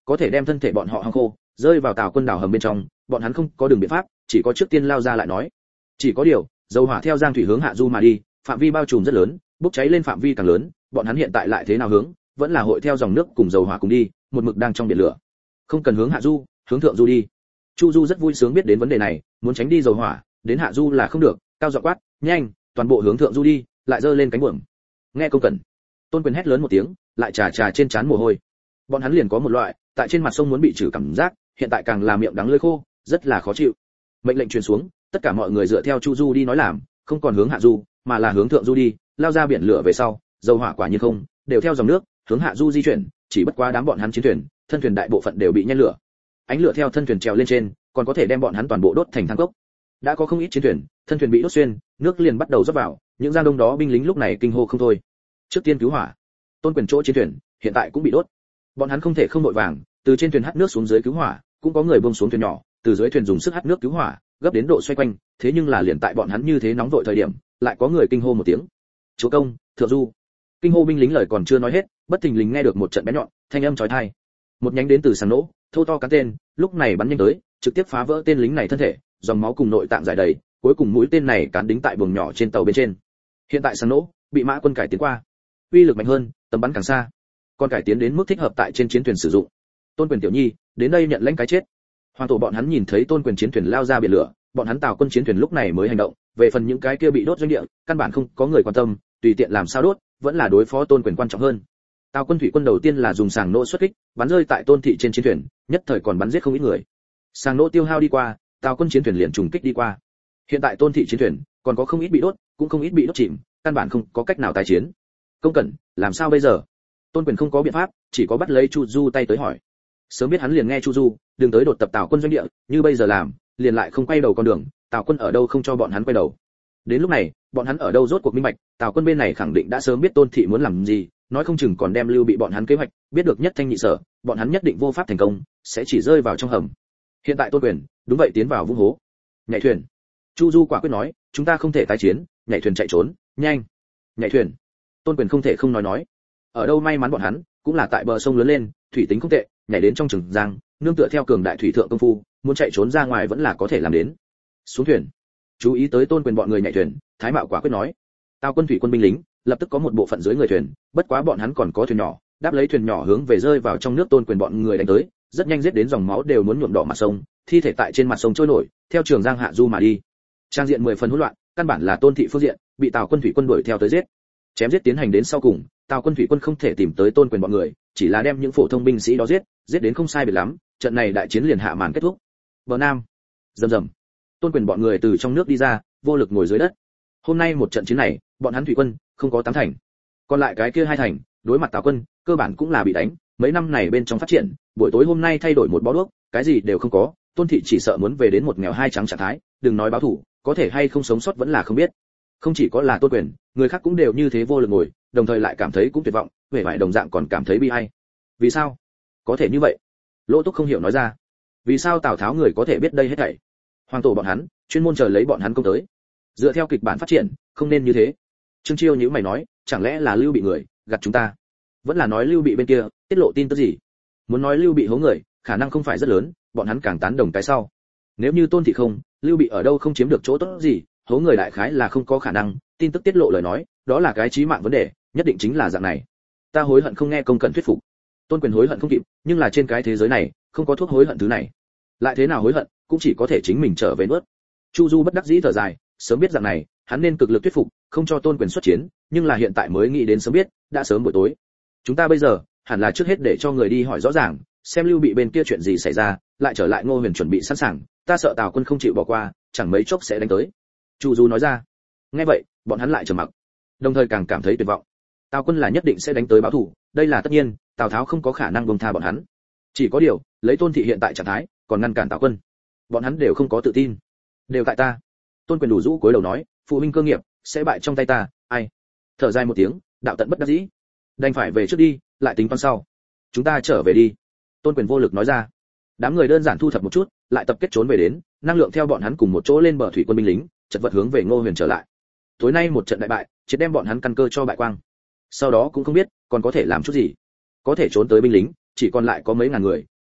có thể đem thân thể bọn họ hong khô, rơi vào Tào quân đảo hầm bên trong, bọn hắn không có đường biện pháp, chỉ có trước tiên lao ra lại nói. Chỉ có điều, dầu hỏa theo giang thủy hướng hạ du mà đi, phạm vi bao trùm rất lớn, bốc cháy lên phạm vi càng lớn, bọn hắn hiện tại lại thế nào hướng, vẫn là hội theo dòng nước cùng dầu hỏa cùng đi, một mực đang trong biển lửa. Không cần hướng hạ du, hướng thượng du đi. Chu Du rất vui sướng biết đến vấn đề này, muốn tránh đi dầu hỏa, đến hạ du là không được, cao giọng quát, nhanh, toàn bộ hướng thượng du đi, lại giơ lên cánh buồm. Nghe công cẩn. Tôn Quyền hét lớn một tiếng, lại trà trà trên trán mồ hôi. Bọn hắn liền có một loại, tại trên mặt sông muốn bị trừ cảm giác, hiện tại càng là miệng đắng lưỡi khô, rất là khó chịu. Mệnh lệnh truyền xuống, tất cả mọi người dựa theo Chu Du đi nói làm, không còn hướng hạ du, mà là hướng thượng du đi, lao ra biển lửa về sau, dầu hỏa quả nhiên không, đều theo dòng nước, hướng hạ du di chuyển, chỉ bất quá đám bọn hắn chiến thuyền, thân thuyền đại bộ phận đều bị nhen lửa. Ánh lửa theo thân thuyền trèo lên trên, còn có thể đem bọn hắn toàn bộ đốt thành than cốc. Đã có không ít chiến thuyền, thân thuyền bị đốt xuyên, nước liền bắt đầu rót vào, những giang đông đó binh lính lúc này kinh hô không thôi. Trước tiên cứu hỏa. Tôn Quyền chỗ chiến thuyền, hiện tại cũng bị đốt. Bọn hắn không thể không vội vàng, từ trên thuyền hắt nước xuống dưới cứu hỏa, cũng có người buông xuống thuyền nhỏ, từ dưới thuyền dùng sức hắt nước cứu hỏa, gấp đến độ xoay quanh, thế nhưng là liền tại bọn hắn như thế nóng vội thời điểm, lại có người kinh hô một tiếng. Chúa công, thượng du. Kinh hô binh lính lời còn chưa nói hết, bất thình lình nghe được một trận bén nhọn, thanh âm chói tai. Một nhánh đến từ sàng nỗ, thô to cán tên, lúc này bắn nhanh tới, trực tiếp phá vỡ tên lính này thân thể, dòng máu cùng nội tạng rải đầy, cuối cùng mũi tên này cán đính tại buồng nhỏ trên tàu bên trên. Hiện tại sàng nỗ bị mã quân cải tiến qua, uy lực mạnh hơn, tầm bắn càng xa, còn cải tiến đến mức thích hợp tại trên chiến thuyền sử dụng. Tôn Quyền tiểu nhi, đến đây nhận lãnh cái chết. Hoàng tổ bọn hắn nhìn thấy Tôn Quyền chiến thuyền lao ra biển lửa, bọn hắn Tào quân chiến thuyền lúc này mới hành động, về phần những cái kia bị đốt doanh địa, căn bản không có người quan tâm, tùy tiện làm sao đốt, vẫn là đối phó Tôn Quyền quan trọng hơn. Tào quân thủy quân đầu tiên là dùng sàng nỗ xuất kích, bắn rơi tại Tôn thị trên chiến thuyền, nhất thời còn bắn giết không ít người. Sàng nỗ tiêu hao đi qua, Tào quân chiến thuyền liền trùng kích đi qua. Hiện tại Tôn thị chiến thuyền còn có không ít bị đốt, cũng không ít bị đốt chìm, căn bản không có cách nào tái chiến. Công cẩn, làm sao bây giờ? Tôn Quyền không có biện pháp, chỉ có bắt lấy Chu Du tay tới hỏi. Sớm biết hắn liền nghe Chu Du, đừng tới đột tập Tào quân doanh địa, như bây giờ làm, liền lại không quay đầu con đường, Tào quân ở đâu không cho bọn hắn quay đầu. Đến lúc này, bọn hắn ở đâu rốt cuộc minh bạch, Tào quân bên này khẳng định đã sớm biết Tôn thị muốn làm gì, nói không chừng còn đem Lưu Bị bọn hắn kế hoạch, biết được nhất thanh nhị sở, bọn hắn nhất định vô pháp thành công, sẽ chỉ rơi vào trong hầm. Hiện tại Tôn Quyền, đúng vậy tiến vào vũng hố. Nhảy thuyền. Chu Du quả quyết nói, chúng ta không thể tái chiến, nhảy thuyền chạy trốn, nhanh. Nhảy thuyền. Tôn Quyền không thể không nói. Ở đâu may mắn bọn hắn, cũng là tại bờ sông lớn lên, thủy tính không tệ, nhảy đến trong Trường Giang, nương tựa theo cường đại thủy thượng công phu, muốn chạy trốn ra ngoài vẫn là có thể làm đến. Xuống thuyền. Chú ý tới Tôn Quyền bọn người nhảy thuyền, Thái Mạo quả quyết nói. Tào quân thủy quân binh lính, lập tức có một bộ phận dưới người thuyền, bất quá bọn hắn còn có thuyền nhỏ, đáp lấy thuyền nhỏ hướng về rơi vào trong nước Tôn Quyền bọn người đánh tới, rất nhanh giết đến dòng máu đều muốn nhuộm đỏ mặt sông, thi thể tại trên mặt sông trôi nổi, theo Trường Giang hạ du mà đi. Trang diện 10 phần hỗn loạn, căn bản là Tôn thị phương diện, bị Tào quân thủy quân đuổi theo tới giết. Chém giết tiến hành đến sau cùng, Tào quân thủy quân không thể tìm tới Tôn Quyền bọn người, chỉ là đem những phổ thông binh sĩ đó giết đến không sai biệt lắm, trận này đại chiến liền hạ màn kết thúc. Bờ Nam, rầm rầm. Tôn Quyền bọn người từ trong nước đi ra, vô lực ngồi dưới đất. Hôm nay một trận chiến này, bọn hắn thủy quân không có 8 thành, còn lại cái kia 2 thành, đối mặt Tào quân, cơ bản cũng là bị đánh. Mấy năm này bên trong phát triển, buổi tối hôm nay thay đổi một bó đuốc, cái gì đều không có. Tôn thị chỉ sợ muốn về đến một nghèo hai trắng trạng thái, đừng nói báo thủ, có thể hay không sống sót vẫn là không biết. Không chỉ có là Tôn Quyền, người khác cũng đều như thế vô lực ngồi, đồng thời lại cảm thấy cũng tuyệt vọng, vẻ vải đồng dạng còn cảm thấy bi ai. Vì sao có thể như vậy? Lỗ Túc không hiểu nói ra. Vì sao Tào Tháo người có thể biết đây hết thảy? Hoàng tổ bọn hắn chuyên môn chờ lấy bọn hắn công tới. Dựa theo kịch bản phát triển, không nên như thế. Trương Chiêu nhíu mày nói, chẳng lẽ là Lưu Bị người gạt chúng ta? Vẫn là nói Lưu Bị bên kia tiết lộ tin tức gì? Muốn nói Lưu Bị hố người, khả năng không phải rất lớn, bọn hắn càng tán đồng cái sau. Nếu như Tôn thị không, Lưu Bị ở đâu không chiếm được chỗ tốt gì, hố người đại khái là không có khả năng, tin tức tiết lộ lời nói, đó là cái chí mạng vấn đề, nhất định chính là dạng này. Ta hối hận không nghe công cận thuyết phục. Tôn Quyền hối hận không kịp, nhưng là trên cái thế giới này, không có thuốc hối hận thứ này. Lại thế nào hối hận, cũng chỉ có thể chính mình trở về nuốt. Chu Du bất đắc dĩ thở dài, sớm biết dạng này, hắn nên cực lực thuyết phục, không cho Tôn Quyền xuất chiến, nhưng là hiện tại mới nghĩ đến sớm biết, đã sớm buổi tối. Chúng ta bây giờ, hẳn là trước hết để cho người đi hỏi rõ ràng, xem Lưu Bị bên kia chuyện gì xảy ra, lại trở lại Ngô Huyền chuẩn bị sẵn sàng, ta sợ Tào quân không chịu bỏ qua, chẳng mấy chốc sẽ đánh tới. Chu Du nói ra. Nghe vậy, bọn hắn lại trầm mặc, đồng thời càng cảm thấy tuyệt vọng. Tào quân là nhất định sẽ đánh tới báo thù, đây là tất nhiên, Tào Tháo không có khả năng buông tha bọn hắn. Chỉ có điều, lấy Tôn thị hiện tại trạng thái, còn ngăn cản Tào quân, bọn hắn đều không có tự tin. Đều tại ta. Tôn Quyền đủ rũ cúi đầu nói, phụ huynh cơ nghiệp sẽ bại trong tay ta, ai? Thở dài một tiếng, đạo tận bất đắc dĩ, đành phải về trước đi, lại tính toán sau. Chúng ta trở về đi. Tôn Quyền vô lực nói ra. Đám người đơn giản thu thập một chút, lại tập kết trốn về đến, năng lượng theo bọn hắn cùng một chỗ lên bờ thủy quân binh lính, chật vật hướng về Ngô Huyền trở lại. Tối nay một trận đại bại, chỉ đem bọn hắn căn cơ cho bại quang. Sau đó cũng không biết còn có thể làm chút gì. Có thể trốn tới binh lính, chỉ còn lại có mấy ngàn người,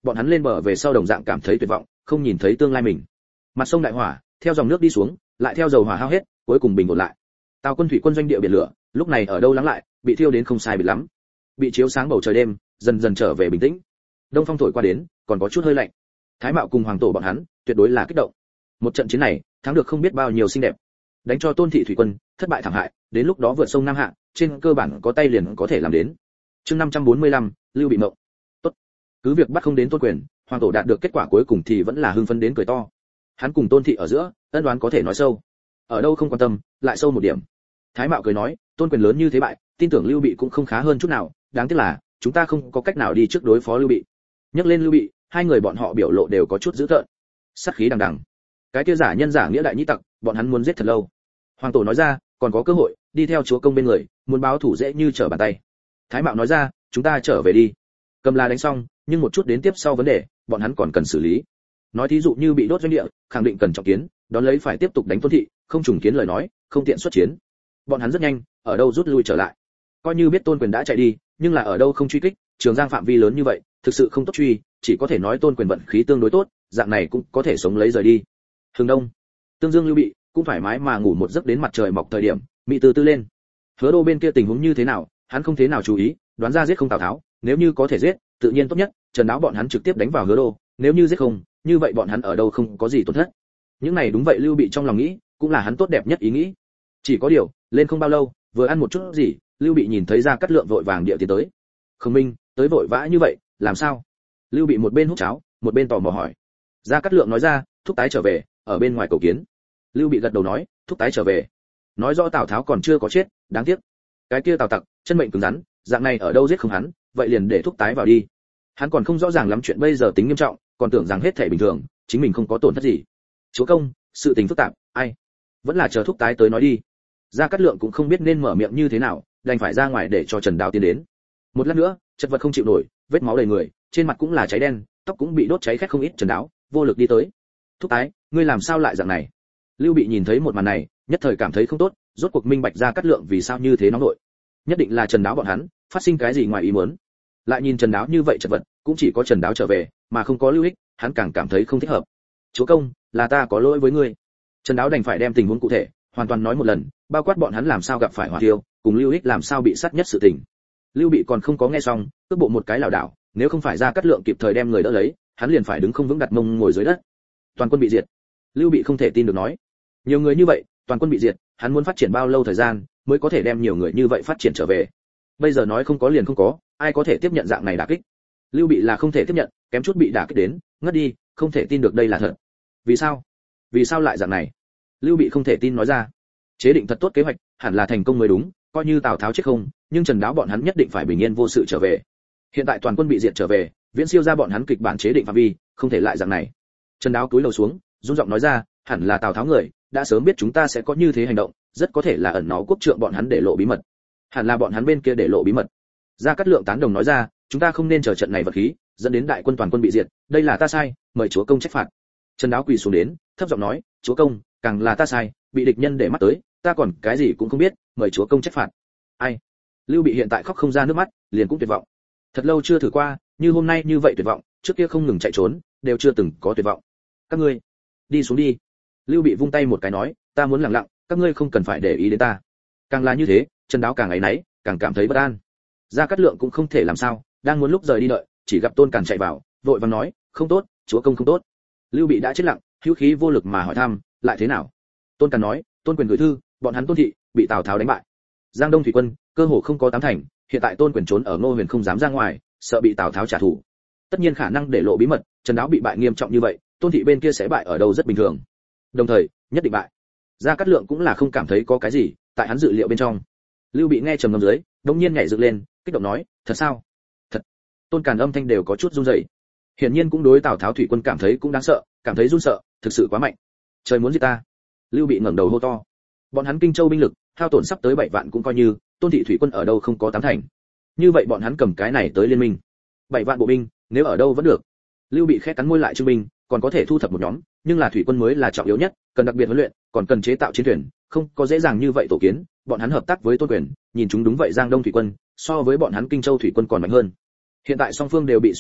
bọn hắn lên bờ về sau đồng dạng cảm thấy tuyệt vọng, không nhìn thấy tương lai mình. Mặt sông đại hỏa, theo dòng nước đi xuống, lại theo dầu hỏa hao hết, cuối cùng bình ổn lại. Tàu quân thủy quân doanh địa biển lửa, lúc này ở đâu lắng lại, bị thiêu đến không sai biệt lắm. Bị chiếu sáng bầu trời đêm, dần dần trở về bình tĩnh. Đông phong thổi qua đến, còn có chút hơi lạnh. Thái Mạo cùng Hoàng Tổ bọn hắn, tuyệt đối là kích động. Một trận chiến này, thắng được không biết bao nhiêu xinh đẹp. Đánh cho Tôn thị thủy quân, thất bại thảm hại, đến lúc đó vượt sông Nam Hạ, trên cơ bản có tay liền có thể làm đến. Chương 545, Lưu Bị mộng. Tốt. Cứ việc bắt không đến Tôn Quyền, Hoàng Tổ đạt được kết quả cuối cùng thì vẫn là hưng phấn đến cười to. Hắn cùng Tôn thị ở giữa, ân đoán có thể nói sâu. Ở đâu không quan tâm, lại sâu một điểm. Thái Mạo cười nói, Tôn Quyền lớn như thế bại, tin tưởng Lưu Bị cũng không khá hơn chút nào, đáng tiếc là chúng ta không có cách nào đi trước đối phó Lưu Bị. Nhắc lên Lưu Bị, hai người bọn họ biểu lộ đều có chút dữ tợn, sát khí đằng đằng. Cái kia giả nhân giả nghĩa đại nhĩ tặc, bọn hắn muốn giết thật lâu. Hoàng Tổ nói ra, còn có cơ hội, đi theo chúa công bên người, muốn báo thủ dễ như trở bàn tay. Thái Mạo nói ra, chúng ta trở về đi. Cầm La đánh xong, nhưng một chút đến tiếp sau vấn đề, bọn hắn còn cần xử lý. Nói thí dụ như bị đốt doanh địa, khẳng định cần trọng kiến, đón lấy phải tiếp tục đánh Tôn thị, không trùng kiến lời nói, không tiện xuất chiến. Bọn hắn rất nhanh, ở đâu rút lui trở lại. Coi như biết Tôn Quyền đã chạy đi, nhưng là ở đâu không truy kích, Trường Giang phạm vi lớn như vậy, thực sự không tốt truy, chỉ có thể nói Tôn Quyền vận khí tương đối tốt, dạng này cũng có thể sống lấy rời đi. Hướng đông, Tương Dương Lưu Bị cũng thoải mái mà ngủ một giấc đến mặt trời mọc thời điểm, Mỹ từ từ lên. Hứa Đô bên kia tình huống như thế nào, hắn không thế nào chú ý, đoán ra giết không Tào Tháo, nếu như có thể giết, tự nhiên tốt nhất, Trần Đáo bọn hắn trực tiếp đánh vào Hứa Đô, nếu như giết không, như vậy bọn hắn ở đâu không có gì tổn thất. Những này đúng vậy Lưu Bị trong lòng nghĩ, cũng là hắn tốt đẹp nhất ý nghĩ. Chỉ có điều, lên không bao lâu, vừa ăn một chút gì, Lưu Bị nhìn thấy Gia Cát Lượng vội vàng địa tiến tới. Khổng Minh, tới vội vã như vậy, làm sao? Lưu Bị một bên hút cháo, một bên tò mò hỏi. Gia Cát Lượng nói ra, thúc tái trở về, ở bên ngoài cầu kiến. Lưu Bị gật đầu nói, thúc tái trở về. Nói rõ Tào Tháo còn chưa có chết, đáng tiếc. Cái kia Tào Tặc, chân mệnh cứng rắn, dạng này ở đâu giết không hắn, vậy liền để thúc tái vào đi. Hắn còn không rõ ràng lắm chuyện bây giờ tính nghiêm trọng, còn tưởng rằng hết thảy bình thường, chính mình không có tổn thất gì. Chúa công, sự tình phức tạp, ai? Vẫn là chờ thúc tái tới nói đi. Gia Cát Lượng cũng không biết nên mở miệng như thế nào, đành phải ra ngoài để cho Trần Đáo tiến đến. Một lát nữa, chật vật không chịu nổi, vết máu đầy người, trên mặt cũng là cháy đen, tóc cũng bị đốt cháy khét không ít. Trần Đáo vô lực đi tới. Thúc tái, ngươi làm sao lại dạng này? Lưu Bị nhìn thấy một màn này, nhất thời cảm thấy không tốt, rốt cuộc minh bạch Gia Cát Lượng vì sao như thế nóng nội. Nhất định là Trần Đáo bọn hắn phát sinh cái gì ngoài ý muốn. Lại nhìn Trần Đáo như vậy chật vật, cũng chỉ có Trần Đáo trở về, mà không có Lưu Ích, hắn càng cảm thấy không thích hợp. Chúa công, là ta có lỗi với ngươi. Trần Đáo đành phải đem tình huống cụ thể hoàn toàn nói một lần, bao quát bọn hắn làm sao gặp phải hỏa thiêu, cùng Lưu Ích làm sao bị sát nhất sự tình. Lưu Bị còn không có nghe xong, cước bộ một cái lảo đảo, nếu không phải Gia Cát Lượng kịp thời đem người đỡ lấy, hắn liền phải đứng không vững đặt mông ngồi dưới đất. Toàn quân bị diệt. Lưu Bị không thể tin được nói, nhiều người như vậy, toàn quân bị diệt, hắn muốn phát triển bao lâu thời gian mới có thể đem nhiều người như vậy phát triển trở về. Bây giờ nói không có liền không có, ai có thể tiếp nhận dạng này đả kích. Lưu Bị là không thể tiếp nhận, kém chút bị đả kích đến, ngất đi, không thể tin được đây là thật. Vì sao? Vì sao lại dạng này? Lưu Bị không thể tin nói ra. Chế định thật tốt kế hoạch, hẳn là thành công mới đúng, coi như Tào Tháo chết không, nhưng Trần Đáo bọn hắn nhất định phải bình yên vô sự trở về. Hiện tại toàn quân bị diệt trở về, viễn siêu ra bọn hắn kịch bản chế định phạm vi, không thể lại dạng này. Trần Đáo cúi đầu xuống, run giọng nói ra, hẳn là Tào Tháo người, đã sớm biết chúng ta sẽ có như thế hành động, rất có thể là ẩn náu quốc trượng bọn hắn để lộ bí mật. Hẳn là bọn hắn bên kia để lộ bí mật. Gia Cát Lượng tán đồng nói ra, chúng ta không nên chờ trận này vật khí, dẫn đến đại quân toàn quân bị diệt, đây là ta sai, mời chúa công trách phạt. Trần Đáo quỳ xuống đến, thấp giọng nói, chúa công, càng là ta sai, bị địch nhân để mắt tới, ta còn cái gì cũng không biết, mời chúa công trách phạt. Ai? Lưu Bị hiện tại khóc không ra nước mắt, liền cũng tuyệt vọng. Thật lâu chưa thử qua, như hôm nay như vậy tuyệt vọng, trước kia không ngừng chạy trốn, đều chưa từng có tuyệt vọng. Các ngươi, đi xuống đi. Lưu Bị vung tay một cái nói, ta muốn lặng lặng, các ngươi không cần phải để ý đến ta. Càng là như thế, Trần Đáo càng áy náy, càng cảm thấy bất an. Gia Cát Lượng cũng không thể làm sao, đang muốn lúc rời đi đợi, chỉ gặp Tôn Càn chạy vào, vội vàng nói, không tốt, chúa công không tốt. Lưu Bị đã chết lặng, hữu khí vô lực mà hỏi thăm, lại thế nào? Tôn Càn nói, Tôn Quyền gửi thư, bọn hắn Tôn thị bị Tào Tháo đánh bại. Giang Đông thủy quân, cơ hồ không có tám thành, hiện tại Tôn Quyền trốn ở Ngô Huyền không dám ra ngoài, sợ bị Tào Tháo trả thù. Tất nhiên khả năng để lộ bí mật, Trần Đáo bị bại nghiêm trọng như vậy, Tôn thị bên kia sẽ bại ở đâu rất bình thường. Đồng thời, nhất định bại. Gia Cát Lượng cũng là không cảm thấy có cái gì, tại hắn dự liệu bên trong. Lưu Bị nghe trầm ngâm dưới, đột nhiên nhảy dựng lên, kích động nói, thật sao? Thật. Tôn Càn âm thanh đều có chút run rẩy. Hiển nhiên cũng đối Tào Tháo thủy quân cảm thấy cũng đáng sợ, cảm thấy run sợ, thực sự quá mạnh. Trời muốn giết ta. Lưu Bị ngẩng đầu hô to. Bọn hắn Kinh Châu binh lực, hao tổn sắp tới 7 vạn cũng coi như, Tôn thị thủy quân ở đâu không có 8 thành. Như vậy bọn hắn cầm cái này tới liên minh. 7 vạn bộ binh, nếu ở đâu vẫn được. Lưu Bị khẽ cắn môi lại trưng binh, còn có thể thu thập một nhóm, nhưng là thủy quân mới là trọng yếu nhất, cần đặc biệt huấn luyện, còn cần chế tạo chiến thuyền, không có dễ dàng như vậy tổ kiến. Bọn hắn hợp tác với Tôn Quyền, nhìn chúng đúng vậy Giang Đông thủy quân, so với bọn hắn Kinh Châu thủy quân còn mạnh hơn. Hiện tại song phương đều bị suy yếu,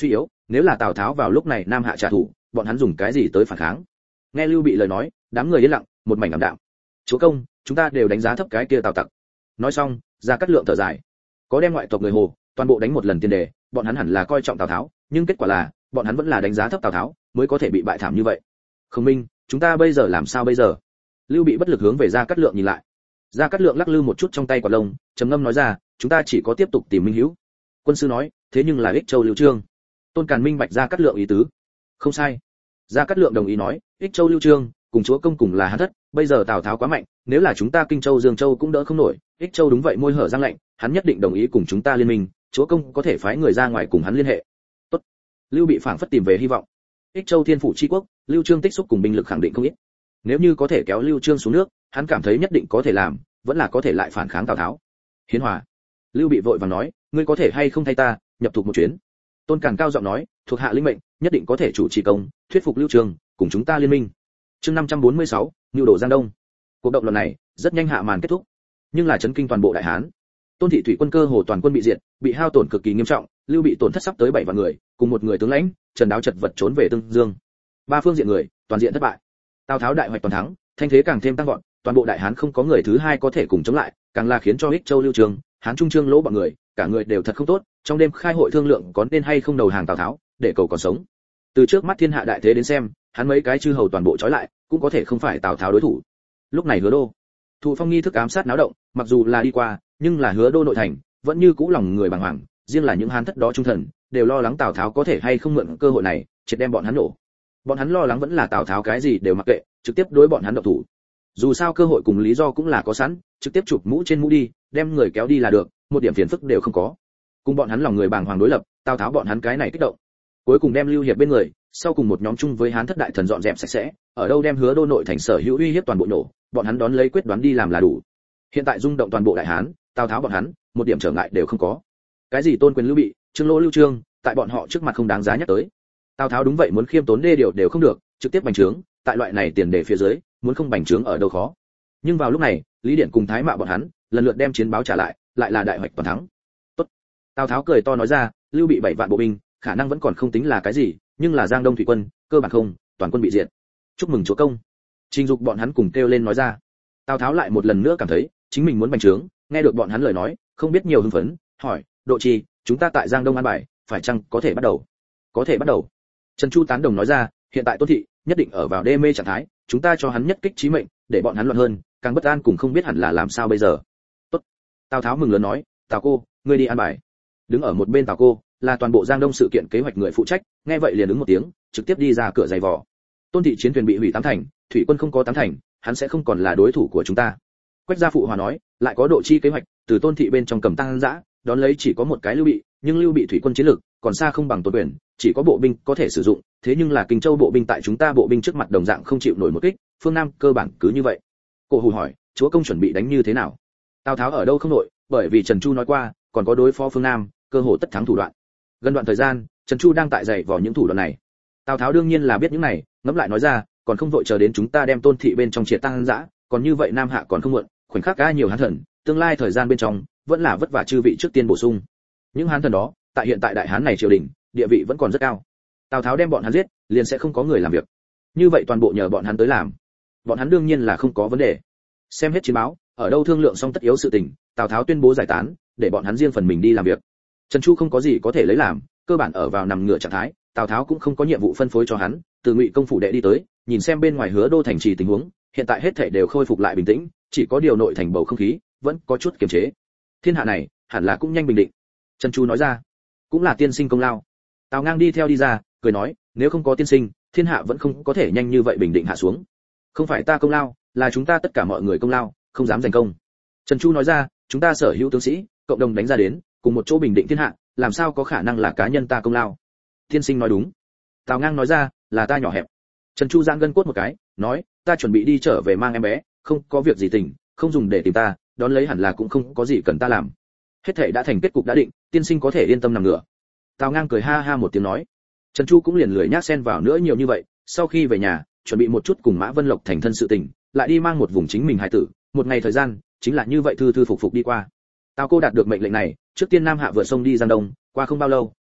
nếu là Tào Tháo vào lúc này Nam Hạ trả thù, bọn hắn dùng cái gì tới phản kháng? Nghe Lưu Bị lời nói, đám người yên lặng, một mảnh ảm đạm. Chúa công, chúng ta đều đánh giá thấp cái kia Tào Tặc. Nói xong, Gia Cát Lượng thở dài. Có đem ngoại tộc người Hồ, toàn bộ đánh một lần tiền đề, bọn hắn hẳn là coi trọng Tào Tháo, nhưng kết quả là, bọn hắn vẫn là đánh giá thấp Tào Tháo, mới có thể bị bại thảm như vậy. Không Minh, chúng ta bây giờ làm sao bây giờ? Lưu Bị bất lực hướng về Gia Cát Lượng nhìn lại. Gia Cát Lượng lắc lư một chút trong tay quả lông, trầm ngâm nói ra, chúng ta chỉ có tiếp tục tìm minh hữu. Quân sư nói, thế nhưng là Ích Châu Lưu Trương. Tôn Càn minh bạch Gia Cát Lượng ý tứ. Không sai. Gia Cát Lượng đồng ý nói, Ích Châu Lưu Trương cùng chúa công cùng là Hán thất, bây giờ Tào Tháo quá mạnh, nếu là chúng ta Kinh Châu Dương Châu cũng đỡ không nổi, Ích Châu đúng vậy môi hở răng lạnh, hắn nhất định đồng ý cùng chúng ta liên minh, chúa công có thể phái người ra ngoài cùng hắn liên hệ. Tốt. Lưu Bị phảng phất tìm về hy vọng. Ích Châu thiên phủ chi quốc, Lưu Trương tích xúc cùng binh lực khẳng định không ít. Nếu như có thể kéo Lưu Trương xuống nước, hắn cảm thấy nhất định có thể làm, vẫn là có thể lại phản kháng Tào Tháo. Hiến hòa. Lưu Bị vội vàng nói, ngươi có thể hay không thay ta nhập thuộc một chuyến? Tôn Càn cao giọng nói, thuộc hạ linh mệnh, nhất định có thể chủ trì công, thuyết phục Lưu Trương cùng chúng ta liên minh. Chương 546, Nưu đổ Giang Đông. Cuộc động lần này rất nhanh hạ màn kết thúc, nhưng là chấn kinh toàn bộ Đại Hán. Tôn thị thủy quân cơ hồ toàn quân bị diệt, bị hao tổn cực kỳ nghiêm trọng, Lưu Bị tổn thất sắp tới 7 vạn người, cùng một người tướng lãnh, Trần Đáo chật vật trốn về Tương Dương. Ba phương diện người, toàn diện thất bại. Tào Tháo đại hoạch toàn thắng, thanh thế càng thêm tăng vọt, toàn bộ Đại Hán không có người thứ hai có thể cùng chống lại, càng là khiến cho Ích Châu Lưu Trương, Hán Trung Trương Lỗ bọn người, cả người đều thật không tốt, trong đêm khai hội thương lượng có nên hay không đầu hàng Tào Tháo, để cầu còn sống. Từ trước mắt thiên hạ đại thế đến xem, hắn mấy cái chư hầu toàn bộ trói lại, cũng có thể không phải Tào Tháo đối thủ. Lúc này Hứa Đô, Thụ Phong nghi thức ám sát náo động, mặc dù là đi qua, nhưng là Hứa Đô nội thành, vẫn như cũ lòng người bàng hoàng, riêng là những Hán thất đó trung thần, đều lo lắng Tào Tháo có thể hay không mượn cơ hội này, triệt đem bọn hắn nổ. Bọn hắn lo lắng vẫn là Tào Tháo cái gì đều mặc kệ, trực tiếp đối bọn hắn động thủ. Dù sao cơ hội cùng lý do cũng là có sẵn, trực tiếp chụp mũ trên mũ đi, đem người kéo đi là được, một điểm phiền phức đều không có. Cùng bọn hắn lòng người bàng hoàng đối lập, Tào Tháo bọn hắn cái này kích động. Cuối cùng đem Lưu Hiệp bên người, sau cùng một nhóm chung với Hán thất đại thần dọn dẹp sạch sẽ, ở đâu đem Hứa Đô nội thành sở hữu uy hiếp toàn bộ nổ, bọn hắn đón lấy quyết đoán đi làm là đủ. Hiện tại rung động toàn bộ Đại Hán, Tào Tháo bọn hắn, một điểm trở ngại đều không có. Cái gì tôn quyền Lưu Bị, Trương Lỗ Lưu Trương, tại bọn họ trước mặt không đáng giá nhắc tới. Tào Tháo đúng vậy muốn khiêm tốn đê điều đều không được, trực tiếp bành trướng, tại loại này tiền đề phía dưới, muốn không bành trướng ở đâu khó. Nhưng vào lúc này, Lý Điển cùng Thái Mạo bọn hắn, lần lượt đem chiến báo trả lại là đại hoạch toàn thắng. Tốt. Tào Tháo cười to nói ra, Lưu Bị 7 vạn bộ binh, khả năng vẫn còn không tính là cái gì, nhưng là Giang Đông thủy quân, cơ bản không, toàn quân bị diệt. Chúc mừng chúa công. Trình Dục bọn hắn cùng kêu lên nói ra. Tào Tháo lại một lần nữa cảm thấy, chính mình muốn bành trướng, nghe được bọn hắn lời nói, không biết nhiều hưng phấn, hỏi, Độ Trì, chúng ta tại Giang Đông an bài, phải chăng có thể bắt đầu? Có thể bắt đầu. Trần Chu tán đồng nói ra, hiện tại Tôn thị nhất định ở vào đê mê trạng thái, chúng ta cho hắn nhất kích chí mệnh, để bọn hắn loạn hơn, càng bất an cùng không biết hẳn là làm sao bây giờ. Tốt. Tào Tháo mừng lớn nói, Tào cô, ngươi đi an bài. Đứng ở một bên Tào cô, là toàn bộ Giang Đông sự kiện kế hoạch người phụ trách, nghe vậy liền ứng một tiếng, trực tiếp đi ra cửa giày vò. Tôn thị chiến thuyền bị hủy 8 thành, thủy quân không có 8 thành, hắn sẽ không còn là đối thủ của chúng ta. Quách gia phụ hòa nói, lại có Độ Chi kế hoạch, từ Tôn thị bên trong cầm tăng dã, đón lấy chỉ có một cái Lưu Bị, nhưng Lưu Bị thủy quân chiến lực còn xa không bằng Tôn quyền, chỉ có bộ binh có thể sử dụng, thế nhưng là Kinh Châu bộ binh tại chúng ta bộ binh trước mặt đồng dạng không chịu nổi một kích, phương Nam cơ bản cứ như vậy. Cổ Hủ hỏi, chúa công chuẩn bị đánh như thế nào? Tào Tháo ở đâu không nổi, bởi vì Trần Chu nói qua, còn có đối phó phương Nam, cơ hội tất thắng thủ đoạn. Gần đoạn thời gian, Trần Chu đang tại dạy vào những thủ đoạn này. Tào Tháo đương nhiên là biết những này, ngẫm lại nói ra, còn không vội chờ đến chúng ta đem Tôn thị bên trong triệt tăng dã, còn như vậy Nam Hạ còn không muộn, khoảnh khắc ga nhiều Hán thần, tương lai thời gian bên trong, vẫn là vất vả chư vị trước tiên bổ sung. Những Hán thần đó, tại hiện tại Đại Hán này triều đình, địa vị vẫn còn rất cao. Tào Tháo đem bọn hắn giết, liền sẽ không có người làm việc. Như vậy toàn bộ nhờ bọn hắn tới làm. Bọn hắn đương nhiên là không có vấn đề. Xem hết chiến báo, ở đâu thương lượng xong tất yếu sự tình, Tào Tháo tuyên bố giải tán, để bọn hắn riêng phần mình đi làm việc. Trần Chu không có gì có thể lấy làm, cơ bản ở vào nằm ngửa trạng thái, Tào Tháo cũng không có nhiệm vụ phân phối cho hắn, từ Ngụy công phủ đệ đi tới, nhìn xem bên ngoài Hứa Đô thành trì tình huống, hiện tại hết thảy đều khôi phục lại bình tĩnh, chỉ có điều nội thành bầu không khí vẫn có chút kiềm chế. Thiên hạ này, hẳn là cũng nhanh bình định. Trần Chu nói ra, cũng là tiên sinh công lao. Tào Ngang đi theo đi ra, cười nói, nếu không có tiên sinh, thiên hạ vẫn không có thể nhanh như vậy bình định hạ xuống. Không phải ta công lao, là chúng ta tất cả mọi người công lao, không dám giành công. Trần Chu nói ra, chúng ta sở hữu tướng sĩ, cộng đồng đánh ra đến, cùng một chỗ bình định thiên hạ, làm sao có khả năng là cá nhân ta công lao? Tiên sinh nói đúng. Tào Ngang nói ra, là ta nhỏ hẹp. Trần Chu giãn gân cốt một cái, nói, ta chuẩn bị đi trở về mang em bé, không có việc gì tỉnh, không dùng để tìm ta, đón lấy hẳn là cũng không có gì cần ta làm. Hết thảy đã thành kết cục đã định, tiên sinh có thể yên tâm nằm ngửa. Tào Ngang cười ha ha một tiếng nói. Trần Chu cũng liền lười nhác xen vào nữa nhiều như vậy, sau khi về nhà, chuẩn bị một chút cùng Mã Vân Lộc thành thân sự tình, lại đi mang một vùng chính mình hài tử, một ngày thời gian, chính là như vậy thư thư phục phục đi qua. Tào Cô đạt được mệnh lệnh này, trước tiên Nam Hạ vượt sông đi Giang Đông, qua không bao lâu,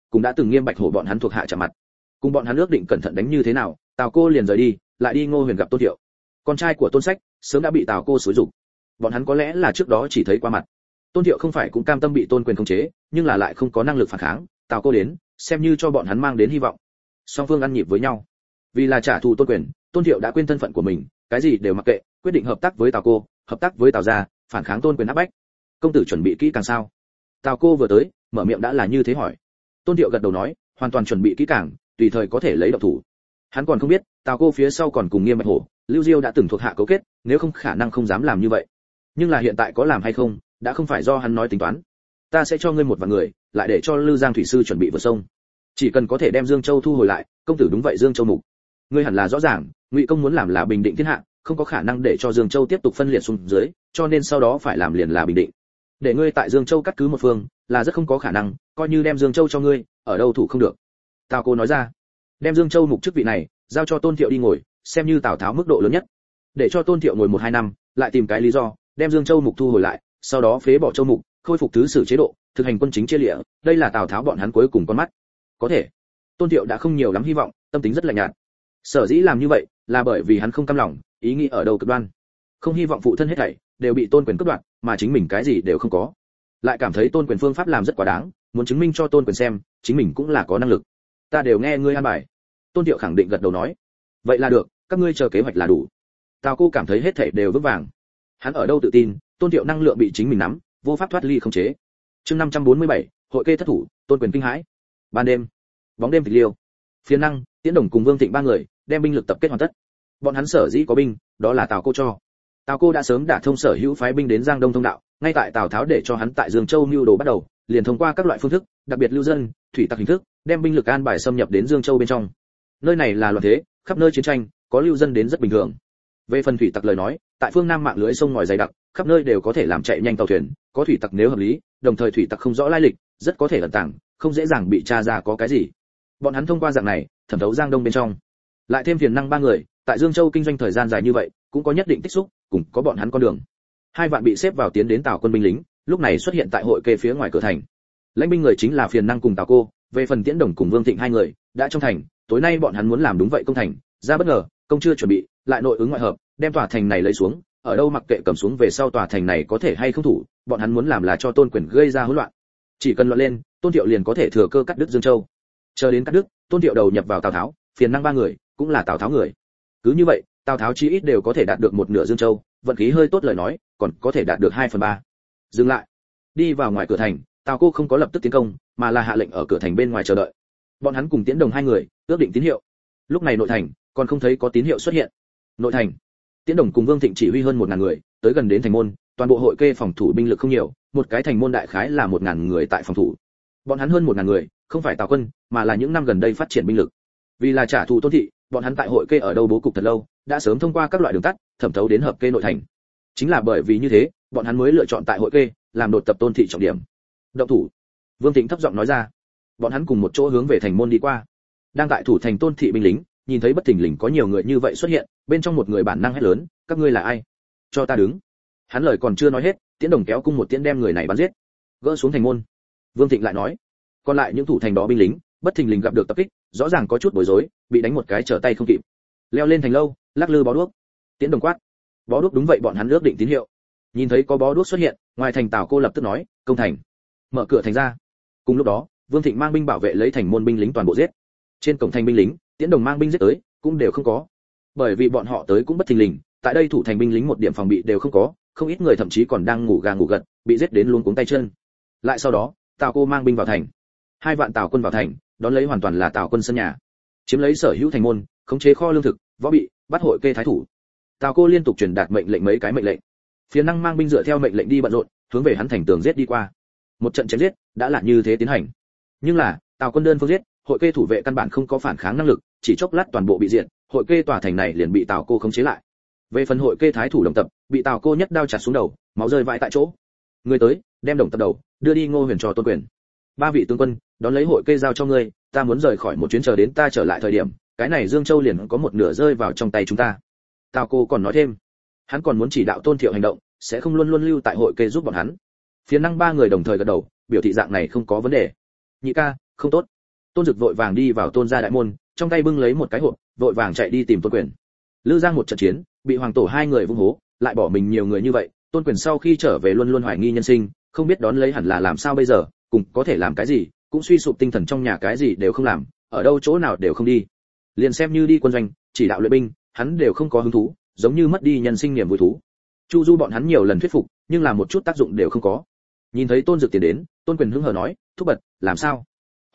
cũng đã từng Nghiêm Bạch Hổ bọn hắn thuộc hạ chạm mặt. Cùng bọn hắn ước định cẩn thận đánh như thế nào, Tào Cô liền rời đi, lại đi Ngô Huyền gặp Tôn Thiệu. Con trai của Tôn Sách sớm đã bị Tào Cô xúi giục. Bọn hắn có lẽ là trước đó chỉ thấy qua mặt. Tôn Thiệu không phải cũng cam tâm bị Tôn Quyền khống chế, nhưng là lại không có năng lực phản kháng, Tào Cô đến, xem như cho bọn hắn mang đến hy vọng. Song phương ăn nhịp với nhau. Vì là trả thù Tôn Quyền, Tôn Thiệu đã quên thân phận của mình, cái gì đều mặc kệ, quyết định hợp tác với Tào Cô, hợp tác với Tào gia, phản kháng Tôn Quyền áp bách. Công tử chuẩn bị kỹ càng sao? Tào Cô vừa tới, mở miệng đã là như thế hỏi. Tôn Thiệu gật đầu nói, hoàn toàn chuẩn bị kỹ càng, tùy thời có thể lấy động thủ. Hắn còn không biết, Tào Cô phía sau còn cùng Nghiêm Bạch Hổ, Lưu Diêu đã từng thuộc hạ cấu kết, nếu không khả năng không dám làm như vậy. Nhưng là hiện tại có làm hay không, đã không phải do hắn nói tính toán. Ta sẽ cho ngươi một vạn người, lại để cho Lư Giang thủy sư chuẩn bị vượt sông. Chỉ cần có thể đem Dương Châu thu hồi lại, công tử đúng vậy Dương Châu mục. Ngươi hẳn là rõ ràng, Ngụy công muốn làm là bình định thiên hạ, không có khả năng để cho Dương Châu tiếp tục phân liệt xuống dưới, cho nên sau đó phải làm liền là bình định. Để ngươi tại Dương Châu cắt cứ một phương, là rất không có khả năng, coi như đem Dương Châu cho ngươi, ở đâu thủ không được. Tào Cô nói ra, đem Dương Châu mục chức vị này giao cho Tôn Thiệu đi ngồi, xem như Tào Tháo mức độ lớn nhất. Để cho Tôn Thiệu ngồi 1-2 năm, lại tìm cái lý do, đem Dương Châu mục thu hồi lại, sau đó phế bỏ Châu mục, khôi phục thứ sử chế độ, thực hành quân chính chia lịa, đây là Tào Tháo bọn hắn cuối cùng con mắt. Có thể. Tôn Thiệu đã không nhiều lắm hy vọng, tâm tính rất lạnh nhạt. Sở dĩ làm như vậy, là bởi vì hắn không cam lòng, ý nghĩ ở đâu cực đoan. Không hy vọng phụ thân hết thảy đều bị Tôn Quyền cướp đoạt, mà chính mình cái gì đều không có. Lại cảm thấy Tôn Quyền phương pháp làm rất quá đáng, muốn chứng minh cho Tôn Quyền xem, chính mình cũng là có năng lực. Ta đều nghe ngươi an bài. Tôn Thiệu khẳng định gật đầu nói. Vậy là được, các ngươi chờ kế hoạch là đủ. Tào Cô cảm thấy hết thảy đều vững vàng. Hắn ở đâu tự tin, Tôn Thiệu năng lượng bị chính mình nắm, vô pháp thoát ly không chế. Chương 547, hội kê thất thủ, Tôn Quyền kinh hãi. Ban đêm, bóng đêm tịch liêu. Phiền Năng, Tiễn Đồng cùng Vương Thịnh ba người đem binh lực tập kết hoàn tất. Bọn hắn sở dĩ có binh, đó là Tào Cô cho. Tào Cô đã sớm đả thông sở hữu phái binh đến Giang Đông thông đạo, ngay tại Tào Tháo để cho hắn tại Dương Châu mưu đồ bắt đầu, liền thông qua các loại phương thức, đặc biệt lưu dân, thủy tặc hình thức, đem binh lực an bài xâm nhập đến Dương Châu bên trong. Nơi này là loạn thế, khắp nơi chiến tranh, có lưu dân đến rất bình thường. Về phần thủy tặc lời nói, tại phương Nam mạng lưới sông ngòi dày đặc, khắp nơi đều có thể làm chạy nhanh tàu thuyền, có thủy tặc nếu hợp lý, đồng thời thủy tặc không rõ lai lịch, rất có thể ẩn tàng, không dễ dàng bị tra ra có cái gì. Bọn hắn thông qua dạng này, thẩm thấu Giang Đông bên trong. Lại thêm Phiền Năng ba người, tại Dương Châu kinh doanh thời gian dài như vậy, cũng có nhất định tích xúc, cùng có bọn hắn con đường. 2 vạn bị xếp vào tiến đến Tào quân binh lính, lúc này xuất hiện tại hội kê phía ngoài cửa thành. Lãnh binh người chính là Phiền Năng cùng Tào Cô, về phần Tiễn Đồng cùng Vương Thịnh 2 người, đã trong thành, tối nay bọn hắn muốn làm đúng vậy công thành, ra bất ngờ, công chưa chuẩn bị, lại nội ứng ngoại hợp, đem tòa thành này lấy xuống, ở đâu mặc kệ cầm xuống về sau tòa thành này có thể hay không thủ, bọn hắn muốn làm là cho Tôn Quyền gây ra hỗn loạn. Chỉ cần loạn lên, Tôn Thiệu liền có thể thừa cơ cắt đứt Dương Châu. Chờ đến cắt đứt, Tôn Thiệu đầu nhập vào Tào Tháo, Phiền Năng 3 người, cũng là Tào Tháo người. Cứ như vậy, Tào Tháo chí ít đều có thể đạt được một nửa Dương Châu, vận khí hơi tốt lời nói, còn có thể đạt được 2/3. Dừng lại. Đi vào ngoài cửa thành, Tào Cô không có lập tức tiến công, mà là hạ lệnh ở cửa thành bên ngoài chờ đợi. Bọn hắn cùng Tiễn Đồng 2 người, ước định tín hiệu. Lúc này nội thành, còn không thấy có tín hiệu xuất hiện. Nội thành, Tiễn Đồng cùng Vương Thịnh chỉ huy hơn 1000 người, tới gần đến thành môn, toàn bộ hội kê phòng thủ binh lực không nhiều, một cái thành môn đại khái là 1000 người tại phòng thủ. Bọn hắn hơn 1000 người, không phải Tào quân, mà là những năm gần đây phát triển binh lực. Vì là trả thù Tôn thị, bọn hắn tại hội kê ở đâu bố cục thật lâu, đã sớm thông qua các loại đường tắt, thẩm thấu đến hợp kê nội thành. Chính là bởi vì như thế, bọn hắn mới lựa chọn tại hội kê làm đột tập Tôn thị trọng điểm. Động thủ. Vương Thịnh thấp giọng nói ra. Bọn hắn cùng một chỗ hướng về thành môn đi qua. Đang tại thủ thành Tôn thị binh lính, nhìn thấy bất thình lình có nhiều người như vậy xuất hiện, bên trong một người bản năng hét lớn, các ngươi là ai? Cho ta đứng. Hắn lời còn chưa nói hết, Tiễn Đồng kéo cung một tiễn đem người này bắn giết. Gỡ xuống thành môn. Vương Thịnh lại nói, còn lại những thủ thành đó binh lính, bất thình lình gặp được tập kích, rõ ràng có chút bối rối, bị đánh một cái trở tay không kịp. Leo lên thành lâu, lắc lư bó đuốc. Tiễn Đồng quát. Bó đuốc đúng vậy bọn hắn ước định tín hiệu. Nhìn thấy có bó đuốc xuất hiện, ngoài thành Tào Cô lập tức nói, công thành. Mở cửa thành ra. Cùng lúc đó, Vương Thịnh mang binh bảo vệ lấy thành môn binh lính toàn bộ giết. Trên cổng thành binh lính, Tiễn Đồng mang binh giết tới, cũng đều không có. Bởi vì bọn họ tới cũng bất thình lình, tại đây thủ thành binh lính một điểm phòng bị đều không có, không ít người thậm chí còn đang ngủ gà ngủ gật, bị giết đến luống cuống tay chân. Lại sau đó, Tào Cô mang binh vào thành. 2 vạn Tào quân vào thành, đón lấy hoàn toàn là Tào quân sân nhà, chiếm lấy sở hữu thành môn, khống chế kho lương thực, võ bị, bắt hội kê thái thủ. Tào Cô liên tục truyền đạt mệnh lệnh mấy cái mệnh lệnh. Phiền Năng mang binh dựa theo mệnh lệnh đi bận rộn, hướng về hắn thành tường giết đi qua. Một trận chém giết đã là như thế tiến hành. Nhưng là, Tào quân đơn phương giết, hội kê thủ vệ căn bản không có phản kháng năng lực, chỉ chốc lát toàn bộ bị diệt, hội kê tòa thành này liền bị Tào Cô khống chế lại. Về phần hội kê thái thủ Đồng Tập, bị Tào Cô nhất đao chặt xuống đầu, máu rơi vãi tại chỗ. Người tới, đem Đồng Tập đầu đưa đi Ngô Huyền cho Tôn Quyền. 3 vị tướng quân, đón lấy hội kê giao cho ngươi, ta muốn rời khỏi một chuyến, chờ đến ta trở lại thời điểm, cái này Dương Châu liền có một nửa rơi vào trong tay chúng ta. Tào Cô còn nói thêm, hắn còn muốn chỉ đạo Tôn Thiệu hành động, sẽ không luôn luôn lưu tại hội kê giúp bọn hắn. Phiền Năng 3 người đồng thời gật đầu, biểu thị dạng này không có vấn đề. Nhị ca, không tốt. Tôn Dực vội vàng đi vào Tôn gia đại môn, trong tay bưng lấy một cái hộp, vội vàng chạy đi tìm Tôn Quyền. Lư Giang một trận chiến, bị hoàng tổ hai người vung hố, lại bỏ mình nhiều người như vậy, Tôn Quyền sau khi trở về luôn luôn hoài nghi nhân sinh, không biết đón lấy hẳn là làm sao bây giờ, cùng có thể làm cái gì, cũng suy sụp tinh thần trong nhà cái gì đều không làm, ở đâu chỗ nào đều không đi. Liền xem như đi quân doanh, chỉ đạo luyện binh, hắn đều không có hứng thú, giống như mất đi nhân sinh niềm vui thú. Chu Du bọn hắn nhiều lần thuyết phục, nhưng là một chút tác dụng đều không có. Nhìn thấy Tôn Dực tiến đến, Tôn Quyền hứng hờ nói, thúc bật, làm sao?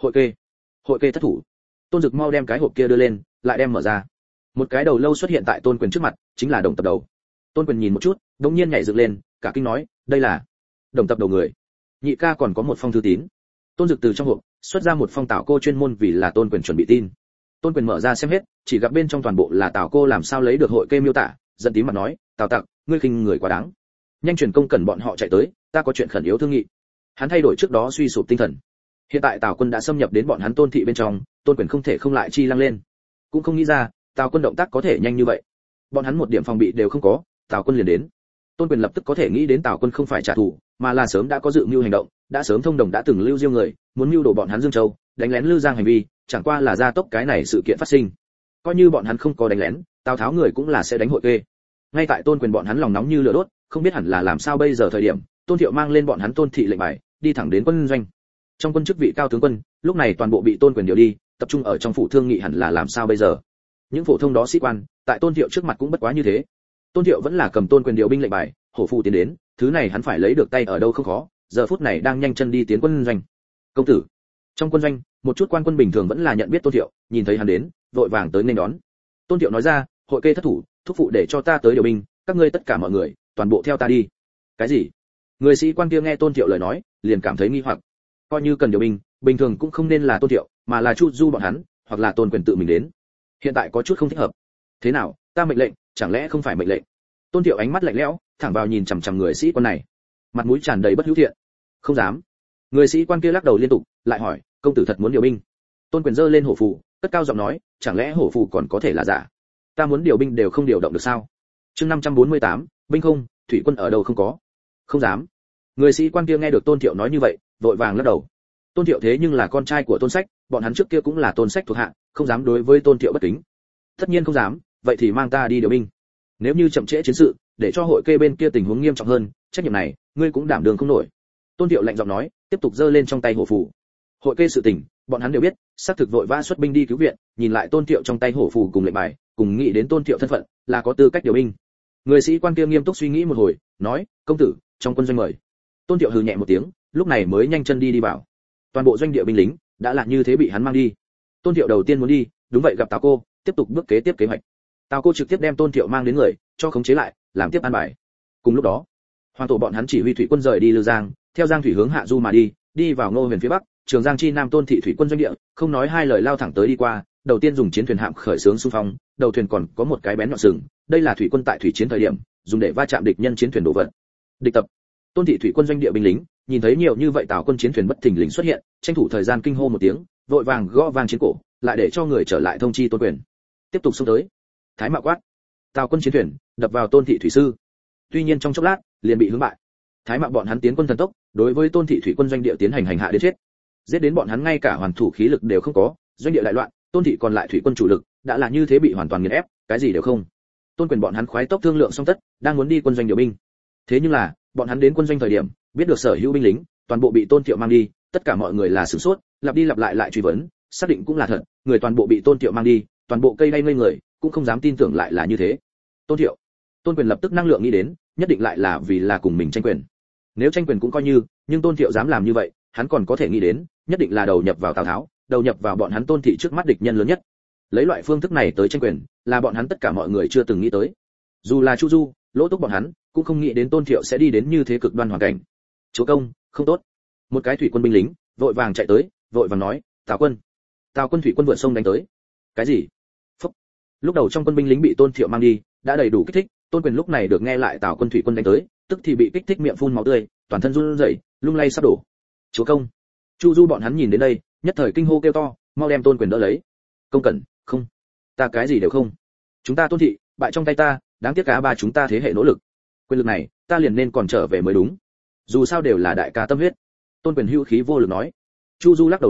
Hội kê thất thủ. Tôn Dực mau đem cái hộp kia đưa lên, lại đem mở ra. Một cái đầu lâu xuất hiện tại Tôn Quyền trước mặt, chính là Đồng Tập đầu. Tôn Quyền nhìn một chút, đột nhiên nhảy dựng lên, cả kinh nói, đây là Đồng Tập đầu người. Nhị ca còn có một phong thư tín. Tôn Dực từ trong hộp xuất ra một phong Tào Cô chuyên môn vì là Tôn Quyền chuẩn bị tin. Tôn Quyền mở ra xem hết, chỉ gặp bên trong toàn bộ là Tào Cô làm sao lấy được hội kê miêu tả, giận tím mặt nói, Tào Tặc, ngươi khinh người quá đáng. Nhanh truyền công cần bọn họ chạy tới, ta có chuyện khẩn yếu thương nghị. Hắn thay đổi trước đó suy sụp tinh thần. Hiện tại Tào Quân đã xâm nhập đến bọn hắn Tôn thị bên trong, Tôn Quyền không thể không lại chi lăng lên. Cũng không nghĩ ra, Tào Quân động tác có thể nhanh như vậy. Bọn hắn một điểm phòng bị đều không có, Tào Quân liền đến. Tôn Quyền lập tức có thể nghĩ đến Tào Quân không phải trả thù, mà là sớm đã có dự mưu hành động, đã sớm thông đồng đã từng lưu diêu người, muốn mưu đồ bọn hắn Dương Châu, đánh lén Lư Giang hành vi, chẳng qua là gia tốc cái này sự kiện phát sinh. Coi như bọn hắn không có đánh lén, Tào Tháo người cũng là sẽ đánh hội kê. Ngay tại Tôn Quyền bọn hắn lòng nóng như lửa đốt, không biết hẳn là làm sao bây giờ thời điểm, Tôn Thiệu mang lên bọn hắn Tôn thị lệnh bài, đi thẳng đến quân doanh. Trong quân chức vị cao tướng quân, lúc này toàn bộ bị Tôn Quyền điều đi, tập trung ở trong phủ thương nghị hẳn là làm sao bây giờ. Những phổ thông đó sĩ quan, tại Tôn Thiệu trước mặt cũng bất quá như thế. Tôn Thiệu vẫn là cầm Tôn Quyền điều binh lệnh bài, hổ phù tiến đến, thứ này hắn phải lấy được tay ở đâu không khó, giờ phút này đang nhanh chân đi tiến quân doanh. Công tử. Trong quân doanh, một chút quan quân bình thường vẫn là nhận biết Tôn Thiệu, nhìn thấy hắn đến, vội vàng tới nên đón. Tôn Thiệu nói ra, hội kê thất thủ, thúc phụ để cho ta tới điều binh, các ngươi tất cả mọi người, toàn bộ theo ta đi. Cái gì? Người sĩ quan kia nghe Tôn Thiệu lời nói, liền cảm thấy nghi hoặc. Coi như cần điều binh, bình thường cũng không nên là Tôn Thiệu, mà là Chu Du bọn hắn, hoặc là Tôn Quyền tự mình đến. Hiện tại có chút không thích hợp. Thế nào, ta mệnh lệnh, chẳng lẽ không phải mệnh lệnh? Tôn Thiệu ánh mắt lạnh lẽo, thẳng vào nhìn chằm chằm người sĩ quan này, mặt mũi tràn đầy bất hữu thiện. Không dám. Người sĩ quan kia lắc đầu liên tục, lại hỏi, công tử thật muốn điều binh? Tôn Quyền giơ lên hổ phù, cất cao giọng nói, chẳng lẽ hổ phù còn có thể là giả? Ta muốn điều binh đều không điều động được sao? Chương 548, binh không, thủy quân ở đâu không có. Không dám. Người sĩ quan kia nghe được Tôn Thiệu nói như vậy, vội vàng lắc đầu. Tôn Thiệu thế nhưng là con trai của Tôn Sách, bọn hắn trước kia cũng là Tôn Sách thuộc hạ, không dám đối với Tôn Thiệu bất kính. Tất nhiên không dám, vậy thì mang ta đi điều binh. Nếu như chậm trễ chiến sự, để cho hội kê bên kia tình huống nghiêm trọng hơn, trách nhiệm này, ngươi cũng đảm đương không nổi. Tôn Thiệu lạnh giọng nói, tiếp tục giơ lên trong tay hổ phù. Hội kê sự tình, bọn hắn đều biết, xác thực vội vã xuất binh đi cứu viện, nhìn lại Tôn Thiệu trong tay hổ phù cùng lệnh bài, cùng nghĩ đến Tôn Thiệu thân phận, là có tư cách điều binh. Người sĩ quan kia nghiêm túc suy nghĩ một hồi, nói, công tử, trong quân doanh mời. Tôn Thiệu hừ nhẹ một tiếng, lúc này mới nhanh chân đi vào. Toàn bộ doanh địa binh lính đã là như thế bị hắn mang đi. Tôn Thiệu đầu tiên muốn đi, đúng vậy gặp Tào Cô, tiếp tục bước kế tiếp kế hoạch. Tào Cô trực tiếp đem Tôn Thiệu mang đến người, cho khống chế lại, làm tiếp an bài. Cùng lúc đó, hoàng tổ bọn hắn chỉ huy thủy quân rời đi Lư Giang, theo Giang thủy hướng hạ du mà đi, đi vào Ngô Huyền phía bắc, Trường Giang chi nam Tôn thị thủy quân doanh địa, không nói hai lời lao thẳng tới đi qua, đầu tiên dùng chiến thuyền hạm khởi xướng xung phong, đầu thuyền còn có một cái bén nhọn sừng, đây là thủy quân tại thủy chiến thời điểm, dùng để va chạm địch nhân chiến thuyền đổ vật. Địch tập. Tôn thị thủy quân doanh địa binh lính, nhìn thấy nhiều như vậy Tào quân chiến thuyền bất thình lình xuất hiện, tranh thủ thời gian kinh hô một tiếng, vội vàng gõ vang chiến cổ, lại để cho người trở lại thông chi Tôn Quyền. Tiếp tục xông tới. Thái Mạo quát. Tào quân chiến thuyền đập vào Tôn thị thủy sư. Tuy nhiên trong chốc lát, liền bị hướng bại. Thái Mạo bọn hắn tiến quân thần tốc, đối với Tôn thị thủy quân doanh địa tiến hành hành hạ đến chết. Giết đến bọn hắn ngay cả hoàn thủ khí lực đều không có, doanh địa đại loạn, Tôn thị còn lại thủy quân chủ lực, đã là như thế bị hoàn toàn nghiền ép, cái gì đều không. Tôn Quyền bọn hắn khoái tốc thương lượng xong tất, đang muốn đi quân doanh điều binh. Thế nhưng là, bọn hắn đến quân doanh thời điểm, biết được sở hữu binh lính, toàn bộ bị Tôn Thiệu mang đi, tất cả mọi người là sửng sốt, lặp đi lặp lại truy vấn, xác định cũng là thật, người toàn bộ bị Tôn Thiệu mang đi, toàn bộ cây đay ngây người, cũng không dám tin tưởng lại là như thế. Tôn Thiệu. Tôn Quyền lập tức năng lượng nghĩ đến, nhất định lại là vì là cùng mình tranh quyền. Nếu tranh quyền cũng coi như, nhưng Tôn Thiệu dám làm như vậy, hắn còn có thể nghĩ đến, nhất định là đầu nhập vào Tào Tháo, đầu nhập vào bọn hắn Tôn thị trước mắt địch nhân lớn nhất. Lấy loại phương thức này tới tranh quyền, là bọn hắn tất cả mọi người chưa từng nghĩ tới. Dù là Chu Du, Lỗ Túc bọn hắn, cũng không nghĩ đến Tôn Thiệu sẽ đi đến như thế cực đoan hoàn cảnh. Chúa công, không tốt. Một cái thủy quân binh lính, vội vàng chạy tới, vội vàng nói, Tào quân thủy quân vượt sông đánh tới. Cái gì? Phúc. Lúc đầu trong quân binh lính bị Tôn Thiệu mang đi, đã đầy đủ kích thích, Tôn Quyền lúc này được nghe lại Tào quân thủy quân đánh tới, tức thì bị kích thích miệng phun máu tươi, toàn thân run rẩy, lung lay sắp đổ. Chúa công. Chu Du bọn hắn nhìn đến đây, nhất thời kinh hô kêu to, mau đem Tôn Quyền đỡ lấy. Công cẩn, không, ta cái gì đều không. Chúng ta Tôn thị, bại trong tay ta, đáng tiếc cả ba chúng ta thế hệ nỗ lực. Quyền lực này, ta liền nên còn trở về mới đúng. Dù sao đều là đại ca tâm huyết. Tôn Quyền hữu khí vô lực nói. Chu Du lắc đầu nói,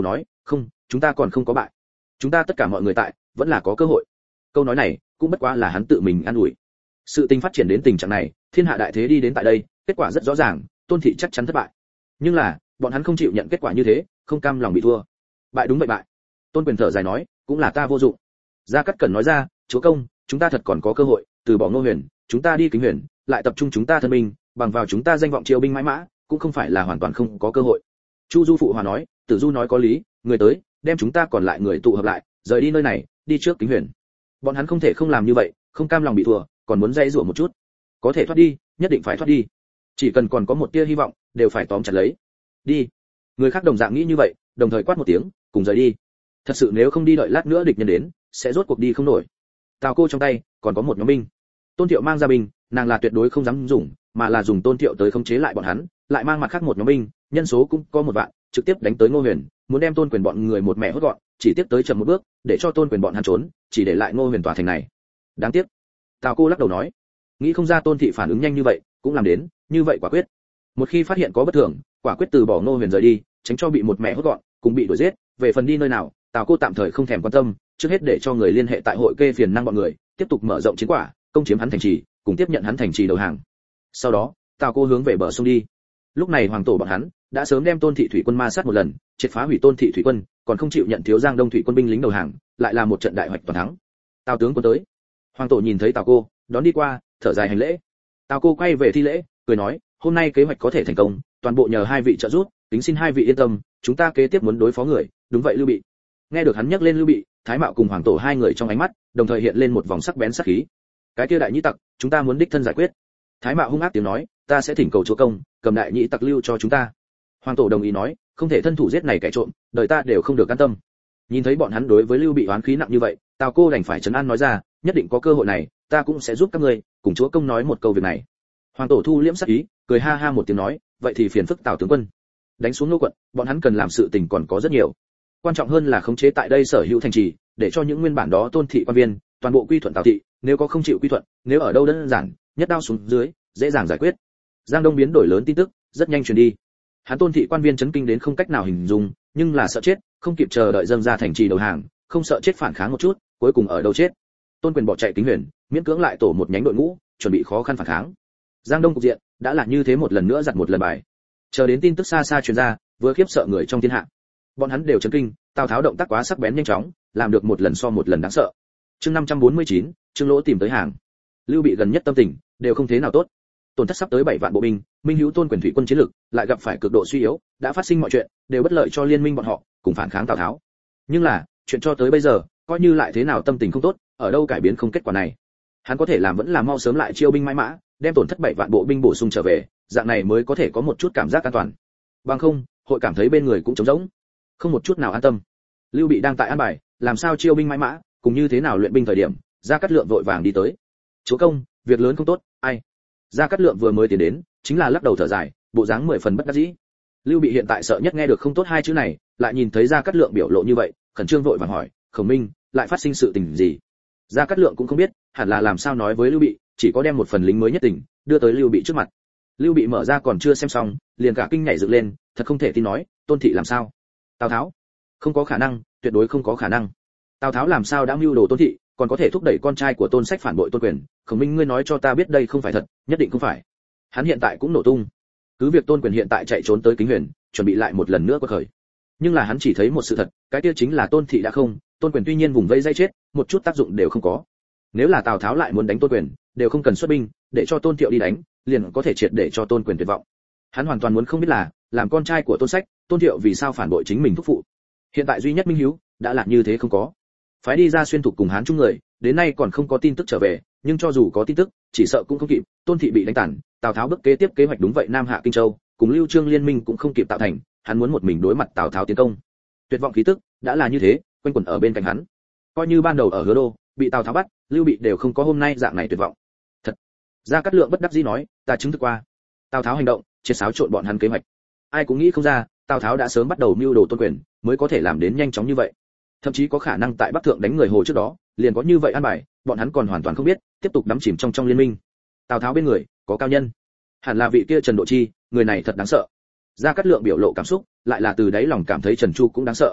không, chúng ta còn không có bại, chúng ta tất cả mọi người tại, vẫn là có cơ hội. Câu nói này cũng bất quá là hắn tự mình an ủi. Sự tình phát triển đến tình trạng này, thiên hạ đại thế đi đến tại đây, kết quả rất rõ ràng, Tôn thị chắc chắn thất bại. Nhưng là, bọn hắn không chịu nhận kết quả như thế, không cam lòng bị thua. Bại đúng vậy bại. Tôn Quyền thở dài nói, cũng là ta vô dụng. Gia Cát Cẩn nói ra, chúa công, chúng ta thật còn có cơ hội, từ bỏ Ngô Huyền, chúng ta đi Kính Huyền, lại tập trung chúng ta thân binh, bằng vào chúng ta danh vọng triều binh mãi mã, cũng không phải là hoàn toàn không có cơ hội. Chu Du phụ hòa nói, Tử Du nói có lý, người tới, đem chúng ta còn lại người tụ hợp lại, rời đi nơi này, đi trước Kính Huyền. Bọn hắn không thể không làm như vậy, không cam lòng bị thua, còn muốn dây dụa một chút. Có thể thoát đi, nhất định phải thoát đi. Chỉ cần còn có một tia hy vọng, đều phải tóm chặt lấy. Đi. Người khác đồng dạng nghĩ như vậy, đồng thời quát một tiếng, cùng rời đi. Thật sự nếu không đi đợi lát nữa địch nhân đến, sẽ rốt cuộc đi không nổi. Tào Cô trong tay còn có một nhóm binh. Tôn Thiệu mang ra binh, nàng là tuyệt đối không dám dùng, mà là dùng Tôn Thiệu tới khống chế lại bọn hắn, lại mang mặt khác một nhóm binh, nhân số cũng có 1 vạn, trực tiếp đánh tới Ngô Huyền, muốn đem Tôn Quyền bọn người một mẹ hốt gọn, chỉ tiếp tới chậm một bước, để cho Tôn Quyền bọn hắn trốn, chỉ để lại Ngô Huyền tòa thành này. Đáng tiếc. Tào Cô lắc đầu nói, nghĩ không ra Tôn thị phản ứng nhanh như vậy, cũng làm đến, như vậy quả quyết. Một khi phát hiện có bất thường, quả quyết từ bỏ Ngô Huyền rời đi, tránh cho bị một mẹ hốt gọn, cùng bị đuổi giết, về phần đi nơi nào, Tào Cô tạm thời không thèm quan tâm, trước hết để cho người liên hệ tại hội kê phiền năng bọn người, tiếp tục mở rộng chiến quả, công chiếm hắn thành trì, cùng tiếp nhận hắn thành trì đầu hàng. Sau đó, Tào Cô hướng về bờ sông đi. Lúc này hoàng tổ bọn hắn đã sớm đem Tôn thị thủy quân ma sát một lần, triệt phá hủy Tôn thị thủy quân, còn không chịu nhận thiếu Giang Đông thủy quân binh lính đầu hàng, lại là một trận đại hoạch toàn thắng. Tào tướng quân tới. Hoàng tổ nhìn thấy Tào Cô, đón đi qua, thở dài hành lễ. Tào Cô quay về thi lễ, cười nói, hôm nay kế hoạch có thể thành công, toàn bộ nhờ 2 vị trợ giúp, kính xin 2 vị yên tâm, chúng ta kế tiếp muốn đối phó người, đúng vậy Lưu Bị. Nghe được hắn nhắc lên Lưu Bị, Thái Mạo cùng Hoàng tổ 2 người trong ánh mắt đồng thời hiện lên một vòng sắc bén sát khí. Cái kia đại nhĩ tặc, chúng ta muốn đích thân giải quyết. Thái Mạo hung ác tiếng nói, ta sẽ thỉnh cầu chúa công, cầm đại nhĩ tặc lưu cho chúng ta. Hoàng tổ đồng ý nói, không thể thân thủ giết này kẻ trộm, đời ta đều không được an tâm. Nhìn thấy bọn hắn đối với Lưu Bị oán khí nặng như vậy, Tào Cô đành phải trấn an nói ra, nhất định có cơ hội này, ta cũng sẽ giúp các ngươi, cùng chúa công nói một câu việc này. Hoàng tổ thu liễm sát ý, cười ha ha một tiếng nói, vậy thì phiền phức Tào tướng quân. Đánh xuống Nô quận, bọn hắn cần làm sự tình còn có rất nhiều. Quan trọng hơn là khống chế tại đây sở hữu thành trì, để cho những nguyên bản đó Tôn thị quan viên toàn bộ quy thuận Tào thị, nếu có không chịu quy thuận, nếu ở đâu đơn giản, nhất đao xuống dưới, dễ dàng giải quyết. Giang Đông biến đổi lớn tin tức, rất nhanh truyền đi. Hắn Tôn thị quan viên chấn kinh đến không cách nào hình dung, nhưng là sợ chết, không kịp chờ đợi dâng ra thành trì đầu hàng, không sợ chết phản kháng một chút, cuối cùng ở đâu chết. Tôn Quyền bỏ chạy Kính Huyền, miễn cưỡng lại tổ một nhánh đội ngũ, chuẩn bị khó khăn phản kháng. Giang Đông cục diện đã là như thế một lần nữa giặt một lần bài. Chờ đến tin tức xa xa truyền ra, vừa khiếp sợ người trong thiên hạ. Bọn hắn đều chấn kinh, Tào Tháo động tác quá sắc bén nhanh chóng, làm được một lần so một lần đáng sợ. Chương 549, Trương Lỗ tìm tới hàng. Lưu Bị gần nhất tâm tình đều không thế nào tốt. Tổn thất sắp tới 7 vạn bộ binh, Minh Hữu Tôn Quyền thủy quân chiến lực lại gặp phải cực độ suy yếu, đã phát sinh mọi chuyện đều bất lợi cho liên minh bọn họ, cùng phản kháng Tào Tháo. Nhưng là, chuyện cho tới bây giờ, coi như lại thế nào tâm tình không tốt, ở đâu cải biến không kết quả này. Hắn có thể làm vẫn là mau sớm lại chiêu binh mãi mã, đem tổn thất 7 vạn bộ binh bổ sung trở về, dạng này mới có thể có một chút cảm giác an toàn. Bằng không, hội cảm thấy bên người cũng trống rỗng, không một chút nào an tâm. Lưu Bị đang tại an bài, làm sao chiêu binh mãi mã, cùng như thế nào luyện binh thời điểm, Gia Cát Lượng vội vàng đi tới. Chúa công, việc lớn không tốt, ai? Gia Cát Lượng vừa mới tiến đến, chính là lắc đầu thở dài, bộ dáng 10 phần bất đắc dĩ. Lưu Bị hiện tại sợ nhất nghe được không tốt 2 chữ này, lại nhìn thấy Gia Cát Lượng biểu lộ như vậy, khẩn trương vội vàng hỏi, Khổng Minh, lại phát sinh sự tình gì? Gia Cát Lượng cũng không biết, hẳn là làm sao nói với Lưu Bị, chỉ có đem một phần lính mới nhất tỉnh đưa tới Lưu Bị trước mặt. Lưu Bị mở ra còn chưa xem xong, liền cả kinh nhảy dựng lên, thật không thể tin nói, Tôn thị làm sao? Tào Tháo? Không có khả năng, tuyệt đối không có khả năng. Tào Tháo làm sao đã mưu đồ Tôn thị, còn có thể thúc đẩy con trai của Tôn Sách phản bội Tôn Quyền? Khổng Minh, ngươi nói cho ta biết đây không phải thật, nhất định không phải. Hắn hiện tại cũng nổ tung. Cứ việc Tôn Quyền hiện tại chạy trốn tới Kính Huyền, chuẩn bị lại một lần nữa quật khởi. Nhưng là hắn chỉ thấy một sự thật, cái kia chính là Tôn thị đã không, Tôn Quyền tuy nhiên vùng vây dây chết, một chút tác dụng đều không có. Nếu là Tào Tháo lại muốn đánh Tôn Quyền, đều không cần xuất binh, để cho Tôn Thiệu đi đánh, liền có thể triệt để cho Tôn Quyền tuyệt vọng. Hắn hoàn toàn muốn không biết là, làm con trai của Tôn Sách, Tôn Thiệu vì sao phản bội chính mình thúc phụ. Hiện tại duy nhất minh hiếu đã là như thế không có. Phái đi ra xuyên thục cùng Hán Trung người, đến nay còn không có tin tức trở về, nhưng cho dù có tin tức, chỉ sợ cũng không kịp, Tôn thị bị đánh tàn, Tào Tháo bước kế tiếp kế hoạch đúng vậy Nam Hạ Kinh Châu, cùng Lưu Trương liên minh cũng không kịp tạo thành, hắn muốn một mình đối mặt Tào Tháo tiến công. Tuyệt vọng khí tức đã là như thế, quanh quẩn ở bên cạnh hắn. Coi như ban đầu ở Hứa Đô, bị Tào Tháo bắt, Lưu Bị đều không có hôm nay dạng này tuyệt vọng. Thật. Gia Cát Lượng bất đắc dĩ nói, ta chứng thực qua. Tào Tháo hành động, triệt xáo trộn bọn hắn kế hoạch. Ai cũng nghĩ không ra, Tào Tháo đã sớm bắt đầu mưu đồ Tôn Quyền, mới có thể làm đến nhanh chóng như vậy. Thậm chí có khả năng tại Bắc Thượng đánh người Hồ trước đó, liền có như vậy an bài, bọn hắn còn hoàn toàn không biết, tiếp tục đắm chìm trong liên minh. Tào Tháo bên người có cao nhân, hẳn là vị kia Trần Độ Chi, người này thật đáng sợ. Gia Cát Lượng biểu lộ cảm xúc, lại là từ đáy lòng cảm thấy Trần Chu cũng đáng sợ.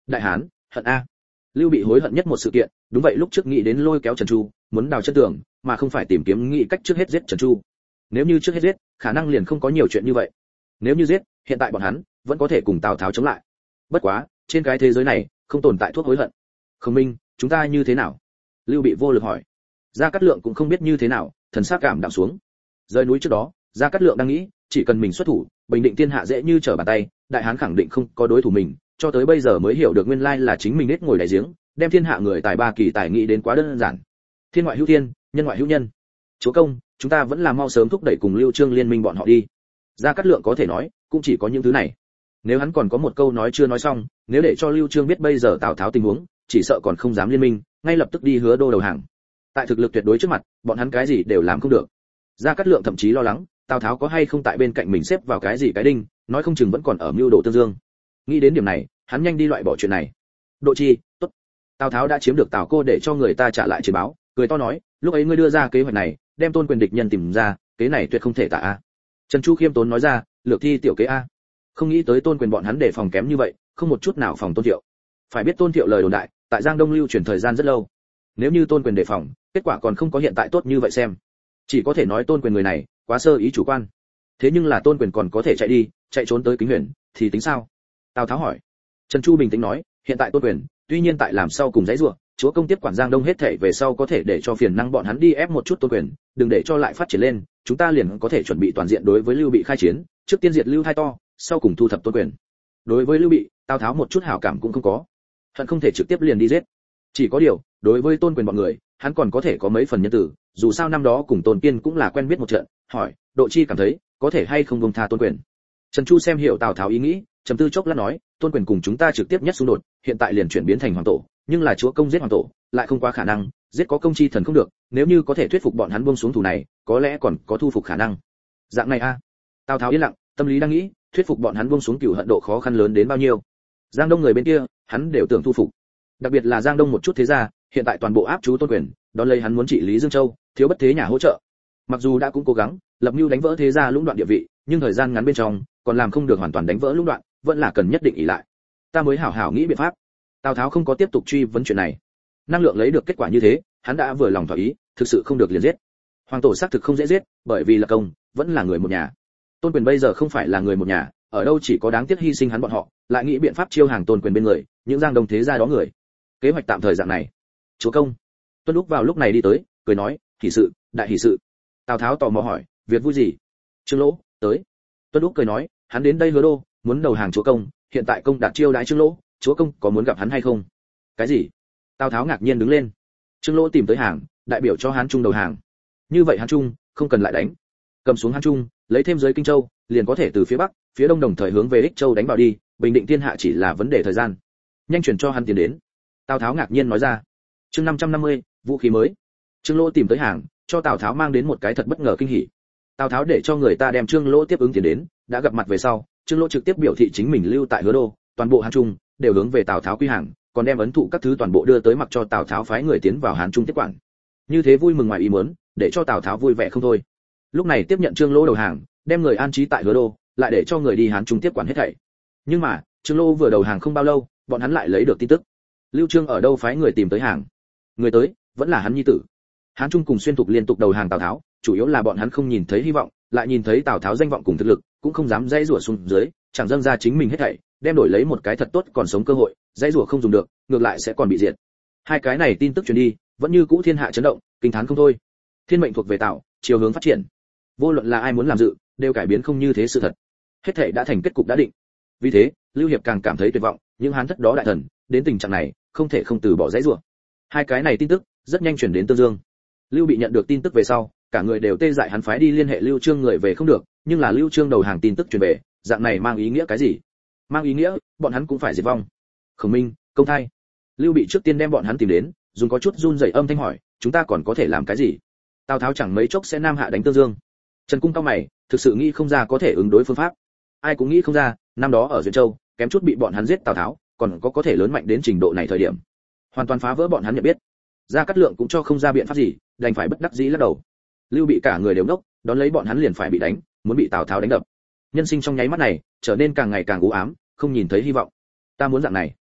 Đại hán, hận a. Lưu Bị hối hận nhất một sự kiện, đúng vậy lúc trước nghĩ đến lôi kéo Trần Chu, muốn đào chân tường, mà không phải tìm kiếm nghĩ cách trước hết giết Trần Chu. Nếu như trước hết giết, khả năng liền không có nhiều chuyện như vậy. Nếu như giết, hiện tại bọn hắn vẫn có thể cùng Tào Tháo chống lại. Bất quá, trên cái thế giới này không tồn tại thuốc hối hận. Khổng Minh, chúng ta như thế nào? Lưu Bị vô lực hỏi. Gia Cát Lượng cũng không biết như thế nào, thần sắc cảm đạm xuống. Rời núi trước đó, Gia Cát Lượng đang nghĩ, chỉ cần mình xuất thủ, bình định thiên hạ dễ như trở bàn tay, đại hán khẳng định không có đối thủ mình, cho tới bây giờ mới hiểu được nguyên lai là chính mình nết ngồi đại giếng, đem thiên hạ người tài ba kỳ tài nghĩ đến quá đơn giản. Thiên ngoại hữu thiên, nhân ngoại hữu nhân. Chúa công, chúng ta vẫn là mau sớm thúc đẩy cùng Lưu Trương liên minh bọn họ đi. Gia Cát Lượng có thể nói, cũng chỉ có những thứ này. Nếu hắn còn có một câu nói chưa nói xong, nếu để cho Lưu Trương biết bây giờ Tào Tháo tình huống, chỉ sợ còn không dám liên minh, ngay lập tức đi Hứa Đô đầu hàng. Tại thực lực tuyệt đối trước mặt, bọn hắn cái gì đều làm không được. Gia Cát Lượng thậm chí lo lắng, Tào Tháo có hay không tại bên cạnh mình xếp vào cái gì cái đinh, nói không chừng vẫn còn ở mưu đồ tương dương. Nghĩ đến điểm này, hắn nhanh đi loại bỏ chuyện này. Độ Chi, tốt. Tào Tháo đã chiếm được Tào Cô để cho người ta trả lại chiến báo, cười to nói, lúc ấy ngươi đưa ra kế hoạch này, đem Tôn Quyền địch nhân tìm ra, kế này tuyệt không thể tả a. Trần Chu khiêm tốn nói ra, lược thi tiểu kế a. Không nghĩ tới Tôn Quyền bọn hắn đề phòng kém như vậy, không một chút nào phòng Tôn Thiệu. Phải biết Tôn Thiệu lời đồn đại, tại Giang Đông lưu truyền thời gian rất lâu. Nếu như Tôn Quyền đề phòng, kết quả còn không có hiện tại tốt như vậy xem. Chỉ có thể nói Tôn Quyền người này, quá sơ ý chủ quan. Thế nhưng là Tôn Quyền còn có thể chạy đi, chạy trốn tới Kính Huyền, thì tính sao? Tào Tháo hỏi. Trần Chu bình tĩnh nói, hiện tại Tôn Quyền, tuy nhiên tại làm sau cùng dãy rủa, chúa công tiếp quản Giang Đông hết thảy về sau có thể để cho phiền năng bọn hắn đi ép một chút Tôn Quyền, đừng để cho lại phát triển lên, chúng ta liền có thể chuẩn bị toàn diện đối với Lưu Bị khai chiến, trước tiên diệt Lưu Thai To, sau cùng thu thập Tôn Quyền. Đối với Lưu Bị, Tào Tháo một chút hảo cảm cũng không có, hận không thể trực tiếp liền đi giết. Chỉ có điều, đối với Tôn Quyền bọn người, hắn còn có thể có mấy phần nhân tử, dù sao năm đó cùng Tôn Kiên cũng là quen biết một trận, hỏi, Độ Chi cảm thấy, có thể hay không buông tha Tôn Quyền. Trần Chu xem hiểu Tào Tháo ý nghĩ, trầm tư chốc lát nói, Tôn Quyền cùng chúng ta trực tiếp nhất xung đột, hiện tại liền chuyển biến thành hoàng tổ, nhưng là chúa công giết hoàng tổ, lại không quá khả năng, giết có công chi thần không được, nếu như có thể thuyết phục bọn hắn buông xuống thủ này, có lẽ còn có thu phục khả năng. Dạng này a. Tào Tháo yên lặng, tâm lý đang nghĩ, thuyết phục bọn hắn buông xuống cừu hận độ khó khăn lớn đến bao nhiêu. Giang Đông người bên kia, hắn đều tưởng thu phục. Đặc biệt là Giang Đông một chút thế gia, hiện tại toàn bộ áp chú Tôn Quyền, đón lấy hắn muốn trị lý Dương Châu, thiếu bất thế nhà hỗ trợ. Mặc dù đã cũng cố gắng lập mưu đánh vỡ thế gia lũng đoạn địa vị, nhưng thời gian ngắn bên trong, còn làm không được hoàn toàn đánh vỡ lũng đoạn, vẫn là cần nhất định ỷ lại. Ta mới hảo hảo nghĩ biện pháp. Tào Tháo không có tiếp tục truy vấn chuyện này. Năng lượng lấy được kết quả như thế, hắn đã vừa lòng thỏa ý, thực sự không được liền giết. Hoàng tổ xác thực không dễ giết, bởi vì là công, vẫn là người một nhà. Tôn Quyền bây giờ không phải là người một nhà, ở đâu chỉ có đáng tiếc hy sinh hắn bọn họ, lại nghĩ biện pháp chiêu hàng Tôn Quyền bên người, những Giang Đông thế gia đó người. Kế hoạch tạm thời dạng này. Chúa công. Tuân Lúc vào lúc này đi tới, cười nói, hỷ sự, đại hỷ sự. Tào Tháo tò mò hỏi, việc vui gì? Trương Lỗ tới. Tuân Lúc cười nói, hắn đến đây Hứa Đô, muốn đầu hàng chúa công, hiện tại công đạt chiêu đãi Trương Lỗ, chúa công có muốn gặp hắn hay không? Cái gì? Tào Tháo ngạc nhiên đứng lên. Trương Lỗ tìm tới hàng, đại biểu cho Hán Trung đầu hàng. Như vậy Hán Trung không cần lại đánh, cầm xuống Hán Trung, lấy thêm giới Kinh Châu, liền có thể từ phía bắc, phía đông đồng thời hướng về Ích Châu đánh vào đi, bình định thiên hạ chỉ là vấn đề thời gian. Nhanh chuyển cho hắn tiền đến. Tào Tháo ngạc nhiên nói ra. Chương 550, vũ khí mới. Trương Lỗ tìm tới hàng, cho Tào Tháo mang đến một cái thật bất ngờ kinh hỉ. Tào Tháo để cho người ta đem Trương Lỗ tiếp ứng tiền đến, đã gặp mặt về sau, Trương Lỗ trực tiếp biểu thị chính mình lưu tại Hứa Đô, toàn bộ Hán Trung đều hướng về Tào Tháo quy hàng, còn đem ấn thụ các thứ toàn bộ đưa tới mặc cho Tào Tháo phái người tiến vào Hán Trung tiếp quản. Như thế vui mừng ngoài ý muốn, để cho Tào Tháo vui vẻ không thôi. Lúc này tiếp nhận Trương Lỗ đầu hàng, đem người an trí tại Hứa Đô, lại để cho người đi Hán Trung tiếp quản hết thảy. Nhưng mà, Trương Lỗ vừa đầu hàng không bao lâu, bọn hắn lại lấy được tin tức. Lưu Trương ở đâu phái người tìm tới hàng. Người tới, vẫn là hắn nhi tử. Hán Trung cùng Xuyên Thục liên tục đầu hàng Tào Tháo, chủ yếu là bọn hắn không nhìn thấy hy vọng, lại nhìn thấy Tào Tháo danh vọng cùng thực lực, cũng không dám dãy rủa xuống dưới, chẳng dâng ra chính mình hết thảy, đem đổi lấy một cái thật tốt còn sống cơ hội, dãy rủa không dùng được, ngược lại sẽ còn bị diệt. Hai cái này tin tức truyền đi, vẫn như cũ thiên hạ chấn động, kinh thán không thôi. Thiên mệnh thuộc về Tào, chiều hướng phát triển. Vô luận là ai muốn làm dự, đều cải biến không như thế sự thật. Hết thảy đã thành kết cục đã định. Vì thế, Lưu Hiệp càng cảm thấy tuyệt vọng, những Hán thất đó đại thần, đến tình trạng này, không thể không từ bỏ dãy rủa. Hai cái này tin tức rất nhanh chuyển đến Tương Dương. Lưu Bị nhận được tin tức về sau, cả người đều tê dại, hắn phái đi liên hệ Lưu Trương người về không được, nhưng là Lưu Trương đầu hàng tin tức truyền về, dạng này mang ý nghĩa cái gì? Mang ý nghĩa, bọn hắn cũng phải diệt vong. Khổng Minh, Công Thai. Lưu Bị trước tiên đem bọn hắn tìm đến, dùng có chút run rẩy âm thanh hỏi, chúng ta còn có thể làm cái gì? Tào Tháo chẳng mấy chốc sẽ nam hạ đánh Tương Dương. Trần Cung cao mày, thực sự nghĩ không ra có thể ứng đối phương pháp. Ai cũng nghĩ không ra, năm đó ở Duyện Châu, kém chút bị bọn hắn giết Tào Tháo, còn có thể lớn mạnh đến trình độ này thời điểm. Hoàn toàn phá vỡ bọn hắn nhận biết. Gia Cát Lượng cũng cho không ra biện pháp gì, đành phải bất đắc dĩ lắc đầu. Lưu Bị cả người đều ngốc, đón lấy bọn hắn liền phải bị đánh, muốn bị Tào Tháo đánh đập. Nhân sinh trong nháy mắt này trở nên càng ngày càng u ám, không nhìn thấy hy vọng. Ta muốn dạng này.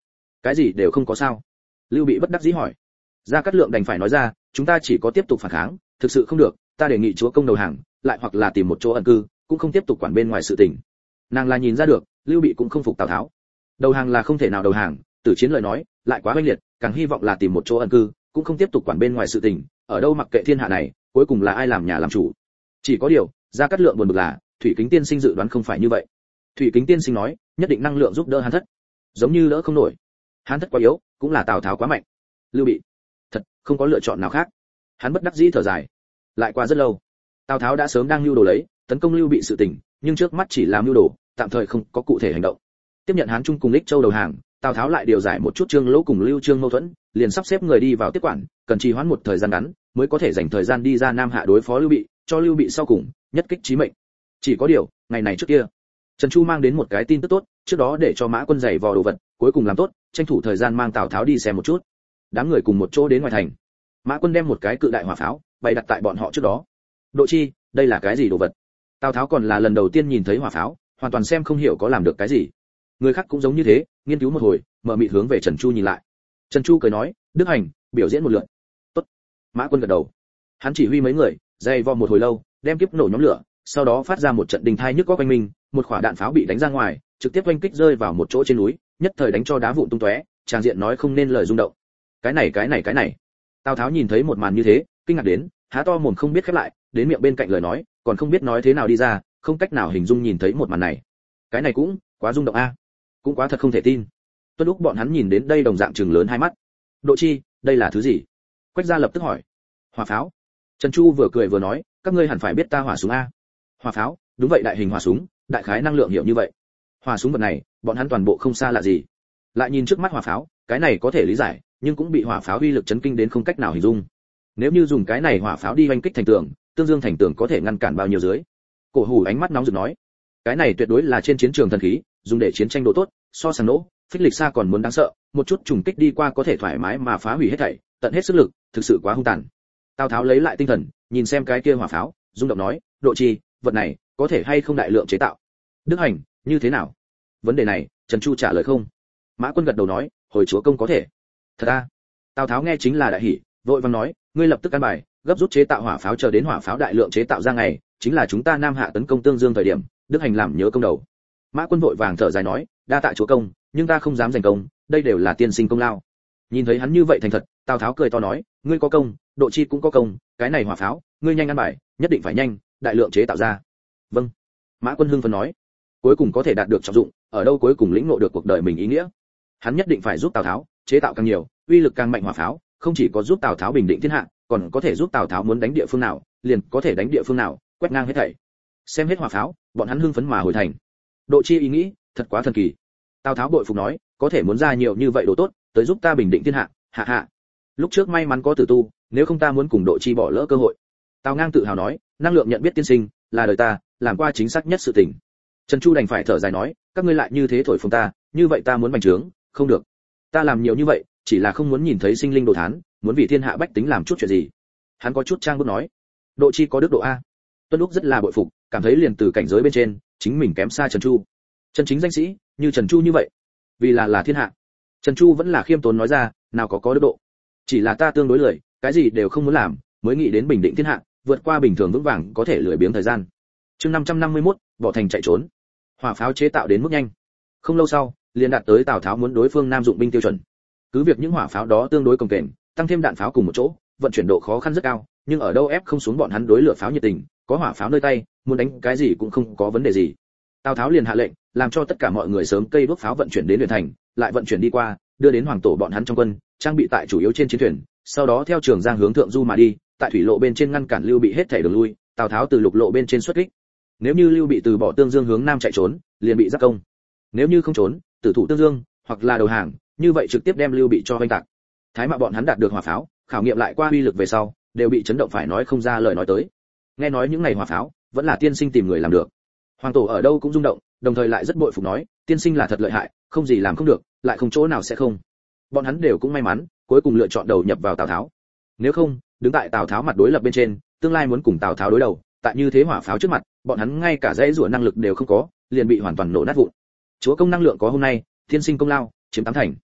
Cái gì đều không có sao? Lưu Bị bất đắc dĩ hỏi. Gia Cát Lượng đành phải nói ra, chúng ta chỉ có tiếp tục phản kháng, thực sự không được, ta đề nghị chúa công đầu hàng, lại hoặc là tìm một chỗ ẩn cư, cũng không tiếp tục quản bên ngoài sự tình. Nàng là nhìn ra được, Lưu Bị cũng không phục Tào Tháo. Đầu hàng là không thể nào đầu hàng, Tử Chiến lời nói, lại quá oanh liệt, càng hy vọng là tìm một chỗ ẩn cư, cũng không tiếp tục quản bên ngoài sự tình, ở đâu mặc kệ thiên hạ này, cuối cùng là ai làm nhà làm chủ. Chỉ có điều, Gia Cát Lượng buồn bực là, Thủy Kính tiên sinh dự đoán không phải như vậy. Thủy Kính tiên sinh nói, nhất định năng lượng giúp đỡ Hán Thất. Giống như đỡ không nổi. Hán Thất quá yếu, cũng là Tào Tháo quá mạnh. Lưu Bị, thật, không có lựa chọn nào khác. Hắn bất đắc dĩ thở dài. Lại qua rất lâu, Tào Tháo đã sớm đang lưu đồ lấy, tấn công Lưu Bị sự tình, nhưng trước mắt chỉ làm lưu đồ, tạm thời không có cụ thể hành động. Tiếp nhận Hán Trung cùng Lích Châu đầu hàng, Tào Tháo lại điều giải một chút Trương Lỗ cùng Lưu Trương mâu thuẫn, liền sắp xếp người đi vào tiếp quản, cần trì hoãn một thời gian ngắn, mới có thể dành thời gian đi ra Nam Hạ đối phó Lưu Bị, cho Lưu Bị sau cùng nhất kích chí mệnh. Chỉ có điều, ngày này trước kia, Trần Chu mang đến một cái tin tức tốt, trước đó để cho Mã Quân giày vò đồ vật, cuối cùng làm tốt, tranh thủ thời gian mang Tào Tháo đi xem một chút. Đám người cùng một chỗ đến ngoài thành. Mã Quân đem một cái cự đại hỏa pháo bày đặt tại bọn họ trước đó. Độ Chi, đây là cái gì đồ vật? Tào Tháo còn là lần đầu tiên nhìn thấy hỏa pháo, hoàn toàn xem không hiểu có làm được cái gì. Người khác cũng giống như thế, nghiên cứu một hồi, mở mịt hướng về Trần Chu nhìn lại. Trần Chu cười nói, Đức Hành, biểu diễn một lượt. Tốt. Mã Quân gật đầu. Hắn chỉ huy mấy người, dày vò một hồi lâu, đem kiếp nổ nhóm lửa, sau đó phát ra một trận đình thai nhức có quanh mình, một quả đạn pháo bị đánh ra ngoài, trực tiếp oanh kích rơi vào một chỗ trên núi, nhất thời đánh cho đá vụn tung tóe, tràng diện nói không nên lời rung động. Cái này. Tào Tháo nhìn thấy một màn như thế, kinh ngạc đến, há to mồm không biết khép lại, đến miệng bên cạnh lời nói, còn không biết nói thế nào đi ra, không cách nào hình dung nhìn thấy một màn này. Cái này cũng quá rung động a, cũng quá thật không thể tin. Tuân lúc bọn hắn nhìn đến đây đồng dạng trừng lớn hai mắt. Độ Chi, đây là thứ gì? Quách gia lập tức hỏi. Hỏa pháo. Trần Chu vừa cười vừa nói, các ngươi hẳn phải biết ta hỏa súng a. Hỏa pháo, đúng vậy, đại hình hỏa súng, đại khái năng lượng hiểu như vậy. Hỏa súng vật này, bọn hắn toàn bộ không xa lạ gì. Lại nhìn trước mắt hỏa pháo, cái này có thể lý giải, nhưng cũng bị hỏa pháo uy lực chấn kinh đến không cách nào hình dung. Nếu như dùng cái này hỏa pháo đi hoành kích thành tường, tương dương thành tường có thể ngăn cản bao nhiêu dưới? Cổ Hủ ánh mắt nóng rực nói, cái này tuyệt đối là trên chiến trường thần khí, dùng để chiến tranh độ tốt, so sánh nổ, phích lịch xa còn muốn đáng sợ, một chút trùng kích đi qua có thể thoải mái mà phá hủy hết thảy, tận hết sức lực, thực sự quá hung tàn. Tào Tháo lấy lại tinh thần, nhìn xem cái kia hỏa pháo, rung động nói, Độ Chi, vật này có thể hay không đại lượng chế tạo? Đức Hành, như thế nào? Vấn đề này, Trần Chu trả lời không. Mã Quân gật đầu nói, hồi chúa công có thể. Thật à? Tào Tháo nghe chính là đại hỉ, vội vàng nói, ngươi lập tức căn bài, gấp rút chế tạo hỏa pháo, chờ đến hỏa pháo đại lượng chế tạo ra ngày, chính là chúng ta Nam Hạ tấn công Tương Dương thời điểm, Đức Hành làm nhớ công đầu. Mã Quân vội vàng thở dài nói, đa tạ chúa công, nhưng ta không dám giành công, đây đều là tiên sinh công lao. Nhìn thấy hắn như vậy thành thật, Tào Tháo cười to nói, ngươi có công, Độ Chi cũng có công, cái này hỏa pháo, ngươi nhanh ăn bài, nhất định phải nhanh, đại lượng chế tạo ra. Vâng. Mã Quân hưng phấn nói, cuối cùng có thể đạt được trọng dụng, ở đâu cuối cùng lĩnh ngộ được cuộc đời mình ý nghĩa. Hắn nhất định phải giúp Tào Tháo chế tạo càng nhiều, uy lực càng mạnh hỏa pháo, không chỉ có giúp Tào Tháo bình định thiên hạ, còn có thể giúp Tào Tháo muốn đánh địa phương nào, liền có thể đánh địa phương nào, quét ngang hết thảy. Xem hết hỏa pháo, bọn hắn hưng phấn mà hồi thành. Độ Chi ý nghĩ, thật quá thần kỳ. Tào Tháo bội phục nói, có thể muốn ra nhiều như vậy đồ tốt, tới giúp ta bình định thiên hạ, hạ hạ. Lúc trước may mắn có Tử Tu, nếu không ta muốn cùng Độ Chi bỏ lỡ cơ hội. Tào Ngang tự hào nói, năng lượng nhận biết tiên sinh, là đời ta, làm qua chính xác nhất sự tình. Trần Chu đành phải thở dài nói, các ngươi lại như thế thổi phồng ta, như vậy ta muốn bành trướng, không được. Ta làm nhiều như vậy, chỉ là không muốn nhìn thấy sinh linh đồ thán, muốn vì thiên hạ bách tính làm chút chuyện gì. Hắn có chút trang bức nói, Độ Chi có đức độ a. Tuân Lúc rất là bội phục, cảm thấy liền từ cảnh giới bên trên, chính mình kém xa Trần Chu. Chân chính danh sĩ, như Trần Chu như vậy, vì là thiên hạ. Trần Chu vẫn là khiêm tốn nói ra, nào có đức độ. Chỉ là ta tương đối lười, cái gì đều không muốn làm, mới nghĩ đến bình định thiên hạ, vượt qua bình thường vững vàng có thể lười biếng thời gian. Chương 551, bỏ thành chạy trốn. Hỏa pháo chế tạo đến mức nhanh. Không lâu sau, liền đạt tới Tào Tháo muốn đối phương Nam dụng binh tiêu chuẩn. Cứ việc những hỏa pháo đó tương đối cồng kềnh, tăng thêm đạn pháo cùng một chỗ, vận chuyển độ khó khăn rất cao, nhưng ở đâu ép không xuống bọn hắn đối lửa pháo nhiệt tình, có hỏa pháo nơi tay, muốn đánh cái gì cũng không có vấn đề gì. Tào Tháo liền hạ lệnh, làm cho tất cả mọi người sớm cây đuốc pháo vận chuyển đến huyện thành, lại vận chuyển đi qua, đưa đến hoàng tổ bọn hắn trong quân, trang bị tại chủ yếu trên chiến thuyền, sau đó theo Trường Giang hướng thượng du mà đi, tại thủy lộ bên trên ngăn cản Lưu Bị hết thảy đường lui, Tào Tháo từ lục lộ bên trên xuất kích. Nếu như Lưu Bị từ bỏ Tương Dương hướng nam chạy trốn, liền bị giáp công. Nếu như không trốn, tử thủ Tương Dương, hoặc là đầu hàng, như vậy trực tiếp đem Lưu Bị cho hoành tạc. Thái Mạo bọn hắn đạt được hỏa pháo, khảo nghiệm lại qua uy lực về sau, đều bị chấn động phải nói không ra lời nói tới. Nghe nói những ngày hỏa pháo, vẫn là tiên sinh tìm người làm được. Hoàng tổ ở đâu cũng rung động, đồng thời lại rất bội phục nói, tiên sinh là thật lợi hại, không gì làm không được, lại không chỗ nào sẽ không. Bọn hắn đều cũng may mắn, cuối cùng lựa chọn đầu nhập vào Tào Tháo. Nếu không, đứng tại Tào Tháo mặt đối lập bên trên, tương lai muốn cùng Tào Tháo đối đầu, tại như thế hỏa pháo trước mặt, bọn hắn ngay cả dãy rủa năng lực đều không có, liền bị hoàn toàn nổ nát vụn. Chúa công năng lượng có hôm nay, tiên sinh công lao chiếm 8 thành.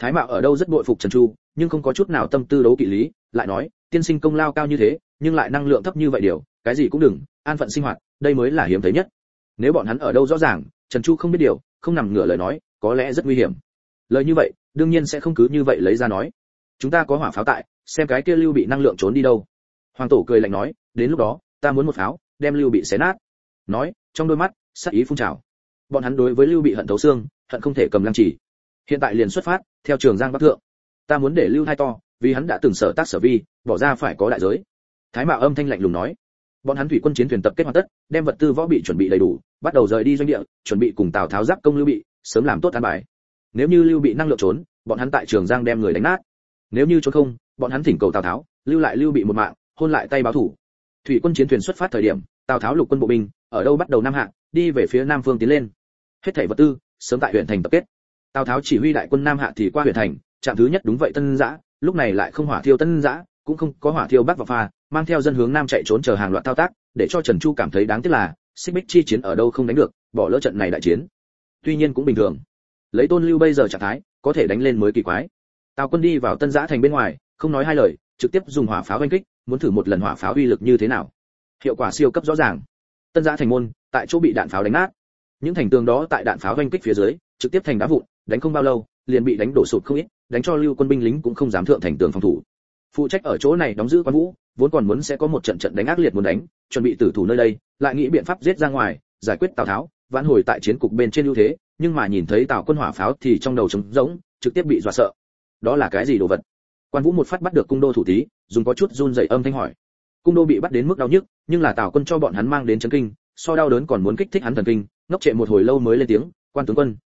Thái Mạo ở đâu rất bội phục Trần Chu, nhưng không có chút nào tâm tư đấu kỵ lý, lại nói, tiên sinh công lao cao như thế, nhưng lại năng lượng thấp như vậy điều, cái gì cũng đừng, an phận sinh hoạt, đây mới là hiếm thấy nhất. Nếu bọn hắn ở đâu rõ ràng, Trần Chu không biết điều, không nằm ngửa lời nói, có lẽ rất nguy hiểm. Lời như vậy, đương nhiên sẽ không cứ như vậy lấy ra nói. Chúng ta có hỏa pháo tại, xem cái kia Lưu Bị năng lượng trốn đi đâu. Hoàng tổ cười lạnh nói, đến lúc đó, ta muốn một pháo, đem Lưu Bị xé nát. Nói, trong đôi mắt, sát ý phun trào. Bọn hắn đối với Lưu Bị hận thấu xương, hận không thể cầm lăng chỉ. Hiện tại liền xuất phát, theo Trường Giang Bắc thượng. Ta muốn để Lưu Hai to, vì hắn đã từng sở tác sở vi, bỏ ra phải có đại giới. Thái Mạo âm thanh lạnh lùng nói. Bọn hắn thủy quân chiến thuyền tập kết hoàn tất, đem vật tư võ bị chuẩn bị đầy đủ, bắt đầu rời đi doanh địa, chuẩn bị cùng Tào Tháo giáp công Lưu Bị, sớm làm tốt an bài. Nếu như Lưu Bị năng lượng trốn, bọn hắn tại Trường Giang đem người đánh nát. Nếu như trốn không, bọn hắn thỉnh cầu Tào Tháo, lưu lại Lưu Bị một mạng, hôn lại tay báo thủ. Thủy quân chiến thuyền xuất phát thời điểm, Tào Tháo lục quân bộ binh, ở đâu bắt đầu nam hạ, đi về phía nam phương tiến lên. Hết thảy vật tư, sớm tại huyện thành tập kết. Tào Tháo chỉ huy đại quân nam hạ thì qua huyện thành, trạm thứ nhất đúng vậy Tân Giã, lúc này lại không hỏa thiêu Tân Giã, cũng không có hỏa thiêu Bắc và Pha, mang theo dân hướng nam chạy trốn chờ hàng loạt thao tác, để cho Trần Chu cảm thấy đáng tiếc là, Xích Bích chi chiến ở đâu không đánh được, bỏ lỡ trận này đại chiến. Tuy nhiên cũng bình thường. Lấy Tôn Lưu bây giờ trạng thái, có thể đánh lên mới kỳ quái. Tào quân đi vào Tân Giã thành bên ngoài, không nói hai lời, trực tiếp dùng hỏa pháo oanh kích, muốn thử một lần hỏa pháo uy lực như thế nào. Hiệu quả siêu cấp rõ ràng. Tân Giã thành môn, tại chỗ bị đạn pháo đánh nát. Những thành tường đó tại đạn pháo oanh kích phía dưới, trực tiếp thành đá vụn, đánh không bao lâu, liền bị đánh đổ sụp không ít, đánh cho Lưu quân binh lính cũng không dám thượng thành tường phòng thủ. Phụ trách ở chỗ này đóng giữ Quan Vũ, vốn còn muốn sẽ có một trận trận đánh ác liệt muốn đánh, chuẩn bị tử thủ nơi đây, lại nghĩ biện pháp giết ra ngoài, giải quyết Tào Tháo, vãn hồi tại chiến cục bên trên ưu thế, nhưng mà nhìn thấy Tào quân hỏa pháo thì trong đầu trống rỗng, trực tiếp bị dọa sợ. Đó là cái gì đồ vật? Quan Vũ một phát bắt được cung đô thủ tí, dùng có chút run rẩy âm thanh hỏi. Cung đô bị bắt đến mức đau nhức, nhưng là Tào quân cho bọn hắn mang đến chấn kinh, so đau đớn còn muốn kích thích hắn thần kinh, ngốc trệ một hồi lâu mới lên tiếng, "Quan tướng quân,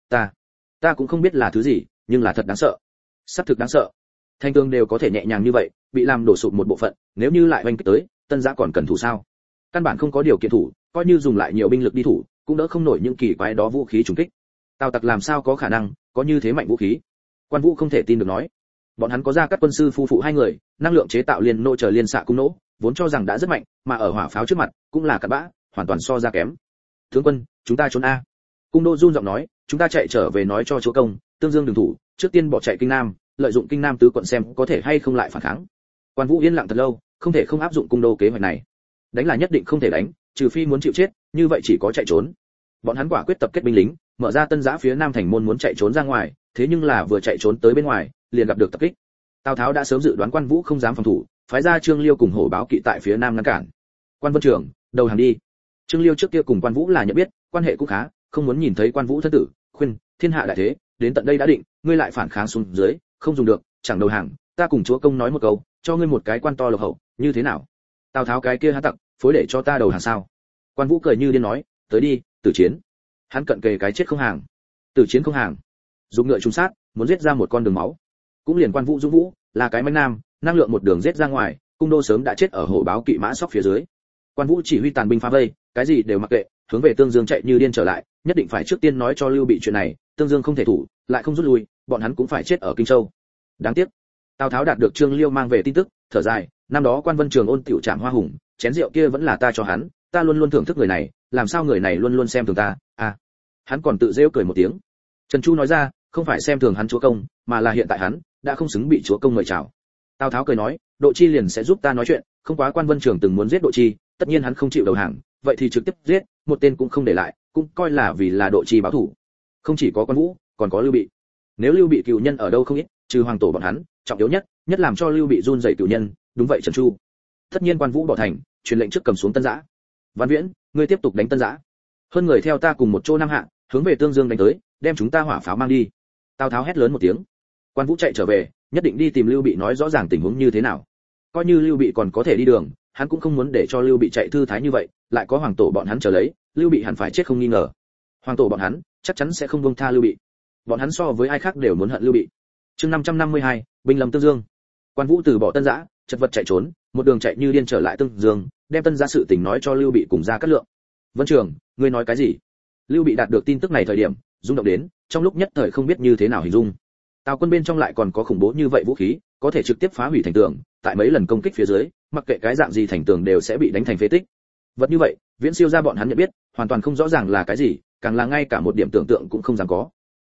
ta cũng không biết là thứ gì, nhưng là thật đáng sợ." Sắp thực đáng sợ. Thanh tường đều có thể nhẹ nhàng như vậy, bị làm đổ sụp một bộ phận, nếu như lại oanh kích tới, Tân Giã còn cần thủ sao? Căn bản không có điều kiện thủ, coi như dùng lại nhiều binh lực đi thủ, cũng đỡ không nổi những kỳ quái đó vũ khí trùng kích. Tào Tặc làm sao có khả năng có như thế mạnh vũ khí? Quan Vũ không thể tin được nói. Bọn hắn có ra các quân sư phu phụ hai người, năng lượng chế tạo liên nô chờ liên xạ cung nỗ, vốn cho rằng đã rất mạnh, mà ở hỏa pháo trước mặt, cũng là cặn bã, hoàn toàn so ra kém. Tướng quân, chúng ta trốn a. Cung đô run giọng nói, chúng ta chạy trở về nói cho chúa công, Tương Dương đừng thủ, trước tiên bỏ chạy kinh nam, lợi dụng kinh nam tứ quận xem có thể hay không lại phản kháng. Quan Vũ yên lặng thật lâu, không thể không áp dụng cung đô kế hoạch này. Đánh là nhất định không thể đánh, trừ phi muốn chịu chết, như vậy chỉ có chạy trốn. Bọn hắn quả quyết tập kết binh lính, mở ra Tân Giã phía nam thành môn muốn chạy trốn ra ngoài, thế nhưng là vừa chạy trốn tới bên ngoài, liền gặp được tập kích. Tào Tháo đã sớm dự đoán Quan Vũ không dám phòng thủ, phái ra Trương Liêu cùng Hổ Báo kỵ tại phía nam ngăn cản. Quan Vân Trường, đầu hàng đi. Trương Liêu trước kia cùng Quan Vũ là nhận biết, quan hệ cũng khá, không muốn nhìn thấy Quan Vũ thân tử, khuyên, thiên hạ đại thế, đến tận đây đã định, ngươi lại phản kháng xuống dưới, không dùng được, chẳng đầu hàng, ta cùng chúa công nói một câu, cho ngươi một cái quan to lộc hậu, như thế nào? Tào Tháo cái kia há tặc, phối để cho ta đầu hàng sao? Quan Vũ cười như điên nói, tới đi, tử chiến. Hắn cận kề cái chết không hàng, tử chiến không hàng, dùng ngựa trúng sát, muốn giết ra một con đường máu. Cũng liền Quan Vũ dũng vũ, là cái mãnh nam, năng lượng một đường giết ra ngoài, cung đô sớm đã chết ở Hổ Báo kỵ mã sóc phía dưới. Quan Vũ chỉ huy tàn binh phá vây, cái gì đều mặc kệ, hướng về Tương Dương chạy như điên trở lại, nhất định phải trước tiên nói cho Lưu Bị chuyện này, Tương Dương không thể thủ, lại không rút lui, bọn hắn cũng phải chết ở Kinh Châu. Đáng tiếc. Tào Tháo đạt được Trương Liêu mang về tin tức, thở dài, năm đó Quan Vân Trường ôn tiểu trảm hoa hùng, chén rượu kia vẫn là ta cho hắn, ta luôn luôn thưởng thức người này, làm sao người này luôn luôn xem thường ta? À. Hắn còn tự giễu cười một tiếng. Trần Chu nói ra, không phải xem thường hắn chúa công, mà là hiện tại hắn đã không xứng bị chúa công mời chào. Tào Tháo cười nói, Độ Chi liền sẽ giúp ta nói chuyện, không quá Quan Vân Trường từng muốn giết Độ Chi, tất nhiên hắn không chịu đầu hàng, vậy thì trực tiếp giết, một tên cũng không để lại, cũng coi là vì là Độ Chi báo thủ. Không chỉ có Quan Vũ, còn có Lưu Bị. Nếu Lưu Bị cựu nhân ở đâu không ít, trừ hoàng tổ bọn hắn, trọng yếu nhất làm cho Lưu Bị run rẩy cựu nhân, đúng vậy Trần Chu. Tất nhiên Quan Vũ bỏ thành, truyền lệnh trước cầm xuống Tân Giã. Văn Viễn, ngươi tiếp tục đánh Tân Giã. Hơn người theo ta cùng một chỗ nam hạ, hướng về Tương Dương đánh tới, đem chúng ta hỏa pháo mang đi. Tào Tháo hét lớn một tiếng. Quan Vũ chạy trở về, nhất định đi tìm Lưu Bị nói rõ ràng tình huống như thế nào. Coi như Lưu Bị còn có thể đi đường, hắn cũng không muốn để cho Lưu Bị chạy thư thái như vậy, lại có hoàng tổ bọn hắn chờ lấy, Lưu Bị hẳn phải chết không nghi ngờ. Hoàng tổ bọn hắn chắc chắn sẽ không buông tha Lưu Bị. Bọn hắn so với ai khác đều muốn hận Lưu Bị. Chương 552, binh lâm Tương Dương. Quan Vũ từ bỏ Tân Giã, chật vật chạy trốn, một đường chạy như điên trở lại Tương Dương, đem Tân Giã sự tình nói cho Lưu Bị cùng Gia Cát Lượng. Vân Trường, ngươi nói cái gì? Lưu Bị đạt được tin tức này thời điểm, rung động đến, trong lúc nhất thời không biết như thế nào hình dung. Tào quân bên trong lại còn có khủng bố như vậy vũ khí, có thể trực tiếp phá hủy thành tường, tại mấy lần công kích phía dưới, mặc kệ cái dạng gì thành tường đều sẽ bị đánh thành phế tích. Vật như vậy, viễn siêu ra bọn hắn nhận biết, hoàn toàn không rõ ràng là cái gì, càng là ngay cả một điểm tưởng tượng cũng không dám có.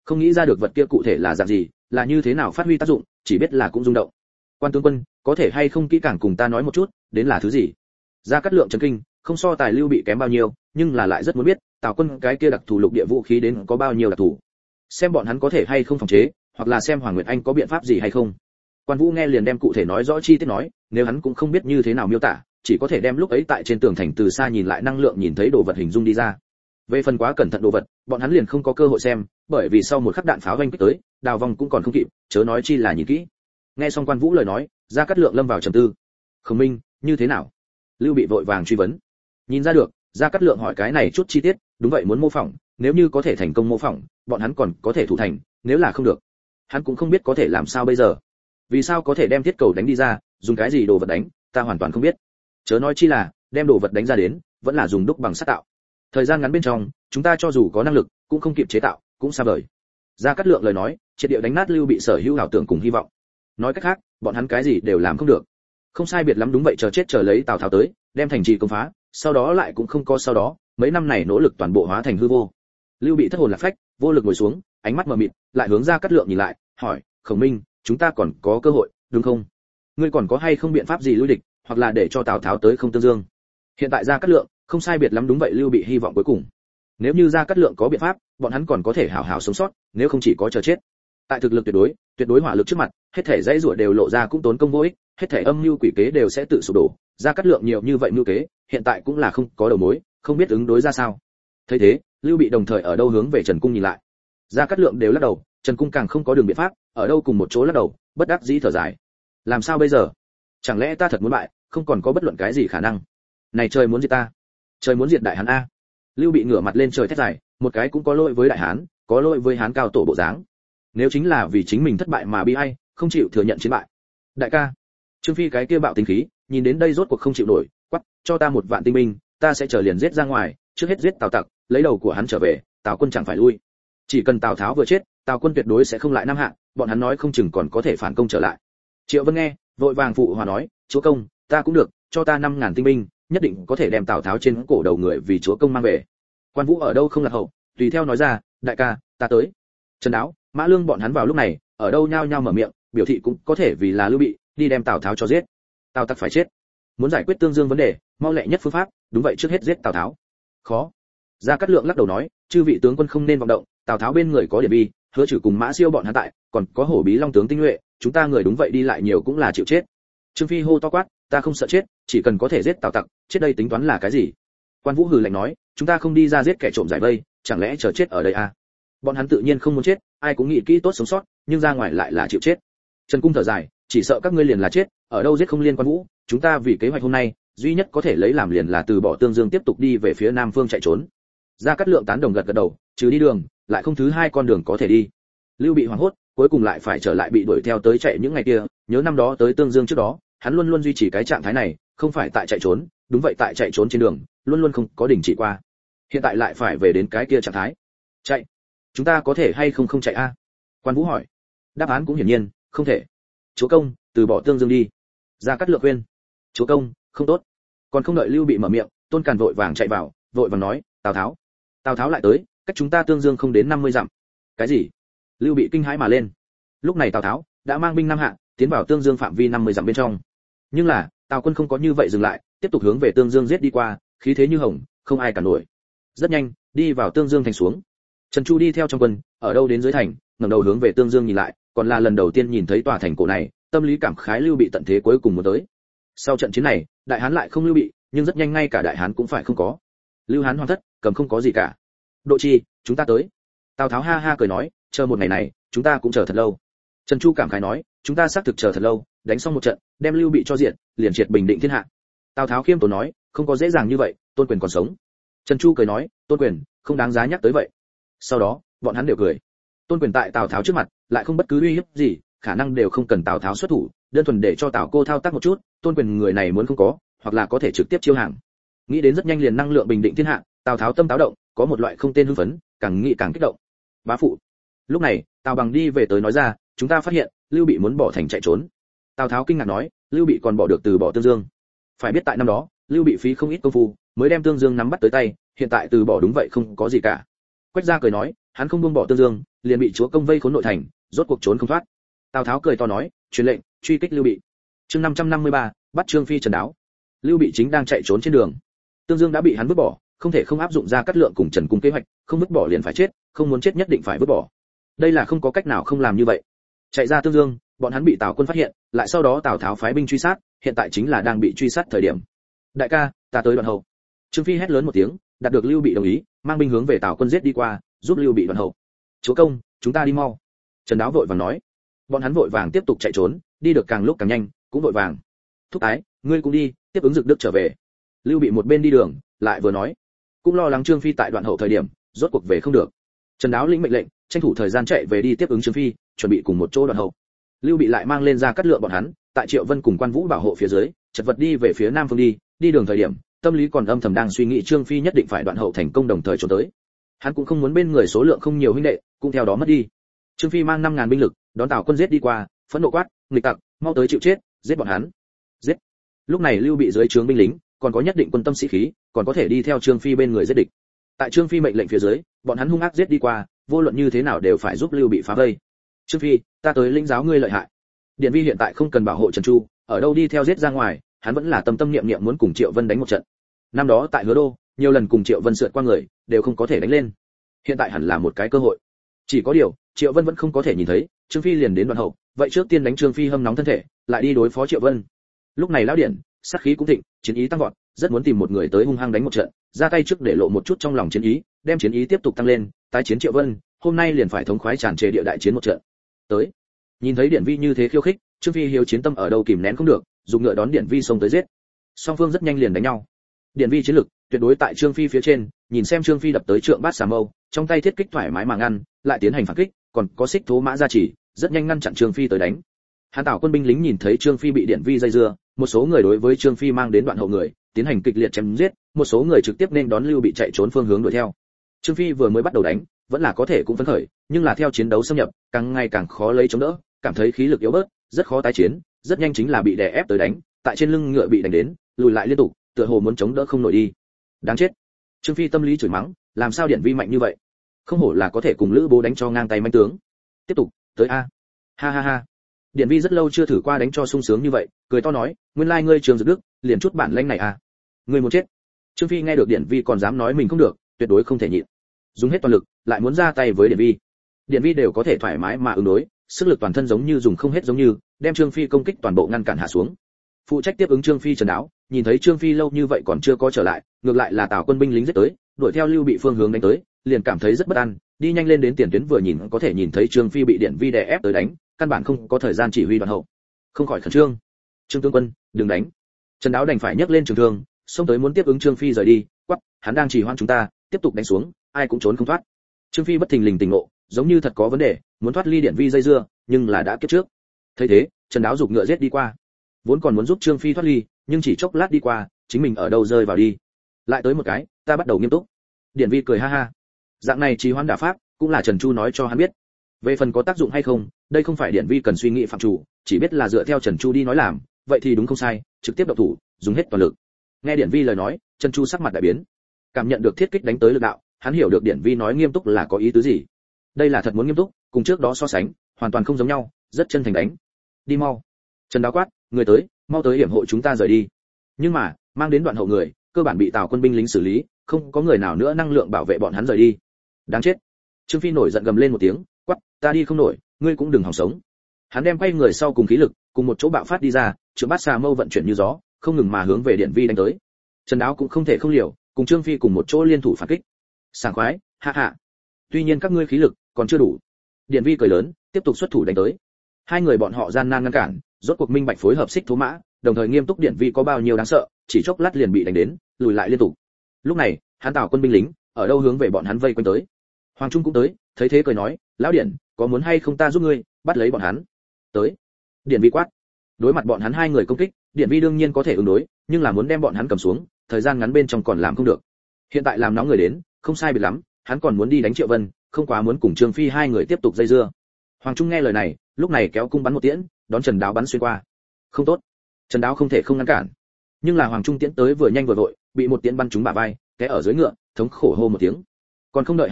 không nghĩ ra được vật kia cụ thể là dạng gì, là như thế nào phát huy tác dụng, chỉ biết là cũng rung động. Quan tướng quân, có thể hay không kỹ càng cùng ta nói một chút, đến là thứ gì? Gia Cát Lượng chấn kinh, không so tài Lưu Bị kém bao nhiêu, nhưng là lại rất muốn biết, Tào quân cái kia đặc thù lục địa vũ khí đến có bao nhiêu đặc thù. Xem bọn hắn có thể hay không phòng chế, hoặc là xem Hoàng Nguyệt Anh có biện pháp gì hay không. Quan Vũ nghe liền đem cụ thể nói rõ chi tiết nói, nếu hắn cũng không biết như thế nào miêu tả, chỉ có thể đem lúc ấy tại trên tường thành từ xa nhìn lại năng lượng nhìn thấy đồ vật hình dung đi ra. Về phần quá cẩn thận đồ vật, bọn hắn liền không có cơ hội xem, bởi vì sau một khắc đạn pháo vang kích tới, đào vong cũng còn không kịp, chớ nói chi là nhìn kỹ. Nghe xong Quan Vũ lời nói, Gia Cát Lượng lâm vào trầm tư. Khổng Minh, như thế nào? Lưu Bị vội vàng truy vấn. Nhìn ra được, Gia Cát Lượng hỏi cái này chút chi tiết, đúng vậy muốn mô phỏng, nếu như có thể thành công mô phỏng, bọn hắn còn có thể thủ thành, nếu là không được, hắn cũng không biết có thể làm sao bây giờ. Vì sao có thể đem thiết cầu đánh đi ra, dùng cái gì đồ vật đánh, ta hoàn toàn không biết. Chớ nói chi là, đem đồ vật đánh ra đến, vẫn là dùng đúc bằng sắt tạo. Thời gian ngắn bên trong, chúng ta cho dù có năng lực, cũng không kịp chế tạo, cũng xa vời. Gia Cát Lượng lời nói, triệt địa đánh nát Lưu Bị sở hữu ảo tưởng cùng hy vọng. Nói cách khác, bọn hắn cái gì đều làm không được. Không sai biệt lắm đúng vậy, chờ chết chờ lấy Tào Tháo tới, đem thành trì công phá, sau đó lại cũng không có sau đó, mấy năm này nỗ lực toàn bộ hóa thành hư vô. Lưu Bị thất hồn lạc phách, vô lực ngồi xuống, ánh mắt mờ mịt, lại hướng Gia Cát Lượng nhìn lại, hỏi, Khổng Minh, chúng ta còn có cơ hội, đúng không? Ngươi còn có hay không biện pháp gì lui địch, hoặc là để cho Tào Tháo tới không tương dương? Hiện tại Gia Cát Lượng, không sai biệt lắm đúng vậy, Lưu Bị hy vọng cuối cùng. Nếu như Gia Cát Lượng có biện pháp, bọn hắn còn có thể hảo hảo sống sót, nếu không chỉ có chờ chết. Tại thực lực tuyệt đối hỏa lực trước mặt, hết thể dãy rủa đều lộ ra cũng tốn công vô ích, hết thể âm mưu quỷ kế đều sẽ tự sụp đổ. Gia Cát Lượng nhiều như vậy mưu kế, hiện tại cũng là không có đầu mối, không biết ứng đối ra sao. Thấy thế, Lưu Bị đồng thời ở đâu hướng về Trần Cung nhìn lại. Gia Cát Lượng đều lắc đầu, Trần Cung càng không có đường biện pháp, ở đâu cùng một chỗ lắc đầu, bất đắc dĩ thở dài. Làm sao bây giờ? Chẳng lẽ ta thật muốn bại, không còn có bất luận cái gì khả năng? Này trời muốn diệt ta, trời muốn diệt Đại Hán a. Lưu Bị ngửa mặt lên trời thét dài, một cái cũng có lỗi với Đại Hán, có lỗi với Hán cao tổ bộ dáng. Nếu chính là vì chính mình thất bại mà bi ai, không chịu thừa nhận chiến bại. Đại ca, Trương Phi cái kia bạo tính khí, nhìn đến đây rốt cuộc không chịu nổi, quắc, cho ta 1 vạn tinh binh, ta sẽ chờ liền giết ra ngoài, trước hết giết Tào Tặc, lấy đầu của hắn trở về, Tào quân chẳng phải lui. Chỉ cần Tào Tháo vừa chết, Tào quân tuyệt đối sẽ không lại Nam Hạ, bọn hắn nói không chừng còn có thể phản công trở lại. Triệu Vân nghe, vội vàng phụ hòa nói, chúa công, ta cũng được, cho ta 5.000 tinh binh, nhất định có thể đem Tào Tháo trên cổ đầu người vì chúa công mang về. Quan Vũ ở đâu không lạc hậu, tùy theo nói ra, đại ca, ta tới. Trần Đáo, Mã Lương bọn hắn vào lúc này, ở đâu nhao nhao mở miệng, biểu thị cũng có thể vì là Lưu Bị, đi đem Tào Tháo cho giết. Tào Tặc phải chết. Muốn giải quyết tương dương vấn đề, mau lẹ nhất phương pháp, đúng vậy trước hết giết Tào Tháo. Khó. Gia Cát Lượng lắc đầu nói, chư vị tướng quân không nên vọng động, Tào Tháo bên người có Điển Vi, Hứa Trừ cùng Mã Siêu bọn hắn tại, còn có Hổ Bí Long tướng tinh nhuệ, chúng ta người đúng vậy đi lại nhiều cũng là chịu chết. Trương Phi hô to quát, ta không sợ chết, chỉ cần có thể giết Tào Tặc, chết đây tính toán là cái gì? Quan Vũ hừ lạnh nói, chúng ta không đi ra giết kẻ trộm giải vây, chẳng lẽ chờ chết ở đây à? Bọn hắn tự nhiên không muốn chết, ai cũng nghĩ kỹ tốt sống sót, nhưng ra ngoài lại là chịu chết. Trần Cung thở dài, chỉ sợ các ngươi liền là chết, ở đâu giết không liên quan Vũ, chúng ta vì kế hoạch hôm nay, duy nhất có thể lấy làm liền là từ bỏ Tương Dương tiếp tục đi về phía Nam phương chạy trốn. Gia Cát Lượng tán đồng gật gật đầu, trừ đi đường, lại không thứ hai con đường có thể đi. Lưu Bị hoảng hốt, cuối cùng lại phải trở lại bị đuổi theo tới chạy những ngày kia, nhớ năm đó tới Tương Dương trước đó, hắn luôn luôn duy trì cái trạng thái này, không phải tại chạy trốn, đúng vậy tại chạy trốn trên đường, luôn luôn không có đình chỉ qua. Hiện tại lại phải về đến cái kia trạng thái. Chạy, chúng ta có thể hay không chạy a? Quan Vũ hỏi. Đáp án cũng hiển nhiên, không thể. Chúa công, từ bỏ Tương Dương đi. Gia Cát Lượng khuyên. Chúa công, không tốt. Còn không đợi Lưu Bị mở miệng, Tôn Càn vội vàng chạy vào, vội vàng nói, Tào Tháo lại tới, cách chúng ta Tương Dương không đến 50 dặm. Cái gì? Lưu Bị kinh hãi mà lên. Lúc này Tào Tháo đã mang binh Nam Hạ, tiến vào Tương Dương phạm vi 50 dặm bên trong. Nhưng là, Tào quân không có như vậy dừng lại, tiếp tục hướng về Tương Dương giết đi qua, khí thế như hồng, không ai cản nổi. Rất nhanh, đi vào Tương Dương thành xuống. Trần Chu đi theo trong quân, ở đâu đến dưới thành, ngẩng đầu hướng về Tương Dương nhìn lại, còn là lần đầu tiên nhìn thấy tòa thành cổ này, tâm lý cảm khái Lưu Bị tận thế cuối cùng muốn tới. Sau trận chiến này, Đại Hán lại không Lưu Bị, nhưng rất nhanh ngay cả Đại Hán cũng phải không có. Lưu Hán hoàn thất, cầm không có gì cả. Độ Chi, chúng ta tới. Tào Tháo ha ha cười nói, chờ một ngày này, chúng ta cũng chờ thật lâu. Trần Chu cảm khái nói, chúng ta xác thực chờ thật lâu, đánh xong một trận, đem Lưu Bị cho diện, liền triệt bình định thiên hạ. Tào Tháo khiêm tốn nói, không có dễ dàng như vậy, Tôn Quyền còn sống. Trần Chu cười nói, Tôn Quyền, không đáng giá nhắc tới vậy. Sau đó, bọn hắn đều cười. Tôn Quyền tại Tào Tháo trước mặt, lại không bất cứ uy hiếp gì, khả năng đều không cần Tào Tháo xuất thủ, đơn thuần để cho Tào cô thao tác một chút, Tôn Quyền người này muốn không có, hoặc là có thể trực tiếp chiêu hàng. Nghĩ đến rất nhanh liền năng lượng bình định thiên hạ, Tào Tháo tâm táo động, có một loại không tên hưng phấn, càng nghĩ càng kích động. Bá phụ. Lúc này, Tào Bằng đi về tới nói ra, chúng ta phát hiện, Lưu Bị muốn bỏ thành chạy trốn. Tào Tháo kinh ngạc nói, Lưu Bị còn bỏ được từ bỏ Tương Dương. Phải biết tại năm đó, Lưu Bị phí không ít công phu, mới đem Tương Dương nắm bắt tới tay, hiện tại từ bỏ đúng vậy không có gì cả. Quách Gia cười nói, hắn không buông bỏ Tương Dương, liền bị chúa công vây khốn nội thành, rốt cuộc trốn không thoát. Tào Tháo cười to nói, truyền lệnh, truy kích Lưu Bị. Chương 553, bắt Trương Phi Trần Đáo. Lưu Bị chính đang chạy trốn trên đường. Tương Dương đã bị hắn vứt bỏ, không thể không áp dụng ra cắt lượng cùng Trần Cung kế hoạch, không vứt bỏ liền phải chết, không muốn chết nhất định phải vứt bỏ. Đây là không có cách nào không làm như vậy. Chạy ra Tương Dương, bọn hắn bị Tào quân phát hiện, lại sau đó Tào Tháo phái binh truy sát, hiện tại chính là đang bị truy sát thời điểm. Đại ca, ta tới đoạn hậu. Trương Phi hét lớn một tiếng, đạt được Lưu Bị đồng ý, mang binh hướng về Tào quân giết đi qua, giúp Lưu Bị đoạn hậu. Chúa công, chúng ta đi mau. Trần Đáo vội vàng nói. Bọn hắn vội vàng tiếp tục chạy trốn, đi được càng lúc càng nhanh, cũng vội vàng. Thúc ái, ngươi cũng đi, tiếp ứng Dực Đức trở về. Lưu Bị một bên đi đường, lại vừa nói, cũng lo lắng Trương Phi tại đoạn hậu thời điểm, rốt cuộc về không được. Trần Đáo lĩnh mệnh lệnh, tranh thủ thời gian chạy về đi tiếp ứng Trương Phi, chuẩn bị cùng một chỗ đoạn hậu. Lưu Bị lại mang lên ra cắt lượng bọn hắn, tại Triệu Vân cùng Quan Vũ bảo hộ phía dưới, chật vật đi về phía nam phương đi đường thời điểm, tâm lý còn âm thầm đang suy nghĩ Trương Phi nhất định phải đoạn hậu thành công đồng thời trốn tới. Hắn cũng không muốn bên người số lượng không nhiều huynh đệ, cũng theo đó mất đi. Trương Phi mang 5000 binh lực, đón Tào quân giết đi qua, phẫn nộ quát, nghịch tặc, mau tới chịu chết, giết bọn hắn. Giết. Lúc này Lưu Bị dưới trướng binh lính, còn có nhất định quân tâm sĩ khí, còn có thể đi theo Trương Phi bên người giết địch. Tại Trương Phi mệnh lệnh phía dưới, bọn hắn hung ác giết đi qua, vô luận như thế nào đều phải giúp Lưu Bị phá vây. Trương Phi, ta tới lĩnh giáo ngươi lợi hại. Điện Vi hiện tại không cần bảo hộ Trần Chu, ở đâu đi theo giết ra ngoài, hắn vẫn là tâm tâm niệm niệm muốn cùng Triệu Vân đánh một trận. Năm đó tại Hứa Đô, nhiều lần cùng Triệu Vân sượt qua người, đều không có thể đánh lên. Hiện tại hẳn là một cái cơ hội. Chỉ có điều, Triệu Vân vẫn không có thể nhìn thấy, Trương Phi liền đến đoạn hậu, vậy trước tiên đánh Trương Phi hâm nóng thân thể, lại đi đối phó Triệu Vân. Lúc này lão điện, sát khí cũng thịnh, chiến ý tăng vọt, rất muốn tìm một người tới hung hăng đánh một trận, ra tay trước để lộ một chút trong lòng chiến ý, đem chiến ý tiếp tục tăng lên, tái chiến Triệu Vân, hôm nay liền phải thống khoái tràn trề địa đại chiến một trận. Tới. Nhìn thấy Điện Vi như thế khiêu khích, Trương Phi hiếu chiến tâm ở đâu kìm nén không được, dùng ngựa đón Điện Vi xông tới giết. Song phương rất nhanh liền đánh nhau. Điện Vi chiến lực tuyệt đối tại Trương Phi phía trên, nhìn xem Trương Phi đập tới trượng bát xà mâu, trong tay thiết kích thoải mái mà ngăn, lại tiến hành phản kích, còn có xích thố mã gia chỉ, rất nhanh ngăn chặn Trương Phi tới đánh. Hán Tảo quân binh lính nhìn thấy Trương Phi bị Điện Vi dây dưa, một số người đối với Trương Phi mang đến đoạn hậu người, tiến hành kịch liệt chém giết, một số người trực tiếp nên đón Lưu Bị chạy trốn phương hướng đuổi theo. Trương Phi vừa mới bắt đầu đánh, vẫn là có thể cũng phấn khởi, nhưng là theo chiến đấu xâm nhập, càng ngày càng khó lấy chống đỡ, cảm thấy khí lực yếu bớt, rất khó tái chiến, rất nhanh chính là bị đè ép tới đánh, tại trên lưng ngựa bị đánh đến, lùi lại liên tục, tựa hồ muốn chống đỡ không nổi đi. Đáng chết. Trương Phi tâm lý chửi mắng, làm sao Điện Vi mạnh như vậy? Không hổ là có thể cùng Lữ Bố đánh cho ngang tay manh tướng. Tiếp tục, tới a. Ha ha ha. Điện Vi rất lâu chưa thử qua đánh cho sung sướng như vậy, cười to nói, nguyên lai ngươi Trương Dực Đức, liền chút bản lĩnh này à? Ngươi muốn chết. Trương Phi nghe được Điện Vi còn dám nói mình không được, tuyệt đối không thể nhịn. Dùng hết toàn lực, lại muốn ra tay với Điện Vi. Điện Vi đều có thể thoải mái mà ứng đối, sức lực toàn thân giống như dùng không hết giống như, đem Trương Phi công kích toàn bộ ngăn cản hạ xuống. Phụ trách tiếp ứng Trương Phi Trần Đáo, nhìn thấy Trương Phi lâu như vậy còn chưa có trở lại, ngược lại là Tào quân binh lính giết tới, đuổi theo Lưu Bị phương hướng đánh tới, liền cảm thấy rất bất an, đi nhanh lên đến tiền tuyến vừa nhìn có thể nhìn thấy Trương Phi bị Điện Vi đè ép tới đánh, căn bản không có thời gian chỉ huy đoạn hậu. Không khỏi khẩn trương. Trương tướng quân, đừng đánh. Trần Đáo đành phải nhấc lên trường thương, xông tới muốn tiếp ứng Trương Phi rời đi, quắc, hắn đang chỉ hoãn chúng ta, tiếp tục đánh xuống, ai cũng trốn không thoát. Trương Phi bất thình lình tỉnh ngộ, giống như thật có vấn đề, muốn thoát ly Điện Vi dây dưa, nhưng là đã kiếp trước. Thấy thế, Trần Đáo giục ngựa giết đi qua. Vốn còn muốn giúp Trương Phi thoát ly, nhưng chỉ chốc lát đi qua, chính mình ở đâu rơi vào đi. Lại tới một cái, ta bắt đầu nghiêm túc. Điện Vi cười ha ha. Dạng này trì hoãn đả pháp, cũng là Trần Chu nói cho hắn biết. Về phần có tác dụng hay không, đây không phải Điện Vi cần suy nghĩ phạm chủ, chỉ biết là dựa theo Trần Chu đi nói làm, vậy thì đúng không sai, trực tiếp động thủ, dùng hết toàn lực. Nghe Điện Vi lời nói, Trần Chu sắc mặt đại biến. Cảm nhận được thiết kích đánh tới lực đạo, hắn hiểu được Điện Vi nói nghiêm túc là có ý tứ gì. Đây là thật muốn nghiêm túc, cùng trước đó so sánh, hoàn toàn không giống nhau, rất chân thành đánh. Đi mau. Trần Đáo quát, người tới, mau tới hiểm hộ chúng ta rời đi. Nhưng mà, mang đến đoạn hậu người, cơ bản bị Tào quân binh lính xử lý, không có người nào nữa năng lượng bảo vệ bọn hắn rời đi. Đáng chết. Trương Phi nổi giận gầm lên một tiếng, quát, ta đi không nổi, ngươi cũng đừng hòng sống. Hắn đem quay người sau cùng khí lực, cùng một chỗ bạo phát đi ra, trượng bát xà mâu vận chuyển như gió, không ngừng mà hướng về Điện Vi đánh tới. Trần Đáo cũng không thể không liều, cùng Trương Phi cùng một chỗ liên thủ phản kích. Sảng khoái, ha ha. Tuy nhiên các ngươi khí lực còn chưa đủ. Điện Vi cười lớn, tiếp tục xuất thủ đánh tới. Hai người bọn họ gian nan ngăn cản, rốt cuộc minh bạch phối hợp xích thú mã, đồng thời nghiêm túc Điện Vi có bao nhiêu đáng sợ, chỉ chốc lát liền bị đánh đến, lùi lại liên tục. Lúc này, hắn Tào quân binh lính ở đâu hướng về bọn hắn vây quanh tới. Hoàng Trung cũng tới, thấy thế cười nói, lão Điện, có muốn hay không ta giúp ngươi bắt lấy bọn hắn? Tới. Điện Vi quát. Đối mặt bọn hắn hai người công kích, Điện Vi đương nhiên có thể ứng đối, nhưng là muốn đem bọn hắn cầm xuống, thời gian ngắn bên trong còn làm không được. Hiện tại làm nóng người đến, không sai biệt lắm, hắn còn muốn đi đánh Triệu Vân, không quá muốn cùng Trương Phi hai người tiếp tục dây dưa. Hoàng Trung nghe lời này, lúc này kéo cung bắn một tiễn, đón Trần Đáo bắn xuyên qua. Không tốt. Trần Đáo không thể không ngăn cản. Nhưng là Hoàng Trung tiễn tới vừa nhanh vừa vội, bị một tiễn bắn trúng bả vai, té ở dưới ngựa, thống khổ hô một tiếng. Còn không đợi hắn lên,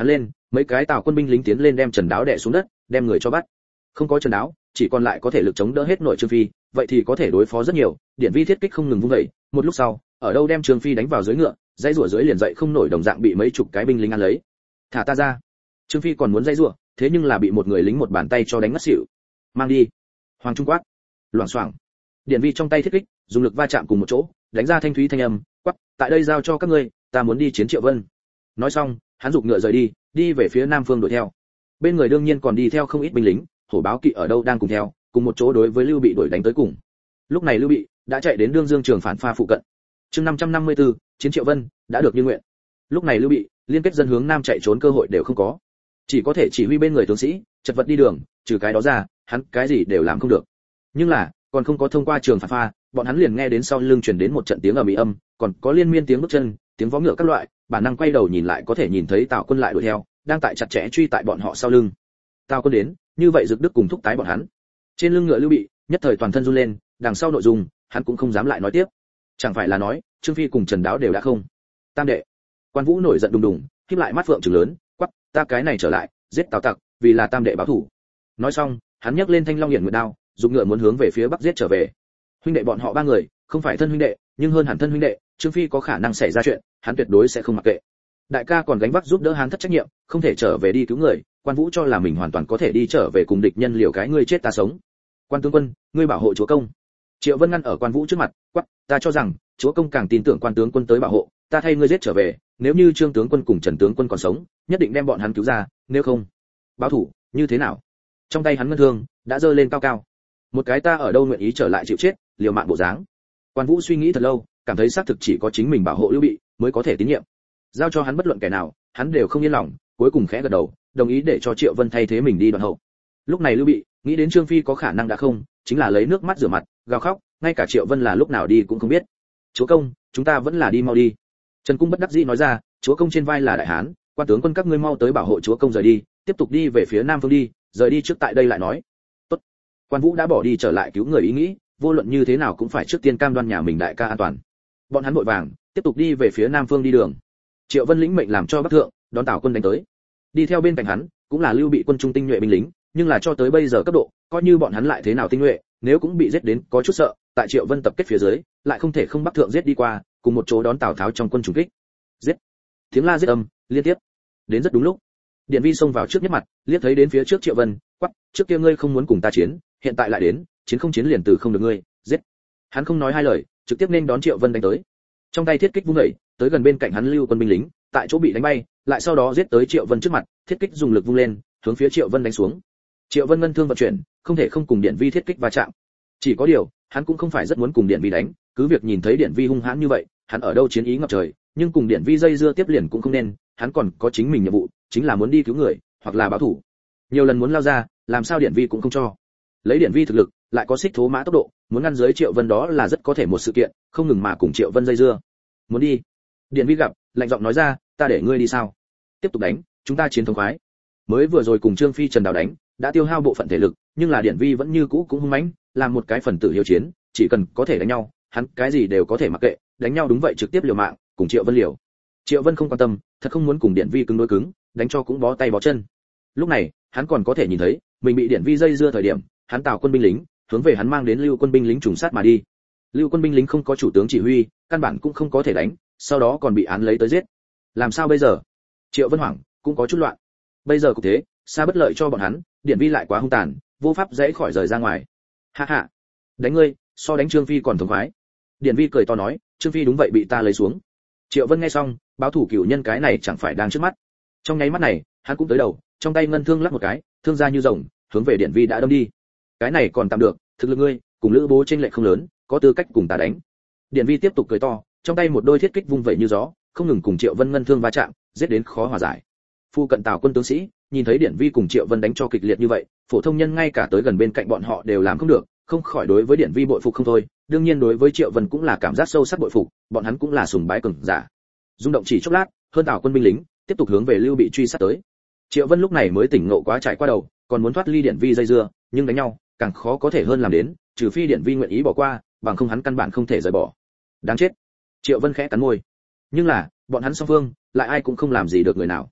mấy cái Tào quân binh lính tiến lên đem Trần Đáo đè xuống đất, đem người cho bắt. Không có Trần Đáo, chỉ còn lại có thể lực chống đỡ hết nội Trương Phi, vậy thì có thể đối phó rất nhiều. Điện vi thiết kích không ngừng vung dậy, một lúc sau, ở đâu đem Trương Phi đánh vào dưới ngựa, dãy rủa dưới liền dậy không nổi, đồng dạng bị mấy chục cái binh lính ăn lấy. Thả ta ra! Trương Phi còn muốn dãy rủa, thế nhưng là bị một người lính một bàn tay cho đánh ngất xỉu. Mang đi! Hoàng Trung quát. Loảng xoảng. Điện vi trong tay thiết kích, dùng lực va chạm cùng một chỗ, đánh ra thanh thúy thanh âm, quát, tại đây giao cho các ngươi, ta muốn đi chiến Triệu Vân. Nói xong, hắn giục ngựa rời đi, đi về phía nam phương đuổi theo. Bên người đương nhiên còn đi theo không ít binh lính, hổ báo kỵ ở đâu đang cùng theo, cùng một chỗ đối với Lưu Bị đuổi đánh tới cùng. Lúc này Lưu Bị đã chạy đến Đương Dương Trường phản pha phụ cận. Chương 554, chiến Triệu Vân đã được như nguyện. Lúc này Lưu Bị liên kết dân hướng nam chạy trốn cơ hội đều không có, chỉ có thể chỉ huy bên người tướng sĩ chật vật đi đường, trừ cái đó ra, hắn cái gì đều làm không được. Nhưng là, còn không có thông qua trường phản pha, bọn hắn liền nghe đến sau lưng truyền đến một trận tiếng ầm ĩ âm, còn có liên miên tiếng bước chân, tiếng vó ngựa các loại, bản năng quay đầu nhìn lại có thể nhìn thấy Tào quân lại đuổi theo, đang tại chặt chẽ truy tại bọn họ sau lưng. Tào quân đến, như vậy Dực Đức cùng thúc tái bọn hắn. Trên lưng ngựa Lưu Bị, nhất thời toàn thân run lên, đằng sau nội dung, hắn cũng không dám lại nói tiếp. Chẳng phải là nói, Trương Phi cùng Trần Đáo đều đã không. Tam đệ. Quan Vũ nổi giận đùng đùng, khép lại mắt phượng trừng lớn, quắc, ta cái này trở lại, giết Tào tặc, vì là Tam đệ báo thù. Nói xong, hắn nhấc lên thanh long hiển nguyệt đao, dùng ngựa muốn hướng về phía bắc giết trở về. Huynh đệ bọn họ ba người, không phải thân huynh đệ, nhưng hơn hẳn thân huynh đệ, Trương Phi có khả năng xảy ra chuyện, hắn tuyệt đối sẽ không mặc kệ. Đại ca còn gánh vác giúp đỡ hắn thất trách nhiệm, không thể trở về đi cứu người, Quan Vũ cho là mình hoàn toàn có thể đi trở về cùng địch nhân liều cái ngươi chết ta sống. Quan tướng quân, ngươi bảo hộ chúa công. Triệu Vân ngăn ở Quan Vũ trước mặt, quát, ta cho rằng chúa công càng tin tưởng Quan tướng quân tới bảo hộ, ta thay ngươi giết trở về, nếu như Trương tướng quân cùng Trần tướng quân còn sống, nhất định đem bọn hắn cứu ra, nếu không, báo thủ, như thế nào? Trong tay hắn ngân thương đã giơ lên cao cao. Một cái ta ở đâu nguyện ý trở lại chịu chết, liều mạng bộ dáng. Quan Vũ suy nghĩ thật lâu, cảm thấy xác thực chỉ có chính mình bảo hộ Lưu Bị mới có thể tín nhiệm. Giao cho hắn bất luận kẻ nào, hắn đều không yên lòng, cuối cùng khẽ gật đầu, đồng ý để cho Triệu Vân thay thế mình đi đoạn hậu. Lúc này Lưu Bị nghĩ đến Trương Phi có khả năng đã không, chính là lấy nước mắt rửa mặt, gào khóc, ngay cả Triệu Vân là lúc nào đi cũng không biết. Chúa công, chúng ta vẫn là đi mau đi. Trần Cung bất đắc dĩ nói ra, chúa công trên vai là đại hán, quan tướng quân các ngươi mau tới bảo hộ chúa công rời đi, tiếp tục đi về phía nam phương đi, rời đi trước tại đây lại nói. Tốt. Quan Vũ đã bỏ đi trở lại cứu người ý nghĩ, vô luận như thế nào cũng phải trước tiên cam đoan nhà mình đại ca an toàn. Bọn hắn vội vàng tiếp tục đi về phía nam phương đi đường. Triệu Vân lĩnh mệnh làm cho bắc thượng đón Tào quân đánh tới. Đi theo bên cạnh hắn cũng là Lưu Bị quân trung tinh nhuệ binh lính, nhưng là cho tới bây giờ cấp độ, coi như bọn hắn lại thế nào tinh nhuệ, nếu cũng bị giết đến có chút sợ, tại Triệu Vân tập kết phía dưới, lại không thể không bắc thượng giết đi qua, cùng một chỗ đón Tào Tháo trong quân trùng kích. Giết! Tiếng la giết âm liên tiếp. Đến rất đúng lúc. Điện Vi xông vào trước nhất mặt, liếc thấy đến phía trước Triệu Vân, quắc, trước kia ngươi không muốn cùng ta chiến, hiện tại lại đến, chiến không chiến liền từ không được ngươi, giết. Hắn không nói hai lời, trực tiếp nên đón Triệu Vân đánh tới. Trong tay thiết kích vung dậy, tới gần bên cạnh hắn Lưu quân binh lính, tại chỗ bị đánh bay, lại sau đó giết tới Triệu Vân trước mặt, thiết kích dùng lực vung lên, hướng phía Triệu Vân đánh xuống. Triệu Vân ngân thương vận chuyển, không thể không cùng Điện Vi thiết kích va chạm. Chỉ có điều, hắn cũng không phải rất muốn cùng Điện Vi đánh, cứ việc nhìn thấy Điện Vi hung hãn như vậy, hắn ở đâu chiến ý ngập trời, nhưng cùng Điện Vi dây dưa tiếp liền cũng không nên, hắn còn có chính mình nhiệm vụ, chính là muốn đi cứu người, hoặc là báo thủ. Nhiều lần muốn lao ra, làm sao Điện Vi cũng không cho. Lấy Điện Vi thực lực, lại có xích thố mã tốc độ, muốn ngăn dưới Triệu Vân đó là rất có thể một sự kiện, không ngừng mà cùng Triệu Vân dây dưa. Muốn đi. Điện Vi gặp, lạnh giọng nói ra, ta để ngươi đi sao? Tiếp tục đánh, chúng ta chiến thống khoái. Mới vừa rồi cùng Trương Phi Trần Đào đánh, đã tiêu hao bộ phận thể lực, nhưng là Điện Vi vẫn như cũ cũng hung mãnh, làm một cái phần tử hiếu chiến, chỉ cần có thể đánh nhau, hắn cái gì đều có thể mặc kệ, đánh nhau đúng vậy trực tiếp liều mạng, cùng Triệu Vân liều. Triệu Vân không quan tâm, thật không muốn cùng Điện Vi cứng đối cứng, đánh cho cũng bó tay bó chân. Lúc này, hắn còn có thể nhìn thấy, mình bị Điện Vi dây dưa thời điểm, hắn Tào quân binh lính, hướng về hắn mang đến Lưu quân binh lính trùng sát mà đi. Lưu quân binh lính không có chủ tướng chỉ huy, căn bản cũng không có thể đánh, sau đó còn bị án lấy tới giết. Làm sao bây giờ? Triệu Vân hoảng, cũng có chút loạn. Bây giờ cũng thế, xa bất lợi cho bọn hắn, Điện Vi lại quá hung tàn, vô pháp dễ khỏi rời ra ngoài. Ha ha, đánh ngươi, so đánh Trương Phi còn thống khoái. Điện Vi cười to nói, Trương Phi đúng vậy bị ta lấy xuống. Triệu Vân nghe xong, báo thủ cửu nhân cái này chẳng phải đang trước mắt. Trong nháy mắt này, hắn cũng tới đầu, trong tay ngân thương lắc một cái, thương ra như rồng, hướng về Điện Vi đã đâm đi. Cái này còn tạm được, thực lực ngươi, cùng Lữ Bố chênh lệch không lớn, có tư cách cùng ta đánh. Điện Vi tiếp tục cười to, trong tay một đôi thiết kích vung vẩy như gió, không ngừng cùng Triệu Vân ngân thương va chạm, giết đến khó hòa giải. Phu cận Tào quân tướng sĩ, nhìn thấy Điện Vi cùng Triệu Vân đánh cho kịch liệt như vậy, phổ thông nhân ngay cả tới gần bên cạnh bọn họ đều làm không được, không khỏi đối với Điện Vi bội phục không thôi, đương nhiên đối với Triệu Vân cũng là cảm giác sâu sắc bội phục, bọn hắn cũng là sùng bái cường giả. Rung động chỉ chốc lát, hơn Tào quân binh lính tiếp tục hướng về Lưu Bị truy sát tới. Triệu Vân lúc này mới tỉnh ngộ quá trải qua đầu, còn muốn thoát ly Điện Vi dây dưa, nhưng đánh nhau càng khó có thể hơn làm đến, trừ phi Điện Vi nguyện ý bỏ qua, bằng không hắn căn bản không thể rời bỏ. Đáng chết. Triệu Vân khẽ cắn môi. Nhưng là, bọn hắn song phương, lại ai cũng không làm gì được người nào.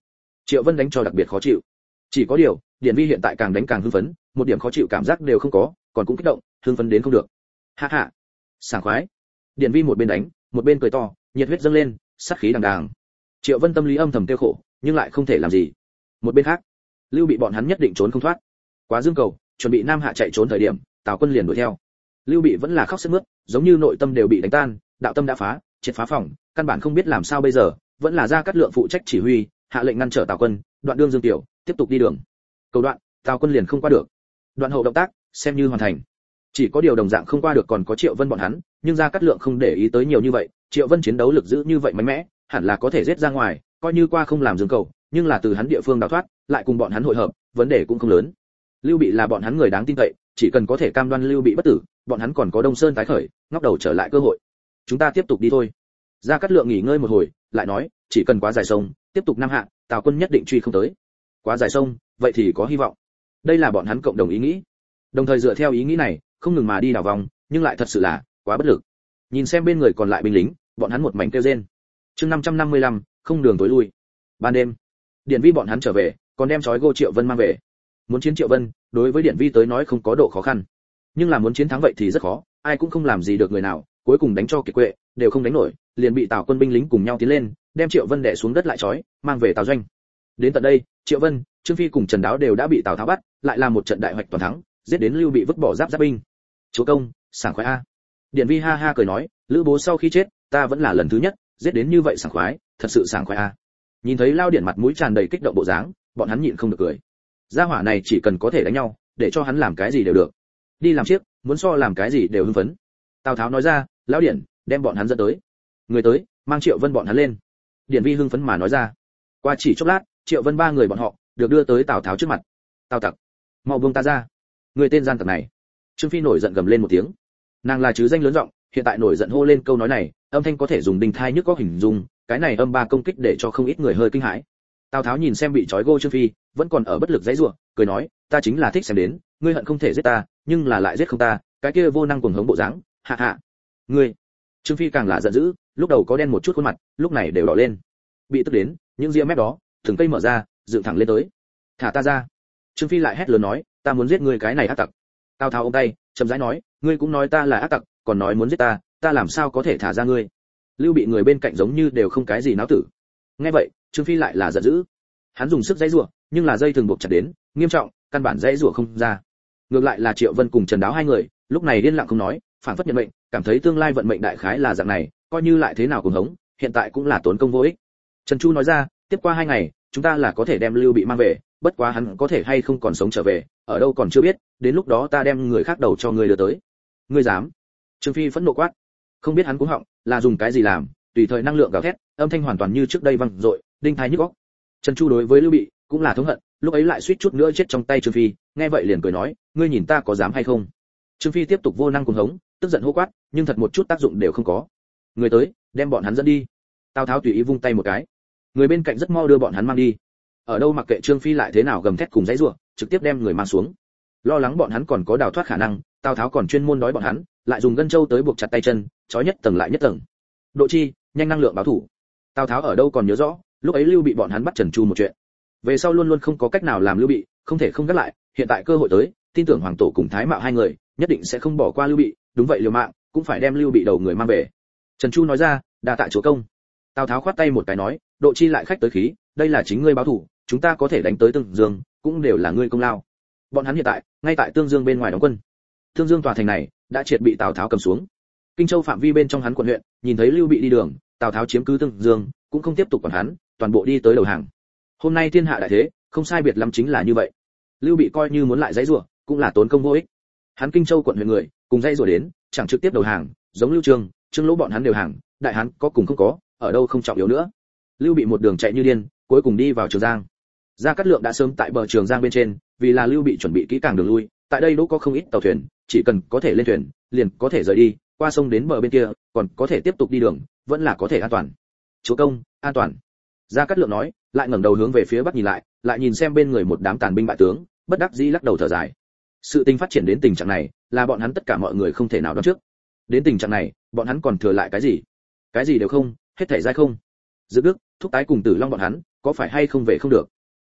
Triệu Vân đánh cho đặc biệt khó chịu. Chỉ có điều, Điển Vi hiện tại càng đánh càng hưng phấn, một điểm khó chịu cảm giác đều không có, còn cũng kích động, hưng phấn đến không được. Ha ha, sảng khoái. Điển Vi một bên đánh, một bên cười to, nhiệt huyết dâng lên, sát khí đằng đằng. Triệu Vân tâm lý âm thầm tiêu khổ, nhưng lại không thể làm gì. Một bên khác, Lưu Bị bọn hắn nhất định trốn không thoát. Quá Dương Cầu, chuẩn bị Nam Hạ chạy trốn thời điểm, Tào Quân liền đuổi theo. Lưu Bị vẫn là khóc sướt mướt, giống như nội tâm đều bị đánh tan, đạo tâm đã phá, triệt phá phòng, căn bản không biết làm sao bây giờ, vẫn là Gia Cát Lượng phụ trách chỉ huy, hạ lệnh ngăn trở Tào Quân, đoạn đương Dương Tiểu, tiếp tục đi đường. Cầu đoạn, Tào Quân liền không qua được. Đoạn hậu động tác, xem như hoàn thành. Chỉ có điều đồng dạng không qua được còn có Triệu Vân bọn hắn, nhưng Gia Cát Lượng không để ý tới nhiều như vậy, Triệu Vân chiến đấu lực giữ như vậy mạnh mẽ, hẳn là có thể giết ra ngoài, coi như qua không làm Dương Cầu, nhưng là từ hắn địa phương đào thoát, lại cùng bọn hắn hội hợp, vấn đề cũng không lớn. Lưu Bị là bọn hắn người đáng tin cậy, chỉ cần có thể cam đoan Lưu Bị bất tử, bọn hắn còn có Đông Sơn tái khởi, ngóc đầu trở lại cơ hội. Chúng ta tiếp tục đi thôi. Gia Cát Lượng nghỉ ngơi một hồi, lại nói, chỉ cần quá dài sông, tiếp tục Nam Hạ, Tào Quân nhất định truy không tới. Quá dài sông, vậy thì có hy vọng. Đây là bọn hắn cộng đồng ý nghĩ. Đồng thời dựa theo ý nghĩ này, không ngừng mà đi đảo vòng, nhưng lại thật sự là quá bất lực. Nhìn xem bên người còn lại binh lính, bọn hắn một mảnh kêu rên. Chương 555, không đường tối lui. Ban đêm, Điển Vi bọn hắn trở về, còn đem trói gô Triệu Vân mang về. Muốn chiến Triệu Vân, đối với Điển Vi tới nói không có độ khó khăn, nhưng là muốn chiến thắng vậy thì rất khó, ai cũng không làm gì được người nào, cuối cùng đánh cho kiệt quệ, đều không đánh nổi, liền bị Tào Quân binh lính cùng nhau tiến lên, đem Triệu Vân đè xuống đất lại trói, mang về Tào doanh. Đến tận đây, Triệu Vân, Trương Phi cùng Trần Đáo đều đã bị Tào Tháo bắt, lại là một trận đại hoạch toàn thắng, giết đến Lưu Bị vứt bỏ giáp binh. Chúa công, sảng khoái a. Điển Vi ha ha cười nói, Lữ bố sau khi chết, ta vẫn là lần thứ nhất giết đến như vậy sảng khoái, thật sự sảng khoái a. Nhìn thấy Lao Điển mặt mũi tràn đầy kích động bộ dáng, bọn hắn nhịn không được cười. Gia hỏa này chỉ cần có thể đánh nhau, để cho hắn làm cái gì đều được. Đi làm chiếc, muốn so làm cái gì đều hưng phấn. Tào Tháo nói ra, Lão Điển, đem bọn hắn dẫn tới. Người tới, mang Triệu Vân bọn hắn lên. Điển Vi hưng phấn mà nói ra. Qua chỉ chốc lát, Triệu Vân ba người bọn họ được đưa tới Tào Tháo trước mặt. Tào tặc, mau buông ta ra. Người tên gian tặc này. Trương Phi nổi giận gầm lên một tiếng. Nàng là chứ danh lớn giọng, hiện tại nổi giận hô lên câu nói này, âm thanh có thể dùng đinh thai nhức có hình dung, cái này âm ba công kích để cho không ít người hơi kinh hãi. Tào Tháo nhìn xem bị trói gô Trương Phi, vẫn còn ở bất lực giãy giụa, cười nói, ta chính là thích xem đến, ngươi hận không thể giết ta, nhưng là lại giết không ta, cái kia vô năng cuồng hống bộ dáng, hạ hạ. Ngươi. Trương Phi càng là giận dữ, lúc đầu có đen một chút khuôn mặt, lúc này đều đỏ lên. Bị tức đến, những ria mép đó, từng cây mở ra, dựng thẳng lên tới. Thả ta ra. Trương Phi lại hét lớn nói, ta muốn giết ngươi cái này ác tặc. Tào Tháo ôm tay, chậm rãi nói, ngươi cũng nói ta là ác tặc, còn nói muốn giết ta, ta làm sao có thể thả ra ngươi? Lưu Bị người bên cạnh giống như đều không cái gì náo tử. Nghe vậy, Trương Phi lại là giận dữ. Hắn dùng sức giãy giụa, nhưng là dây thường buộc chặt đến, nghiêm trọng, căn bản giãy giụa không ra. Ngược lại là Triệu Vân cùng Trần Đáo hai người, lúc này điên lặng không nói, phản phất nhận mệnh, cảm thấy tương lai vận mệnh đại khái là dạng này, coi như lại thế nào cũng hống, hiện tại cũng là tốn công vô ích. Trần Chu nói ra, tiếp qua 2 ngày, chúng ta là có thể đem Lưu Bị mang về, bất quá hắn có thể hay không còn sống trở về, ở đâu còn chưa biết, đến lúc đó ta đem người khác đầu cho ngươi đưa tới. Ngươi dám? Trương Phi phẫn nộ quát. Không biết hắn cuống họng là dùng cái gì làm, tùy thời năng lượng gào thét, âm thanh hoàn toàn như trước đây vang dội, đinh tai nhức óc. Trần Chu đối với Lưu Bị cũng là thống hận, lúc ấy lại suýt chút nữa chết trong tay Trương Phi, nghe vậy liền cười nói, ngươi nhìn ta có dám hay không? Trương Phi tiếp tục vô năng cuồng hống, tức giận hô quát, nhưng thật một chút tác dụng đều không có. Người tới, đem bọn hắn dẫn đi. Tào Tháo tùy ý vung tay một cái, người bên cạnh rất mau đưa bọn hắn mang đi. Ở đâu mặc kệ Trương Phi lại thế nào gầm thét cùng giãy giụa, trực tiếp đem người mang xuống. Lo lắng bọn hắn còn có đào thoát khả năng, Tào Tháo còn chuyên môn đói bọn hắn, lại dùng gân châu tới buộc chặt tay chân, trói nhất tầng lại nhất tầng. Độ chi, nhanh năng lượng báo thủ. Tào Tháo ở đâu còn nhớ rõ, lúc ấy Lưu Bị bọn hắn bắt Trần Chu một chuyện. Về sau luôn luôn không có cách nào làm Lưu Bị, không thể không gác lại, hiện tại cơ hội tới, tin tưởng Hoàng Tổ cùng Thái Mạo hai người, nhất định sẽ không bỏ qua Lưu Bị, đúng vậy liều mạng, cũng phải đem Lưu Bị đầu người mang về. Trần Chu nói ra, đa tạ chúa công. Tào Tháo khoát tay một cái nói, Độ chi lại khách tới khí, đây là chính ngươi báo thủ, chúng ta có thể đánh tới Tương Dương, cũng đều là ngươi công lao. Bọn hắn hiện tại ngay tại Tương Dương bên ngoài đóng quân. Tương Dương tòa thành này đã triệt bị Tào Tháo cầm xuống. Kinh Châu phạm vi bên trong hắn quận huyện, nhìn thấy Lưu Bị đi đường, Tào Tháo chiếm cứ Tương Dương, cũng không tiếp tục quản hắn, toàn bộ đi tới đầu hàng. Hôm nay thiên hạ đại thế, không sai biệt lắm chính là như vậy. Lưu Bị coi như muốn lại dãy rủa, cũng là tốn công vô ích. Hắn Kinh Châu quận huyện người, cùng dãy rủa đến, chẳng trực tiếp đầu hàng, giống Lưu Trường, Trương Lỗ bọn hắn đều hàng, đại hán có cùng không có, ở đâu không trọng yếu nữa. Lưu Bị một đường chạy như điên, cuối cùng đi vào Trường Giang. Gia Cát Lượng đã sớm tại bờ Trường Giang bên trên, vì là Lưu Bị chuẩn bị kỹ càng đường lui, tại đây đỗ có không ít tàu thuyền, chỉ cần có thể lên thuyền, liền có thể rời đi, qua sông đến bờ bên kia, còn có thể tiếp tục đi đường, vẫn là có thể an toàn. Chúa công, an toàn. Gia Cát Lượng nói, lại ngẩng đầu hướng về phía bắc nhìn lại nhìn xem bên người một đám tàn binh bại tướng, bất đắc dĩ lắc đầu thở dài. Sự tình phát triển đến tình trạng này, là bọn hắn tất cả mọi người không thể nào đoán trước. Đến tình trạng này, bọn hắn còn thừa lại cái gì? Cái gì đều không, hết thảy dai không. Dự Đức, Thúc Tái cùng Tử Long bọn hắn, có phải hay không về không được?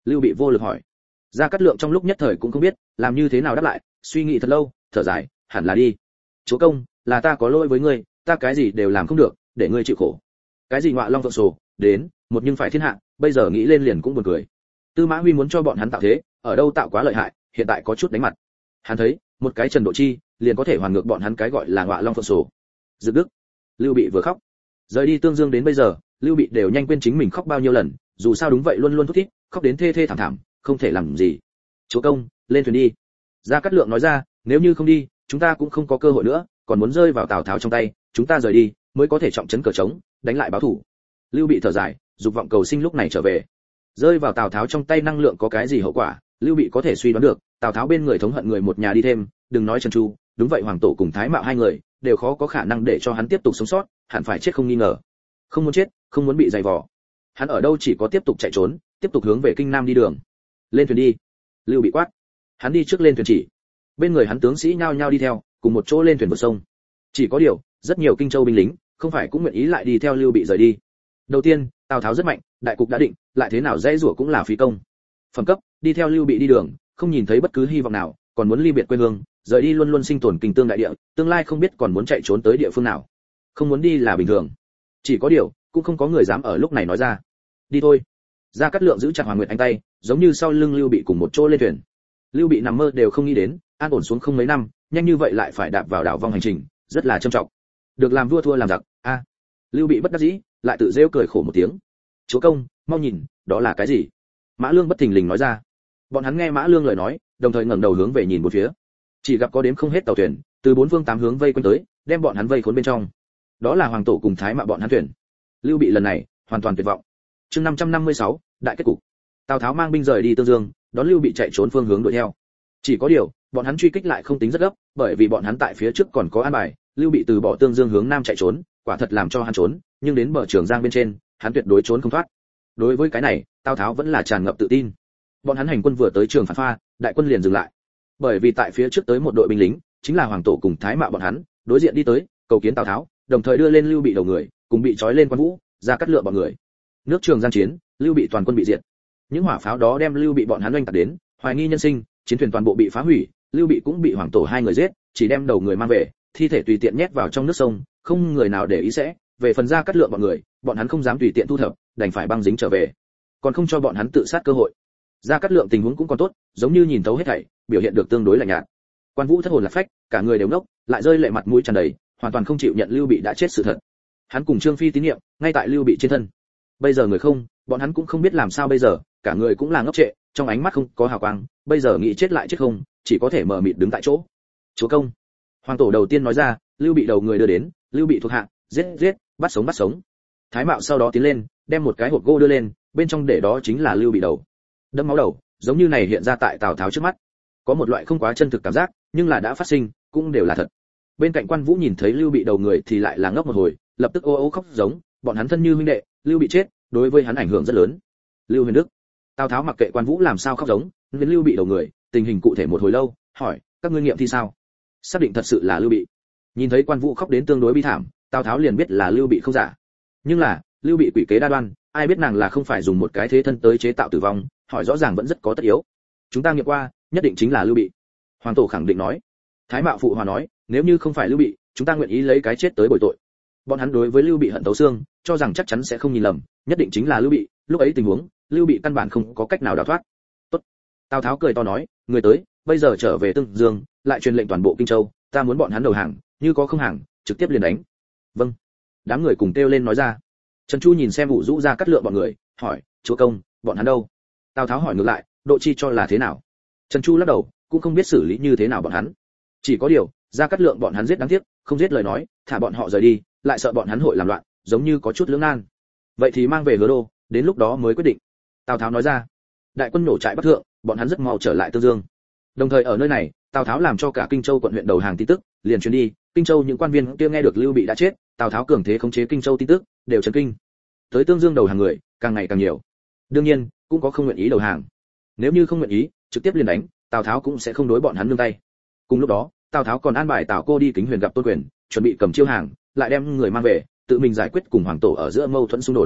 Lưu Bị vô lực hỏi. Gia Cát Lượng trong lúc nhất thời cũng không biết làm như thế nào đáp lại, suy nghĩ thật lâu, thở dài, hẳn là đi. Chúa công, là ta có lỗi với ngươi, ta cái gì đều làm không được, để ngươi chịu khổ. Cái gì ngọa long phượng sổ, đến, một nhưng phải thiên hạ, bây giờ nghĩ lên liền cũng buồn cười. Tư Mã Huy muốn cho bọn hắn tạo thế, ở đâu tạo quá lợi hại, hiện tại có chút đánh mặt. Hắn thấy, một cái Trần Độ Chi, liền có thể hoàn ngược bọn hắn cái gọi là ngọa long phượng sổ. Dực Đức, Lưu Bị vừa khóc. Rời đi Tương Dương đến bây giờ, Lưu Bị đều nhanh quên chính mình khóc bao nhiêu lần, dù sao đúng vậy luôn luôn thút thít, khóc đến thê thê thảm thảm, không thể làm gì. Chúa công, lên thuyền đi. Gia Cát Lượng nói ra, nếu như không đi, chúng ta cũng không có cơ hội nữa, còn muốn rơi vào Tào Tháo trong tay, chúng ta rời đi, mới có thể trọng trấn cờ trống, đánh lại báo thủ. Lưu Bị thở dài, dục vọng cầu sinh lúc này trở về. Rơi vào Tào Tháo trong tay năng lượng có cái gì hậu quả, Lưu Bị có thể suy đoán được, Tào Tháo bên người thống hận người một nhà đi thêm, đừng nói Trần Chu, đúng vậy Hoàng Tổ cùng Thái Mạo hai người, đều khó có khả năng để cho hắn tiếp tục sống sót, hẳn phải chết không nghi ngờ. Không muốn chết, không muốn bị dày vò. Hắn ở đâu chỉ có tiếp tục chạy trốn, tiếp tục hướng về kinh Nam đi đường. Lên thuyền đi. Lưu Bị quát. Hắn đi trước lên thuyền chỉ. Bên người hắn tướng sĩ nhao nhao đi theo, cùng một chỗ lên thuyền vượt sông. Chỉ có điều, rất nhiều Kinh Châu binh lính, không phải cũng nguyện ý lại đi theo Lưu Bị rời đi. Đầu tiên, Tào Tháo rất mạnh, đại cục đã định, lại thế nào dễ rủa cũng là phí công. Phẩm cấp, đi theo Lưu Bị đi đường, không nhìn thấy bất cứ hy vọng nào, còn muốn ly biệt quê hương, rời đi luôn luôn sinh tồn kinh tương đại địa, tương lai không biết còn muốn chạy trốn tới địa phương nào. Không muốn đi là bình thường. Chỉ có điều, cũng không có người dám ở lúc này nói ra. Đi thôi. Gia Cát Lượng giữ chặt Hoàng Nguyệt Anh tay, giống như sau lưng Lưu Bị cùng một chỗ lên thuyền. Lưu Bị nằm mơ đều không nghĩ đến, an ổn xuống không mấy năm, nhanh như vậy lại phải đạp vào đảo vong hành trình, rất là trầm trọng. Được làm vua thua làm giặc, a. Lưu Bị bất đắc dĩ, lại tự rêu cười khổ một tiếng. Chúa công, mau nhìn, đó là cái gì? Mã Lương bất thình lình nói ra. Bọn hắn nghe Mã Lương lời nói, đồng thời ngẩng đầu hướng về nhìn bốn phía. Chỉ gặp có đếm không hết tàu thuyền, từ bốn phương tám hướng vây quanh tới, đem bọn hắn vây khốn bên trong. Đó là Hoàng Tổ cùng Thái Mạo bọn hắn thuyền. Lưu Bị lần này hoàn toàn tuyệt vọng. Chương 556, đại kết cục. Tào Tháo mang binh rời đi Tương Dương, đón Lưu Bị chạy trốn phương hướng đuổi theo. Chỉ có điều, bọn hắn truy kích lại không tính rất gấp, bởi vì bọn hắn tại phía trước còn có an bài, Lưu Bị từ bỏ Tương Dương hướng nam chạy trốn, quả thật làm cho hắn trốn, nhưng đến bờ Trường Giang bên trên, hắn tuyệt đối trốn không thoát. Đối với cái này, Tào Tháo vẫn là tràn ngập tự tin. Bọn hắn hành quân vừa tới Trường Phản Pha, đại quân liền dừng lại. Bởi vì tại phía trước tới một đội binh lính, chính là Hoàng Tổ cùng Thái Mạo bọn hắn, đối diện đi tới, cầu kiến Tào Tháo, đồng thời đưa lên Lưu Bị đầu người, cùng bị trói lên Quan Vũ, Gia Cát Lượng bọn người. Nước Trường Giang chiến, Lưu Bị toàn quân bị diệt. Những hỏa pháo đó đem Lưu Bị bọn hắn oanh tạc đến, hoài nghi nhân sinh, chiến thuyền toàn bộ bị phá hủy, Lưu Bị cũng bị Hoàng Tổ hai người giết, chỉ đem đầu người mang về, thi thể tùy tiện nhét vào trong nước sông, không người nào để ý sẽ. Về phần Gia Cát Lượng bọn người, bọn hắn không dám tùy tiện thu thập, đành phải băng dính trở về, còn không cho bọn hắn tự sát cơ hội. Gia Cát Lượng tình huống cũng còn tốt, giống như nhìn thấu hết thảy, biểu hiện được tương đối lạnh nhạt. Quan Vũ thất hồn lạc phách, cả người đều ngốc, lại rơi lệ mặt mũi tràn đầy, hoàn toàn không chịu nhận Lưu Bị đã chết sự thật. Hắn cùng Trương Phi tín nhiệm, ngay tại Lưu Bị trên thân. Bây giờ người không, bọn hắn cũng không biết làm sao bây giờ, cả người cũng là ngốc trệ, trong ánh mắt không có hào quang, bây giờ nghĩ chết lại chết không, chỉ có thể mờ mịt đứng tại chỗ. Chúa công. Hoàng Tổ đầu tiên nói ra, Lưu Bị đầu người đưa đến, Lưu Bị thuộc hạ, giết, bắt sống. Thái Mạo sau đó tiến lên, đem một cái hộp gỗ đưa lên, bên trong để đó chính là Lưu Bị đầu. Đẫm máu đầu, giống như này hiện ra tại Tào Tháo trước mắt. Có một loại không quá chân thực cảm giác, nhưng là đã phát sinh, cũng đều là thật. Bên cạnh Quan Vũ nhìn thấy Lưu Bị đầu người thì lại là ngốc một hồi, lập tức ô ô khóc giống, bọn hắn thân như huynh đệ, Lưu Bị chết, đối với hắn ảnh hưởng rất lớn. Lưu Huyền Đức. Tào Tháo mặc kệ Quan Vũ làm sao khóc giống, đến Lưu Bị đầu người, tình hình cụ thể một hồi lâu, hỏi, các ngươi nghiệm thi sao? Xác định thật sự là Lưu Bị. Nhìn thấy Quan Vũ khóc đến tương đối bi thảm, Tào Tháo liền biết là Lưu Bị không giả. Nhưng là, Lưu Bị quỷ kế đa đoan, ai biết nàng là không phải dùng một cái thế thân tới chế tạo tử vong, hỏi rõ ràng vẫn rất có tất yếu. Chúng ta nghiệm qua, nhất định chính là Lưu Bị. Hoàng Tổ khẳng định nói. Thái Mạo phụ hòa nói, nếu như không phải Lưu Bị, chúng ta nguyện ý lấy cái chết tới bồi tội. Bọn hắn đối với Lưu Bị hận thấu xương, cho rằng chắc chắn sẽ không nhìn lầm, nhất định chính là Lưu Bị. Lúc ấy tình huống, Lưu Bị căn bản không có cách nào đào thoát. Tốt. Tào Tháo cười to nói, người tới, bây giờ trở về Tương Dương, lại truyền lệnh toàn bộ Kinh Châu, ta muốn bọn hắn đầu hàng, như có không hàng, trực tiếp liền đánh. Vâng. Đám người cùng kêu lên nói ra. Trần Chu nhìn xem Vũ Dũ Gia Cát Lượng bọn người, hỏi, chúa công, bọn hắn đâu? Tào Tháo hỏi ngược lại, độ chi cho là thế nào? Trần Chu lắc đầu, cũng không biết xử lý như thế nào bọn hắn. Chỉ có điều, Gia Cát Lượng bọn hắn giết đáng tiếc, không giết lời nói, thả bọn họ rời đi, lại sợ bọn hắn hội làm loạn, giống như có chút lưỡng nan. Vậy thì mang về Hứa Đô, đến lúc đó mới quyết định. Tào Tháo nói ra. Đại quân nổ trại Bắc Thượng, bọn hắn rất mau trở lại Tương Dương. Đồng thời ở nơi này, Tào Tháo làm cho cả Kinh Châu quận huyện đầu hàng tin tức, liền truyền đi, Kinh Châu những quan viên kia nghe được Lưu Bị đã chết, Tào Tháo cường thế khống chế Kinh Châu tin tức, đều chấn kinh. Tới Tương Dương đầu hàng người, càng ngày càng nhiều. Đương nhiên, cũng có không nguyện ý đầu hàng. Nếu như không nguyện ý, trực tiếp liền đánh, Tào Tháo cũng sẽ không đối bọn hắn nương tay. Cùng lúc đó, Tào Tháo còn an bài Tào Cô đi Kính Huyền gặp Tôn Quyền, chuẩn bị cầm chiêu hàng, lại đem người mang về, tự mình giải quyết cùng Hoàng Tổ ở giữa mâu thuẫn xung đột.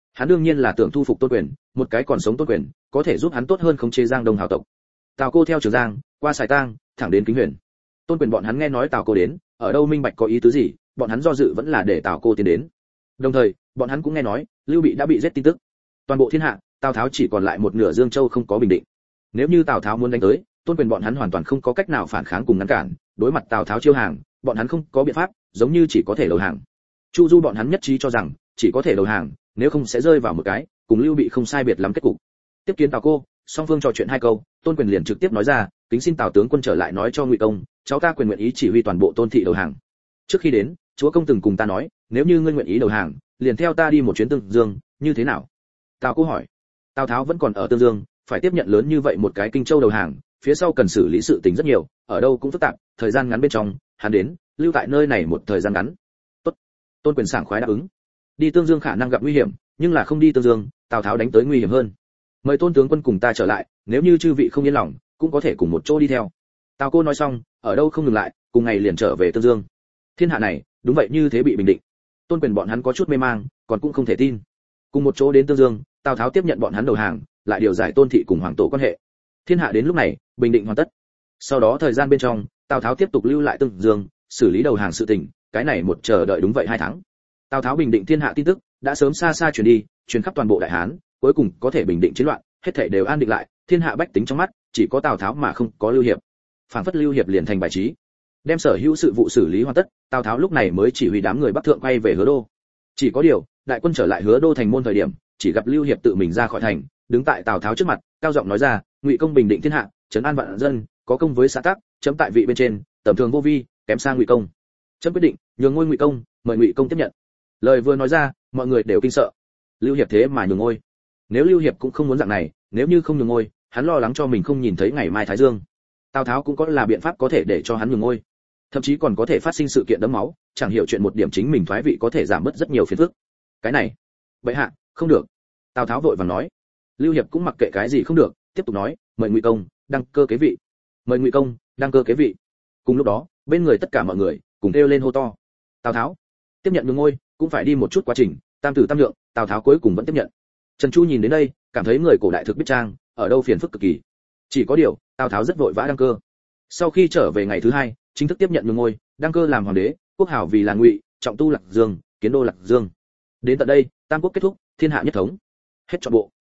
Hắn đương nhiên là tưởng thu phục Tôn Quyền, một cái còn sống Tôn Quyền, có thể giúp hắn tốt hơn khống chế Giang Đông hào tộc. Tào Cô theo Trường Giang, qua Sài Tang, thẳng đến Kính Huyền. Tôn Quyền bọn hắn nghe nói Tào Cô đến, ở đâu minh bạch có ý tứ gì, bọn hắn do dự vẫn là để Tào Cô tiến đến. Đồng thời, bọn hắn cũng nghe nói, Lưu Bị đã bị giết tin tức. Toàn bộ thiên hạ, Tào Tháo chỉ còn lại một nửa Dương Châu không có bình định. Nếu như Tào Tháo muốn đánh tới, Tôn Quyền bọn hắn hoàn toàn không có cách nào phản kháng cùng ngăn cản, đối mặt Tào Tháo chiêu hàng, bọn hắn không có biện pháp, giống như chỉ có thể đầu hàng. Chu Du bọn hắn nhất trí cho rằng, chỉ có thể đầu hàng, nếu không sẽ rơi vào một cái cùng Lưu Bị không sai biệt lắm kết cục. Tiếp kiến Tào Cô, song phương trò chuyện hai câu, Tôn Quyền liền trực tiếp nói ra, kính xin Tào tướng quân trở lại nói cho Ngụy công, cháu ta quyền nguyện ý chỉ huy toàn bộ Tôn thị đầu hàng. Trước khi đến, chúa công từng cùng ta nói, nếu như ngươi nguyện ý đầu hàng, liền theo ta đi một chuyến Tương Dương, như thế nào? Tào Cô hỏi. Tào Tháo vẫn còn ở Tương Dương, phải tiếp nhận lớn như vậy một cái Kinh Châu đầu hàng, phía sau cần xử lý sự tình rất nhiều, ở đâu cũng phức tạp, thời gian ngắn bên trong, hắn đến, lưu tại nơi này một thời gian ngắn. Tốt. Tôn Quyền sảng khoái đáp ứng. Đi Tương Dương khả năng gặp nguy hiểm, nhưng là không đi Tương Dương, Tào Tháo đánh tới nguy hiểm hơn. Mời Tôn tướng quân cùng ta trở lại, nếu như chư vị không yên lòng, cũng có thể cùng một chỗ đi theo. Tào Cô nói xong, ở đâu không ngừng lại, cùng ngày liền trở về Tương Dương. Thiên hạ này, đúng vậy như thế bị bình định. Tôn Quyền bọn hắn có chút mê mang, còn cũng không thể tin. Cùng một chỗ đến Tương Dương, Tào Tháo tiếp nhận bọn hắn đầu hàng, lại điều giải Tôn thị cùng hoàng tổ quan hệ. Thiên hạ đến lúc này, bình định hoàn tất. Sau đó thời gian bên trong, Tào Tháo tiếp tục lưu lại Tương Dương, xử lý đầu hàng sự tình, cái này một chờ đợi đúng vậy 2 tháng. Tào Tháo bình định thiên hạ tin tức đã sớm xa xa truyền đi, truyền khắp toàn bộ Đại Hán, cuối cùng có thể bình định chiến loạn, hết thảy đều an định lại, thiên hạ bách tính trong mắt, chỉ có Tào Tháo mà không có Lưu Hiệp. Phản phất Lưu Hiệp liền thành bài trí. Đem sở hữu sự vụ xử lý hoàn tất, Tào Tháo lúc này mới chỉ huy đám người Bắc thượng quay về Hứa Đô. Chỉ có điều, đại quân trở lại Hứa Đô thành môn thời điểm, chỉ gặp Lưu Hiệp tự mình ra khỏi thành, đứng tại Tào Tháo trước mặt, cao giọng nói ra, Ngụy công bình định thiên hạ, trấn an vạn dân, có công với xã tắc, chấm tại vị bên trên, tầm thường vô vi, kém sang Ngụy công. Chấm quyết định, nhường ngôi Ngụy công, mời Ngụy công tiếp nhận. Lời vừa nói ra, mọi người đều kinh sợ. Lưu Hiệp thế mà nhường ngôi. Nếu Lưu Hiệp cũng không muốn dạng này, nếu như không nhường ngôi, hắn lo lắng cho mình không nhìn thấy ngày mai Thái Dương. Tào Tháo cũng có là biện pháp có thể để cho hắn nhường ngôi. Thậm chí còn có thể phát sinh sự kiện đẫm máu, chẳng hiểu chuyện một điểm chính mình thoái vị có thể giảm bớt rất nhiều phiền phức. Cái này, bệ hạ, không được. Tào Tháo vội vàng nói. Lưu Hiệp cũng mặc kệ cái gì không được, tiếp tục nói, mời Ngụy công đăng cơ kế vị. Mời Ngụy công đăng cơ kế vị. Cùng lúc đó, bên người tất cả mọi người cùng kêu lên hô to. Tào Tháo tiếp nhận nhường ngôi, cũng phải đi một chút quá trình, tam tử tam lượng, Tào Tháo cuối cùng vẫn tiếp nhận. Trần Chu nhìn đến đây, cảm thấy người cổ đại thực biết trang, ở đâu phiền phức cực kỳ. Chỉ có điều, Tào Tháo rất vội vã đăng cơ. Sau khi trở về ngày thứ 2, chính thức tiếp nhận nhường ngôi, đăng cơ làm hoàng đế, quốc hào vì là Ngụy, trọng tu Lạc Dương, kiến đô Lạc Dương. Đến tận đây, tam quốc kết thúc, thiên hạ nhất thống. Hết trọn bộ.